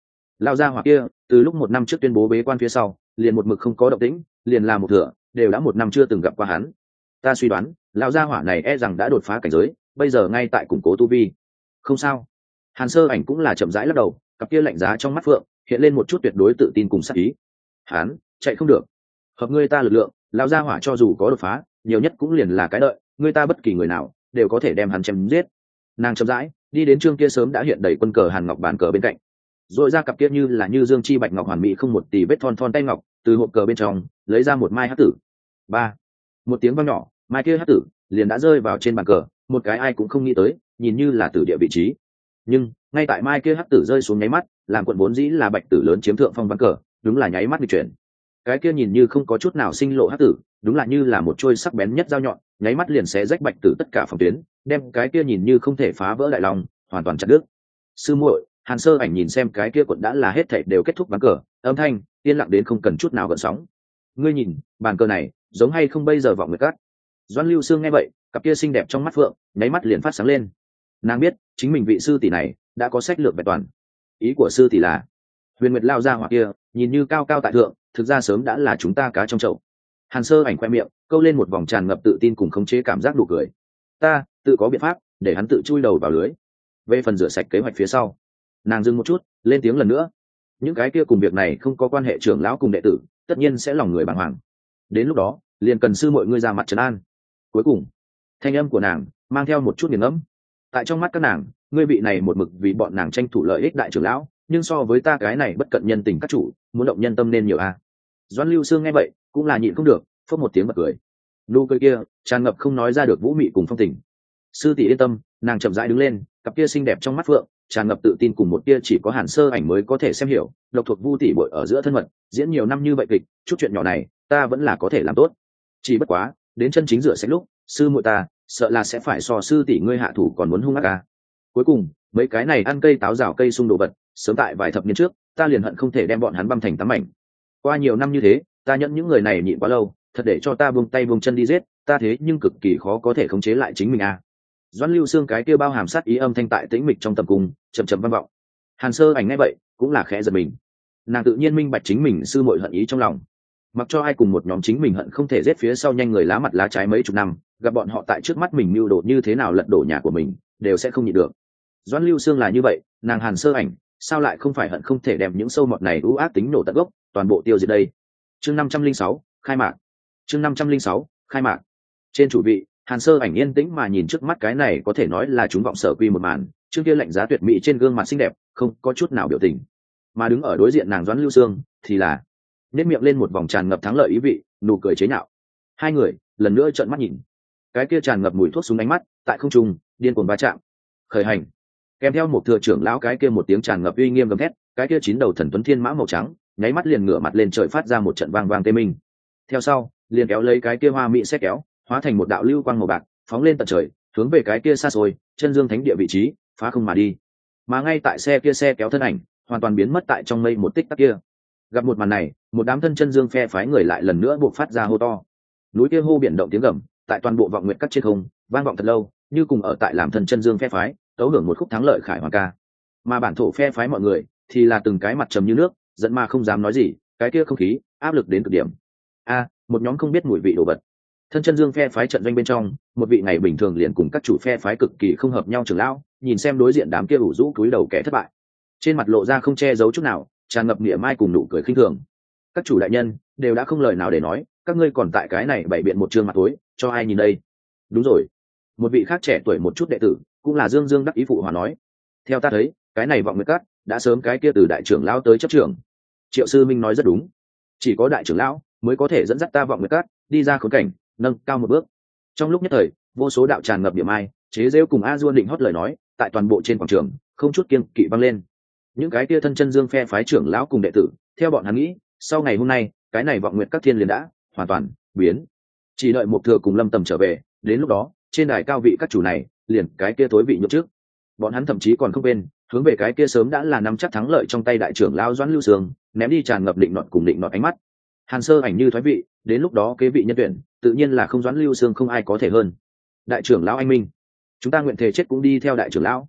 Lao gia hỏa kia từ lúc một năm trước tuyên bố bế quan phía sau liền một mực không có động tĩnh, liền là một thừa đều đã một năm chưa từng gặp qua hắn. Ta suy đoán lão gia hỏa này e rằng đã đột phá cảnh giới, bây giờ ngay tại củng cố tu vi. Không sao. Hàn Sơ Ảnh cũng là chậm rãi lắc đầu, cặp kia lạnh giá trong mắt phượng hiện lên một chút tuyệt đối tự tin cùng sắc ý. Hắn chạy không được. Hợp ngươi ta lực lượng, lão gia hỏa cho dù có đột phá, nhiều nhất cũng liền là cái đợi, ngươi ta bất kỳ người nào đều có thể đem hắn chém giết. Nàng chậm rãi đi đến trương kia sớm đã hiện đầy quân cờ hàn ngọc bàn cờ bên cạnh, rồi ra cặp kia như là như dương chi bạch ngọc hoàn mỹ không một tì vết thon thon tay ngọc, từ hộp cờ bên trong lấy ra một mai hắc tử. Ba, một tiếng vang nhỏ, mai kia hắc tử liền đã rơi vào trên bàn cờ, một cái ai cũng không nghĩ tới, nhìn như là tử địa vị trí. Nhưng ngay tại mai kia hắc tử rơi xuống nháy mắt, làm quận vốn dĩ là bạch tử lớn chiếm thượng phong ván cờ, đúng là nháy mắt di chuyển. Cái kia nhìn như không có chút nào sinh lộ hắc tử, đúng là như là một chuôi sắc bén nhất dao nhọn, nháy mắt liền xé rách bạch tử tất cả phòng tuyến, đem cái kia nhìn như không thể phá vỡ đại lòng hoàn toàn chặt đứt. Sư muội, Hàn Sơ Ảnh nhìn xem cái kia quận đã là hết thảy đều kết thúc ván cờ, âm thanh yên lặng đến không cần chút nào gợn sóng. Ngươi nhìn, bàn cờ này giống hay không bây giờ vọng nguyệt cát. Doãn Lưu Sương nghe vậy, cặp kia xinh đẹp trong mắt phượng nháy mắt liền phát sáng lên. Nàng biết chính mình vị sư tỷ này đã có sách lược vẹn toàn. Ý của sư tỷ là Huyền Nguyệt lao ra hỏa kia nhìn như cao cao tại thượng, thực ra sớm đã là chúng ta cá trong chậu. Hàn Sơ Ảnh khoe miệng câu lên một vòng tràn ngập tự tin cùng khống chế cảm giác nụ cười. Ta tự có biện pháp để hắn tự chui đầu vào lưới. Về phần rửa sạch kế hoạch phía sau, nàng dừng một chút lên tiếng lần nữa. Những cái kia cùng việc này không có quan hệ trưởng lão cùng đệ tử tất nhiên sẽ lòng người bàng hoàng, đến lúc đó liền cần sư mọi ngươi ra mặt trấn an. Cuối cùng thanh âm của nàng mang theo một chút nghiền ngẫm. Tại trong mắt các nàng, ngươi vị này một mực vì bọn nàng tranh thủ lợi ích đại trưởng lão, nhưng so với ta cái này bất cận nhân tình các chủ muốn động nhân tâm nên nhiều a. À. Doãn Lưu Sương nghe vậy cũng là nhịn không được phớt một tiếng bật cười. Nụ cười kia tràn ngập không nói ra được vũ mị cùng phong tình. Sư tỷ yên tâm. Nàng chậm rãi đứng lên, cặp kia xinh đẹp trong mắt phượng tràn ngập tự tin cùng một kia chỉ có Hàn Sơ Ảnh mới có thể xem hiểu, độc thuộc Vu tỷ bội ở giữa thân mật diễn nhiều năm như vậy kịch, chút chuyện nhỏ này ta vẫn là có thể làm tốt. Chỉ bất quá đến chân chính rửa sạch lúc, sư muội ta sợ là sẽ phải so sư tỷ ngươi hạ thủ còn muốn hung ác à. Cuối cùng mấy cái này ăn cây táo rào cây sung đồ vật, sớm tại vài thập niên trước ta liền hận không thể đem bọn hắn băm thành tám mảnh. Qua nhiều năm như thế, ta nhẫn những người này nhịn quá lâu, thật để cho ta buông tay buông chân đi giết, ta thế nhưng cực kỳ khó có thể khống chế lại chính mình à. Doãn Lưu Sương cái kia bao hàm sát ý âm thanh tại tĩnh mịch trong tầm cung chậm chậm vang vọng. Hàn Sơ Ảnh nghe vậy cũng là khẽ giật mình. Nàng tự nhiên minh bạch chính mình sư muội hận ý trong lòng. Mặc cho ai cùng một nhóm chính mình hận không thể giết phía sau nhanh người lá mặt lá trái mấy chục năm, gặp bọn họ tại trước mắt mình mưu đồ như thế nào lật đổ nhà của mình, đều sẽ không nhịn được. Doãn Lưu Sương là như vậy, nàng Hàn Sơ Ảnh sao lại không phải hận không thể đem những sâu mọt này u ác tính nổ tận gốc, toàn bộ tiêu diệt đây. Chương năm trăm linh sáu khai mạc. Chương năm trăm linh sáu khai mạc. Trên chủ vị, Hàn Sơ Ảnh yên tĩnh mà nhìn trước mắt cái này có thể nói là chúng vọng sở quy một màn, trước kia lạnh giá tuyệt mỹ trên gương mặt xinh đẹp không có chút nào biểu tình, mà đứng ở đối diện nàng Doãn Lưu Sương thì là nếp miệng lên một vòng tràn ngập thắng lợi ý vị, nụ cười chế nhạo. Hai người lần nữa trợn mắt nhìn, cái kia tràn ngập mùi thuốc súng ánh mắt tại không trung điên cuồng va chạm. Khởi hành. Kèm theo một thừa trưởng lão cái kia một tiếng tràn ngập uy nghiêm gầm thét, cái kia chín đầu thần tuấn thiên mã màu trắng nháy mắt liền ngửa mặt lên trời phát ra một trận vang vang tê minh. Theo sau liền kéo lấy cái kia hoa mỹ xét kéo, hóa thành một đạo lưu quang màu bạc phóng lên tận trời, hướng về cái kia xa xôi chân dương thánh địa vị trí phá không mà đi. Mà ngay tại xe kia xe kéo thân ảnh hoàn toàn biến mất tại trong mây một tích tắc kia. Gặp một màn này, một đám thân chân dương phe phái người lại lần nữa buộc phát ra hô to. Núi kia hô biển động tiếng gầm tại toàn bộ vọng nguyện cắt trên không vang vọng thật lâu, như cùng ở tại làm thân chân dương phe phái tấu hưởng một khúc thắng lợi khải hoàng ca. Mà bản thổ phe phái mọi người thì là từng cái mặt trầm như nước, giận mà không dám nói gì, cái kia không khí áp lực đến cực điểm. A, một nhóm không biết mùi vị đồ vật. Thân chân dương phe phái trận doanh bên trong, một vị ngày bình thường liền cùng các chủ phe phái cực kỳ không hợp nhau trưởng lão, nhìn xem đối diện đám kia ủ rũ cúi đầu kẻ thất bại, trên mặt lộ ra không che giấu chút nào, tràn ngập nghĩa mai cùng nụ cười khinh thường. Các chủ đại nhân đều đã không lời nào để nói, các ngươi còn tại cái này bày biện một trương mặt tối, cho ai nhìn đây? Đúng rồi, một vị khác trẻ tuổi một chút đệ tử, cũng là Dương Dương đắc ý phụ hòa nói, theo ta thấy, cái này vọng nguyệt cát đã sớm cái kia từ đại trưởng lão tới chấp trưởng. Triệu sư minh nói rất đúng, chỉ có đại trưởng lão mới có thể dẫn dắt ta vọng nguyệt cát đi ra khốn cảnh, nâng cao một bước. Trong lúc nhất thời, vô số đạo tràn ngập điểm ai chế giễu cùng a duôn định hót lời nói tại toàn bộ trên quảng trường không chút kiêng kỵ vang lên. Những cái kia thân chân dương phe phái trưởng lão cùng đệ tử, theo bọn hắn nghĩ, sau ngày hôm nay cái này vọng nguyệt các thiên liền đã hoàn toàn biến, chỉ đợi một thừa cùng Lâm Tầm trở về, đến lúc đó trên đài cao vị các chủ này liền cái kia tối vị nhượng trước. Bọn hắn thậm chí còn không quên hướng về cái kia sớm đã là nắm chắc thắng lợi trong tay đại trưởng lão Doãn Lưu Sương ném đi tràn ngập định nọt cùng định nọt ánh mắt. Hàn Sơ Ảnh như thoái vị, đến lúc đó kế vị nhân tuyển tự nhiên là không Doãn Lưu Sương không ai có thể hơn. Đại trưởng lão anh minh, chúng ta nguyện thể chết cũng đi theo đại trưởng lão.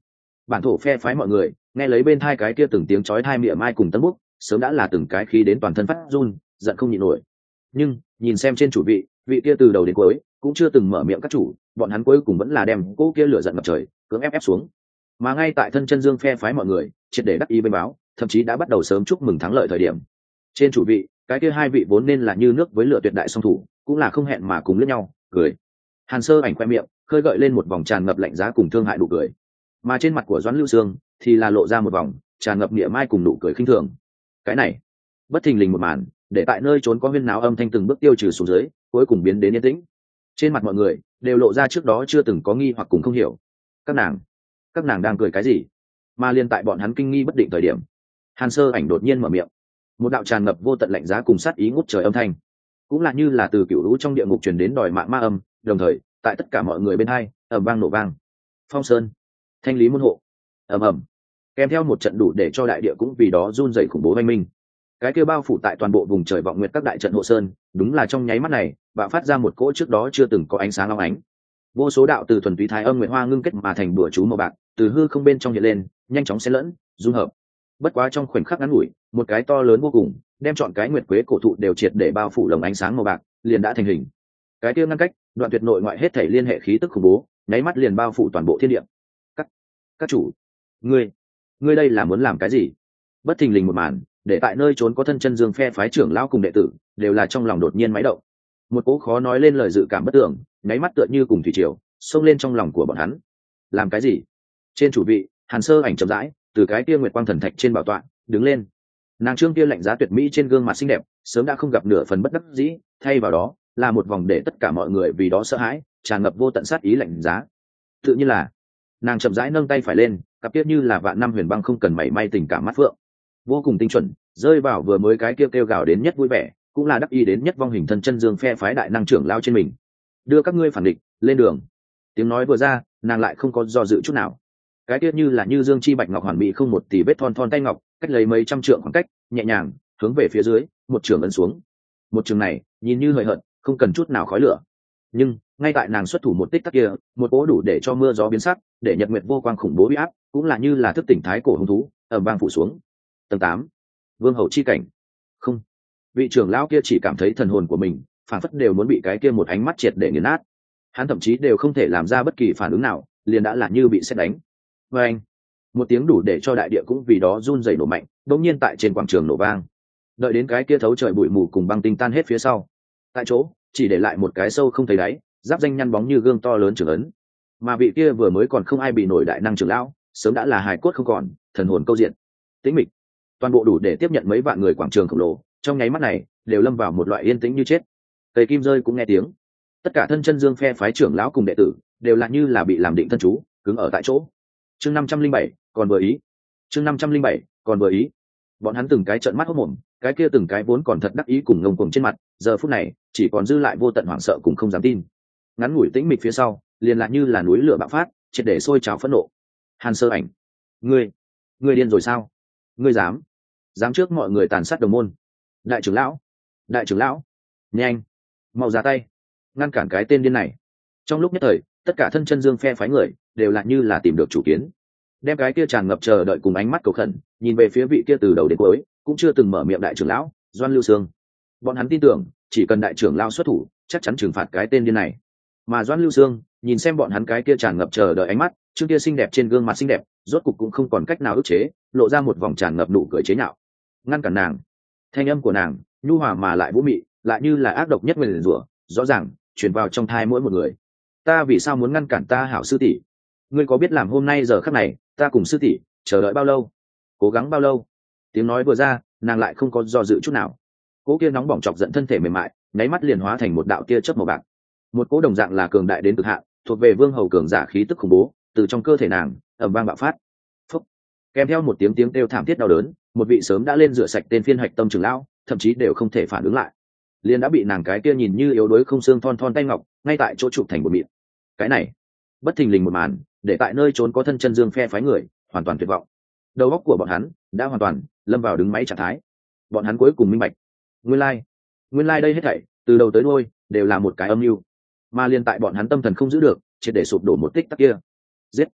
Bản thổ phe phái mọi người nghe lấy bên thai cái kia từng tiếng chói thai mỉa mai cùng tân búc, sớm đã là từng cái khí đến toàn thân phát run, giận không nhịn nổi. Nhưng nhìn xem trên chủ vị, vị kia từ đầu đến cuối cũng chưa từng mở miệng các chủ, bọn hắn cuối cùng vẫn là đem cỗ kia lửa giận ngập trời cưỡng ép ép xuống. Mà ngay tại thân chân dương phe phái mọi người triệt để đắc ý bên báo, thậm chí đã bắt đầu sớm chúc mừng thắng lợi thời điểm, trên chủ vị cái kia hai vị vốn nên là như nước với lửa tuyệt đại song thủ cũng là không hẹn mà cùng lẫn nhau cười. Hàn Sơ Ảnh khoe miệng khơi gợi lên một vòng tràn ngập lạnh giá cùng thương hại nụ cười, mà trên mặt của Doãn Lưu Sương thì là lộ ra một vòng tràn ngập niệm mai cùng nụ cười khinh thường. Cái này bất thình lình một màn để tại nơi trốn có huyên náo âm thanh từng bước tiêu trừ xuống dưới, cuối cùng biến đến yên tĩnh. Trên mặt mọi người đều lộ ra trước đó chưa từng có nghi hoặc cùng không hiểu. Các nàng, các nàng đang cười cái gì? Mà liên tại bọn hắn kinh nghi bất định thời điểm, Hàn Sơ Ảnh đột nhiên mở miệng, một đạo tràn ngập vô tận lạnh giá cùng sát ý ngút trời âm thanh, cũng là như là từ cựu lũ trong địa ngục truyền đến đòi mạng ma âm, đồng thời tại tất cả mọi người bên hai ầm vang nổ vang. Phong Sơn, Thanh Lý môn hộ, ầm ầm, kèm theo một trận đủ để cho đại địa cũng vì đó run rẩy khủng bố oanh minh. Cái kia bao phủ tại toàn bộ vùng trời vọng nguyệt các đại trận hộ sơn, đúng là trong nháy mắt này bạo phát ra một cỗ trước đó chưa từng có ánh sáng long ánh. Vô số đạo từ thuần túy thái âm nguyệt hoa ngưng kết mà thành bùa chú màu bạc từ hư không bên trong hiện lên, nhanh chóng xen lẫn dung hợp. Bất quá trong khoảnh khắc ngắn ngủi, một cái to lớn vô cùng đem chọn cái nguyệt quế cổ thụ đều triệt để bao phủ lồng ánh sáng màu bạc liền đã thành hình. Cái kia ngăn cách đoạn tuyệt nội ngoại hết thảy liên hệ khí tức khủng bố nháy mắt liền bao phủ toàn bộ thiên địa. Các các chủ, ngươi ngươi đây là muốn làm cái gì? Bất thình lình một màn để tại nơi trốn có thân chân dương phe phái trưởng lão cùng đệ tử đều là trong lòng đột nhiên máy động. Một cỗ khó nói lên lời dự cảm bất tưởng nháy mắt tựa như cùng thủy triều xông lên trong lòng của bọn hắn. Làm cái gì? Trên chủ vị, Hàn Sơ Ảnh chậm rãi từ cái kia nguyệt quang thần thạch trên bảo tọa đứng lên. Nàng trương kia lạnh giá tuyệt mỹ trên gương mặt xinh đẹp sớm đã không gặp nửa phần bất đắc dĩ, thay vào đó là một vòng để tất cả mọi người vì đó sợ hãi, tràn ngập vô tận sát ý lạnh giá. Tự nhiên là nàng chậm rãi nâng tay phải lên, cặp tiết như là vạn năm huyền băng không cần mảy may tình cảm mắt phượng, vô cùng tinh chuẩn rơi vào vừa mới cái kia kêu, kêu gào đến nhất vui vẻ cũng là đắc ý đến nhất vong hình thân chân dương phe phái đại năng trưởng lao trên mình. Đưa các ngươi phản địch lên đường. Tiếng nói vừa ra, nàng lại không có do dự chút nào. Cái tiết như là như dương chi bạch ngọc hoàn mỹ không một tì vết thon thon tay ngọc, cách lấy mấy trăm trượng khoảng cách, nhẹ nhàng hướng về phía dưới một trường ấn xuống. Một trường này nhìn như hời hợt, không cần chút nào khói lửa, nhưng ngay tại nàng xuất thủ một tích tắc kia, một cỗ đủ để cho mưa gió biến sắc, để nhật nguyệt vô quang khủng bố uy áp cũng là như là thức tỉnh thái cổ hung thú ầm vang phủ xuống. Tầng tám, vương hậu chi cảnh. Không, vị trưởng lão kia chỉ cảm thấy thần hồn của mình phản phất đều muốn bị cái kia một ánh mắt triệt để nghiền nát. Hắn thậm chí đều không thể làm ra bất kỳ phản ứng nào, liền đã là như bị sét đánh. Và anh, một tiếng đủ để cho đại địa cũng vì đó run rẩy nổ mạnh, đột nhiên tại trên quảng trường nổ vang. Đợi đến cái kia thấu trời bụi mù cùng băng tinh tan hết phía sau, tại chỗ chỉ để lại một cái sâu không thấy đáy, giáp danh nhăn bóng như gương to lớn trưởng ấn. Mà vị kia vừa mới còn không ai bị nổi đại năng trưởng lão, sớm đã là hài cốt không còn, thần hồn câu diện. Tĩnh mịch, toàn bộ đủ để tiếp nhận mấy vạn người quảng trường khổng lồ, trong nháy mắt này đều lâm vào một loại yên tĩnh như chết. Cây kim rơi cũng nghe tiếng. Tất cả thân chân dương phe phái trưởng lão cùng đệ tử đều là như là bị làm định thân chú, cứng ở tại chỗ. Chương năm trăm linh bảy, còn vừa ý. Chương năm trăm linh bảy, còn vừa ý. Bọn hắn từng cái trợn mắt hốt mồm, cái kia từng cái vốn còn thật đắc ý cùng ngông cuồng trên mặt, giờ phút này chỉ còn dư lại vô tận hoảng sợ cùng không dám tin. Ngắn ngủi tĩnh mịch phía sau, liền lại như là núi lửa bạo phát, triệt để sôi trào phẫn nộ. Hàn Sơ Ảnh, ngươi, ngươi điên rồi sao? Ngươi dám, dám trước mọi người tàn sát đồng môn? Đại trưởng lão, đại trưởng lão, nhanh, mau ra tay, ngăn cản cái tên điên này. Trong lúc nhất thời, tất cả thân chân dương phe phái người đều lại như là tìm được chủ kiến, đem cái kia tràn ngập chờ đợi cùng ánh mắt cầu khẩn nhìn về phía vị kia từ đầu đến cuối cũng chưa từng mở miệng đại trưởng lão Doãn Lưu Sương. Bọn hắn tin tưởng chỉ cần đại trưởng lão xuất thủ chắc chắn trừng phạt cái tên điên này. Mà Doãn Lưu Sương nhìn xem bọn hắn cái kia tràn ngập chờ đợi ánh mắt, chương kia xinh đẹp trên gương mặt xinh đẹp rốt cục cũng không còn cách nào ức chế, lộ ra một vòng tràn ngập nụ cười chế nhạo. Ngăn cản nàng. Thanh âm của nàng nhu hòa mà lại vũ mị, lại như là ác độc nhất nguyền rủa, rõ ràng truyền vào trong thai mỗi một người. Ta vì sao muốn ngăn cản ta hảo sư tỷ? Ngươi có biết làm hôm nay giờ khắc này ta cùng sư tỷ chờ đợi bao lâu, cố gắng bao lâu? Tiếng nói vừa ra, nàng lại không có do dự chút nào. Cỗ kia nóng bỏng chọc giận thân thể mềm mại nháy mắt liền hóa thành một đạo tia chớp màu bạc. Một cỗ đồng dạng là cường đại đến cực hạn, thuộc về vương hầu cường giả khí tức khủng bố từ trong cơ thể nàng ầm vang bạo phát. Phúc. Kèm theo một tiếng tiếng kêu thảm thiết đau đớn, một vị sớm đã lên rửa sạch tên phiên hạch tâm trưởng lão thậm chí đều không thể phản ứng lại, liền đã bị nàng cái kia nhìn như yếu đuối không xương thon thon tay ngọc ngay tại chỗ chụp thành một mịn. Cái này bất thình lình một màn để tại nơi trốn có thân chân dương phe phái người hoàn toàn tuyệt vọng. Đầu óc của bọn hắn đã hoàn toàn lâm vào đứng máy trạng thái. Bọn hắn cuối cùng minh bạch, nguyên lai like. nguyên lai like đây hết thảy từ đầu tới đuôi đều là một cái âm mưu, mà liên tại bọn hắn tâm thần không giữ được triệt để sụp đổ một tích tắc kia. Giết!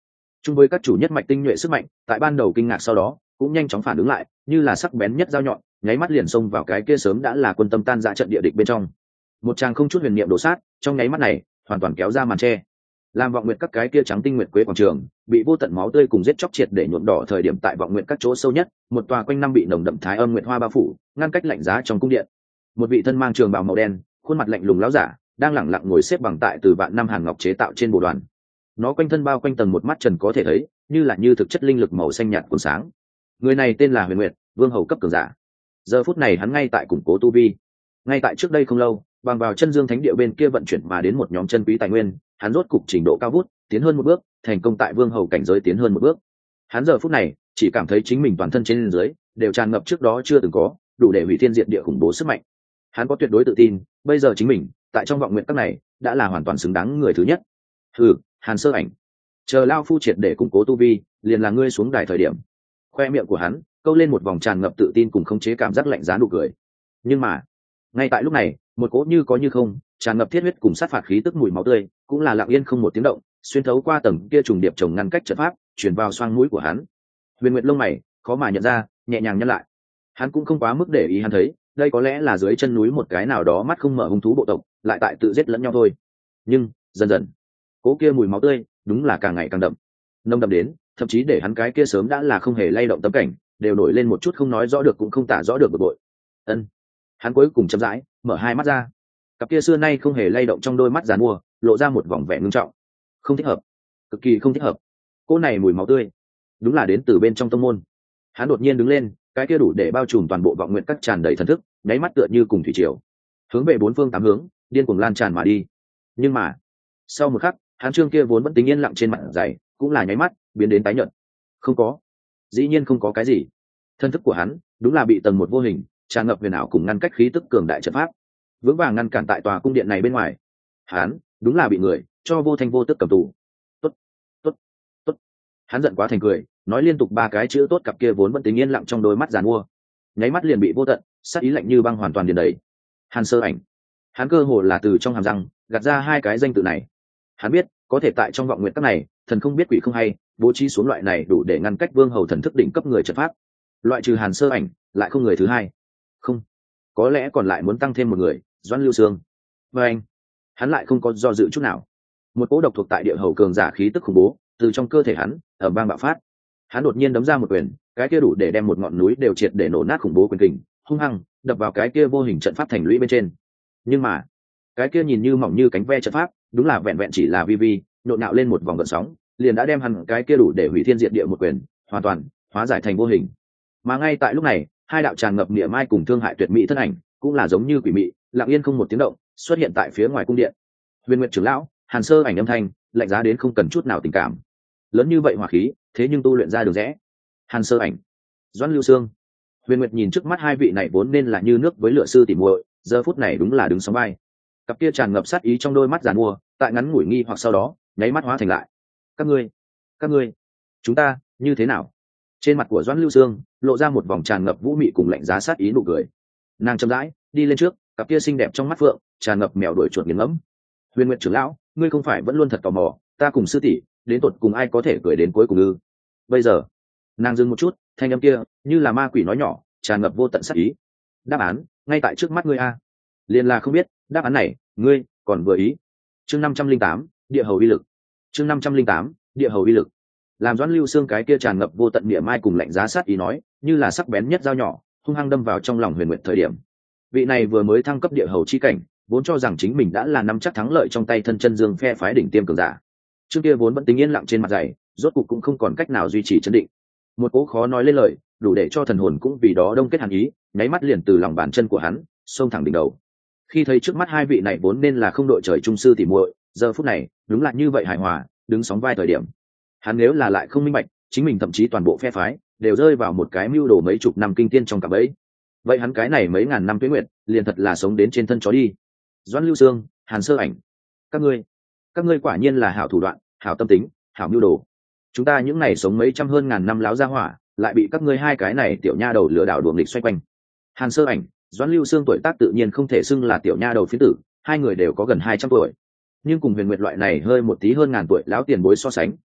chung với các chủ nhất mạch tinh nhuệ sức mạnh tại ban đầu kinh ngạc sau đó cũng nhanh chóng phản ứng lại, như là sắc bén nhất dao nhọn nháy mắt liền xông vào cái kia sớm đã là quân tâm tan ra trận địa địch bên trong. Một tràng không chút huyền niệm đổ sát trong nháy mắt này hoàn toàn kéo ra màn tre, làm vọng nguyện các cái kia trắng tinh nguyệt quế quảng trường bị vô tận máu tươi cùng giết chóc triệt để nhuộm đỏ. Thời điểm tại vọng nguyện các chỗ sâu nhất, một tòa quanh năm bị nồng đậm thái âm nguyệt hoa bao phủ, ngăn cách lạnh giá trong cung điện. Một vị thân mang trường bào màu đen, khuôn mặt lạnh lùng láo giả đang lẳng lặng ngồi xếp bằng tại từ vạn năm hàn ngọc chế tạo trên bồ đoàn. Nó quanh thân bao quanh tầng một mắt trần có thể thấy, như là như thực chất linh lực màu xanh nhạt cuốn sáng. Người này tên là Huyền Nguyệt, vương hầu cấp cường giả. Giờ phút này hắn ngay tại củng cố tu vi. Ngay tại trước đây không lâu, bằng vào chân dương thánh địa bên kia vận chuyển mà đến một nhóm chân quý tài nguyên, hắn rốt cục trình độ cao vút, tiến hơn một bước, thành công tại vương hầu cảnh giới tiến hơn một bước. Hắn giờ phút này chỉ cảm thấy chính mình toàn thân trên dưới đều tràn ngập trước đó chưa từng có, đủ để hủy thiên diệt địa khủng bố sức mạnh. Hắn có tuyệt đối tự tin, bây giờ chính mình tại trong vọng nguyện các này đã là hoàn toàn xứng đáng người thứ nhất. Hừ, Hàn Sơ Ảnh, chờ lao phu triệt để củng cố tu vi, liền là ngươi xuống đài thời điểm. Khoe miệng của hắn câu lên một vòng tràn ngập tự tin cùng khống chế cảm giác lạnh giá nụ cười. Nhưng mà ngay tại lúc này, một cỗ như có như không tràn ngập thiết huyết cùng sát phạt khí tức mùi máu tươi cũng là lặng yên không một tiếng động xuyên thấu qua tầng kia trùng điệp chồng ngăn cách trận pháp chuyển vào xoang mũi của hắn. Huyền Nguyệt lông mày khó mà nhận ra, nhẹ nhàng nhăn lại. Hắn cũng không quá mức để ý, hắn thấy đây có lẽ là dưới chân núi một cái nào đó mắt không mở hung thú bộ tộc lại tại tự giết lẫn nhau thôi. Nhưng dần dần cỗ kia mùi máu tươi đúng là càng ngày càng đậm, nồng đậm đến thậm chí để hắn cái kia sớm đã là không hề lay động tâm cảnh đều nổi lên một chút không nói rõ được cũng không tả rõ được bực bội. Ân, hắn cuối cùng chậm rãi mở hai mắt ra, cặp kia xưa nay không hề lay động trong đôi mắt giàn mua lộ ra một vòng vẻ ngưng trọng. Không thích hợp, cực kỳ không thích hợp. Cô này mùi máu tươi đúng là đến từ bên trong tông môn. Hắn đột nhiên đứng lên, cái kia đủ để bao trùm toàn bộ vọng nguyện các tràn đầy thần thức, nháy mắt tựa như cùng thủy triều hướng về bốn phương tám hướng điên cuồng lan tràn mà đi. Nhưng mà sau một khắc, hắn trương kia vốn vẫn tính yên lặng trên mặt dày cũng là nháy mắt biến đến tái nhợt. Không có, dĩ nhiên không có cái gì. Thân thức của hắn đúng là bị tầng một vô hình tràn ngập huyền ảo cùng ngăn cách khí tức cường đại trận pháp vững vàng ngăn cản tại tòa cung điện này bên ngoài. Hắn đúng là bị người cho vô thanh vô tức cầm tù. Tốt, tốt, tốt. Hắn giận quá thành cười, nói liên tục ba cái chữ tốt, cặp kia vốn vẫn tính yên lặng trong đôi mắt giàn mua nháy mắt liền bị vô tận sát ý lạnh như băng hoàn toàn điền đầy. Hàn Sơ Ảnh. Hắn cơ hồ là từ trong hàm răng gạt ra hai cái danh tự này. Hắn biết có thể tại trong vọng nguyện các này thần không biết quỷ không hay bố trí xuống loại này đủ để ngăn cách vương hầu thần thức đỉnh cấp người trận pháp, loại trừ Hàn Sơ Ảnh lại không người thứ hai. Không, có lẽ còn lại muốn tăng thêm một người, Doãn Lưu Sương. Và anh, hắn lại không có do dự chút nào. Một cỗ độc thuộc tại địa hầu cường giả khí tức khủng bố từ trong cơ thể hắn ở bang bạo phát. Hắn đột nhiên đấm ra một quyền, cái kia đủ để đem một ngọn núi đều triệt để nổ nát khủng bố quyền kình hung hăng đập vào cái kia vô hình trận pháp thành lũy bên trên. Nhưng mà cái kia nhìn như mỏng như cánh ve trận pháp đúng là vẹn vẹn chỉ là vi vi nhộn nhạo lên một vòng gợn sóng, liền đã đem hắn cái kia đủ để hủy thiên diệt địa một quyền hoàn toàn hóa giải thành vô hình. Mà ngay tại lúc này, hai đạo tràn ngập niệm mai cùng thương hại tuyệt mỹ thân ảnh cũng là giống như quỷ mị lặng yên không một tiếng động xuất hiện tại phía ngoài cung điện. Huyền Nguyệt trưởng lão, Hàn Sơ Ảnh âm thanh lạnh giá đến không cần chút nào tình cảm. Lớn như vậy hỏa khí, thế nhưng tu luyện ra được rẽ. Hàn Sơ Ảnh, Doãn Lưu Sương. Huyền Nguyệt nhìn trước mắt hai vị này vốn nên là như nước với lửa sư tỉ muội, giờ phút này đúng là đứng sóng vai. Cặp kia tràn ngập sát ý trong đôi mắt giàn mua, tại ngắn ngủi nghi hoặc sau đó, nháy mắt hóa thành lại. Các ngươi, các ngươi, chúng ta, như thế nào? Trên mặt của Doãn Lưu Sương lộ ra một vòng tràn ngập vũ mị cùng lạnh giá sát ý nụ cười. Nàng chậm rãi đi lên trước, cặp kia xinh đẹp trong mắt phượng tràn ngập mèo đuổi chuột nghiền ngẫm. Huyền Nguyệt trưởng lão, ngươi không phải vẫn luôn thật tò mò, ta cùng sư tỷ đến tột cùng ai có thể cười đến cuối cùng ư? Bây giờ, nàng dừng một chút, thanh âm kia như là ma quỷ nói nhỏ, tràn ngập vô tận sát ý. Đáp án ngay tại trước mắt ngươi a. Liền là không biết, đáp án này, ngươi còn vừa ý. Chương năm trăm linh tám, địa hầu uy lực. Chương năm trăm linh tám, địa hầu uy lực. Làm Doãn Lưu Sương cái kia tràn ngập vô tận niệm mai cùng lạnh giá sát ý nói, như là sắc bén nhất dao nhỏ, hung hăng đâm vào trong lòng Huyền Nguyệt thời điểm. Vị này vừa mới thăng cấp địa hầu chi cảnh, vốn cho rằng chính mình đã là nắm chắc thắng lợi trong tay thân chân dương phe phái đỉnh tiêm cường giả. Trước kia vốn vẫn tính yên lặng trên mặt dày, rốt cục cũng không còn cách nào duy trì trấn định. Một cố khó nói lên lời, đủ để cho thần hồn cũng vì đó đông kết hàn ý, nháy mắt liền từ lòng bàn chân của hắn xông thẳng đỉnh đầu. Khi thấy trước mắt hai vị này vốn nên là không đội trời chung sư tỉ muội, giờ phút này đúng là như vậy hài hòa, đứng sóng vai thời điểm. Hắn nếu là lại không minh bạch, chính mình thậm chí toàn bộ phe phái đều rơi vào một cái mưu đồ mấy chục năm kinh tiên trong cạm bẫy. Vậy hắn cái này mấy ngàn năm tuế nguyệt, liền thật là sống đến trên thân chó đi. Doãn Lưu Sương, Hàn Sơ Ảnh, các ngươi, các ngươi quả nhiên là hảo thủ đoạn, hảo tâm tính, hảo mưu đồ. Chúng ta những này sống mấy trăm hơn ngàn năm láo ra hỏa, lại bị các ngươi hai cái này tiểu nha đầu lừa đảo đuổi nghịch xoay quanh. Hàn Sơ Ảnh, Doãn Lưu Sương tuổi tác tự nhiên không thể xưng là tiểu nha đầu phiến tử, hai người đều có gần hai trăm tuổi. Nhưng cùng Huyền Nguyệt loại này hơi một tí hơn ngàn tuổi lão tiền bối so sánh,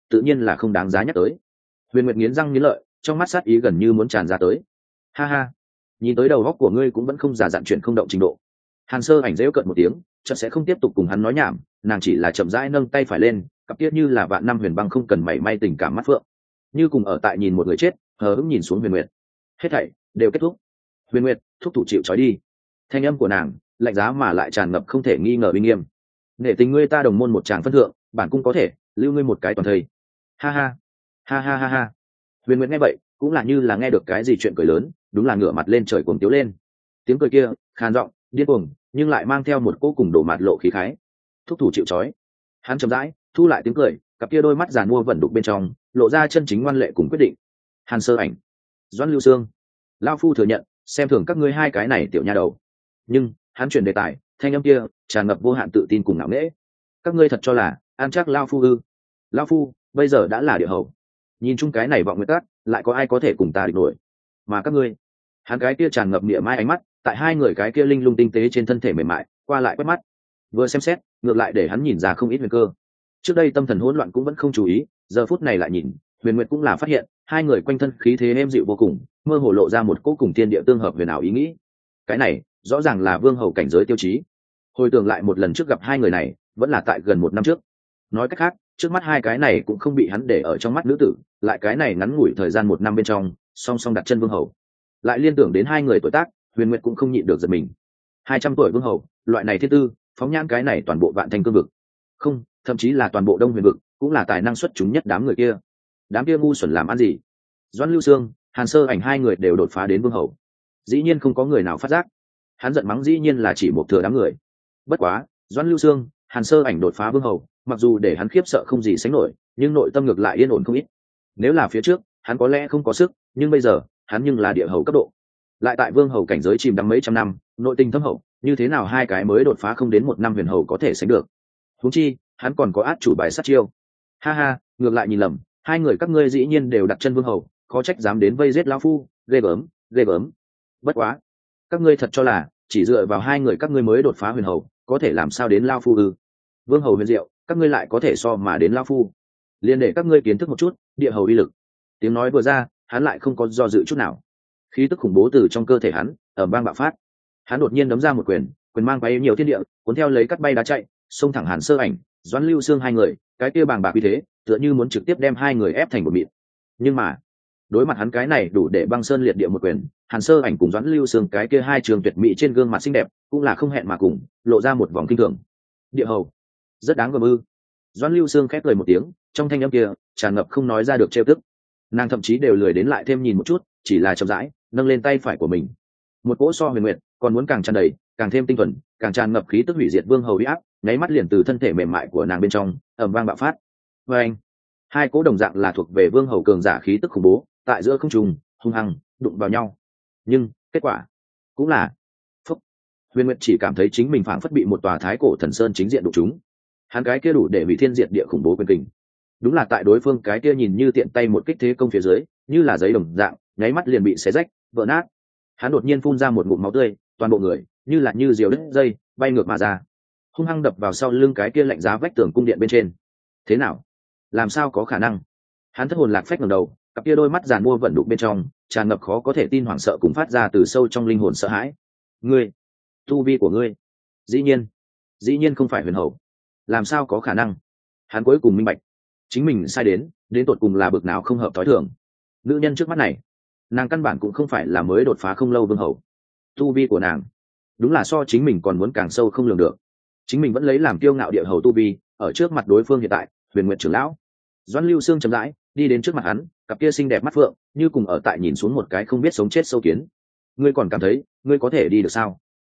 tự nhiên là không đáng giá nhắc tới. Huyền Nguyệt nghiến răng nghiến lợi, trong mắt sát ý gần như muốn tràn ra tới. Ha ha, nhìn tới đầu góc của ngươi cũng vẫn không giả dặn chuyện không động trình độ. Hàn Sơ Ảnh dễu cợt một tiếng, chợt sẽ không tiếp tục cùng hắn nói nhảm, nàng chỉ là chậm rãi nâng tay phải lên, cặp tiết như là vạn năm huyền băng không cần mảy may tình cảm mắt phượng, như cùng ở tại nhìn một người chết, hờ hững nhìn xuống Huyền Nguyệt. Hết thảy đều kết thúc. Huyền Nguyệt, thúc thủ chịu trói đi. Thanh âm của nàng lạnh giá mà lại tràn ngập không thể nghi ngờ uy nghiêm. Nể tình ngươi ta đồng môn một tràng phân thượng, bản cung có thể lưu ngươi một cái toàn thây. Ha ha, ha ha ha ha. Huyền Nguyệt nghe vậy cũng là như là nghe được cái gì chuyện cười lớn, đúng là ngửa mặt lên trời cuồng tiếu lên. Tiếng cười kia khàn giọng điên cuồng, nhưng lại mang theo một cỗ cùng đổ mạt lộ khí khái. Thúc thủ chịu trói. Hắn chậm rãi thu lại tiếng cười, cặp kia đôi mắt giàn mua vẩn đục bên trong lộ ra chân chính ngoan lệ cùng quyết định. Hàn Sơ Ảnh, Doãn Lưu Sương, lao phu thừa nhận xem thường các ngươi hai cái này tiểu nha đầu. Nhưng hắn chuyển đề tài, thanh âm kia tràn ngập vô hạn tự tin cùng ngạo nghễ. Các ngươi thật cho là an chắc lao phu ư? Lao phu bây giờ đã là địa hầu, nhìn chung cái này vọng nguyệt cát lại có ai có thể cùng ta địch nổi? Mà các ngươi, hắn cái kia tràn ngập địa mai ánh mắt tại hai người cái kia linh lung tinh tế trên thân thể mềm mại qua lại quét mắt, vừa xem xét ngược lại để hắn nhìn ra không ít huyền cơ. Trước đây tâm thần hỗn loạn cũng vẫn không chú ý, giờ phút này lại nhìn, Huyền Nguyệt cũng là phát hiện hai người quanh thân khí thế êm dịu vô cùng, mơ hồ lộ ra một cỗ cùng thiên địa tương hợp huyền ảo ý nghĩ. Cái này rõ ràng là vương hầu cảnh giới tiêu chí. Hồi tưởng lại một lần trước gặp hai người này vẫn là tại gần một năm trước. Nói cách khác, trước mắt hai cái này cũng không bị hắn để ở trong mắt nữ tử, lại cái này ngắn ngủi thời gian một năm bên trong song song đặt chân vương hầu. Lại liên tưởng đến hai người tuổi tác, Huyền Nguyệt cũng không nhịn được giật mình. Hai trăm tuổi vương hầu, loại này thiên tư phóng nhãn cái này toàn bộ Vạn Thanh cương vực, không, thậm chí là toàn bộ Đông Huyền vực cũng là tài năng xuất chúng nhất đám người kia. Đám kia ngu xuẩn làm ăn gì? Doãn Lưu Sương, Hàn Sơ Ảnh hai người đều đột phá đến vương hầu, dĩ nhiên không có người nào phát giác. Hắn giận mắng dĩ nhiên là chỉ một thừa đám người. Bất quá Doãn Lưu Sương, Hàn Sơ Ảnh đột phá vương hầu, mặc dù để hắn khiếp sợ không gì sánh nổi, nhưng nội tâm ngược lại yên ổn không ít. Nếu là phía trước hắn có lẽ không có sức, nhưng bây giờ hắn nhưng là địa hầu cấp độ, lại tại vương hầu cảnh giới chìm đắm mấy trăm năm, nội tình thâm hậu, như thế nào hai cái mới đột phá không đến một năm huyền hầu có thể sánh được? Huống chi hắn còn có át chủ bài sát chiêu. Ha ha, ngược lại nhìn lầm, hai người các ngươi dĩ nhiên đều đặt chân vương hầu, khó trách dám đến vây giết lão phu, ghê gớm, ghê gớm. Bất quá, các ngươi thật cho là chỉ dựa vào hai người các ngươi mới đột phá huyền hầu, có thể làm sao đến lão phu ư? Vương hầu huyền diệu, các ngươi lại có thể so mà đến lão phu. Liên để các ngươi kiến thức một chút địa hầu uy lực. Tiếng nói vừa ra, hắn lại không có do dự chút nào. Khí tức khủng bố từ trong cơ thể hắn ở bang bạo phát. Hắn đột nhiên đấm ra một quyền, quyền mang bay nhiều thiên địa, cuốn theo lấy cắt bay đá chạy, xông thẳng Hàn Sơ Ảnh, Doãn Lưu Sương hai người, cái kia bàng bạc uy thế, tựa như muốn trực tiếp đem hai người ép thành một mịn. Nhưng mà, đối mặt hắn cái này đủ để băng sơn liệt địa một quyền, Hàn Sơ Ảnh cùng Doãn Lưu Sương cái kia hai trường tuyệt mỹ trên gương mặt xinh đẹp, cũng là không hẹn mà cùng, lộ ra một vòng kinh thường. Địa hầu, rất đáng gờm ư? Doãn Lưu Sương khép cười một tiếng, trong thanh âm kia tràn ngập không nói ra được trêu tức. Nàng thậm chí đều lười đến lại thêm nhìn một chút, chỉ là chậm rãi nâng lên tay phải của mình. Một cỗ so huyền nguyệt còn muốn càng tràn đầy, càng thêm tinh thuần, càng tràn ngập khí tức hủy diệt vương hầu uy áp, nháy mắt liền từ thân thể mềm mại của nàng bên trong ầm vang bạo phát. Và anh, hai cỗ đồng dạng là thuộc về vương hầu cường giả khí tức khủng bố, tại giữa không trung hung hăng đụng vào nhau. Nhưng kết quả cũng là phúc. Huyền Nguyệt chỉ cảm thấy chính mình phảng phất bị một tòa thái cổ thần sơn chính diện đụng trúng. Hắn cái kia đủ để hủy thiên diệt địa khủng bố quyền kình, đúng là tại đối phương cái kia nhìn như tiện tay một kích thế công phía dưới, như là giấy đồng dạng, nháy mắt liền bị xé rách, vỡ nát. Hắn đột nhiên phun ra một ngụm máu tươi, toàn bộ người như là như diều đứt dây, bay ngược mà ra, hung hăng đập vào sau lưng cái kia lạnh giá vách tường cung điện bên trên. Thế nào? Làm sao có khả năng? Hắn thất hồn lạc phách ngẩng đầu, cặp kia đôi mắt giàn mua vận đục bên trong tràn ngập khó có thể tin hoảng sợ cùng phát ra từ sâu trong linh hồn sợ hãi. Ngươi, tu vi của ngươi, dĩ nhiên, dĩ nhiên không phải huyền hầu. Làm sao có khả năng? Hắn cuối cùng minh bạch, chính mình sai đến, đến tột cùng là bực nào không hợp thói thường. Nữ nhân trước mắt này, nàng căn bản cũng không phải là mới đột phá không lâu vương hầu. Tu vi của nàng, đúng là so chính mình còn muốn càng sâu không lường được. Chính mình vẫn lấy làm kiêu ngạo địa hầu tu vi, ở trước mặt đối phương hiện tại, Huyền Nguyệt trưởng lão. Doãn Lưu Sương chậm rãi đi đến trước mặt hắn, cặp kia xinh đẹp mắt phượng, như cùng ở tại nhìn xuống một cái không biết sống chết sâu kiến. Ngươi còn cảm thấy, ngươi có thể đi được sao?